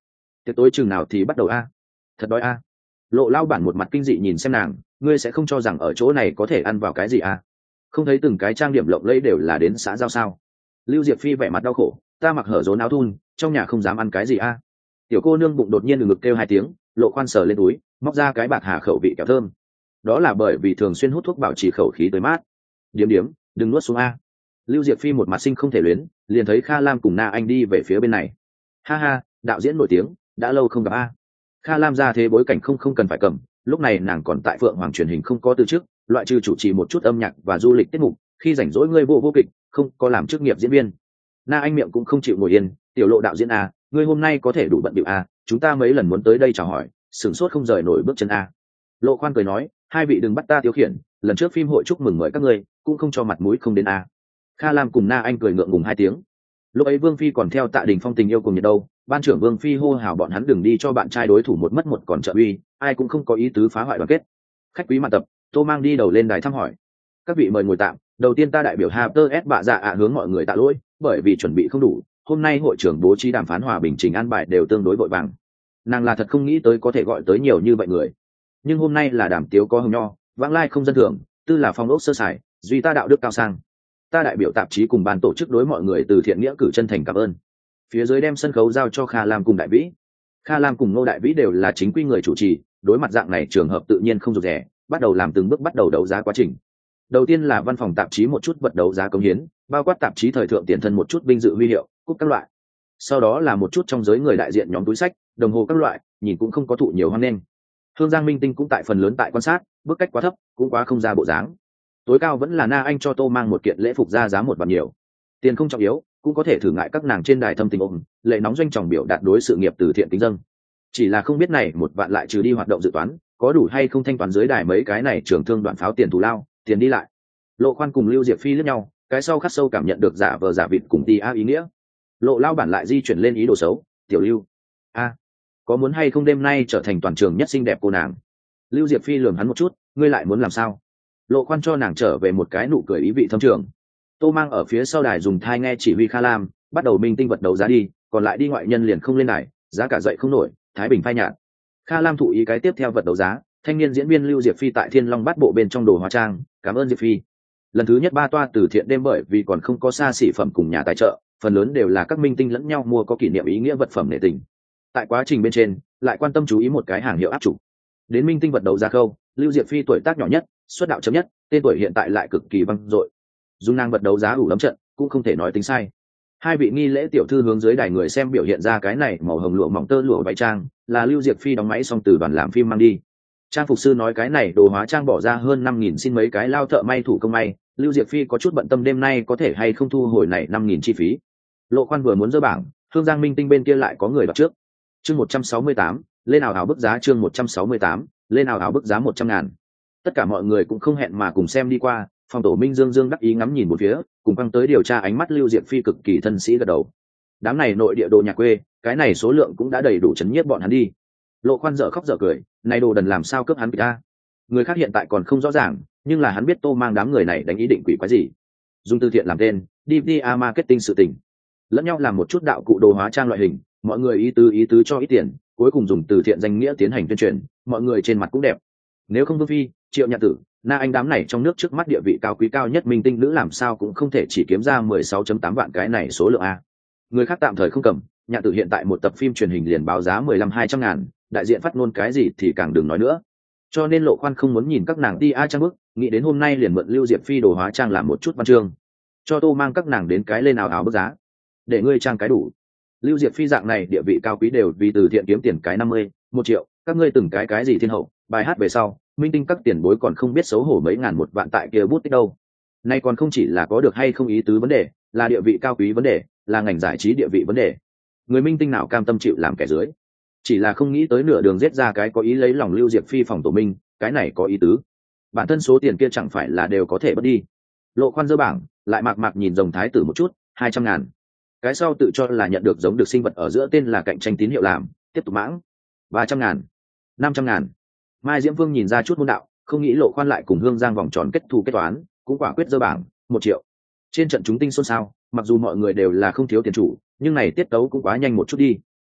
tiệc tối chừng nào thì bắt đầu a? Thật đói a. Lộ lao bản một mặt kinh dị nhìn xem nàng, ngươi sẽ không cho rằng ở chỗ này có thể ăn vào cái gì a? Không thấy từng cái trang điểm lộng lẫy đều là đến xã giao sao? Lưu Diệp Phi vẻ mặt đau khổ, ta mặc hở rốn áo thun, trong nhà không dám ăn cái gì a. Tiểu cô nương bụng đột nhiên ngực kêu hai tiếng, Lộ Khoan sờ lên túi, móc ra cái bạc hà khẩu vị kẹo thơm. Đó là bởi vì thường xuyên hút thuốc bảo trì khẩu khí tới mát. Điếm điếm, đừng nuốt xuống a. Lưu Diệp Phi một mặt sinh không thể luyến, liền thấy Kha Lam cùng Na Anh đi về phía bên này. Ha ha, đạo diễn nổi tiếng, đã lâu không gặp a. Kha Lam ra thế bối cảnh không không cần phải cầm, lúc này nàng còn tại Phượng Hoàng truyền hình không có từ chức, loại trừ chủ trì một chút âm nhạc và du lịch tiết mục, khi rảnh rỗi ngươi vô vô kịch, không có làm chức nghiệp diễn viên. Na Anh miệng cũng không chịu ngồi yên, tiểu Lộ đạo diễn a, ngươi hôm nay có thể đủ bận bịu a, chúng ta mấy lần muốn tới đây chào hỏi, sửng sốt không rời nổi bước chân a. Lộ Khoan cười nói, hai vị đừng bắt ta tiêu khiển, lần trước phim hội chúc mừng mời các ngươi, cũng không cho mặt mũi không đến a. Kha Lam cùng Na Anh cười ngượng ngùng hai tiếng. Lúc ấy Vương Phi còn theo Tạ Đình Phong tình yêu cùng nhiệt đâu, ban trưởng Vương Phi hô hào bọn hắn đừng đi cho bạn trai đối thủ một mất một còn trợ uy, ai cũng không có ý tứ phá hoại đoàn kết. Khách quý mạn tập, Tô Mang đi đầu lên đài thăm hỏi. Các vị mời ngồi tạm, đầu tiên ta đại biểu Hater S bạ dạ ạ hướng mọi người tạ lỗi, bởi vì chuẩn bị không đủ, hôm nay hội trưởng bố trí đàm phán hòa bình trình an bài đều tương đối vội vàng. Nàng là thật không nghĩ tới có thể gọi tới nhiều như vậy người. Nhưng hôm nay là đàm tiếu có hồng nho, vãng lai không dân thường, tư là phong ốc sơ sài, duy ta đạo đức cao sang. Ta đại biểu tạp chí cùng ban tổ chức đối mọi người từ thiện nghĩa cử chân thành cảm ơn. Phía dưới đem sân khấu giao cho Kha Lam cùng Đại Vĩ. Kha Lam cùng Ngô Đại Vĩ đều là chính quy người chủ trì, đối mặt dạng này trường hợp tự nhiên không rụt rè, bắt đầu làm từng bước bắt đầu đấu giá quá trình. Đầu tiên là văn phòng tạp chí một chút vật đấu giá công hiến, bao quát tạp chí thời thượng tiền thân một chút vinh dự huy hiệu, cúp các loại. Sau đó là một chút trong giới người đại diện nhóm túi sách, đồng hồ các loại, nhìn cũng không có thụ nhiều hoan nghênh. Hương Giang Minh Tinh cũng tại phần lớn tại quan sát, bước cách quá thấp, cũng quá không ra bộ dáng. Tối cao vẫn là Na Anh cho Tô Mang một kiện lễ phục ra giá một vạn nhiều. Tiền không trọng yếu, cũng có thể thử ngại các nàng trên đài thâm tình ôm, lệ nóng doanh trọng biểu đạt đối sự nghiệp từ thiện kính dâng. Chỉ là không biết này một vạn lại trừ đi hoạt động dự toán, có đủ hay không thanh toán dưới đài mấy cái này trưởng thương đoạn pháo tiền thù lao, tiền đi lại. Lộ Khoan cùng Lưu Diệp Phi liếc nhau, cái sau khắc sâu cảm nhận được giả vờ giả vịt cùng ti a ý nghĩa. Lộ lao bản lại di chuyển lên ý đồ xấu, tiểu Lưu, a, có muốn hay không đêm nay trở thành toàn trường nhất xinh đẹp cô nàng? Lưu Diệp Phi lườm hắn một chút, ngươi lại muốn làm sao? Lộ Khoan cho nàng trở về một cái nụ cười ý vị thâm trường. Tô Mang ở phía sau đài dùng thai nghe chỉ huy Kha Lam, bắt đầu minh tinh vật đấu giá đi, còn lại đi ngoại nhân liền không lên đài, giá cả dậy không nổi, thái bình phai nhạt. Kha Lam thụ ý cái tiếp theo vật đấu giá, thanh niên diễn viên Lưu Diệp Phi tại Thiên Long Bát Bộ bên trong đồ hóa trang, cảm ơn Diệp Phi. Lần thứ nhất ba toa từ thiện đêm bởi vì còn không có xa xỉ phẩm cùng nhà tài trợ, phần lớn đều là các minh tinh lẫn nhau mua có kỷ niệm ý nghĩa vật phẩm nể tình. Tại quá trình bên trên, lại quan tâm chú ý một cái hàng hiệu áp chủ. Đến minh tinh vật đấu giá khâu, Lưu Diệp Phi tuổi tác nhỏ nhất, xuất đạo chấm nhất, tên tuổi hiện tại lại cực kỳ vang dội. Dung năng vật đấu giá ủ lắm trận, cũng không thể nói tính sai. Hai vị nghi lễ tiểu thư hướng dưới đài người xem biểu hiện ra cái này màu hồng lụa mỏng tơ lụa váy trang, là Lưu Diệp Phi đóng máy xong từ đoàn làm phim mang đi. Trang phục sư nói cái này đồ hóa trang bỏ ra hơn năm nghìn xin mấy cái lao thợ may thủ công may, Lưu Diệp Phi có chút bận tâm đêm nay có thể hay không thu hồi này năm nghìn chi phí. Lộ Khoan vừa muốn dỡ bảng, Hương Giang Minh Tinh bên kia lại có người đặt trước. Chương một trăm sáu mươi tám, lên ảo ảo bức giá chương một trăm sáu mươi tám, lên ảo ảo bức giá một trăm ngàn. Tất cả mọi người cũng không hẹn mà cùng xem đi qua, phòng tổ Minh Dương Dương đắc ý ngắm nhìn một phía, cùng quăng tới điều tra ánh mắt Lưu Diệp Phi cực kỳ thân sĩ gật đầu. Đám này nội địa đồ nhà quê, cái này số lượng cũng đã đầy đủ chấn nhiếp bọn hắn đi. Lộ Khoan dở khóc dở cười, này đồ đần làm sao cướp hắn ta? Người khác hiện tại còn không rõ ràng, nhưng là hắn biết Tô Mang đám người này đánh ý định quỷ quái gì. Dùng từ thiện làm tên, đi vê a marketing sự tình. Lẫn nhau làm một chút đạo cụ đồ hóa trang loại hình, mọi người ý tứ ý tứ cho ít tiền, cuối cùng dùng từ thiện danh nghĩa tiến hành tuyên truyền, mọi người trên mặt cũng đẹp. Nếu không Vương Phi, Triệu Nhạn Tử, Na Anh đám này trong nước trước mắt địa vị cao quý cao nhất minh tinh nữ làm sao cũng không thể chỉ kiếm ra mười sáu chấm tám vạn cái này số lượng a. Người khác tạm thời không cầm, Nhạn Tử hiện tại một tập phim truyền hình liền báo giá mười lăm hai trăm ngàn, đại diện phát ngôn cái gì thì càng đừng nói nữa. Cho nên Lộ Khoan không muốn nhìn các nàng đi a trang bức, nghĩ đến hôm nay liền mượn Lưu Diệp Phi đồ hóa trang làm một chút văn chương, cho Tô Mang các nàng đến cái lên ảo ảo bức giá, để ngươi trang cái đủ. Lưu Diệp Phi dạng này địa vị cao quý đều vì từ thiện kiếm tiền cái năm mươi, một triệu, các ngươi từng cái cái gì thiên hậu, bài hát về sau, minh tinh các tiền bối còn không biết xấu hổ mấy ngàn một vạn tại kia bút tích đâu. Nay còn không chỉ là có được hay không ý tứ vấn đề, là địa vị cao quý vấn đề, là ngành giải trí địa vị vấn đề. Người minh tinh nào cam tâm chịu làm kẻ dưới? Chỉ là không nghĩ tới nửa đường giết ra cái có ý lấy lòng Lưu Diệp Phi phòng tổ minh, cái này có ý tứ. Bản thân số tiền kia chẳng phải là đều có thể bớt đi. Lộ Khoan dơ bảng, lại mạc mạc nhìn Rồng Thái Tử một chút, hai trăm ngàn. Cái sau tự cho là nhận được giống được sinh vật ở giữa tên là cạnh tranh tín hiệu làm, tiếp tục mãng. ba trăm ngàn, năm trăm ngàn. Mai Diễm Vương nhìn ra chút môn đạo, không nghĩ Lộ Khoan lại cùng Hương Giang vòng tròn kết thù kết toán, cũng quả quyết dơ bảng, một triệu. Trên trận chúng tinh xôn xao, mặc dù mọi người đều là không thiếu tiền chủ, nhưng này tiết tấu cũng quá nhanh một chút đi.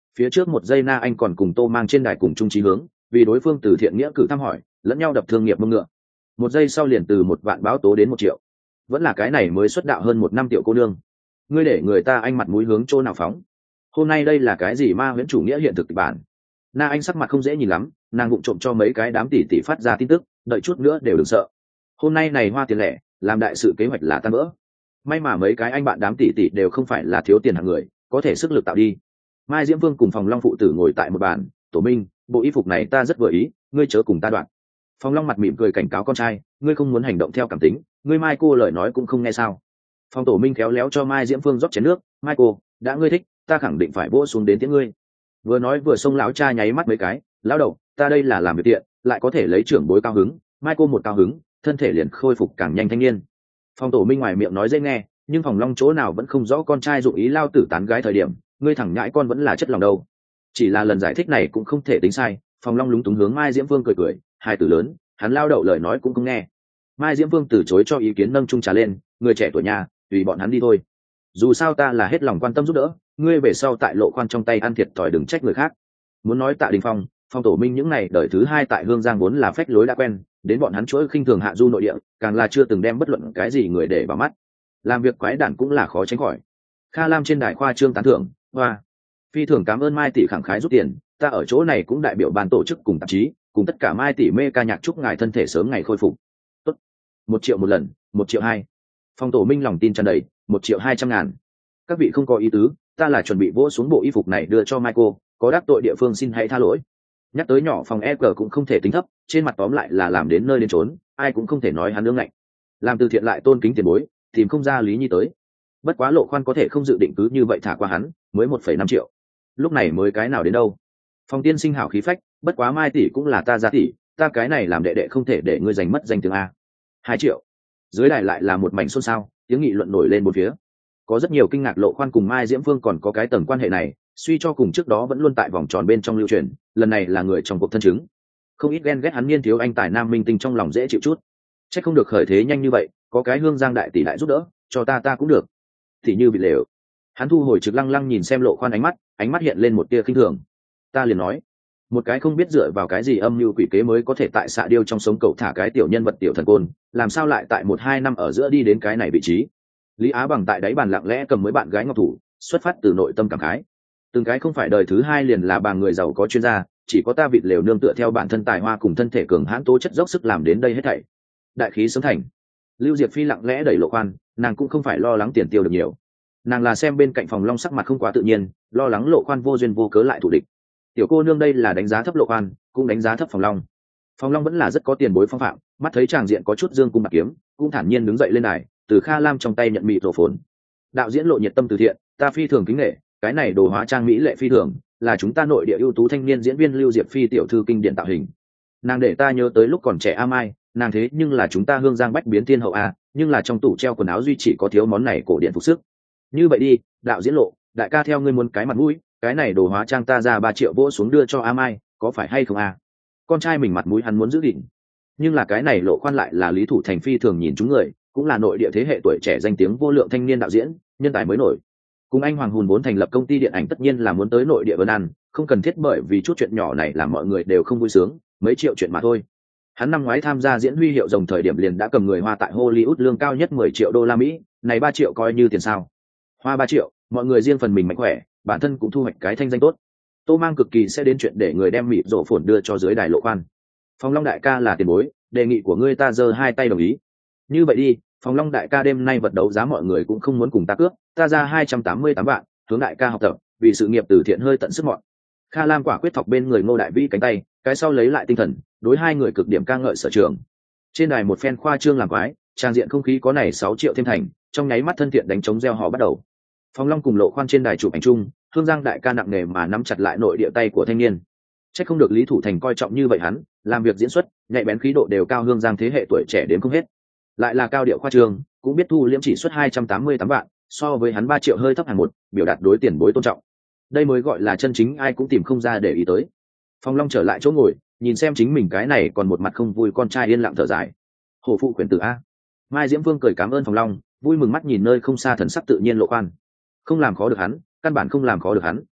Phía trước một giây Na Anh còn cùng Tô Mang trên đài cùng chung chí hướng, vì đối phương từ thiện nghĩa cử thăm hỏi, lẫn nhau đập thương nghiệp mông ngựa. Một giây sau liền từ một vạn báo tố đến một triệu. Vẫn là cái này mới xuất đạo hơn một năm tiểu cô nương. Ngươi để người ta anh mặt mũi hướng chỗ nào phóng? Hôm nay đây là cái gì ma huyễn chủ nghĩa hiện thực kịch bản? Na Anh sắc mặt không dễ nhìn lắm, nàng vụng trộm cho mấy cái đám tỷ tỷ phát ra tin tức, đợi chút nữa đều đừng sợ. Hôm nay này hoa tiền lẻ, làm đại sự kế hoạch là tan vỡ. May mà mấy cái anh bạn đám tỷ tỷ đều không phải là thiếu tiền hạng người, có thể sức lực tạo đi. Mai Diễm Vương cùng Phòng Long phụ tử ngồi tại một bàn, Tổ Minh, bộ y phục này ta rất vừa ý, ngươi chớ cùng ta đoạn. Phòng Long mặt mỉm cười cảnh cáo con trai, ngươi không muốn hành động theo cảm tính, ngươi Mai cô lời nói cũng không nghe sao? Phòng Tổ Minh khéo léo cho Mai Diễm Vương rót chén nước, Mai cô, đã ngươi thích, ta khẳng định phải vỗ xuống đến tiếng ngươi. Vừa nói vừa xông lão cha nháy mắt mấy cái, lão đầu, ta đây là làm việc tiện, lại có thể lấy trưởng bối cao hứng, Mai cô một cao hứng, thân thể liền khôi phục càng nhanh thanh niên. Phòng Tổ Minh ngoài miệng nói dễ nghe, nhưng Phòng Long chỗ nào vẫn không rõ con trai dụng ý lao tử tán gái thời điểm, ngươi thẳng nhãi con vẫn là chất lòng đâu. Chỉ là lần giải thích này cũng không thể tính sai, Phòng Long lúng túng hướng Mai Diễm Vương cười cười, hai từ lớn, hắn lao đậu lời nói cũng không nghe. Mai Diễm Vương từ chối cho ý kiến nâng chung trà lên, người trẻ tuổi nhà, tùy bọn hắn đi thôi. Dù sao ta là hết lòng quan tâm giúp đỡ, ngươi về sau tại Lộ Khoan trong tay ăn thiệt thòi đừng trách người khác. Muốn nói Tạ Đình Phong, Phong Tổ Minh những này đời thứ hai tại Hương Giang vốn là phách lối đã quen, đến bọn hắn chuỗi khinh thường hạ du nội địa, càng là chưa từng đem bất luận cái gì người để vào mắt. Làm việc quái đản cũng là khó tránh khỏi. Kha Lam trên đài khoa trương tán thưởng, hoa, phi thường cảm ơn Mai tỷ khẳng khái rút tiền, ta ở chỗ này cũng đại biểu ban tổ chức cùng tạp chí, cùng tất cả Mai tỷ mê ca nhạc chúc ngài thân thể sớm ngày khôi phục. Tốt, một triệu một lần, một triệu hai. Phong Tổ Minh lòng tin tràn đầy, một triệu hai trăm ngàn. Các vị không có ý tứ, ta là chuẩn bị vỗ xuống bộ y phục này đưa cho Michael, có đắc tội địa phương xin hãy tha lỗi. Nhắc tới nhỏ phòng e giê cũng không thể tính thấp, trên mặt tóm lại là làm đến nơi đến trốn, ai cũng không thể nói hắn ương ngạnh. Làm từ thiện lại tôn kính tiền bối, tìm không ra lý nhi tới. Bất quá Lộ Khoan có thể không dự định cứ như vậy thả qua hắn, mới một phẩy năm triệu. Lúc này mới cái nào đến đâu? Phong tiên sinh hảo khí phách, bất quá Mai tỷ cũng là ta gia tỷ, ta cái này làm đệ đệ không thể để ngươi giành mất danh tiếng a. Hai triệu. Dưới đài lại là một mảnh xôn xao, tiếng nghị luận nổi lên bốn phía. Có rất nhiều kinh ngạc Lộ Khoan cùng Mai Diễm Phương còn có cái tầng quan hệ này, suy cho cùng trước đó vẫn luôn tại vòng tròn bên trong lưu truyền, lần này là người trong cuộc thân chứng. Không ít ghen ghét hắn niên thiếu anh tài nam minh tinh trong lòng dễ chịu chút. Chắc không được khởi thế nhanh như vậy, có cái Hương Giang đại tỷ đại giúp đỡ, cho ta ta cũng được. Thì như bị lều. Hắn thu hồi trực lăng lăng nhìn xem Lộ Khoan ánh mắt, ánh mắt hiện lên một tia khinh thường. Ta liền nói, một cái không biết dựa vào cái gì âm mưu quỷ kế mới có thể tại xạ điêu trong sống cậu thả cái tiểu nhân vật tiểu thần côn, làm sao lại tại một hai năm ở giữa đi đến cái này vị trí. Lý Á Bằng tại đáy bàn lặng lẽ cầm mới bạn gái ngọc thủ, xuất phát từ nội tâm cảm khái. Từng cái không phải đời thứ hai liền là bà người giàu có chuyên gia, chỉ có ta vịt lều nương tựa theo bản thân tài hoa cùng thân thể cường hãn tố chất dốc sức làm đến đây hết thảy. Đại khí sớm thành. Lưu Diệp Phi lặng lẽ đẩy Lộ Khoan, nàng cũng không phải lo lắng tiền tiêu được nhiều. Nàng là xem bên cạnh Phòng Long sắc mặt không quá tự nhiên, lo lắng Lộ Khoan vô duyên vô cớ lại thủ địch. Tiểu cô nương đây là đánh giá thấp Lộ Khoan, cũng đánh giá thấp Phòng Long. Phòng Long vẫn là rất có tiền bối phong phạm, mắt thấy tràng diện có chút dương cung bạc kiếm, cũng thản nhiên đứng dậy lên đài, từ Kha Lam trong tay nhận mịt rổ phồn. Đạo diễn Lộ nhiệt tâm từ thiện, ta phi thường kính nể, cái này đồ hóa trang mỹ lệ phi thường, là chúng ta nội địa ưu tú thanh niên diễn viên Lưu Diệp Phi tiểu thư kinh điển tạo hình. Nàng để ta nhớ tới lúc còn trẻ a Mai, nàng thế nhưng là chúng ta Hương Giang bách biến thiên hậu a, nhưng là trong tủ treo quần áo duy chỉ có thiếu món này cổ điển phục sức. Như vậy đi, đạo diễn Lộ, đại ca theo ngươi muốn cái mặt mũi, cái này đồ hóa trang ta ra ba triệu vỗ xuống đưa cho a Mai, có phải hay không a? Con trai mình mặt mũi hắn muốn giữ gìn, nhưng là cái này Lộ Khoan lại là Lý Thủ Thành phi thường nhìn chúng người, cũng là nội địa thế hệ tuổi trẻ danh tiếng vô lượng thanh niên đạo diễn, nhân tài mới nổi. Cùng anh Hoàng Hùn vốn thành lập công ty điện ảnh tất nhiên là muốn tới nội địa vân ăn, không cần thiết bởi vì chút chuyện nhỏ này làm mọi người đều không vui sướng, mấy triệu chuyện mà thôi. Hắn năm ngoái tham gia diễn huy hiệu rồng thời điểm liền đã cầm người Hoa tại Hollywood lương cao nhất mười triệu đô la Mỹ, này ba triệu coi như tiền sao? Hoa ba triệu, mọi người riêng phần mình mạnh khỏe, bản thân cũng thu hoạch cái thanh danh tốt. Tô Mang cực kỳ sẽ đến chuyện để người đem mịt rổ phồn đưa cho dưới đài Lộ Khoan. Phong Long đại ca là tiền bối, đề nghị của ngươi ta giơ hai tay đồng ý. Như vậy đi, Phong Long đại ca đêm nay vật đấu giá mọi người cũng không muốn cùng ta cướp, ta ra hai trăm tám mươi tám vạn, hướng đại ca học tập, vì sự nghiệp từ thiện hơi tận sức mọn. Kha Lam quả quyết thọc bên người Ngô Đại Vĩ cánh tay, cái sau lấy lại tinh thần, đối hai người cực điểm ca ngợi sở trường. Trên đài một phen khoa trương làm quái, trang diện không khí có này sáu triệu thêm thành, trong nháy mắt thân thiện đánh trống reo hò bắt đầu. Phong Long cùng Lộ Khoan trên đài chụp ảnh chung, Hương Giang đại ca nặng nề mà nắm chặt lại nội địa tay của thanh niên. Chắc không được Lý Thủ Thành coi trọng như vậy hắn, làm việc diễn xuất, nhạy bén khí độ đều cao Hương Giang thế hệ tuổi trẻ đến không hết. Lại là cao điệu khoa trương, cũng biết thu liễm chỉ suất hai trăm tám mươi tám vạn, so với hắn ba triệu hơi thấp hẳn một, biểu đạt đối tiền bối tôn trọng. Đây mới gọi là chân chính ai cũng tìm không ra để ý tới. Phong Long trở lại chỗ ngồi, nhìn xem chính mình cái này còn một mặt không vui con trai yên lặng thở dài. Hổ phụ quyền tử a. Mai Diễm Vương cười cảm ơn Phong Long, vui mừng mắt nhìn nơi không xa thần sắc tự nhiên Lộ Khoan. Không làm khó được hắn, căn bản không làm khó được hắn.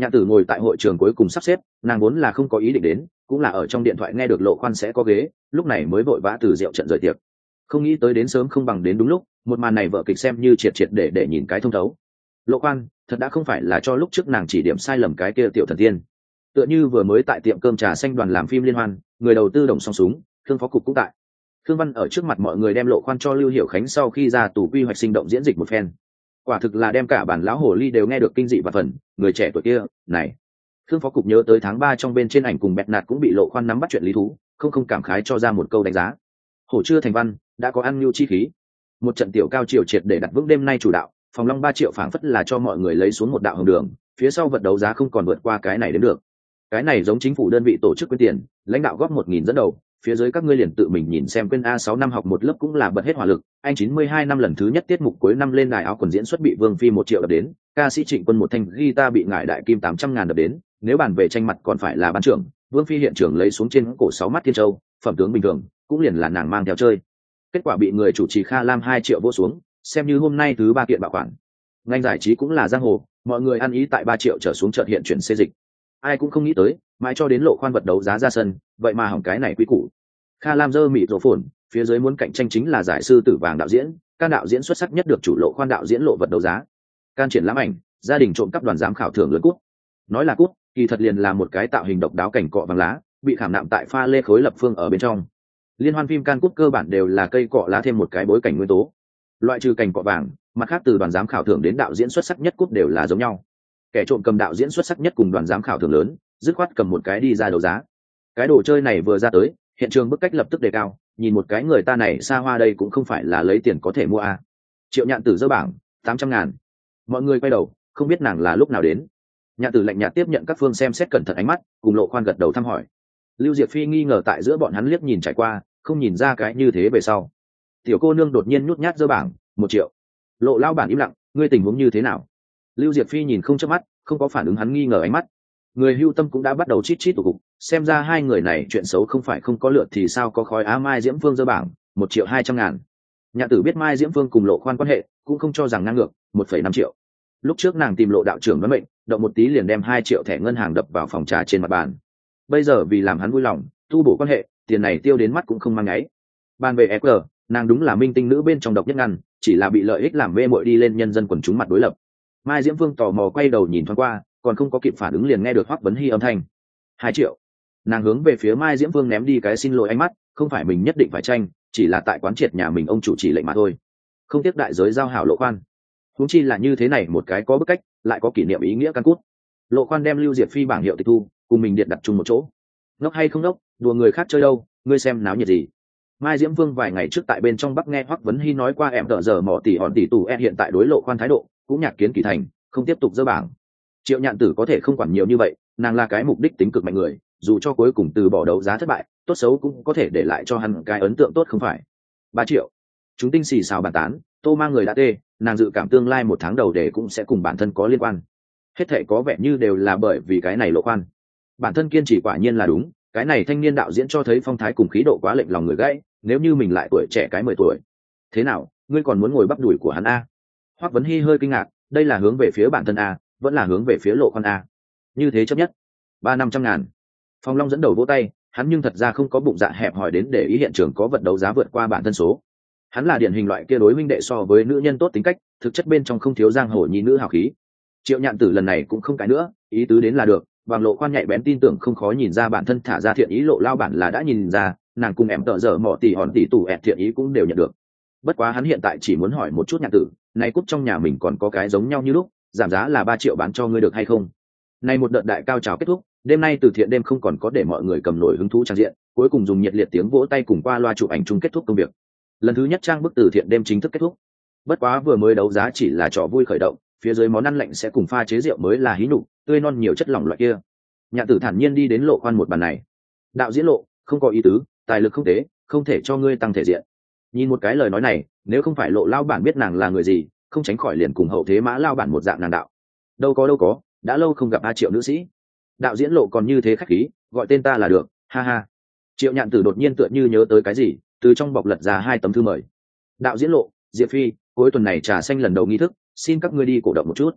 Nhạn Tử ngồi tại hội trường cuối cùng sắp xếp, nàng vốn là không có ý định đến, cũng là ở trong điện thoại nghe được Lộ Khoan sẽ có ghế, lúc này mới vội vã từ rượu trận rời tiệc. Không nghĩ tới đến sớm không bằng đến đúng lúc, một màn này vợ kịch xem như triệt triệt để để nhìn cái thông thấu. Lộ Khoan, thật đã không phải là cho lúc trước nàng chỉ điểm sai lầm cái kia tiểu thần tiên. Tựa như vừa mới tại tiệm cơm trà xanh đoàn làm phim liên hoan, người đầu tư đồng song súng, Khương phó cục cũng tại. Khương Văn ở trước mặt mọi người đem Lộ Khoan cho Lưu Hiểu Khánh sau khi ra tù quy hoạch sinh động diễn dịch một phen. Quả thực là đem cả bản lão hồ ly đều nghe được kinh dị và phần, người trẻ tuổi kia, này. Khương phó cục nhớ tới tháng ba trong bên trên ảnh cùng Bẹt Nạt cũng bị Lộ Khoan nắm bắt chuyện lý thú, không không cảm khái cho ra một câu đánh giá. Hổ chưa thành văn, đã có ăn nhu chi khí. Một trận tiểu cao triều triệt để đặt vững đêm nay chủ đạo, phòng long ba triệu phảng phất là cho mọi người lấy xuống một đạo hồng đường, phía sau vật đấu giá không còn vượt qua cái này đến được. Cái này giống chính phủ đơn vị tổ chức quyên tiền, lãnh đạo góp một nghìn dẫn đầu, phía dưới các ngươi liền tự mình nhìn xem quên a sáu năm học một lớp cũng là bật hết hỏa lực, anh chín mươi hai năm lần thứ nhất tiết mục cuối năm lên đài áo quần diễn xuất bị Vương Phi một triệu đập đến, ca sĩ Trịnh Quân một thanh guitar bị ngải đại kim tám trăm ngàn đập đến, nếu bàn về tranh mặt còn phải là ban trưởng, Vương Phi hiện trường lấy xuống trên cổ sáu mắt thiên châu, phẩm tướng bình thường, cũng liền là nàng mang theo chơi. Kết quả bị người chủ trì Kha Lam hai triệu vô xuống, xem như hôm nay thứ ba kiện bảo khoản. Ngành giải trí cũng là giang hồ, mọi người ăn ý tại ba triệu trở xuống chợt hiện chuyển xê dịch. Ai cũng không nghĩ tới, mãi cho đến Lộ Khoan vật đấu giá ra sân, vậy mà hỏng cái này quý củ. Kha Lam dơ mịt rổ phồn, phía dưới muốn cạnh tranh chính là giải sư tử vàng đạo diễn, can đạo diễn xuất sắc nhất được chủ Lộ Khoan đạo diễn lộ vật đấu giá. Can triển lãm ảnh, gia đình trộm cắp đoàn giám khảo thưởng lớn cút. Nói là cút, kỳ thật liền là một cái tạo hình độc đáo cảnh cọ vàng lá, bị khảm nạm tại pha lê khối lập phương ở bên trong. Liên hoan phim can cút cơ bản đều là cây cọ lá thêm một cái bối cảnh nguyên tố. Loại trừ cảnh cọ vàng, mặt khác từ đoàn giám khảo thưởng đến đạo diễn xuất sắc nhất cút đều là giống nhau. Kẻ trộm cầm đạo diễn xuất sắc nhất cùng đoàn giám khảo thưởng lớn, dứt khoát cầm một cái đi ra đấu giá. Cái đồ chơi này vừa ra tới, hiện trường bức cách lập tức đề cao, nhìn một cái người ta này xa hoa đây cũng không phải là lấy tiền có thể mua à. Triệu Nhạn Tử dơ bảng tám trăm ngàn. Mọi người quay đầu, không biết nàng là lúc nào đến. Nhạn Tử lạnh nhạt tiếp nhận các phương xem xét cẩn thận ánh mắt, cùng Lộ Khoan gật đầu thăm hỏi. Lưu Diệp Phi nghi ngờ tại giữa bọn hắn liếc nhìn trải qua, không nhìn ra cái như thế về sau. Tiểu cô nương đột nhiên nhút nhát dơ bảng một triệu. Lộ lao bản im lặng, ngươi tình huống như thế nào? Lưu Diệp Phi nhìn không chớp mắt, không có phản ứng hắn nghi ngờ ánh mắt. Người hưu tâm cũng đã bắt đầu chít chít tụ cục, xem ra hai người này chuyện xấu không phải không có lượt thì sao có khói á. Mai Diễm Phương dơ bảng một triệu hai trăm ngàn. Nhạn Tử biết Mai Diễm Phương cùng Lộ Khoan quan hệ, cũng không cho rằng ngang ngược, một phẩy năm triệu. Lúc trước nàng tìm Lộ đạo trưởng đoán mệnh, động một tí liền đem hai triệu thẻ ngân hàng đập vào phòng trà trên mặt bàn. Bây giờ vì làm hắn vui lòng, tu bổ quan hệ, tiền này tiêu đến mắt cũng không mang ngáy. Bàn về ép giê, nàng đúng là minh tinh nữ bên trong độc nhất ngăn, chỉ là bị lợi ích làm mê muội đi lên nhân dân quần chúng mặt đối lập. Mai Diễm Phương tò mò quay đầu nhìn thoáng qua, còn không có kịp phản ứng liền nghe được Hoắc Vấn Hi âm thanh. Hai triệu. Nàng hướng về phía Mai Diễm Phương ném đi cái xin lỗi ánh mắt, không phải mình nhất định phải tranh, chỉ là tại quán triệt nhà mình ông chủ chỉ lệnh mà thôi. Không tiếc đại giới giao hảo Lộ Khoan. Huống chi là như thế này một cái có bức cách, lại có kỷ niệm ý nghĩa căn cút. Lộ Khoan đem Lưu Diệp Phi bảng hiệu tịch thu, cùng mình điện đặt chung một chỗ. Ngốc hay không ngốc, đùa người khác chơi đâu, ngươi xem náo nhiệt gì. Mai Diễm Vương vài ngày trước tại bên trong Bắc nghe Hoắc Vấn Hi nói qua em tợ giờ mỏ tỷ hòn tỷ tù e hiện tại đối Lộ Khoan thái độ, cũng nhạc kiến kỳ thành, không tiếp tục dơ bảng. Triệu Nhạn Tử có thể không quản nhiều như vậy, nàng là cái mục đích tính cực mạnh người, dù cho cuối cùng từ bỏ đấu giá thất bại, tốt xấu cũng có thể để lại cho hắn cái ấn tượng tốt không phải. Ba triệu. Chúng tinh xì xào bàn tán, Tô mang người đã tê, nàng dự cảm tương lai một tháng đầu để cũng sẽ cùng bản thân có liên quan. Hết thảy có vẻ như đều là bởi vì cái này Lộ Khoan. Bản thân kiên trì quả nhiên là đúng, cái này thanh niên đạo diễn cho thấy phong thái cùng khí độ quá lệnh lòng người gãy, nếu như mình lại tuổi trẻ cái mười tuổi. Thế nào, ngươi còn muốn ngồi bắp đùi của hắn a? Hoắc Vấn Hi hơi kinh ngạc, đây là hướng về phía bản thân a, vẫn là hướng về phía Lộ Khoan a? Như thế chấp nhất. Ba năm trăm ngàn. Phong Long dẫn đầu vỗ tay, hắn nhưng thật ra không có bụng dạ hẹp hòi đến để ý hiện trường có vật đấu giá vượt qua bản thân số. Hắn là điển hình loại kia đối huynh đệ so với nữ nhân tốt tính cách, thực chất bên trong không thiếu giang hồ nhi nữ hào khí. Triệu Nhạn Tử lần này cũng không cái nữa, ý tứ đến là được, bằng Lộ Khoan nhạy bén tin tưởng không khó nhìn ra bản thân thả ra thiện ý Lộ lao bản là đã nhìn ra, nàng cùng em tợ dở mỏ tỷ hòn tỷ tù ẹt thiện ý cũng đều nhận được. Bất quá hắn hiện tại chỉ muốn hỏi một chút Nhạn Tử, này cúp trong nhà mình còn có cái giống nhau như lúc, giảm giá là ba triệu bán cho ngươi được hay không? Này một đợt đại cao trào kết thúc, đêm nay từ thiện đêm không còn có để mọi người cầm nổi hứng thú trang diện, cuối cùng dùng nhiệt liệt tiếng vỗ tay cùng qua loa chụp ảnh chung kết thúc công việc. Lần thứ nhất trang bức từ thiện đêm chính thức kết thúc. Bất quá vừa mới đấu giá chỉ là trò vui khởi động, phía dưới món ăn lạnh sẽ cùng pha chế rượu mới là hí nhục, tươi non nhiều chất lỏng loại kia. Nhạn Tử thản nhiên đi đến Lộ Khoan một bàn này. Đạo diễn Lộ, không có ý tứ, tài lực không tế, không thể cho ngươi tăng thể diện. Nhìn một cái lời nói này, nếu không phải Lộ lao bản biết nàng là người gì, không tránh khỏi liền cùng hậu thế mã lao bản một dạng nàng đạo. Đâu có đâu có, đã lâu không gặp A Triệu nữ sĩ. Đạo diễn Lộ còn như thế khách khí, gọi tên ta là được, ha ha. Triệu Nhạn Tử đột nhiên tựa như nhớ tới cái gì, từ trong bọc lật ra hai tấm thư mời. Đạo diễn Lộ, Diệp Phi, cuối tuần này trà xanh lần đầu nghi thức, xin các ngươi đi cổ động một chút.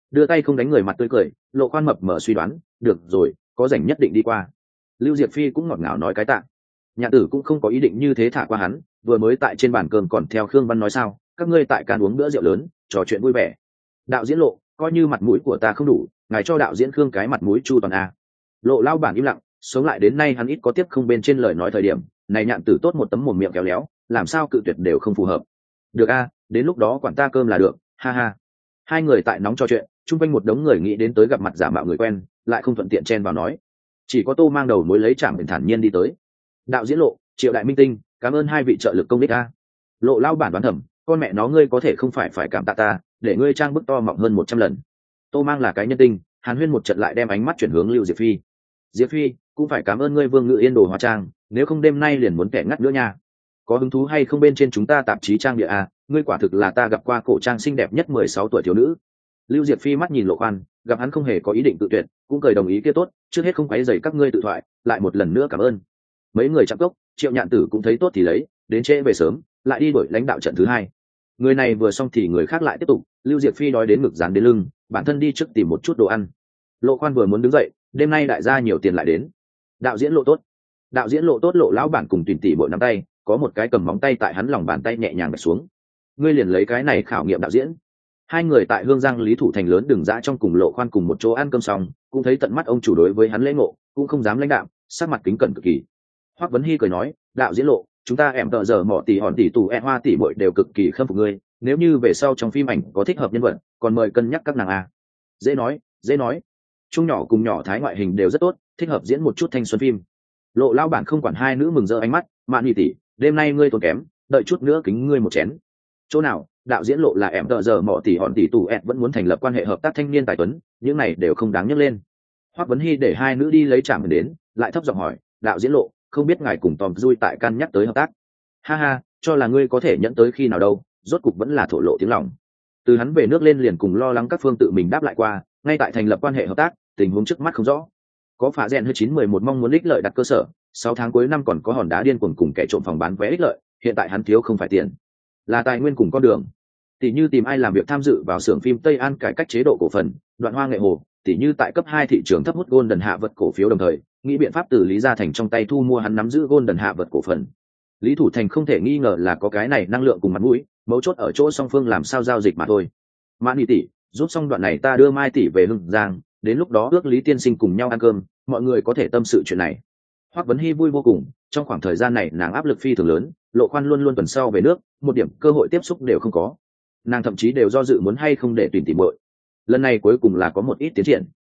đưa tay không đánh người mặt tươi cười. Lộ Khoan mập mở suy đoán, được rồi, có rảnh nhất định đi qua. Lưu Diệp Phi cũng ngọt ngào nói cái tạ. Nhạn tử cũng không có ý định như thế thả qua hắn, vừa mới tại trên bàn cơm còn theo Khương Văn nói sao, các ngươi tại can uống bữa rượu lớn, trò chuyện vui vẻ. Đạo diễn Lộ, coi như mặt mũi của ta không đủ, ngài cho đạo diễn Khương cái mặt mũi chu toàn a. Lộ lao bản im lặng, sống lại đến nay hắn ít có tiếp không bên trên lời nói thời điểm, này Nhạn tử tốt một tấm mồm miệng kéo léo, làm sao cự tuyệt đều không phù hợp. Được a, đến lúc đó quản ta cơm là được, ha ha. Hai người tại nóng trò chuyện, chung quanh một đống người nghĩ đến tới gặp mặt giả mạo người quen, lại không thuận tiện chen vào nói. Chỉ có Tô mang đầu mối lấy trạm bình thản nhiên đi tới. Đạo diễn Lộ, Triệu đại minh tinh, cảm ơn hai vị trợ lực công đích a. Lộ lao bản đoán thầm, con mẹ nó ngươi có thể không phải phải cảm tạ ta, để ngươi trang bức to mọng hơn một trăm lần. Tô mang là cái nhân tinh, Hàn Huyên một trận lại đem ánh mắt chuyển hướng Lưu Diệp Phi. Diệp Phi, cũng phải cảm ơn ngươi Vương Ngự Yên đồ hóa trang, nếu không đêm nay liền muốn kẻ ngắt nữa nha. Có hứng thú hay không bên trên chúng ta tạp chí trang địa a, ngươi quả thực là ta gặp qua cổ trang xinh đẹp nhất mười sáu tuổi thiếu nữ. Lưu Diệp Phi mắt nhìn Lộ Khoan, gặp hắn không hề có ý định tự tuyệt, cũng cười đồng ý kia tốt, trước hết không quấy rầy các ngươi tự thoại, lại một lần nữa cảm ơn. Mấy người chạm cốc, Triệu Nhạn Tử cũng thấy tốt thì lấy, đến trễ về sớm, lại đi đổi lãnh đạo trận thứ hai. Người này vừa xong thì người khác lại tiếp tục, Lưu Diệp Phi đói đến ngực dán đến lưng, bản thân đi trước tìm một chút đồ ăn. Lộ Khoan vừa muốn đứng dậy, đêm nay đại gia nhiều tiền lại đến. Đạo diễn Lộ tốt, đạo diễn Lộ tốt, Lộ lão bản cùng Tuyển tỷ bội nắm tay, có một cái cầm móng tay tại hắn lòng bàn tay nhẹ nhàng bẻ xuống. Ngươi liền lấy cái này khảo nghiệm đạo diễn. Hai người tại Hương Giang Lý Thủ Thành lớn đường dã trong cùng Lộ Khoan cùng một chỗ ăn cơm xong, cũng thấy tận mắt ông chủ đối với hắn lễ ngộ, cũng không dám lãnh đạm, sắc mặt kính cẩn cực kỳ. Hoắc Vấn Hi cười nói, đạo diễn Lộ, chúng ta em tợ giờ mỏ tỷ hòn tỷ tù e hoa tỷ bội đều cực kỳ khâm phục ngươi, nếu như về sau trong phim ảnh có thích hợp nhân vật, còn mời cân nhắc các nàng a. Dễ nói, dễ nói. Trung nhỏ cùng nhỏ thái ngoại hình đều rất tốt, thích hợp diễn một chút thanh xuân phim. Lộ lao bản không quản hai nữ mừng rỡ ánh mắt, Mạn Nhi tỷ, đêm nay ngươi tốn kém, đợi chút nữa kính ngươi một chén. Chỗ nào, đạo diễn Lộ là em tợ giờ mỏ tỷ hòn tỷ tù e vẫn muốn thành lập quan hệ hợp tác thanh niên tài tuấn, những này đều không đáng nhắc lên. Hoắc Vấn Hi để hai nữ đi lấy trạm đến, lại thấp giọng hỏi, đạo diễn Lộ, không biết ngài cùng Tom Dui tại can nhắc tới hợp tác. Ha ha, cho là ngươi có thể nhẫn tới khi nào đâu, rốt cục vẫn là thổ lộ tiếng lòng. Từ hắn về nước lên liền cùng lo lắng các phương tự mình đáp lại qua, ngay tại thành lập quan hệ hợp tác, tình huống trước mắt không rõ. Có phá rèn hơi chín mười một mong muốn ích lợi đặt cơ sở, sáu tháng cuối năm còn có hòn đá điên cuồng cùng kẻ trộm phòng bán vé ích lợi, hiện tại hắn thiếu không phải tiền, là tài nguyên cùng con đường. Tỷ như tìm ai làm việc tham dự vào xưởng phim Tây An cải cách chế độ cổ phần, Đoạn Hoa Nghệ Hồ, tỷ như tại cấp hai thị trường thấp hút Golden hạ vật cổ phiếu đồng thời, nghĩ biện pháp từ Lý Gia Thành trong tay thu mua hắn nắm giữ Golden hạ vật cổ phần. Lý Thủ Thành không thể nghi ngờ là có cái này năng lượng cùng mặt mũi, mấu chốt ở chỗ song phương làm sao giao dịch mà thôi. Mạn Nghị tỷ, giúp xong đoạn này ta đưa Mai tỷ về Hưng Giang, đến lúc đó ước Lý tiên sinh cùng nhau ăn cơm, mọi người có thể tâm sự chuyện này. Hoắc Vấn Hi vui vô cùng, trong khoảng thời gian này nàng áp lực phi thường lớn, Lộ Khoan luôn luôn tuần sau về nước, một điểm cơ hội tiếp xúc đều không có. Nàng thậm chí đều do dự muốn hay không để tuyển tỷ muội. Lần này cuối cùng là có một ít tiến triển.